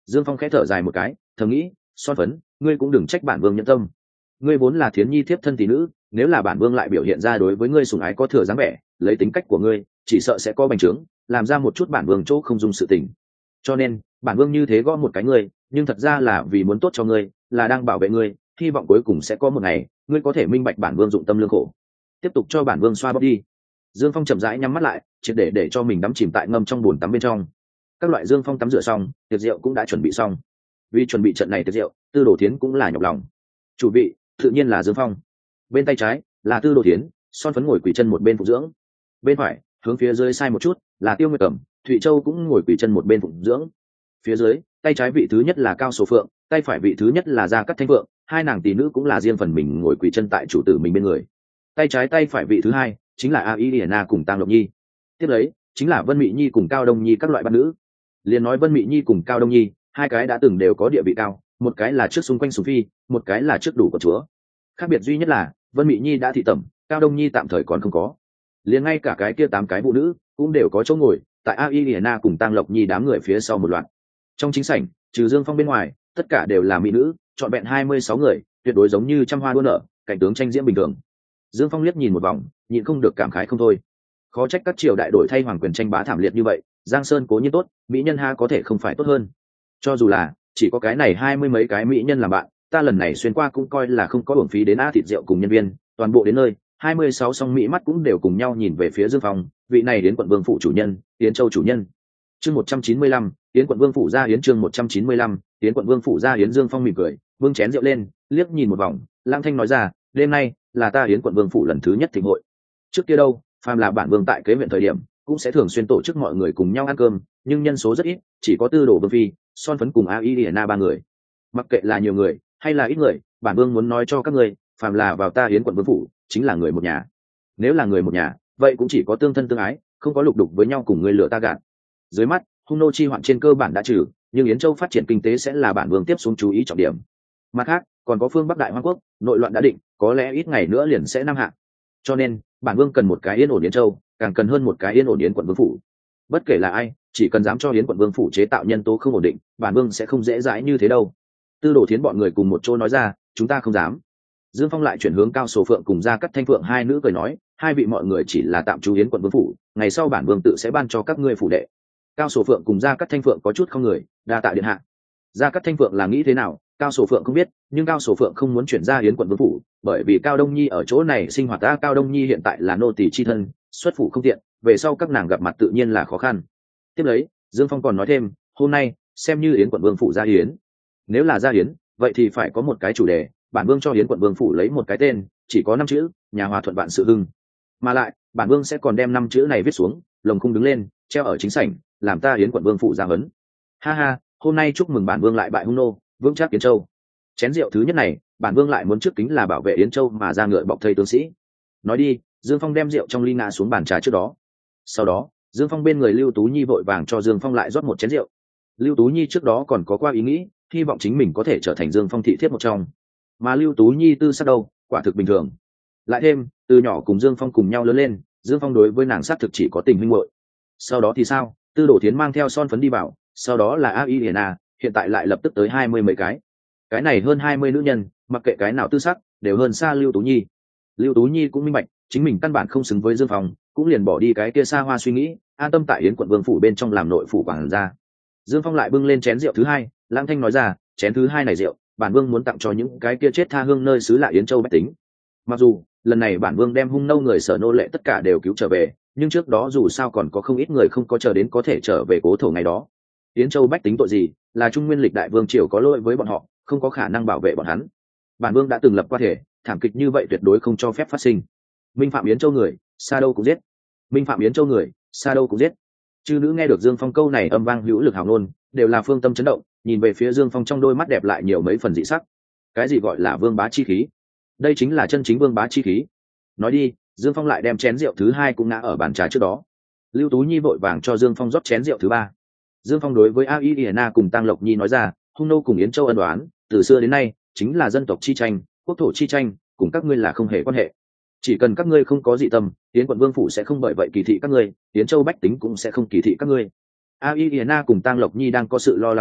Dương Phong khẽ thở dài một cái, thầm nghĩ, son phấn, ngươi cũng đừng trách bản vương nhẫn tâm. Ngươi vốn là thiến nhi thiếp thân tỷ nữ, nếu là bản vương lại biểu hiện ra đối với ngươi sủng ái có thừa dáng vẻ, lấy tính cách của ngươi, chỉ sợ sẽ có bành trướng, làm ra một chút bản vương chỗ không dung sự tình. Cho nên, bản vương như thế gõ một cái ngươi, nhưng thật ra là vì muốn tốt cho ngươi, là đang bảo vệ ngươi, hy vọng cuối cùng sẽ có một ngày, ngươi có thể minh bạch bản vương dụng tâm lương khổ. Tiếp tục cho bản vương xoa bóp đi. Dương Phong chậm rãi nhắm mắt lại, triệt để cho mình đắm chìm tại ngâm trong bồn tắm bên trong. Các loại Dương Phong tắm rửa xong, tiệc rượu cũng đã chuẩn bị xong. Vì chuẩn bị trận này tiệc rượu, Tư Đồ Thiến cũng là nhọc lòng. Chủ vị tự nhiên là Dương Phong, bên tay trái là Tư Đồ Thiến, son phấn ngồi quỳ chân một bên phụng dưỡng. Bên phải, hướng phía dưới sai một chút, là Tiêu Nguyệt Cẩm, Thụy Châu cũng ngồi quỳ chân một bên phụng dưỡng. Phía dưới, tay trái vị thứ nhất là Cao Sổ Phượng, tay phải vị thứ nhất là Gia Cát Thanh Phượng, hai nàng tỷ nữ cũng là riêng phần mình ngồi quỳ chân tại chủ tử mình bên người. Tay trái tay phải vị thứ hai chính là A Y Điển Na cùng Tang Lộc Nhi. Tiếp lấy chính là Vân Mị Nhi cùng Cao Đông Nhi các loại bạn nữ. Liền nói Vân Mị Nhi cùng Cao Đông Nhi, hai cái đã từng đều có địa vị cao, một cái là trước xung quanh sủng phi, một cái là trước đủ của chúa. Khác biệt duy nhất là Vân Mị Nhi đã thị tẩm, Cao Đông Nhi tạm thời còn không có. Liền ngay cả cái kia 8 cái phụ nữ cũng đều có chỗ ngồi, tại A Y Điển Na cùng Tang Lộc Nhi đám người phía sau một loạt. Trong chính sảnh, trừ Dương Phong bên ngoài, tất cả đều là mỹ nữ, trọn vẹn 26 người, tuyệt đối giống như trăm hoa đua nở, cảnh tướng tranh diễm bình thường. Dương Phong liếc nhìn một vòng, nhịn không được cảm khái không thôi. Khó trách các triều đại đổi thay hoàng quyền tranh bá thảm liệt như vậy, Giang Sơn cố nhiên tốt, mỹ nhân ha có thể không phải tốt hơn. Cho dù là chỉ có cái này 20 mấy cái mỹ nhân làm bạn, ta lần này xuyên qua cũng coi là không có uổng phí đến a thịt rượu cùng nhân viên, toàn bộ đến nơi, 26 song mỹ mắt cũng đều cùng nhau nhìn về phía Dương Phong, vị này đến quận vương phủ chủ nhân, Yến Châu chủ nhân. Chương 195, Yến quận vương phủ ra Yến chương 195, Yến quận vương phủ ra Yến. Dương Phong mỉm cười, vương chén rượu lên, liếc nhìn một vòng, Lang Thanh nói ra, đêm nay là ta Yến quận vương phủ lần thứ nhất thịnh hội. Trước kia đâu, phàm là bản vương tại kế huyện thời điểm, cũng sẽ thường xuyên tổ chức mọi người cùng nhau ăn cơm, nhưng nhân số rất ít, chỉ có Tư Đồ Vương phi, son phấn cùng A Y Điển Na 3 người. Mặc kệ là nhiều người hay là ít người, bản vương muốn nói cho các ngươi, phàm là vào ta Yến quận vương phủ, chính là người một nhà. Nếu là người một nhà, vậy cũng chỉ có tương thân tương ái, không có lục đục với nhau cùng người lừa ta gạt. Dưới mắt, hung nô chi hoạn trên cơ bản đã trừ, nhưng Yến Châu phát triển kinh tế sẽ là bản vương tiếp xuống chú ý trọng điểm. Mặt khác, còn có phương Bắc Đại Hoang quốc, nội loạn đã định, có lẽ ít ngày nữa liền sẽ nam hạ. Cho nên, bản vương cần một cái yên ổn Yến Châu, càng cần hơn một cái yên ổn Yến quận vương phủ. Bất kể là ai, chỉ cần dám cho Yến quận vương phủ chế tạo nhân tố không ổn định, bản vương sẽ không dễ dãi như thế đâu. Tư Đồ Thiến bọn người cùng một chỗ nói ra, chúng ta không dám. Dương Phong lại chuyển hướng Cao Sổ Phượng cùng Gia Cát Thanh Phượng hai nữ cười nói, hai vị mọi người chỉ là tạm trú Yến quận vương phủ, ngày sau bản vương tự sẽ ban cho các ngươi phủ đệ. Cao Sổ Phượng cùng Gia Cát Thanh Phượng có chút không người, đa tạ điện hạ. Gia Cát Thanh Phượng là nghĩ thế nào, Cao Sổ Phượng không biết, nhưng Cao Sổ Phượng không muốn chuyển ra Yến quận vương phủ, bởi vì Cao Đông Nhi ở chỗ này sinh hoạt ta. Cao Đông Nhi hiện tại là nô tỳ chi thân, xuất phủ không tiện, về sau các nàng gặp mặt tự nhiên là khó khăn. Tiếp lấy, Dương Phong còn nói thêm, hôm nay xem như Yến quận vương phủ ra Yến. Nếu là ra Yến, vậy thì phải có một cái chủ đề, bản vương cho Yến quận vương phủ lấy một cái tên, chỉ có 5 chữ, nhà hòa thuận vạn sự hưng. Mà lại, bản vương sẽ còn đem 5 chữ này viết xuống, lồng khung đứng lên, treo ở chính sảnh, làm ta Yến quận vương phủ ra vấn. Ha ha, hôm nay chúc mừng bản vương lại bại hung nô, vững chắc Yến Châu. Chén rượu thứ nhất này, bản vương lại muốn trước kính là bảo vệ Yến Châu mà ra ngựa bọc thây tướng sĩ. Nói đi, Dương Phong đem rượu trong ly ngã xuống bàn trà trước đó. Sau đó, Dương Phong bên người Lưu Tú Nhi vội vàng cho Dương Phong lại rót một chén rượu. Lưu Tú Nhi trước đó còn có qua ý nghĩ, hy vọng chính mình có thể trở thành Dương Phong thị thiếp một trong. Mà Lưu Tú Nhi tư sắc đâu, quả thực bình thường. Lại thêm, từ nhỏ cùng Dương Phong cùng nhau lớn lên, Dương Phong đối với nàng xác thực chỉ có tình huynh muội. Sau đó thì sao? Tư Đồ Thiến mang theo son phấn đi vào, sau đó là A Y Điển Na, hiện tại lại lập tức tới 20 mấy cái. Cái này hơn 20 nữ nhân, mặc kệ cái nào tư sắc, đều hơn xa Lưu Tú Nhi. Lưu Tú Nhi cũng minh bạch, chính mình căn bản không xứng với Dương Phong, cũng liền bỏ đi cái kia xa hoa suy nghĩ, an tâm tại Yến quận vương phủ bên trong làm nội phủ quản gia. Dương Phong lại bưng lên chén rượu thứ hai, Lãng Thanh nói ra, chén thứ hai này rượu, bản vương muốn tặng cho những cái kia chết tha hương nơi xứ lạ Yến Châu bách tính. Mặc dù lần này bản vương đem hung nô người sở nô lệ tất cả đều cứu trở về, nhưng trước đó dù sao còn có không ít người không có chờ đến có thể trở về cố thổ ngày đó. Yến Châu bách tính tội gì, là Trung Nguyên lịch đại vương triều có lỗi với bọn họ, không có khả năng bảo vệ bọn hắn. Bản vương đã từng lập qua thể, thảm kịch như vậy tuyệt đối không cho phép phát sinh. Minh phạm Yến Châu người, xa đâu cũng giết. Minh phạm Yến Châu người, xa đâu cũng giết. Chư nữ nghe được Dương Phong câu này âm vang hữu lực hào ngôn, đều là phương tâm chấn động, nhìn về phía Dương Phong trong đôi mắt đẹp lại nhiều mấy phần dị sắc. Cái gì gọi là vương bá chi khí? Đây chính là chân chính vương bá chi khí. Nói đi, Dương Phong lại đem chén rượu thứ hai cũng ngã ở bàn trà trước đó. Lưu Tú Nhi vội vàng cho Dương Phong rót chén rượu thứ ba. Dương Phong đối với A Y Điển Na cùng Tang Lộc Nhi nói ra, hung nô cùng Yến Châu ân oán, từ xưa đến nay chính là dân tộc chi tranh, quốc thổ chi tranh, cùng các ngươi là không hề quan hệ. Chỉ cần các ngươi không có dị tâm, Yến quận vương phủ sẽ không bởi vậy kỳ thị các ngươi, Yến Châu bách tính cũng sẽ không kỳ thị các ngươi. A Y Điển Na cùng Tang Lộc Nhi đang có sự lo lắng này,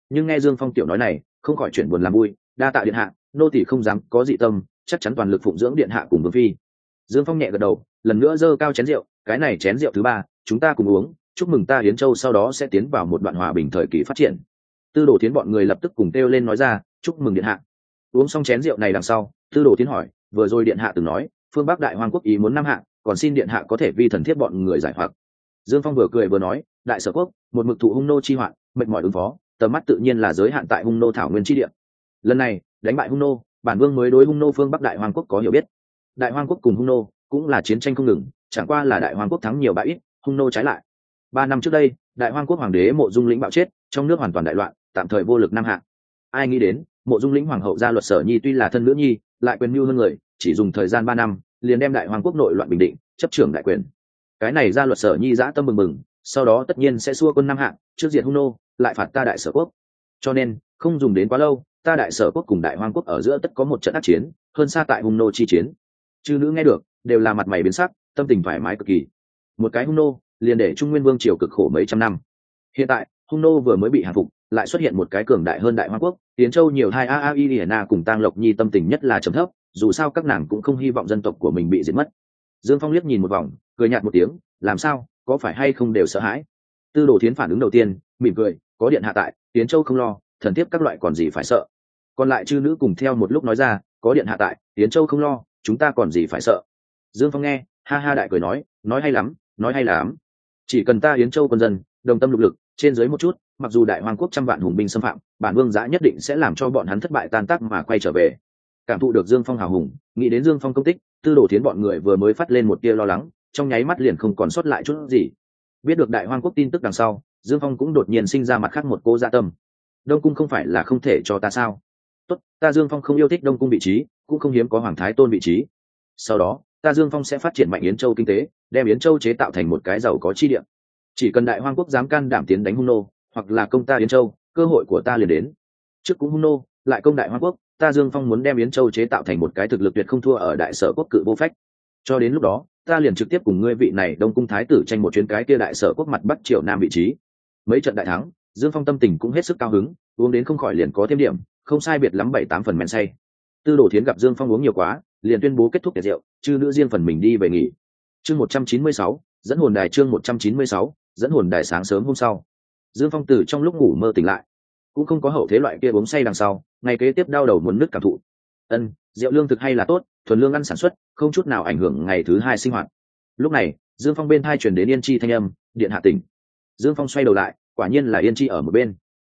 nhưng nghe Dương Phong tiểu nói này không khỏi chuyển buồn làm vui, đa tạ điện hạ, nô tỳ không dám có dị tâm, chắc chắn toàn lực phụng dưỡng điện hạ cùng vương phi. Dương Phong nhẹ gật đầu, lần nữa giơ cao chén rượu, cái này chén rượu thứ ba, chúng ta cùng uống, chúc mừng ta Yến Châu sau đó sẽ tiến vào một đoạn hòa bình thời kỳ phát triển. Tư Đồ Thiến bọn người lập tức cùng kêu lên nói ra, chúc mừng điện hạ. Uống xong chén rượu này đằng sau, Tư Đồ Thiến hỏi, vừa rồi điện hạ từng nói, phương Bắc Đại Hoang quốc ý muốn năm hạ, còn xin điện hạ có thể vi thần thiết bọn người giải hoặc. Dương Phong vừa cười vừa nói, đại sở quốc, một mực thụ hung nô chi hoạn, mệt mỏi ứng phó, tầm mắt tự nhiên là giới hạn tại hung nô thảo nguyên chi địa. Lần này, đánh bại hung nô, bản vương mới đối hung nô phương Bắc Đại Hoang quốc có hiểu biết. Đại Hoang quốc cùng hung nô cũng là chiến tranh không ngừng, chẳng qua là Đại Hoang quốc thắng nhiều bại ít, hung nô trái lại. 3 năm trước đây, Đại Hoang quốc hoàng đế Mộ Dung Lĩnh bạo chết, trong nước hoàn toàn đại loạn, tạm thời vô lực nam hạ. Ai nghĩ đến, Mộ Dung Lĩnh hoàng hậu Gia Luật Sở Nhi tuy là thân nữ nhi, lại quyền mưu hơn người, chỉ dùng thời gian 3 năm, liền đem Đại Hoang quốc nội loạn bình định, chấp trưởng đại quyền. Cái này Gia Luật Sở Nhi dã tâm bừng bừng, sau đó tất nhiên sẽ xua quân nam hạ, trước diện hung nô, lại phạt ta Đại Sở quốc. Cho nên, không dùng đến quá lâu, ta Đại Sở quốc cùng Đại Hoang quốc ở giữa tất có một trận ác chiến, hơn xa tại hung nô chi chiến. Chư nữ nghe được, đều là mặt mày biến sắc, tâm tình thoải mái cực kỳ. Một cái hung nô, liền để Trung Nguyên Vương triều cực khổ mấy trăm năm. Hiện tại, hung nô vừa mới bị hạ phục, lại xuất hiện một cái cường đại hơn Đại Hoang quốc. Tiến Châu nhiều hai Aaiana cùng Tang Lộc Nhi tâm tình nhất là trầm thấp, dù sao các nàng cũng không hy vọng dân tộc của mình bị diệt mất. Dương Phong liếc nhìn một vòng, cười nhạt một tiếng, làm sao, có phải hay không đều sợ hãi? Tư Đồ Thiến phản ứng đầu tiên, mỉm cười, có điện hạ tại, Tiến Châu không lo, thần thiếp các loại còn gì phải sợ. Còn lại chư nữ cùng theo một lúc nói ra, có điện hạ tại, Tiến Châu không lo, chúng ta còn gì phải sợ. Dương Phong nghe, ha ha đại cười nói hay lắm, nói hay lắm. Chỉ cần ta Yến Châu quân dân đồng tâm lục lực, trên dưới một chút, mặc dù Đại Hoang quốc trăm vạn hùng binh xâm phạm, bản vương giã nhất định sẽ làm cho bọn hắn thất bại tan tác mà quay trở về. Cảm thụ được Dương Phong hào hùng, nghĩ đến Dương Phong công tích, Tư Đồ Thiến bọn người vừa mới phát lên một tia lo lắng, trong nháy mắt liền không còn sót lại chút gì. Biết được Đại Hoang quốc tin tức đằng sau, Dương Phong cũng đột nhiên sinh ra mặt khác một cô dạ tâm. Đông cung không phải là không thể cho ta sao? Tốt, ta Dương Phong không yêu thích Đông cung vị trí, cũng không hiếm có Hoàng Thái Tôn vị trí. Sau đó, ta Dương Phong sẽ phát triển mạnh Yến Châu kinh tế, đem Yến Châu chế tạo thành một cái giàu có chi địa. Chỉ cần Đại Hoang quốc dám can đảm tiến đánh hung nô, hoặc là công ta Yến Châu, cơ hội của ta liền đến. Trước cũng hung nô, lại công Đại Hoang quốc, ta Dương Phong muốn đem Yến Châu chế tạo thành một cái thực lực tuyệt không thua ở Đại Sở quốc cự vô phách. Cho đến lúc đó, ta liền trực tiếp cùng ngươi vị này Đông cung thái tử tranh một chuyến cái kia Đại Sở quốc mặt Bắc Triều Nam vị trí. Mấy trận đại thắng, Dương Phong tâm tình cũng hết sức cao hứng, uống đến không khỏi liền có thêm điểm, không sai biệt lắm 7-8 phần men say. Tư Đồ Thiến gặp Dương Phong uống nhiều quá, liền tuyên bố kết thúc tiệc rượu, chư nữ riêng phần mình đi về nghỉ. Chương 196, dẫn hồn đài. Chương 196, dẫn hồn đài. Sáng sớm hôm sau, Dương Phong từ trong lúc ngủ mơ tỉnh lại, cũng không có hậu thế loại kia uống say đằng sau, ngày kế tiếp đau đầu muốn nứt cảm thụ. Rượu lương thực hay là tốt, thuần lương ăn sản xuất, không chút nào ảnh hưởng ngày thứ hai sinh hoạt. Lúc này, Dương Phong bên tai truyền đến Yên Chi thanh âm, điện hạ tỉnh. Dương Phong xoay đầu lại, quả nhiên là Yên Chi ở một bên.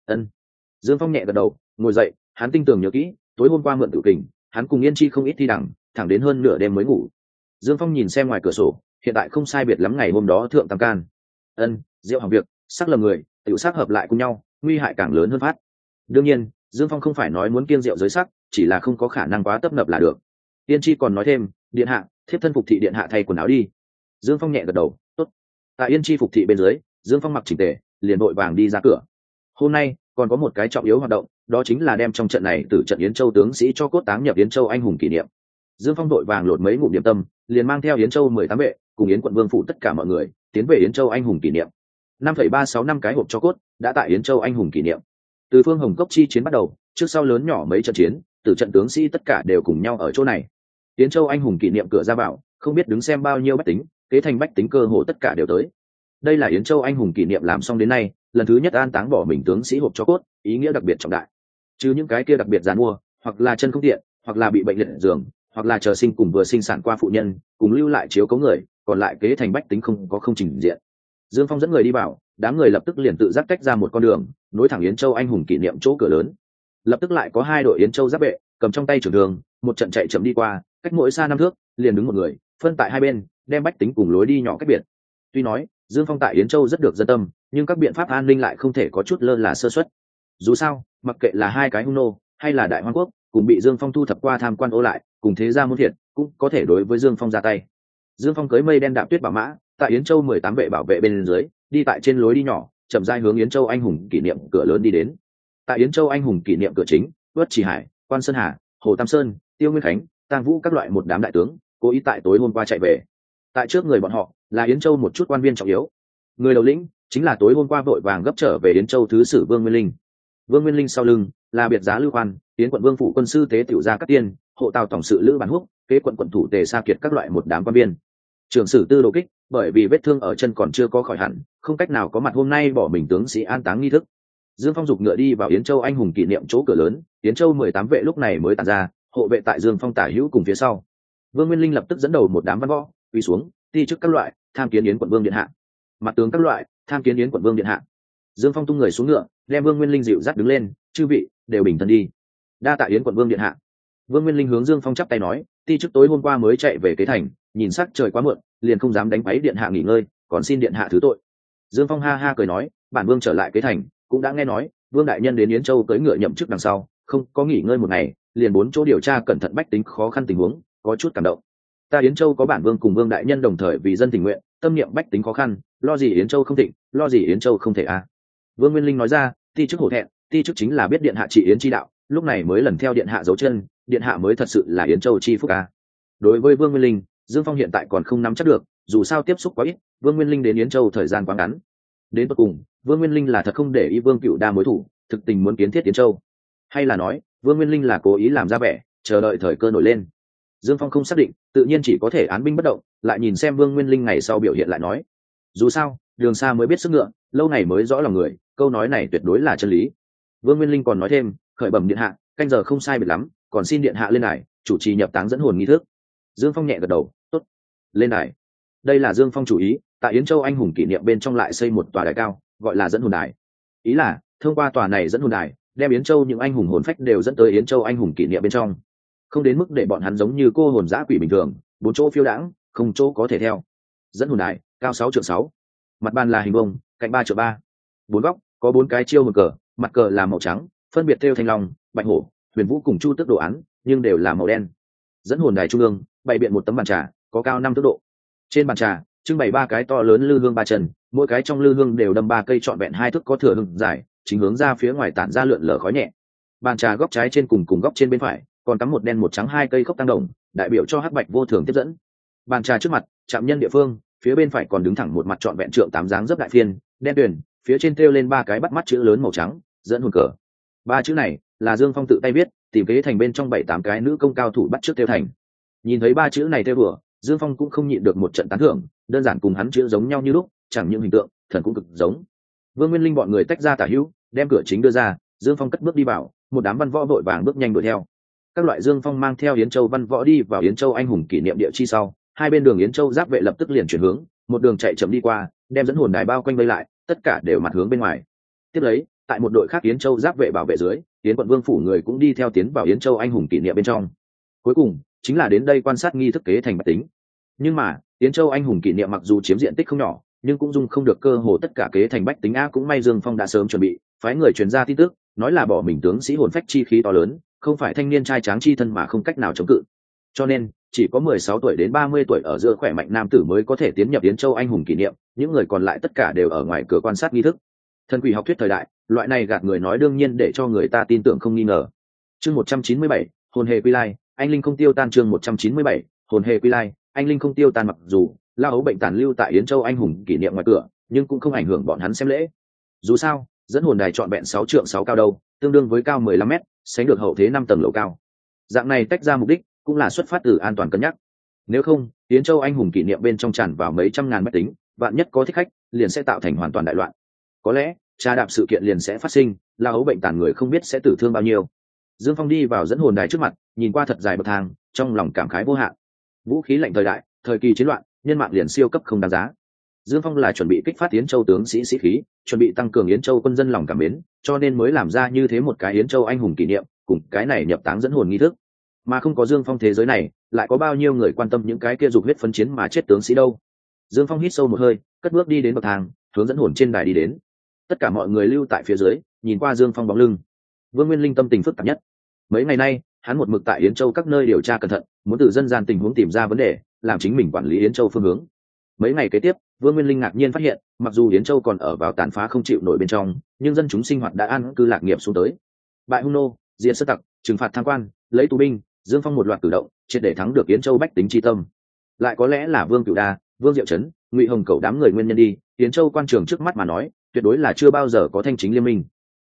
Dương Phong nhẹ gật đầu, ngồi dậy, hắn tinh tường nhớ kỹ, tối hôm qua mượn tự kình, hắn cùng Yên Chi không ít thi đẳng, thẳng đến hơn nửa đêm mới ngủ. Dương Phong nhìn xem ngoài cửa sổ, hiện tại không sai biệt lắm ngày hôm đó thượng tam can. Rượu hỏng việc, sắc lầm người, tiểu sắc hợp lại cùng nhau, nguy hại càng lớn hơn phát. Đương nhiên, Dương Phong không phải nói muốn kiêng rượu giới sắc, chỉ là không có khả năng quá tấp nập là được. Yên Chi còn nói thêm, điện hạ, thiếp thân phục thị điện hạ thay quần áo đi. Dương Phong nhẹ gật đầu, tốt. Tại Yên Chi phục thị bên dưới, Dương Phong mặc chỉnh tề, liền vội vàng đi ra cửa. Hôm nay còn có một cái trọng yếu hoạt động, đó chính là đem trong trận này từ trận Yến Châu tướng sĩ cho cốt táng nhập Yến Châu anh hùng kỷ niệm. Dương Phong vội vàng lột mấy ngụm điểm tâm, liền mang theo Yến Châu 18 vệ, cùng Yến quận vương phủ tất cả mọi người, tiến về Yến Châu anh hùng kỷ niệm. 5,365 cái hộp cho cốt đã tại Yến Châu anh hùng kỷ niệm. Từ phương Hồng Cốc chi chiến bắt đầu, trước sau lớn nhỏ mấy trận chiến, từ trận tướng sĩ tất cả đều cùng nhau ở chỗ này. Yến Châu anh hùng kỷ niệm cửa ra vào, không biết đứng xem bao nhiêu bách tính, kế thành bách tính cơ hồ tất cả đều tới. Đây là Yến Châu anh hùng kỷ niệm làm xong đến nay, lần thứ nhất an táng bỏ mình tướng sĩ hộp cho cốt, ý nghĩa đặc biệt trọng đại. Chứ những cái kia đặc biệt giàn mua, hoặc là chân không tiện, hoặc là bị bệnh liệt giường, hoặc là chờ sinh cùng vừa sinh sản qua phụ nhân, cùng lưu lại chiếu cấu người, còn lại kế thành bách tính không trình diện. Dương Phong dẫn người đi vào, đám người lập tức liền tự giác cách ra một con đường, nối thẳng Yến Châu anh hùng kỷ niệm chỗ cửa lớn. Lập tức lại có 2 đội Yến Châu giáp vệ, cầm trong tay trường đường, một trận chạy chậm đi qua, cách mỗi xa 5 thước, liền đứng một người, phân tại hai bên, đem bách tính cùng lối đi nhỏ cách biệt. Tuy nói, Dương Phong tại Yến Châu rất được dân tâm, nhưng các biện pháp an ninh lại không thể có chút lơ là sơ suất. Dù sao, mặc kệ là 2 cái hung nô, hay là Đại Hoang quốc, cùng bị Dương Phong thu thập qua tham quan ô lại, cùng thế gia môn thiệt, cũng có thể đối với Dương Phong ra tay. Dương Phong cưỡi mây đen đạp tuyết bảo mã, tại Yến Châu 18 vệ bảo vệ bên dưới, đi tại trên lối đi nhỏ, chậm rãi hướng Yến Châu anh hùng kỷ niệm cửa lớn đi đến. Tại Yến Châu anh hùng kỷ niệm cửa chính, Vất Chỉ Hải, Quan Sơn Hà, Hồ Tam Sơn, Tiêu Nguyên Khánh, Tang Vũ các loại một đám đại tướng, cố ý tại tối hôm qua chạy về. Tại trước người bọn họ là Yến Châu một chút quan viên trọng yếu. Người đầu lĩnh chính là tối hôm qua vội vàng gấp trở về Yến Châu thứ sử Vương Nguyên Linh. Vương Nguyên Linh sau lưng là biệt giá Lưu Khoan, Yến quận vương phủ quân sư tế tiểu gia Cát Tiên, hộ tào tổng sự Lữ Bản Húc, kế quận quận thủ Tề Sa Kiệt các loại một đám quan viên. Trưởng sử Tư Đồ Kích bởi vì vết thương ở chân còn chưa có khỏi hẳn, không cách nào có mặt hôm nay bỏ mình tướng sĩ an táng nghi thức. Dương Phong giục ngựa đi vào Yến Châu anh hùng kỷ niệm chỗ cửa lớn, Yến Châu 18 vệ lúc này mới tản ra, hộ vệ tại Dương Phong tả hữu cùng phía sau. Vương Nguyên Linh lập tức dẫn đầu một đám văn võ, quỳ xuống, ti chức các loại, tham kiến Yến quận vương điện hạ. Mặt tướng các loại, tham kiến Yến quận vương điện hạ. Dương Phong tung người xuống ngựa, đem Vương Nguyên Linh dịu dắt đứng lên, chư vị đều bình thân đi. Đa tạ Yến quận vương điện hạ. Vương Nguyên Linh hướng Dương Phong chắp tay nói, ti chức tối hôm qua mới chạy về Kế Thành, nhìn sắc trời quá muộn, liền không dám đánh quấy điện hạ nghỉ ngơi, còn xin điện hạ thứ tội. Dương Phong ha ha cười nói, bản vương trở lại Kế Thành, cũng đã nghe nói vương đại nhân đến Yến Châu cưỡi ngựa nhậm chức đằng sau, không có nghỉ ngơi một ngày, liền 4 chỗ điều tra cẩn thận bách tính khó khăn tình huống, có chút cảm động. Ta Yến Châu có bản vương cùng vương đại nhân đồng thời vì dân tình nguyện, tâm niệm bách tính khó khăn, lo gì Yến Châu không thịnh, lo gì Yến Châu không thể a. Vương Nguyên Linh nói ra, ti chức hổ thẹn, ti chức chính là biết điện hạ trị Yến chi đạo, lúc này mới lần theo điện hạ dấu chân, điện hạ mới thật sự là Yến Châu chi phúc a. Đối với Vương Nguyên Linh, Dương Phong hiện tại còn không nắm chắc được, dù sao tiếp xúc quá ít, Vương Nguyên Linh đến Yến Châu thời gian quá ngắn. Đến cuối cùng, Vương Nguyên Linh là thật không để ý Vương Cựu Đa mối thủ, thực tình muốn kiến thiết Yến Châu, hay là nói Vương Nguyên Linh là cố ý làm ra vẻ, chờ đợi thời cơ nổi lên. Dương Phong không xác định, tự nhiên chỉ có thể án binh bất động, lại nhìn xem Vương Nguyên Linh ngày sau biểu hiện lại nói. Dù sao, đường xa mới biết sức ngựa, lâu ngày mới rõ lòng người, câu nói này tuyệt đối là chân lý. Vương Nguyên Linh còn nói thêm, khởi bẩm điện hạ, canh giờ không sai biệt lắm, còn xin điện hạ lên đài chủ trì nhập táng dẫn hồn nghi thức. Dương Phong nhẹ gật đầu, tốt, lên đài. Đây là Dương Phong chủ ý, tại Yến Châu anh hùng kỷ niệm bên trong lại xây một tòa đài cao, gọi là dẫn hồn đài. Ý là thông qua tòa này dẫn hồn đài, đem Yến Châu những anh hùng hồn phách đều dẫn tới Yến Châu anh hùng kỷ niệm bên trong, không đến mức để bọn hắn giống như cô hồn dã quỷ bình thường, 4 chỗ phiêu đãng, không chỗ có thể theo. Dẫn hồn đài cao 6,6 trượng, mặt bàn là hình vuông, cạnh 3,3 trượng, 4 góc có 4 cái chiêu hồn cờ, mặt cờ là màu trắng, phân biệt thêu thanh long, bạch hổ, huyền vũ cùng chu tước đồ án, nhưng đều là màu đen. Dẫn hồn đài trung ương bày biện một tấm bàn trà, có cao 5 thước độ. Trên bàn trà trưng bày 3 cái to lớn lư hương 3 chân, mỗi cái trong lư hương đều đâm 3 cây trọn vẹn 2 thước có thừa hương dài, chính hướng ra phía ngoài tản ra lượn lờ khói nhẹ. Bàn trà góc trái trên cùng góc trên bên phải còn cắm một đen một trắng 2 cây khốc tăng đồng, đại biểu cho hắc bạch vô thường tiếp dẫn. Bàn trà trước mặt chạm nhân địa phương, phía bên phải còn đứng thẳng một mặt trọn vẹn trượng 8 dáng dấp đại phiên đen tuyền, phía trên thêu lên 3 cái bắt mắt chữ lớn màu trắng, dẫn hồn cờ. 3 chữ này là Dương Phong tự tay viết, tìm kế thành bên trong 7-8 cái nữ công cao thủ bắt trước thêu thành. Nhìn thấy 3 chữ này thêu vừa, Dương Phong cũng không nhịn được một trận tán thưởng, đơn giản cùng hắn chữ giống nhau như lúc, chẳng những hình tượng, thần cũng cực giống. Vương Nguyên Linh bọn người tách ra tả hữu, đem cửa chính đưa ra, Dương Phong cất bước đi vào, một đám văn võ vội vàng bước nhanh đuổi theo. Các loại Dương Phong mang theo Yến Châu văn võ đi vào Yến Châu anh hùng kỷ niệm địa chi sau, hai bên đường Yến Châu giáp vệ lập tức liền chuyển hướng, một đường chạy chậm đi qua, đem dẫn hồn đài bao quanh vây lại, tất cả đều mặt hướng bên ngoài. Tiếp lấy, tại một đội khác Yến Châu giáp vệ bảo vệ dưới, Yến quận vương phủ người cũng đi theo tiến vào Yến Châu anh hùng kỷ niệm bên trong. Cuối cùng, chính là đến đây quan sát nghi thức kế thành bạch tính. Nhưng mà, Yến Châu anh hùng kỷ niệm mặc dù chiếm diện tích không nhỏ, nhưng cũng dung không được cơ hồ tất cả kế thành bách tính a, cũng may Dương Phong đã sớm chuẩn bị, phái người truyền ra tin tức, nói là bỏ mình tướng sĩ hồn phách chi khí to lớn, không phải thanh niên trai tráng chi thân mà không cách nào chống cự. Cho nên, chỉ có 16 tuổi đến 30 tuổi ở giữa khỏe mạnh nam tử mới có thể tiến nhập Yến Châu anh hùng kỷ niệm, những người còn lại tất cả đều ở ngoài cửa quan sát nghi thức. Thần quỷ học thuyết thời đại, loại này gạt người nói đương nhiên để cho người ta tin tưởng không nghi ngờ. Chương 197, hồn hề quy lai, anh linh không tiêu tan. Chương 197, hồn hề quy lai, anh linh không tiêu tan. Mặc dù La Ấu bệnh tàn lưu tại Yến Châu anh hùng kỷ niệm ngoài cửa, nhưng cũng không ảnh hưởng bọn hắn xem lễ. Dù sao, dẫn hồn đài trọn vẹn 6 trượng 6 cao đâu, tương đương với cao 15 mét, sánh được hậu thế 5 tầng lầu cao. Dạng này tách ra mục đích cũng là xuất phát từ an toàn cân nhắc. Nếu không, Yến Châu anh hùng kỷ niệm bên trong tràn vào mấy trăm ngàn mét tính, vạn nhất có thích khách, liền sẽ tạo thành hoàn toàn đại loạn. Có lẽ, tra đạp sự kiện liền sẽ phát sinh, La Ấu bệnh tàn người không biết sẽ tử thương bao nhiêu. Dương Phong đi vào dẫn hồn đài trước mặt, nhìn qua thật dài bậc thang, trong lòng cảm khái vô hạn. Vũ khí lạnh thời đại, thời kỳ chiến loạn, nhân mạng liền siêu cấp không đáng giá. Dương Phong là chuẩn bị kích phát Yến Châu tướng sĩ sĩ khí, chuẩn bị tăng cường Yến Châu quân dân lòng cảm mến, cho nên mới làm ra như thế một cái Yến Châu anh hùng kỷ niệm, cùng cái này nhập táng dẫn hồn nghi thức. Mà không có Dương Phong thế giới này, lại có bao nhiêu người quan tâm những cái kia dục huyết phấn chiến mà chết tướng sĩ đâu. Dương Phong hít sâu một hơi, cất bước đi đến bậc thang, hướng dẫn hồn trên đài đi đến. Tất cả mọi người lưu tại phía dưới, nhìn qua Dương Phong bóng lưng. Vương Nguyên Linh tâm tình phức tạp nhất. Mấy ngày nay, hắn một mực tại Yến Châu các nơi điều tra cẩn thận, muốn từ dân gian tình huống tìm ra vấn đề, làm chính mình quản lý Yến Châu phương hướng. Mấy ngày kế tiếp, Vương Nguyên Linh ngạc nhiên phát hiện, mặc dù Yến Châu còn ở vào tàn phá không chịu nổi bên trong, nhưng dân chúng sinh hoạt đã an cư lạc nghiệp xuống tới. Bại hung nô, diệt sơ tặc, trừng phạt tham quan, lấy tù binh, Dương Phong một loạt cử động, triệt để thắng được Yến Châu bách tính chi tâm. Lại có lẽ là Vương Cửu Đa, Vương Diệu Trấn, Ngụy Hồng Cẩu đám người nguyên nhân đi, Yến Châu quan trường trước mắt mà nói, tuyệt đối là chưa bao giờ có thanh chính liên minh.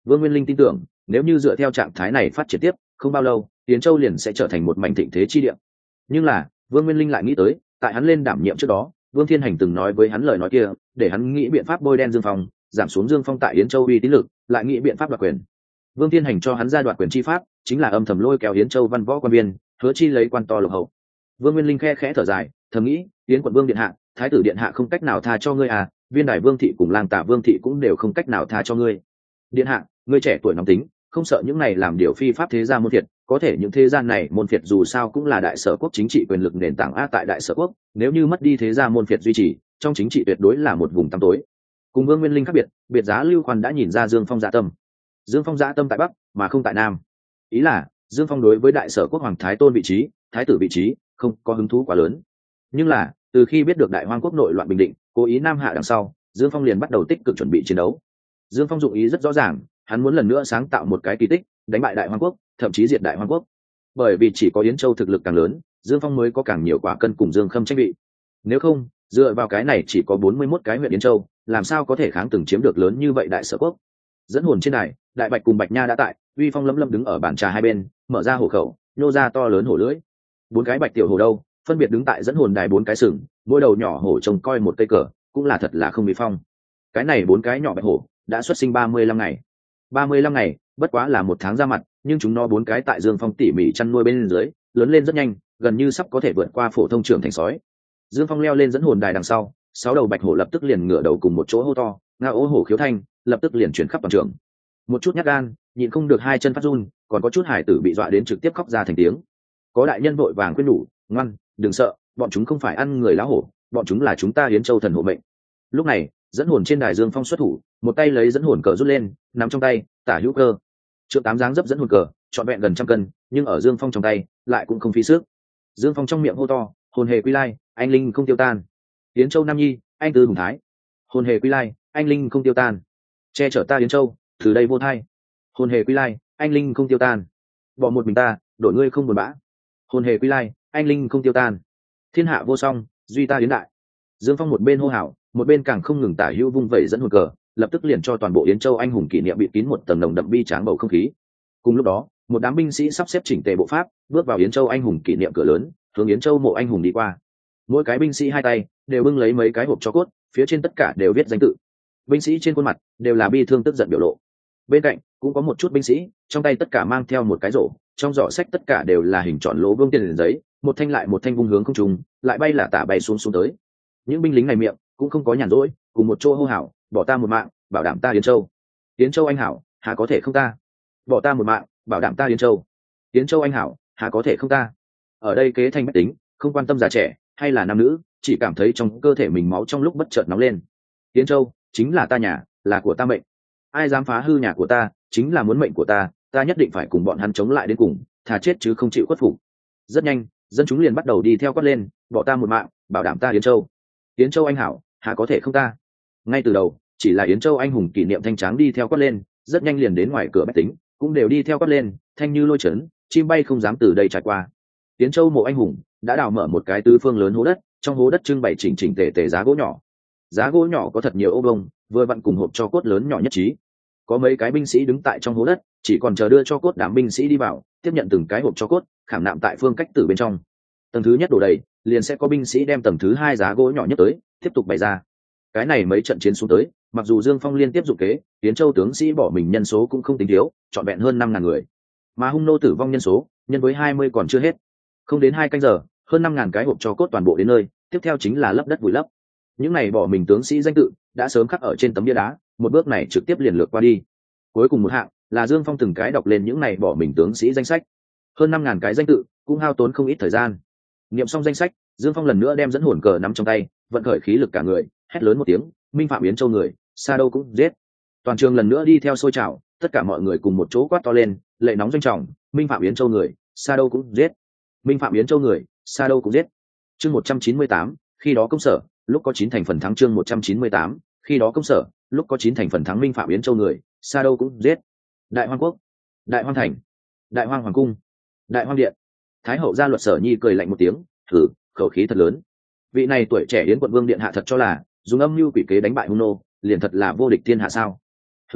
Vương Nguyên Linh tin tưởng nếu như dựa theo trạng thái này phát triển tiếp, không bao lâu Yến Châu liền sẽ trở thành một mảnh thịnh thế chi địa. Nhưng là Vương Nguyên Linh lại nghĩ tới, tại hắn lên đảm nhiệm trước đó, Vương Thiên Hành từng nói với hắn lời nói kia, để hắn nghĩ biện pháp bôi đen Dương Phong, giảm xuống Dương Phong tại Yến Châu uy tín lực, lại nghĩ biện pháp đoạt quyền. Vương Thiên Hành cho hắn ra đoạt quyền chi pháp, chính là âm thầm lôi kéo Yến Châu văn võ quan viên, hứa chi lấy quan to lộc hậu. Vương Nguyên Linh khe khẽ thở dài, thầm nghĩ, Yến quận vương điện hạ, thái tử điện hạ không cách nào tha cho ngươi à, viên đài vương thị cùng lang tả vương thị cũng đều không cách nào tha cho ngươi. Điện hạ, ngươi trẻ tuổi nóng tính, không sợ những này làm điều phi pháp thế gia môn phiệt, có thể những thế gian này môn phiệt dù sao cũng là đại sở quốc chính trị quyền lực nền tảng a tại đại sở quốc, nếu như mất đi thế gia môn phiệt duy trì, trong chính trị tuyệt đối là một vùng tăm tối. Cùng Vương Nguyên Linh khác biệt, biệt giá Lưu Khoan đã nhìn ra Dương Phong dạ tâm. Dương Phong dạ tâm tại bắc mà không tại nam, ý là Dương Phong đối với đại sở quốc hoàng thái tôn vị trí, thái tử vị trí không có hứng thú quá lớn. Nhưng là từ khi biết được đại hoang quốc nội loạn bình định, cố ý nam hạ đằng sau, Dương Phong liền bắt đầu tích cực chuẩn bị chiến đấu. Dương Phong dụng ý rất rõ ràng, hắn muốn lần nữa sáng tạo một cái kỳ tích, đánh bại đại hoang quốc, thậm chí diệt đại hoang quốc. Bởi vì chỉ có Yến Châu thực lực càng lớn, Dương Phong mới có càng nhiều quả cân cùng Dương Khâm tranh vị. Nếu không, dựa vào cái này chỉ có 41 cái huyện Yến Châu, làm sao có thể kháng từng chiếm được lớn như vậy đại sở quốc. Dẫn hồn trên đài, Đại Bạch cùng Bạch Nha đã tại, uy phong lấm lấm đứng ở bàn trà hai bên, mở ra hổ khẩu, nhô ra to lớn hổ lưỡi. Bốn cái bạch tiểu hổ đâu, phân biệt đứng tại dẫn hồn đài bốn cái sừng, mỗi đầu nhỏ hổ trông coi một cây cờ, cũng là thật là không bị phong. Cái này bốn cái nhỏ bạch hổ đã xuất sinh 35 ngày. 35 ngày, bất quá là một tháng ra mặt, nhưng chúng nó bốn cái tại Dương Phong tỉ mỉ chăn nuôi bên dưới, lớn lên rất nhanh, gần như sắp có thể vượt qua phổ thông trưởng thành sói. Dương Phong leo lên dẫn hồn đài đằng sau, 6 đầu bạch hổ lập tức liền ngửa đầu cùng một chỗ hô to, ngao ố hổ khiếu thanh, lập tức liền chuyển khắp toàn trường. Một chút nhát gan, nhịn không được hai chân phát run, còn có chút hải tử bị dọa đến trực tiếp khóc ra thành tiếng. Có đại nhân vội vàng khuyên nhủ, ngoan, đừng sợ, bọn chúng không phải ăn người lá hổ, bọn chúng là chúng ta Yến Châu thần hộ mệnh. Lúc này, dẫn hồn trên đài Dương Phong xuất thủ, một tay lấy dẫn hồn cờ rút lên, nắm trong tay, tả hữu cơ. Trượng tám dáng dấp dẫn hồn cờ, trọn vẹn gần 100 cân, nhưng ở Dương Phong trong tay, lại cũng không phí sức. Dương Phong trong miệng hô to, hồn hề quy lai, anh linh không tiêu tan. Yến Châu Nam Nhi, anh tư hùng thái. Hồn hề quy lai, anh linh không tiêu tan. Che chở ta Yến Châu, từ đây vô thai. Hồn hề quy lai, anh linh không tiêu tan. Bỏ một mình ta, đổi ngươi không buồn bã. Hồn hề quy lai, anh linh không tiêu tan. Thiên hạ vô song, duy ta Yến đại. Dương Phong một bên hô hào, một bên càng không ngừng tả hữu vung vẩy dẫn hồn cờ, lập tức liền cho toàn bộ Yến Châu anh hùng kỷ niệm bị kín một tầng nồng đậm bi tráng bầu không khí. Cùng lúc đó, một đám binh sĩ sắp xếp chỉnh tề bộ pháp, bước vào Yến Châu anh hùng kỷ niệm cửa lớn, hướng Yến Châu mộ anh hùng đi qua. Mỗi cái binh sĩ hai tay đều bưng lấy mấy cái hộp cho cốt, phía trên tất cả đều viết danh tự. Binh sĩ trên khuôn mặt đều là bi thương tức giận biểu lộ. Bên cạnh cũng có một chút binh sĩ, trong tay tất cả mang theo một cái rổ, trong giỏ sách tất cả đều là hình tròn lỗ vương tiền giấy, một thanh lại một thanh vung hướng không trung, lại bay là tả bay xuống xuống tới. Những binh lính này miệng cũng không có nhàn rỗi, cùng một chỗ hô hào, bỏ ta một mạng, bảo đảm ta Yến Châu. Yến Châu anh hảo, há có thể không ta? Bỏ ta một mạng, bảo đảm ta Yến Châu. Yến Châu anh hảo, há có thể không ta? Ở đây kế thanh bách tính, không quan tâm già trẻ hay là nam nữ, chỉ cảm thấy trong cơ thể mình máu trong lúc bất chợt nóng lên. Yến Châu chính là ta nhà, là của ta mệnh. Ai dám phá hư nhà của ta, chính là muốn mệnh của ta, ta nhất định phải cùng bọn hắn chống lại đến cùng, thà chết chứ không chịu khuất phục. Rất nhanh, dân chúng liền bắt đầu đi theo quát lên, bỏ ta một mạng, bảo đảm ta Yến Châu. Yến Châu anh hảo, há có thể không ta? Ngay từ đầu, chỉ là Yến Châu anh hùng kỷ niệm thanh tráng đi theo quát lên, rất nhanh liền đến ngoài cửa bách tính, cũng đều đi theo quát lên, thanh như lôi chấn, chim bay không dám từ đây trải qua. Yến Châu mộ anh hùng đã đào mở một cái tứ phương lớn hố đất, trong hố đất trưng bày chỉnh chỉnh tề tề giá gỗ nhỏ. Giá gỗ nhỏ có thật nhiều ô bông, vừa vặn cùng hộp cho cốt lớn nhỏ nhất trí. Có mấy cái binh sĩ đứng tại trong hố đất, chỉ còn chờ đưa cho cốt đám binh sĩ đi vào, tiếp nhận từng cái hộp cho cốt, khảm nạm tại phương cách tử bên trong. Tầng thứ nhất đổ đầy, liền sẽ có binh sĩ đem tầng thứ hai giá gỗ nhỏ nhất tới, tiếp tục bày ra. Cái này mấy trận chiến xuống tới, mặc dù Dương Phong liên tiếp dụng kế, Yến Châu tướng sĩ bỏ mình nhân số cũng không tính thiếu, trọn vẹn hơn 5.000 người. Mà hung nô tử vong nhân số, nhân với 20 còn chưa hết. Không đến 2 canh giờ, hơn 5.000 cái hộp cho cốt toàn bộ đến nơi, tiếp theo chính là lấp đất vùi lấp. Những này bỏ mình tướng sĩ danh tự đã sớm khắc ở trên tấm bia đá, một bước này trực tiếp liền lược qua đi. Cuối cùng một hạng là Dương Phong từng cái đọc lên những này bỏ mình tướng sĩ danh sách. Hơn 5.000 cái danh tự, cũng hao tốn không ít thời gian. Niệm xong danh sách, Dương Phong lần nữa đem dẫn hồn cờ nắm trong tay, vận khởi khí lực cả người, hét lớn một tiếng, minh phạm Yến Châu người, xa đâu cũng giết. Toàn trường lần nữa đi theo sôi trào, tất cả mọi người cùng một chỗ quát to lên, lệ nóng doanh trọng, minh phạm Yến Châu người, xa đâu cũng giết. Minh phạm Yến Châu người, xa đâu cũng giết. Chương 198, khi đó công sở, lúc có 9 thành phần thắng. Chương 198, khi đó công sở, lúc có 9 thành phần thắng. Minh phạm Yến Châu người, xa đâu cũng giết. Đại Hoang quốc, Đại Hoang thành, Đại Hoang hoàng cung, Đại Hoang điện. Thái hậu gia luật Sở Nhi cười lạnh một tiếng, thử, khẩu khí thật lớn. Vị này tuổi trẻ Yến quận vương điện hạ thật cho là dùng âm mưu quỷ kế đánh bại hung nô, liền thật là vô địch thiên hạ sao?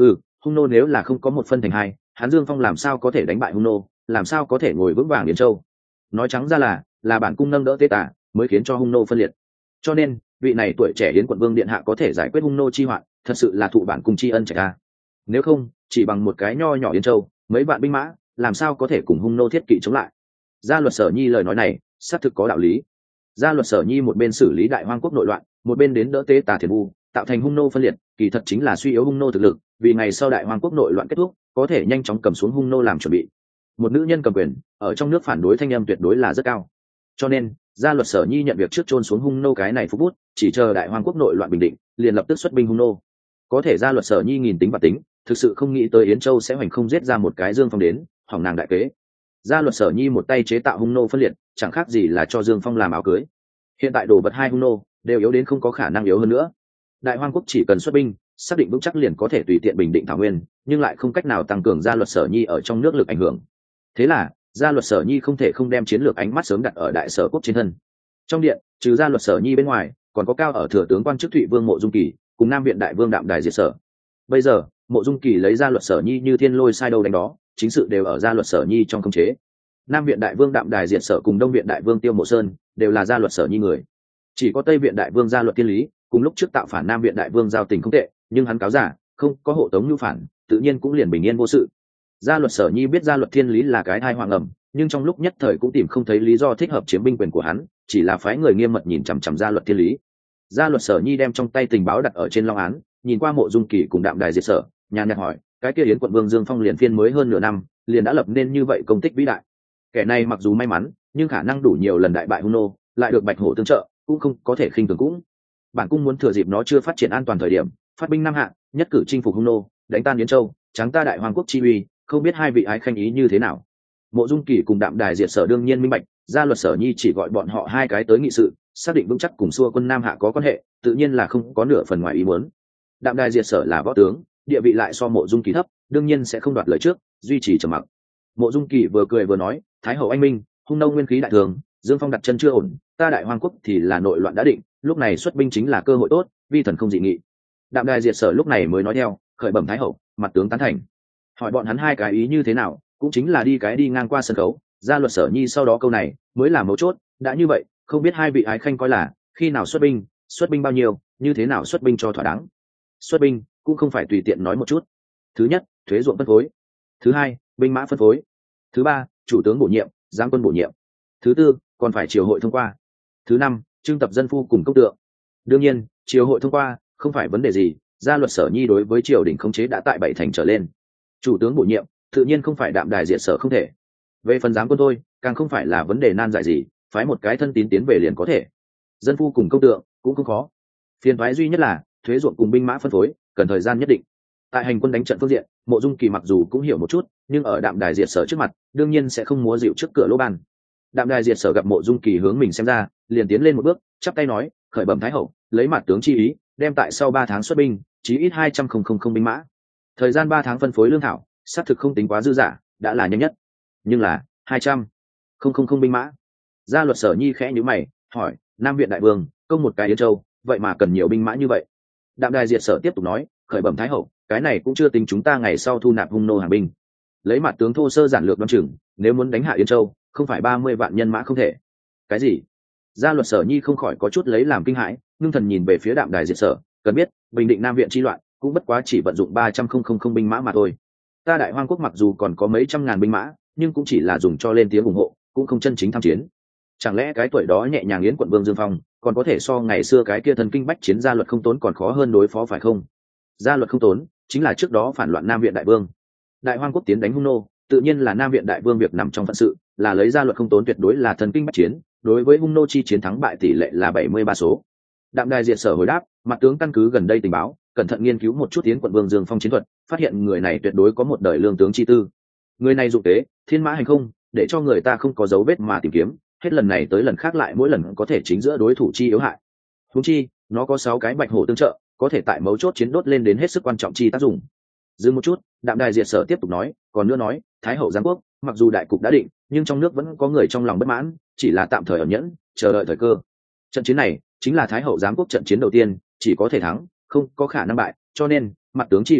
Hung nô nếu là không có một phân thành hai, hắn Dương Phong làm sao có thể đánh bại Hung nô, làm sao có thể ngồi vững vàng Yến Châu? Nói trắng ra là bản cung nâng đỡ Tế Tả mới khiến cho Hung nô phân liệt. Cho nên vị này tuổi trẻ Yến quận vương điện hạ có thể giải quyết Hung nô chi hoạn, thật sự là thụ bản cung tri ân trạch a. Nếu không, chỉ bằng một cái nho nhỏ Yến Châu, mấy vạn binh mã, làm sao có thể cùng Hung nô thiết kỵ chống lại? Gia Luật Sở Nhi lời nói này xác thực có đạo lý. Gia Luật Sở Nhi một bên xử lý Đại Hoang quốc nội loạn, một bên đến đỡ Tế Tả Thiền Vu, tạo thành Hung nô phân liệt, kỳ thật chính là suy yếu Hung nô thực lực, vì ngày sau Đại Hoang quốc nội loạn kết thúc, có thể nhanh chóng cầm xuống Hung nô làm chuẩn bị. Một nữ nhân cầm quyền, ở trong nước phản đối thanh âm tuyệt đối là rất cao. Cho nên, Gia Luật Sở Nhi nhận việc trước chôn xuống Hung nô cái này phúc bút, chỉ chờ Đại Hoang quốc nội loạn bình định, liền lập tức xuất binh Hung nô. Có thể Gia Luật Sở Nhi nghìn tính và tính, thực sự không nghĩ tới Yến Châu sẽ hoành không giết ra một cái Dương Phong đến, hỏng nàng đại kế. Gia Luật Sở Nhi một tay chế tạo Hung nô phân liệt, chẳng khác gì là cho Dương Phong làm áo cưới. Hiện tại đồ vật hai Hung nô đều yếu đến không có khả năng yếu hơn nữa. Đại Hoang quốc chỉ cần xuất binh, xác định vững chắc liền có thể tùy tiện bình định thảo nguyên, nhưng lại không cách nào tăng cường Gia Luật Sở Nhi ở trong nước lực ảnh hưởng. Thế là Gia Luật Sở Nhi không thể không đem chiến lược ánh mắt sớm đặt ở Đại Sở quốc trên thân. Trong điện, trừ Gia Luật Sở Nhi bên ngoài, còn có cao ở thừa tướng quan chức Thụy Vương Mộ Dung Kỳ, cùng Nam viện đại vương Đạm Đài Diệt Sở. Bây giờ, Mộ Dung Kỳ lấy Gia Luật Sở Nhi như thiên lôi sai đâu đánh đó, chính sự đều ở Gia Luật Sở Nhi trong khống chế. Nam viện đại vương Đạm Đài Diệt Sở cùng Đông viện đại vương Tiêu Mộ Sơn đều là Gia Luật Sở Nhi người. Chỉ có Tây viện đại vương Gia Luật Tiên Lý, cùng lúc trước tạo phản Nam viện đại vương giao tình không tệ, nhưng hắn cáo giả, không có hộ tống nhu phản, tự nhiên cũng liền bình yên vô sự. Gia Luật Sở Nhi biết Gia Luật Thiên Lý là cái thai hoàng ẩm, nhưng trong lúc nhất thời cũng tìm không thấy lý do thích hợp chiếm binh quyền của hắn, chỉ là phái người nghiêm mật nhìn chằm chằm Gia Luật Thiên Lý. Gia Luật Sở Nhi đem trong tay tình báo đặt ở trên long án, nhìn qua Mộ Dung Kỳ cùng Đạm Đài Diệt Sở, nhàn nhạt hỏi, cái kia Yến quận vương Dương Phong liền phiên mới hơn nửa năm, liền đã lập nên như vậy công tích vĩ đại. Kẻ này mặc dù may mắn, nhưng khả năng đủ nhiều lần đại bại Hung nô, lại được Bạch Hổ tương trợ, cũng không có thể khinh thường cũng. Bản cung muốn thừa dịp nó chưa phát triển an toàn thời điểm, phát binh Nam Hạ, nhất cử chinh phục Hung nô, đánh tan Yến Châu, trắng ta Đại Hoang quốc chi uy, không biết hai vị ái khanh ý như thế nào. Mộ Dung Kỳ cùng Đạm Đài Diệt Sở đương nhiên minh bạch, Gia Luật Sở Nhi chỉ gọi bọn họ hai cái tới nghị sự, xác định vững chắc cùng xua quân Nam Hạ có quan hệ, tự nhiên là không có nửa phần ngoài ý muốn. Đạm Đài Diệt Sở là võ tướng, địa vị lại so Mộ Dung Kỳ thấp, đương nhiên sẽ không đoạt lời trước, duy trì trầm mặc. Mộ Dung Kỳ vừa cười vừa nói, Thái hậu anh minh, Hung nô nguyên khí đại thường, Dương Phong đặt chân chưa ổn, ta Đại Hoang quốc thì là nội loạn đã định, lúc này xuất binh chính là cơ hội tốt, vi thần không dị nghị. Đạm Đài Diệt Sở lúc này mới nói theo, khởi bẩm Thái hậu, mặt tướng tán thành. Hỏi bọn hắn hai cái ý như thế nào, cũng chính là đi ngang qua sân khấu. Gia Luật Sở Nhi sau đó câu này mới là mấu chốt, đã như vậy, không biết hai vị ái khanh coi là khi nào xuất binh bao nhiêu, như thế nào xuất binh cho thỏa đáng. Xuất binh cũng không phải tùy tiện nói một chút. Thứ nhất, thuế ruộng phân phối. Thứ hai, binh mã phân phối. Thứ ba, chủ tướng bổ nhiệm, giáng quân bổ nhiệm. Thứ tư, còn phải triều hội thông qua. Thứ năm, trưng tập dân phu cùng công tượng. Đương nhiên, triều hội thông qua không phải vấn đề gì, Gia Luật Sở Nhi đối với triều đình khống chế đã tại 7 thành trở lên. Chủ tướng bổ nhiệm tự nhiên không phải Đạm Đài Diệt Sở không thể. Về phần giáng quân thôi, càng không phải là vấn đề nan giải gì, phái một cái thân tín tiến về liền có thể. Dân phu cùng công tượng cũng không khó. Phiền toái duy nhất là thuế ruộng cùng binh mã phân phối cần thời gian nhất định. Tại hành quân đánh trận phương diện, Mộ Dung Kỳ mặc dù cũng hiểu một chút, nhưng ở Đạm Đài Diệt Sở trước mặt, đương nhiên sẽ không múa dịu trước cửa lỗ ban. Đạm Đài Diệt Sở gặp Mộ Dung Kỳ hướng mình xem ra, liền tiến lên một bước, chắp tay nói, khởi bẩm Thái hậu, lấy mặt tướng chi ý, đem tại sau 3 tháng xuất binh, chí ít 200 binh mã. Thời gian 3 tháng phân phối lương thảo, xác thực không tính quá dư dả, đã là nhanh nhất. Nhưng là 200 binh mã. Gia Luật Sở Nhi khẽ nhíu mày, hỏi, Nam viện đại vương công một cái Yến Châu, vậy mà cần nhiều binh mã như vậy? Đạm Đài Diệt Sở tiếp tục nói, khởi bẩm Thái hậu, cái này cũng chưa tính chúng ta ngày sau thu nạp Hung nô hàng binh. Lấy mặt tướng thô sơ giản lược đoán chừng, nếu muốn đánh hạ Yến Châu, không phải 30 vạn nhân mã không thể. Cái gì? Gia Luật Sở Nhi không khỏi có chút lấy làm kinh hãi, ngưng thần nhìn về phía Đạm Đài Diệt Sở, cần biết, bình định Nam viện chi loạn, cũng bất quá chỉ vận dụng 300 binh mã mà thôi. Ta Đại Hoang quốc mặc dù còn có mấy trăm ngàn binh mã, nhưng cũng chỉ là dùng cho lên tiếng ủng hộ, cũng không chân chính tham chiến. Chẳng lẽ cái tuổi đó nhẹ nhàng Yến quận vương Dương Phong, còn có thể so ngày xưa cái kia thần kinh bách chiến Gia Luật Không Tốn còn khó hơn đối phó phải không? Gia Luật Không Tốn chính là trước đó phản loạn Nam viện đại vương. Đại Hoang quốc tiến đánh Hung nô, tự nhiên là Nam viện đại vương việc nằm trong phận sự, là lấy Gia Luật Không Tốn tuyệt đối là thần kinh bách chiến, đối với Hung nô chi chiến thắng bại tỷ lệ là 73 số. Đạm Đài Diệt Sở hồi đáp, mặt tướng căn cứ gần đây tình báo, cẩn thận nghiên cứu một chút Yến quận vương Dương Phong chiến thuật, phát hiện người này tuyệt đối có một đời lương tướng chi tư. Người này dụng tế, thiên mã hành không, để cho người ta không có dấu vết mà tìm kiếm, hết lần này tới lần khác lại mỗi lần có thể chính giữa đối thủ chi yếu hại. Huống chi, nó có 6 cái Bạch Hổ tương trợ, có thể tại mấu chốt chiến đốt lên đến hết sức quan trọng chi tác dụng. Dừng một chút, Đạm Đài Diệt Sở tiếp tục nói, còn nữa nói, Thái hậu giáng quốc, mặc dù đại cục đã định, nhưng trong nước vẫn có người trong lòng bất mãn, chỉ là tạm thời ẩn nhẫn, chờ đợi thời cơ. Trận chiến này chính là Thái hậu giáng quốc trận chiến đầu tiên, chỉ có thể thắng, không có khả năng bại, cho nên mặt tướng chi ý,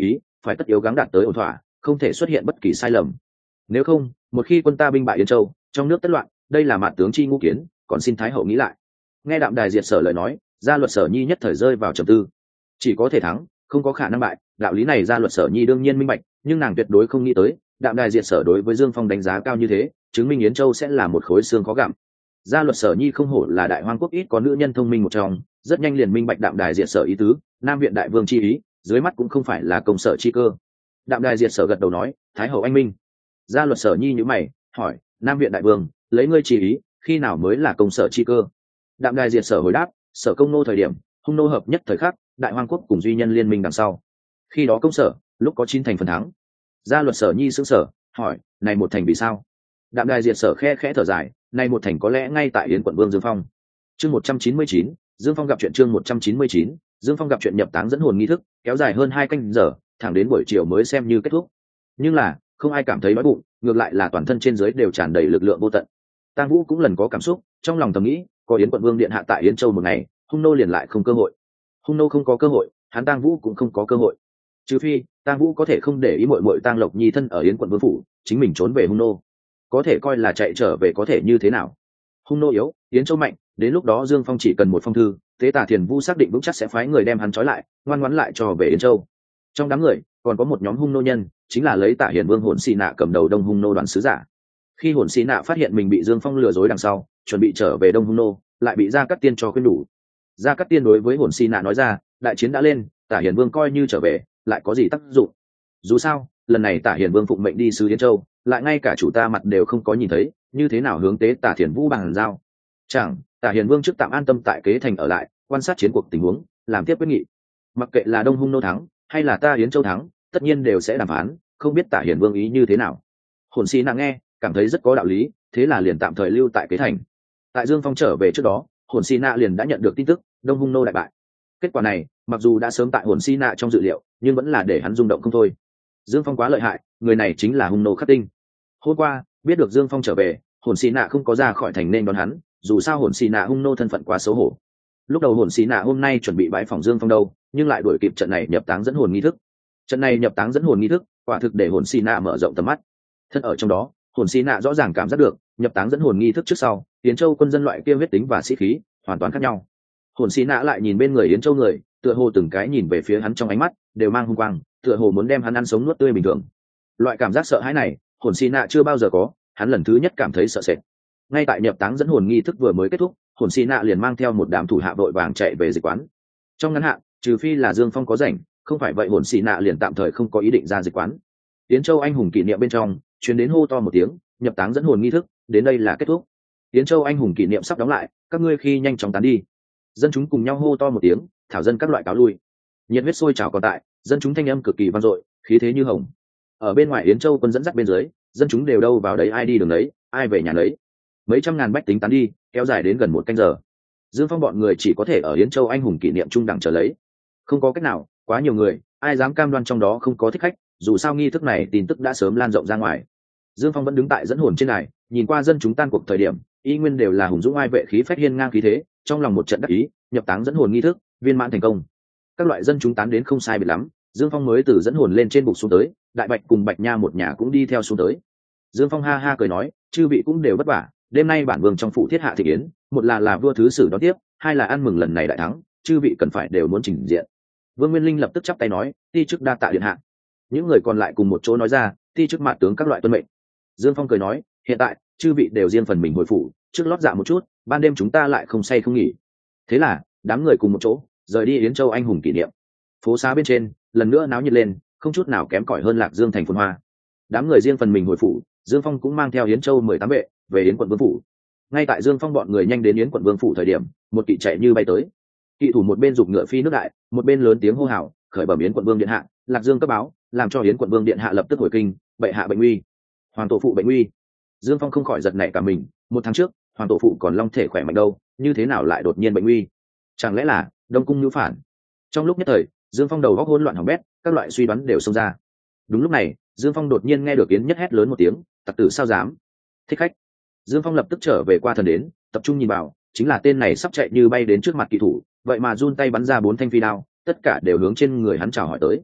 phải tất yếu gắng đạt tới ổn thỏa, không thể xuất hiện bất kỳ sai lầm. Nếu không, một khi quân ta binh bại Yến Châu, trong nước tất loạn, đây là mạn tướng chi ngũ kiến, còn xin thái hậu nghĩ lại. Nghe Đạm Đài Diệt Sở lời nói, Gia Luật Sở Nhi nhất thời rơi vào trầm tư. Chỉ có thể thắng, không có khả năng bại, đạo lý này Gia Luật Sở Nhi đương nhiên minh bạch, nhưng nàng tuyệt đối không nghĩ tới, Đạm Đài Diệt Sở đối với Dương Phong đánh giá cao như thế, chứng minh Yến Châu sẽ là một khối xương khó gặm. Gia Luật Sở Nhi không hổ là đại hoang quốc ít có nữ nhân thông minh một trong, rất nhanh liền minh bạch Đạm Đài Diệt Sở ý tứ, Nam viện đại vương chi ý, dưới mắt cũng không phải là công sở chi cơ. Đạm Đài Diệt Sở gật đầu nói, thái hậu anh minh. Gia Luật Sở Nhi nhíu mày, hỏi, Nam viện đại vương, lấy ngươi chi ý, khi nào mới là công sở chi cơ? Đạm Đài Diệt Sở hồi đáp, sở công nô thời điểm, hung nô hợp nhất thời khắc, đại hoang quốc cùng duy nhân liên minh đằng sau. Khi đó công sở, lúc có 9 thành phần thắng. Gia Luật Sở Nhi sững sờ, hỏi, này một thành vì sao? Đạm Đài Diệt Sở khẽ khẽ thở dài, này một thành có lẽ ngay tại Yến quận vương Dương Phong. Chương 199, Dương Phong gặp chuyện chương 199, Dương Phong gặp chuyện nhập táng dẫn hồn nghi thức, kéo dài hơn 2 canh giờ, thẳng đến buổi chiều mới xem như kết thúc. Nhưng là, không ai cảm thấy đói bụng, ngược lại là toàn thân trên dưới đều tràn đầy lực lượng vô tận. Tang Vũ cũng lần có cảm xúc, trong lòng thầm nghĩ, có Yến quận vương điện hạ tại Yến Châu một ngày, hung nô liền lại không cơ hội. Hung nô không có cơ hội, hắn Tang Vũ cũng không có cơ hội. Trừ phi, Tang Vũ có thể không để ý muội muội Tang Lộc Nhi thân ở Yến quận vương phủ, chính mình trốn về hung nô. Có thể coi là chạy trở về có thể như thế nào? Hung nô yếu, Yến Châu mạnh, đến lúc đó Dương Phong chỉ cần một phong thư, Tế Tả Thiền Vu xác định vững chắc sẽ phái người đem hắn trói lại, ngoan ngoãn lại cho về Yến Châu. Trong đám người, còn có một nhóm hung nô nhân, chính là lấy Tả Hiền Vương Hồn Xì Nạ cầm đầu Đông Hung nô đoàn sứ giả. Khi Hồn Xì Nạ phát hiện mình bị Dương Phong lừa dối đằng sau, chuẩn bị trở về Đông Hung nô, lại bị Gia Cát Tiên cho khuyên đủ. Gia Cát Tiên đối với Hồn Xì Nạ nói ra, đại chiến đã lên, Tả Hiền Vương coi như trở về, lại có gì tác dụng? Dù sao, lần này Tả Hiền Vương phụng mệnh đi sứ Yến Châu, lại ngay cả chủ ta mặt đều không có nhìn thấy, như thế nào hướng Tế Tả Thiền Vu bằng giao? Chẳng, Tả Hiền Vương trước tạm an tâm tại Kế Thành ở lại, quan sát chiến cuộc tình huống, làm tiếp quyết nghị. Mặc kệ là Đông Hung nô thắng, hay là ta Yến Châu thắng, tất nhiên đều sẽ đàm phán, không biết Tả Hiền Vương ý như thế nào. Hồn Xì Nạ nghe, cảm thấy rất có đạo lý, thế là liền tạm thời lưu tại Kế Thành. Tại Dương Phong trở về trước đó, Hồn Xì Nạ liền đã nhận được tin tức, Đông Hung nô đại bại. Kết quả này, mặc dù đã sớm tại Hồn Xì Nạ trong dự liệu, nhưng vẫn là để hắn rung động không thôi. Dương Phong quá lợi hại, người này chính là hung nô khắc tinh. Hôm qua, biết được Dương Phong trở về, Hồn Xì Nạ không có ra khỏi thành nên đón hắn, dù sao Hồn Xì Nạ hung nô thân phận quá xấu hổ. Lúc đầu Hồn Xì Nạ hôm nay chuẩn bị bái phỏng Dương Phong đâu, nhưng lại đuổi kịp trận này nhập táng dẫn hồn nghi thức. Trận này nhập táng dẫn hồn nghi thức, quả thực để Hồn Xì Nạ mở rộng tầm mắt. Thân ở trong đó, Hồn Xì Nạ rõ ràng cảm giác được, nhập táng dẫn hồn nghi thức trước sau, Yến Châu quân dân loại kia huyết tính và sĩ khí hoàn toàn khác nhau. Hồn Xì Nạ lại nhìn bên người Yến Châu người, tựa hồ từng cái nhìn về phía hắn trong ánh mắt đều mang hung quang, tựa hồ muốn đem hắn ăn sống nuốt tươi bình thường. Loại cảm giác sợ hãi này, Hồn Xì Nạ chưa bao giờ có, hắn lần thứ nhất cảm thấy sợ sệt. Ngay tại nhập táng dẫn hồn nghi thức vừa mới kết thúc, Hồn Xì Nạ liền mang theo một đám thủ hạ vội vàng chạy về dịch quán. Trong ngắn hạn, trừ phi là Dương Phong có rảnh, không phải vậy Hồn Xì Nạ liền tạm thời không có ý định ra dịch quán. Yến Châu anh hùng kỷ niệm bên trong, truyền đến hô to một tiếng, nhập táng dẫn hồn nghi thức, đến đây là kết thúc. Yến Châu anh hùng kỷ niệm sắp đóng lại, các ngươi khi nhanh chóng tán đi. Dân chúng cùng nhau hô to một tiếng, thảo dân các loại cáo lui. Nhiệt huyết sôi trào còn tại, dân chúng thanh âm cực kỳ vang dội, khí thế như hồng. Ở bên ngoài Yến Châu quân dẫn dắt bên dưới, dân chúng đều đâu vào đấy, ai đi đường đấy, ai về nhà đấy. Mấy trăm ngàn bách tính tán đi, kéo dài đến gần 1 canh giờ. Dương Phong bọn người chỉ có thể ở Yến Châu anh hùng kỷ niệm trung đẳng chờ lấy. Không có cách nào, quá nhiều người, ai dám cam đoan trong đó không có thích khách, dù sao nghi thức này tin tức đã sớm lan rộng ra ngoài. Dương Phong vẫn đứng tại dẫn hồn trên này, nhìn qua dân chúng tan cuộc thời điểm, y nguyên đều là hùng dũng ai vệ khí phách hiên ngang khí thế, trong lòng một trận đắc ý, nhập táng dẫn hồn nghi thức viên mãn thành công. Các loại dân chúng tán đến không sai biệt lắm, Dương Phong mới từ dẫn hồn lên trên bục xuống tới, Đại Bạch cùng Bạch Nha một nhà cũng đi theo xuống tới. Dương Phong ha ha cười nói, chư vị cũng đều vất vả, đêm nay bản vương trong phủ thiết hạ thị yến, một là vua thứ sử đón tiếp, hai là ăn mừng lần này đại thắng, chư vị cần phải đều muốn trình diện. Vương Nguyên Linh lập tức chắp tay nói, ti chức đa tạ điện hạ. Những người còn lại cùng một chỗ nói ra, ti chức mạn tướng các loại tuân mệnh. Dương Phong cười nói, hiện tại chư vị đều riêng phần mình hồi phủ, trước lót dạ một chút, ban đêm chúng ta lại không say không nghỉ. Thế là đám người cùng một chỗ rời đi Yến Châu anh hùng kỷ niệm. Phố xá bên trên lần nữa náo nhiệt lên, không chút nào kém cỏi hơn Lạc Dương thành phồn hoa. Đám người riêng phần mình hồi phủ, Dương Phong cũng mang theo Yến Châu 18 vệ về Yến quận vương phủ. Ngay tại Dương Phong bọn người nhanh đến Yến quận vương phủ thời điểm, một kỵ chạy như bay tới. Kỵ thủ một bên giục ngựa phi nước đại, một bên lớn tiếng hô hào, khởi bẩm Yến quận vương điện hạ, Lạc Dương cấp báo, làm cho Yến quận vương điện hạ lập tức hồi kinh, bệ hạ bệnh nguy. Hoàng tổ phụ bệnh nguy. Dương Phong không khỏi giật nảy cả mình, 1 tháng trước, hoàng tổ phụ còn long thể khỏe mạnh đâu, như thế nào lại đột nhiên bệnh nguy? Chẳng lẽ là Đông cung nhu phản? Trong lúc nhất thời, Dương Phong đầu óc hỗn loạn hỏng bét, các loại suy đoán đều xông ra. Đúng lúc này, Dương Phong đột nhiên nghe được Yến Nhất hét lớn một tiếng, tặc tử sao dám? Thích khách. Dương Phong lập tức trở về qua thần đến, tập trung nhìn vào, chính là tên này sắp chạy như bay đến trước mặt kỳ thủ, vậy mà run tay bắn ra 4 thanh phi đao, tất cả đều hướng trên người hắn chào hỏi tới.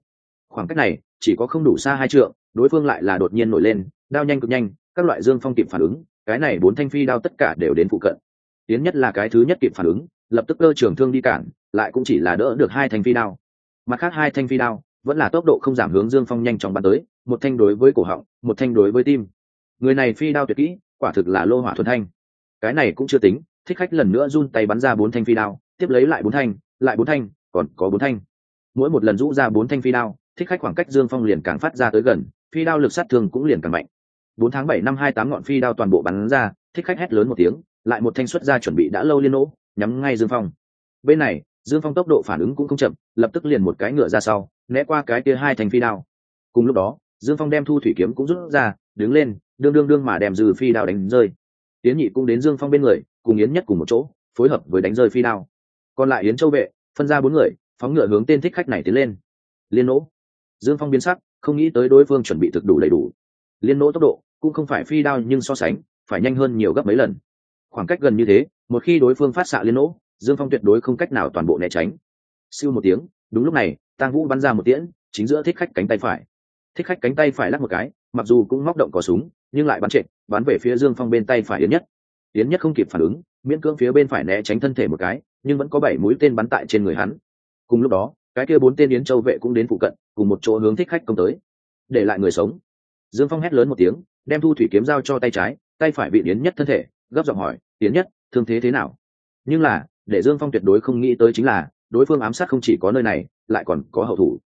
Khoảng cách này chỉ có không đủ xa 2 trượng, đối phương lại là đột nhiên nổi lên, đao nhanh cực nhanh, các loại Dương Phong kịp phản ứng, cái này 4 thanh phi đao tất cả đều đến phụ cận. Tiến Nhất là cái thứ nhất kịp phản ứng, lập tức cơ trường thương đi cản, lại cũng chỉ là đỡ được 2 thanh phi đao. Mặt khác 2 thanh phi đao vẫn là tốc độ không giảm hướng Dương Phong nhanh chóng bắn tới, một thanh đối với cổ họng, một thanh đối với tim. Người này phi đao tuyệt kỹ, quả thực là lô hỏa thuần thanh. Cái này cũng chưa tính, Thích Khách lần nữa run tay bắn ra 4 thanh phi đao, tiếp lấy lại 4 thanh, lại 4 thanh, còn có 4 thanh. Mỗi một lần rũ ra 4 thanh phi đao, Thích Khách khoảng cách Dương Phong liền càng phát ra tới gần, phi đao lực sát thương cũng liền càng mạnh. 4 tháng 7 năm 28 ngọn phi đao toàn bộ bắn ra, Thích Khách hét lớn một tiếng, lại một thanh xuất ra chuẩn bị đã lâu liên nỗ, nhắm ngay Dương Phong. Bên này, Dương Phong tốc độ phản ứng cũng không chậm, lập tức liền một cái ngựa ra sau, né qua cái kia 2 thanh phi đao. Cùng lúc đó, Dương Phong đem thu thủy kiếm cũng rút ra, đứng lên, đương mà đem dư phi đao đánh rơi. Tiến Nhị cũng đến Dương Phong bên người, cùng Yến Nhất cùng một chỗ, phối hợp với đánh rơi phi đao. Còn lại Yến Châu vệ, phân ra 4 người, phóng ngựa hướng tên Thích Khách này tiến lên. Liên nỗ. Dương Phong biến sắc, không nghĩ tới đối phương chuẩn bị thực đủ đầy đủ. Liên nỗ tốc độ cũng không phải phi đao nhưng so sánh, phải nhanh hơn nhiều gấp mấy lần. Khoảng cách gần như thế, một khi đối phương phát xạ liên nỗ, Dương Phong tuyệt đối không cách nào toàn bộ né tránh. Siêu một tiếng, đúng lúc này, Tang Vũ bắn ra một tiễn, chính giữa Thích Khách cánh tay phải. Thích Khách cánh tay phải lắc một cái, mặc dù cũng móc động cò súng, nhưng lại bắn trệ, bắn về phía Dương Phong bên tay phải Yến Nhất. Yến Nhất không kịp phản ứng, miễn cưỡng phía bên phải né tránh thân thể một cái, nhưng vẫn có 7 mũi tên bắn tại trên người hắn. Cùng lúc đó, cái kia 4 tên Yến Châu vệ cũng đến phụ cận, cùng một chỗ hướng Thích Khách công tới. Để lại người sống. Dương Phong hét lớn một tiếng, đem thu thủy kiếm giao cho tay trái, tay phải bị Yến Nhất thân thể, gấp giọng hỏi, "Yến Nhất, thương thế thế nào?" Nhưng là, để Dương Phong tuyệt đối không nghĩ tới chính là, đối phương ám sát không chỉ có nơi này, lại còn có hậu thủ.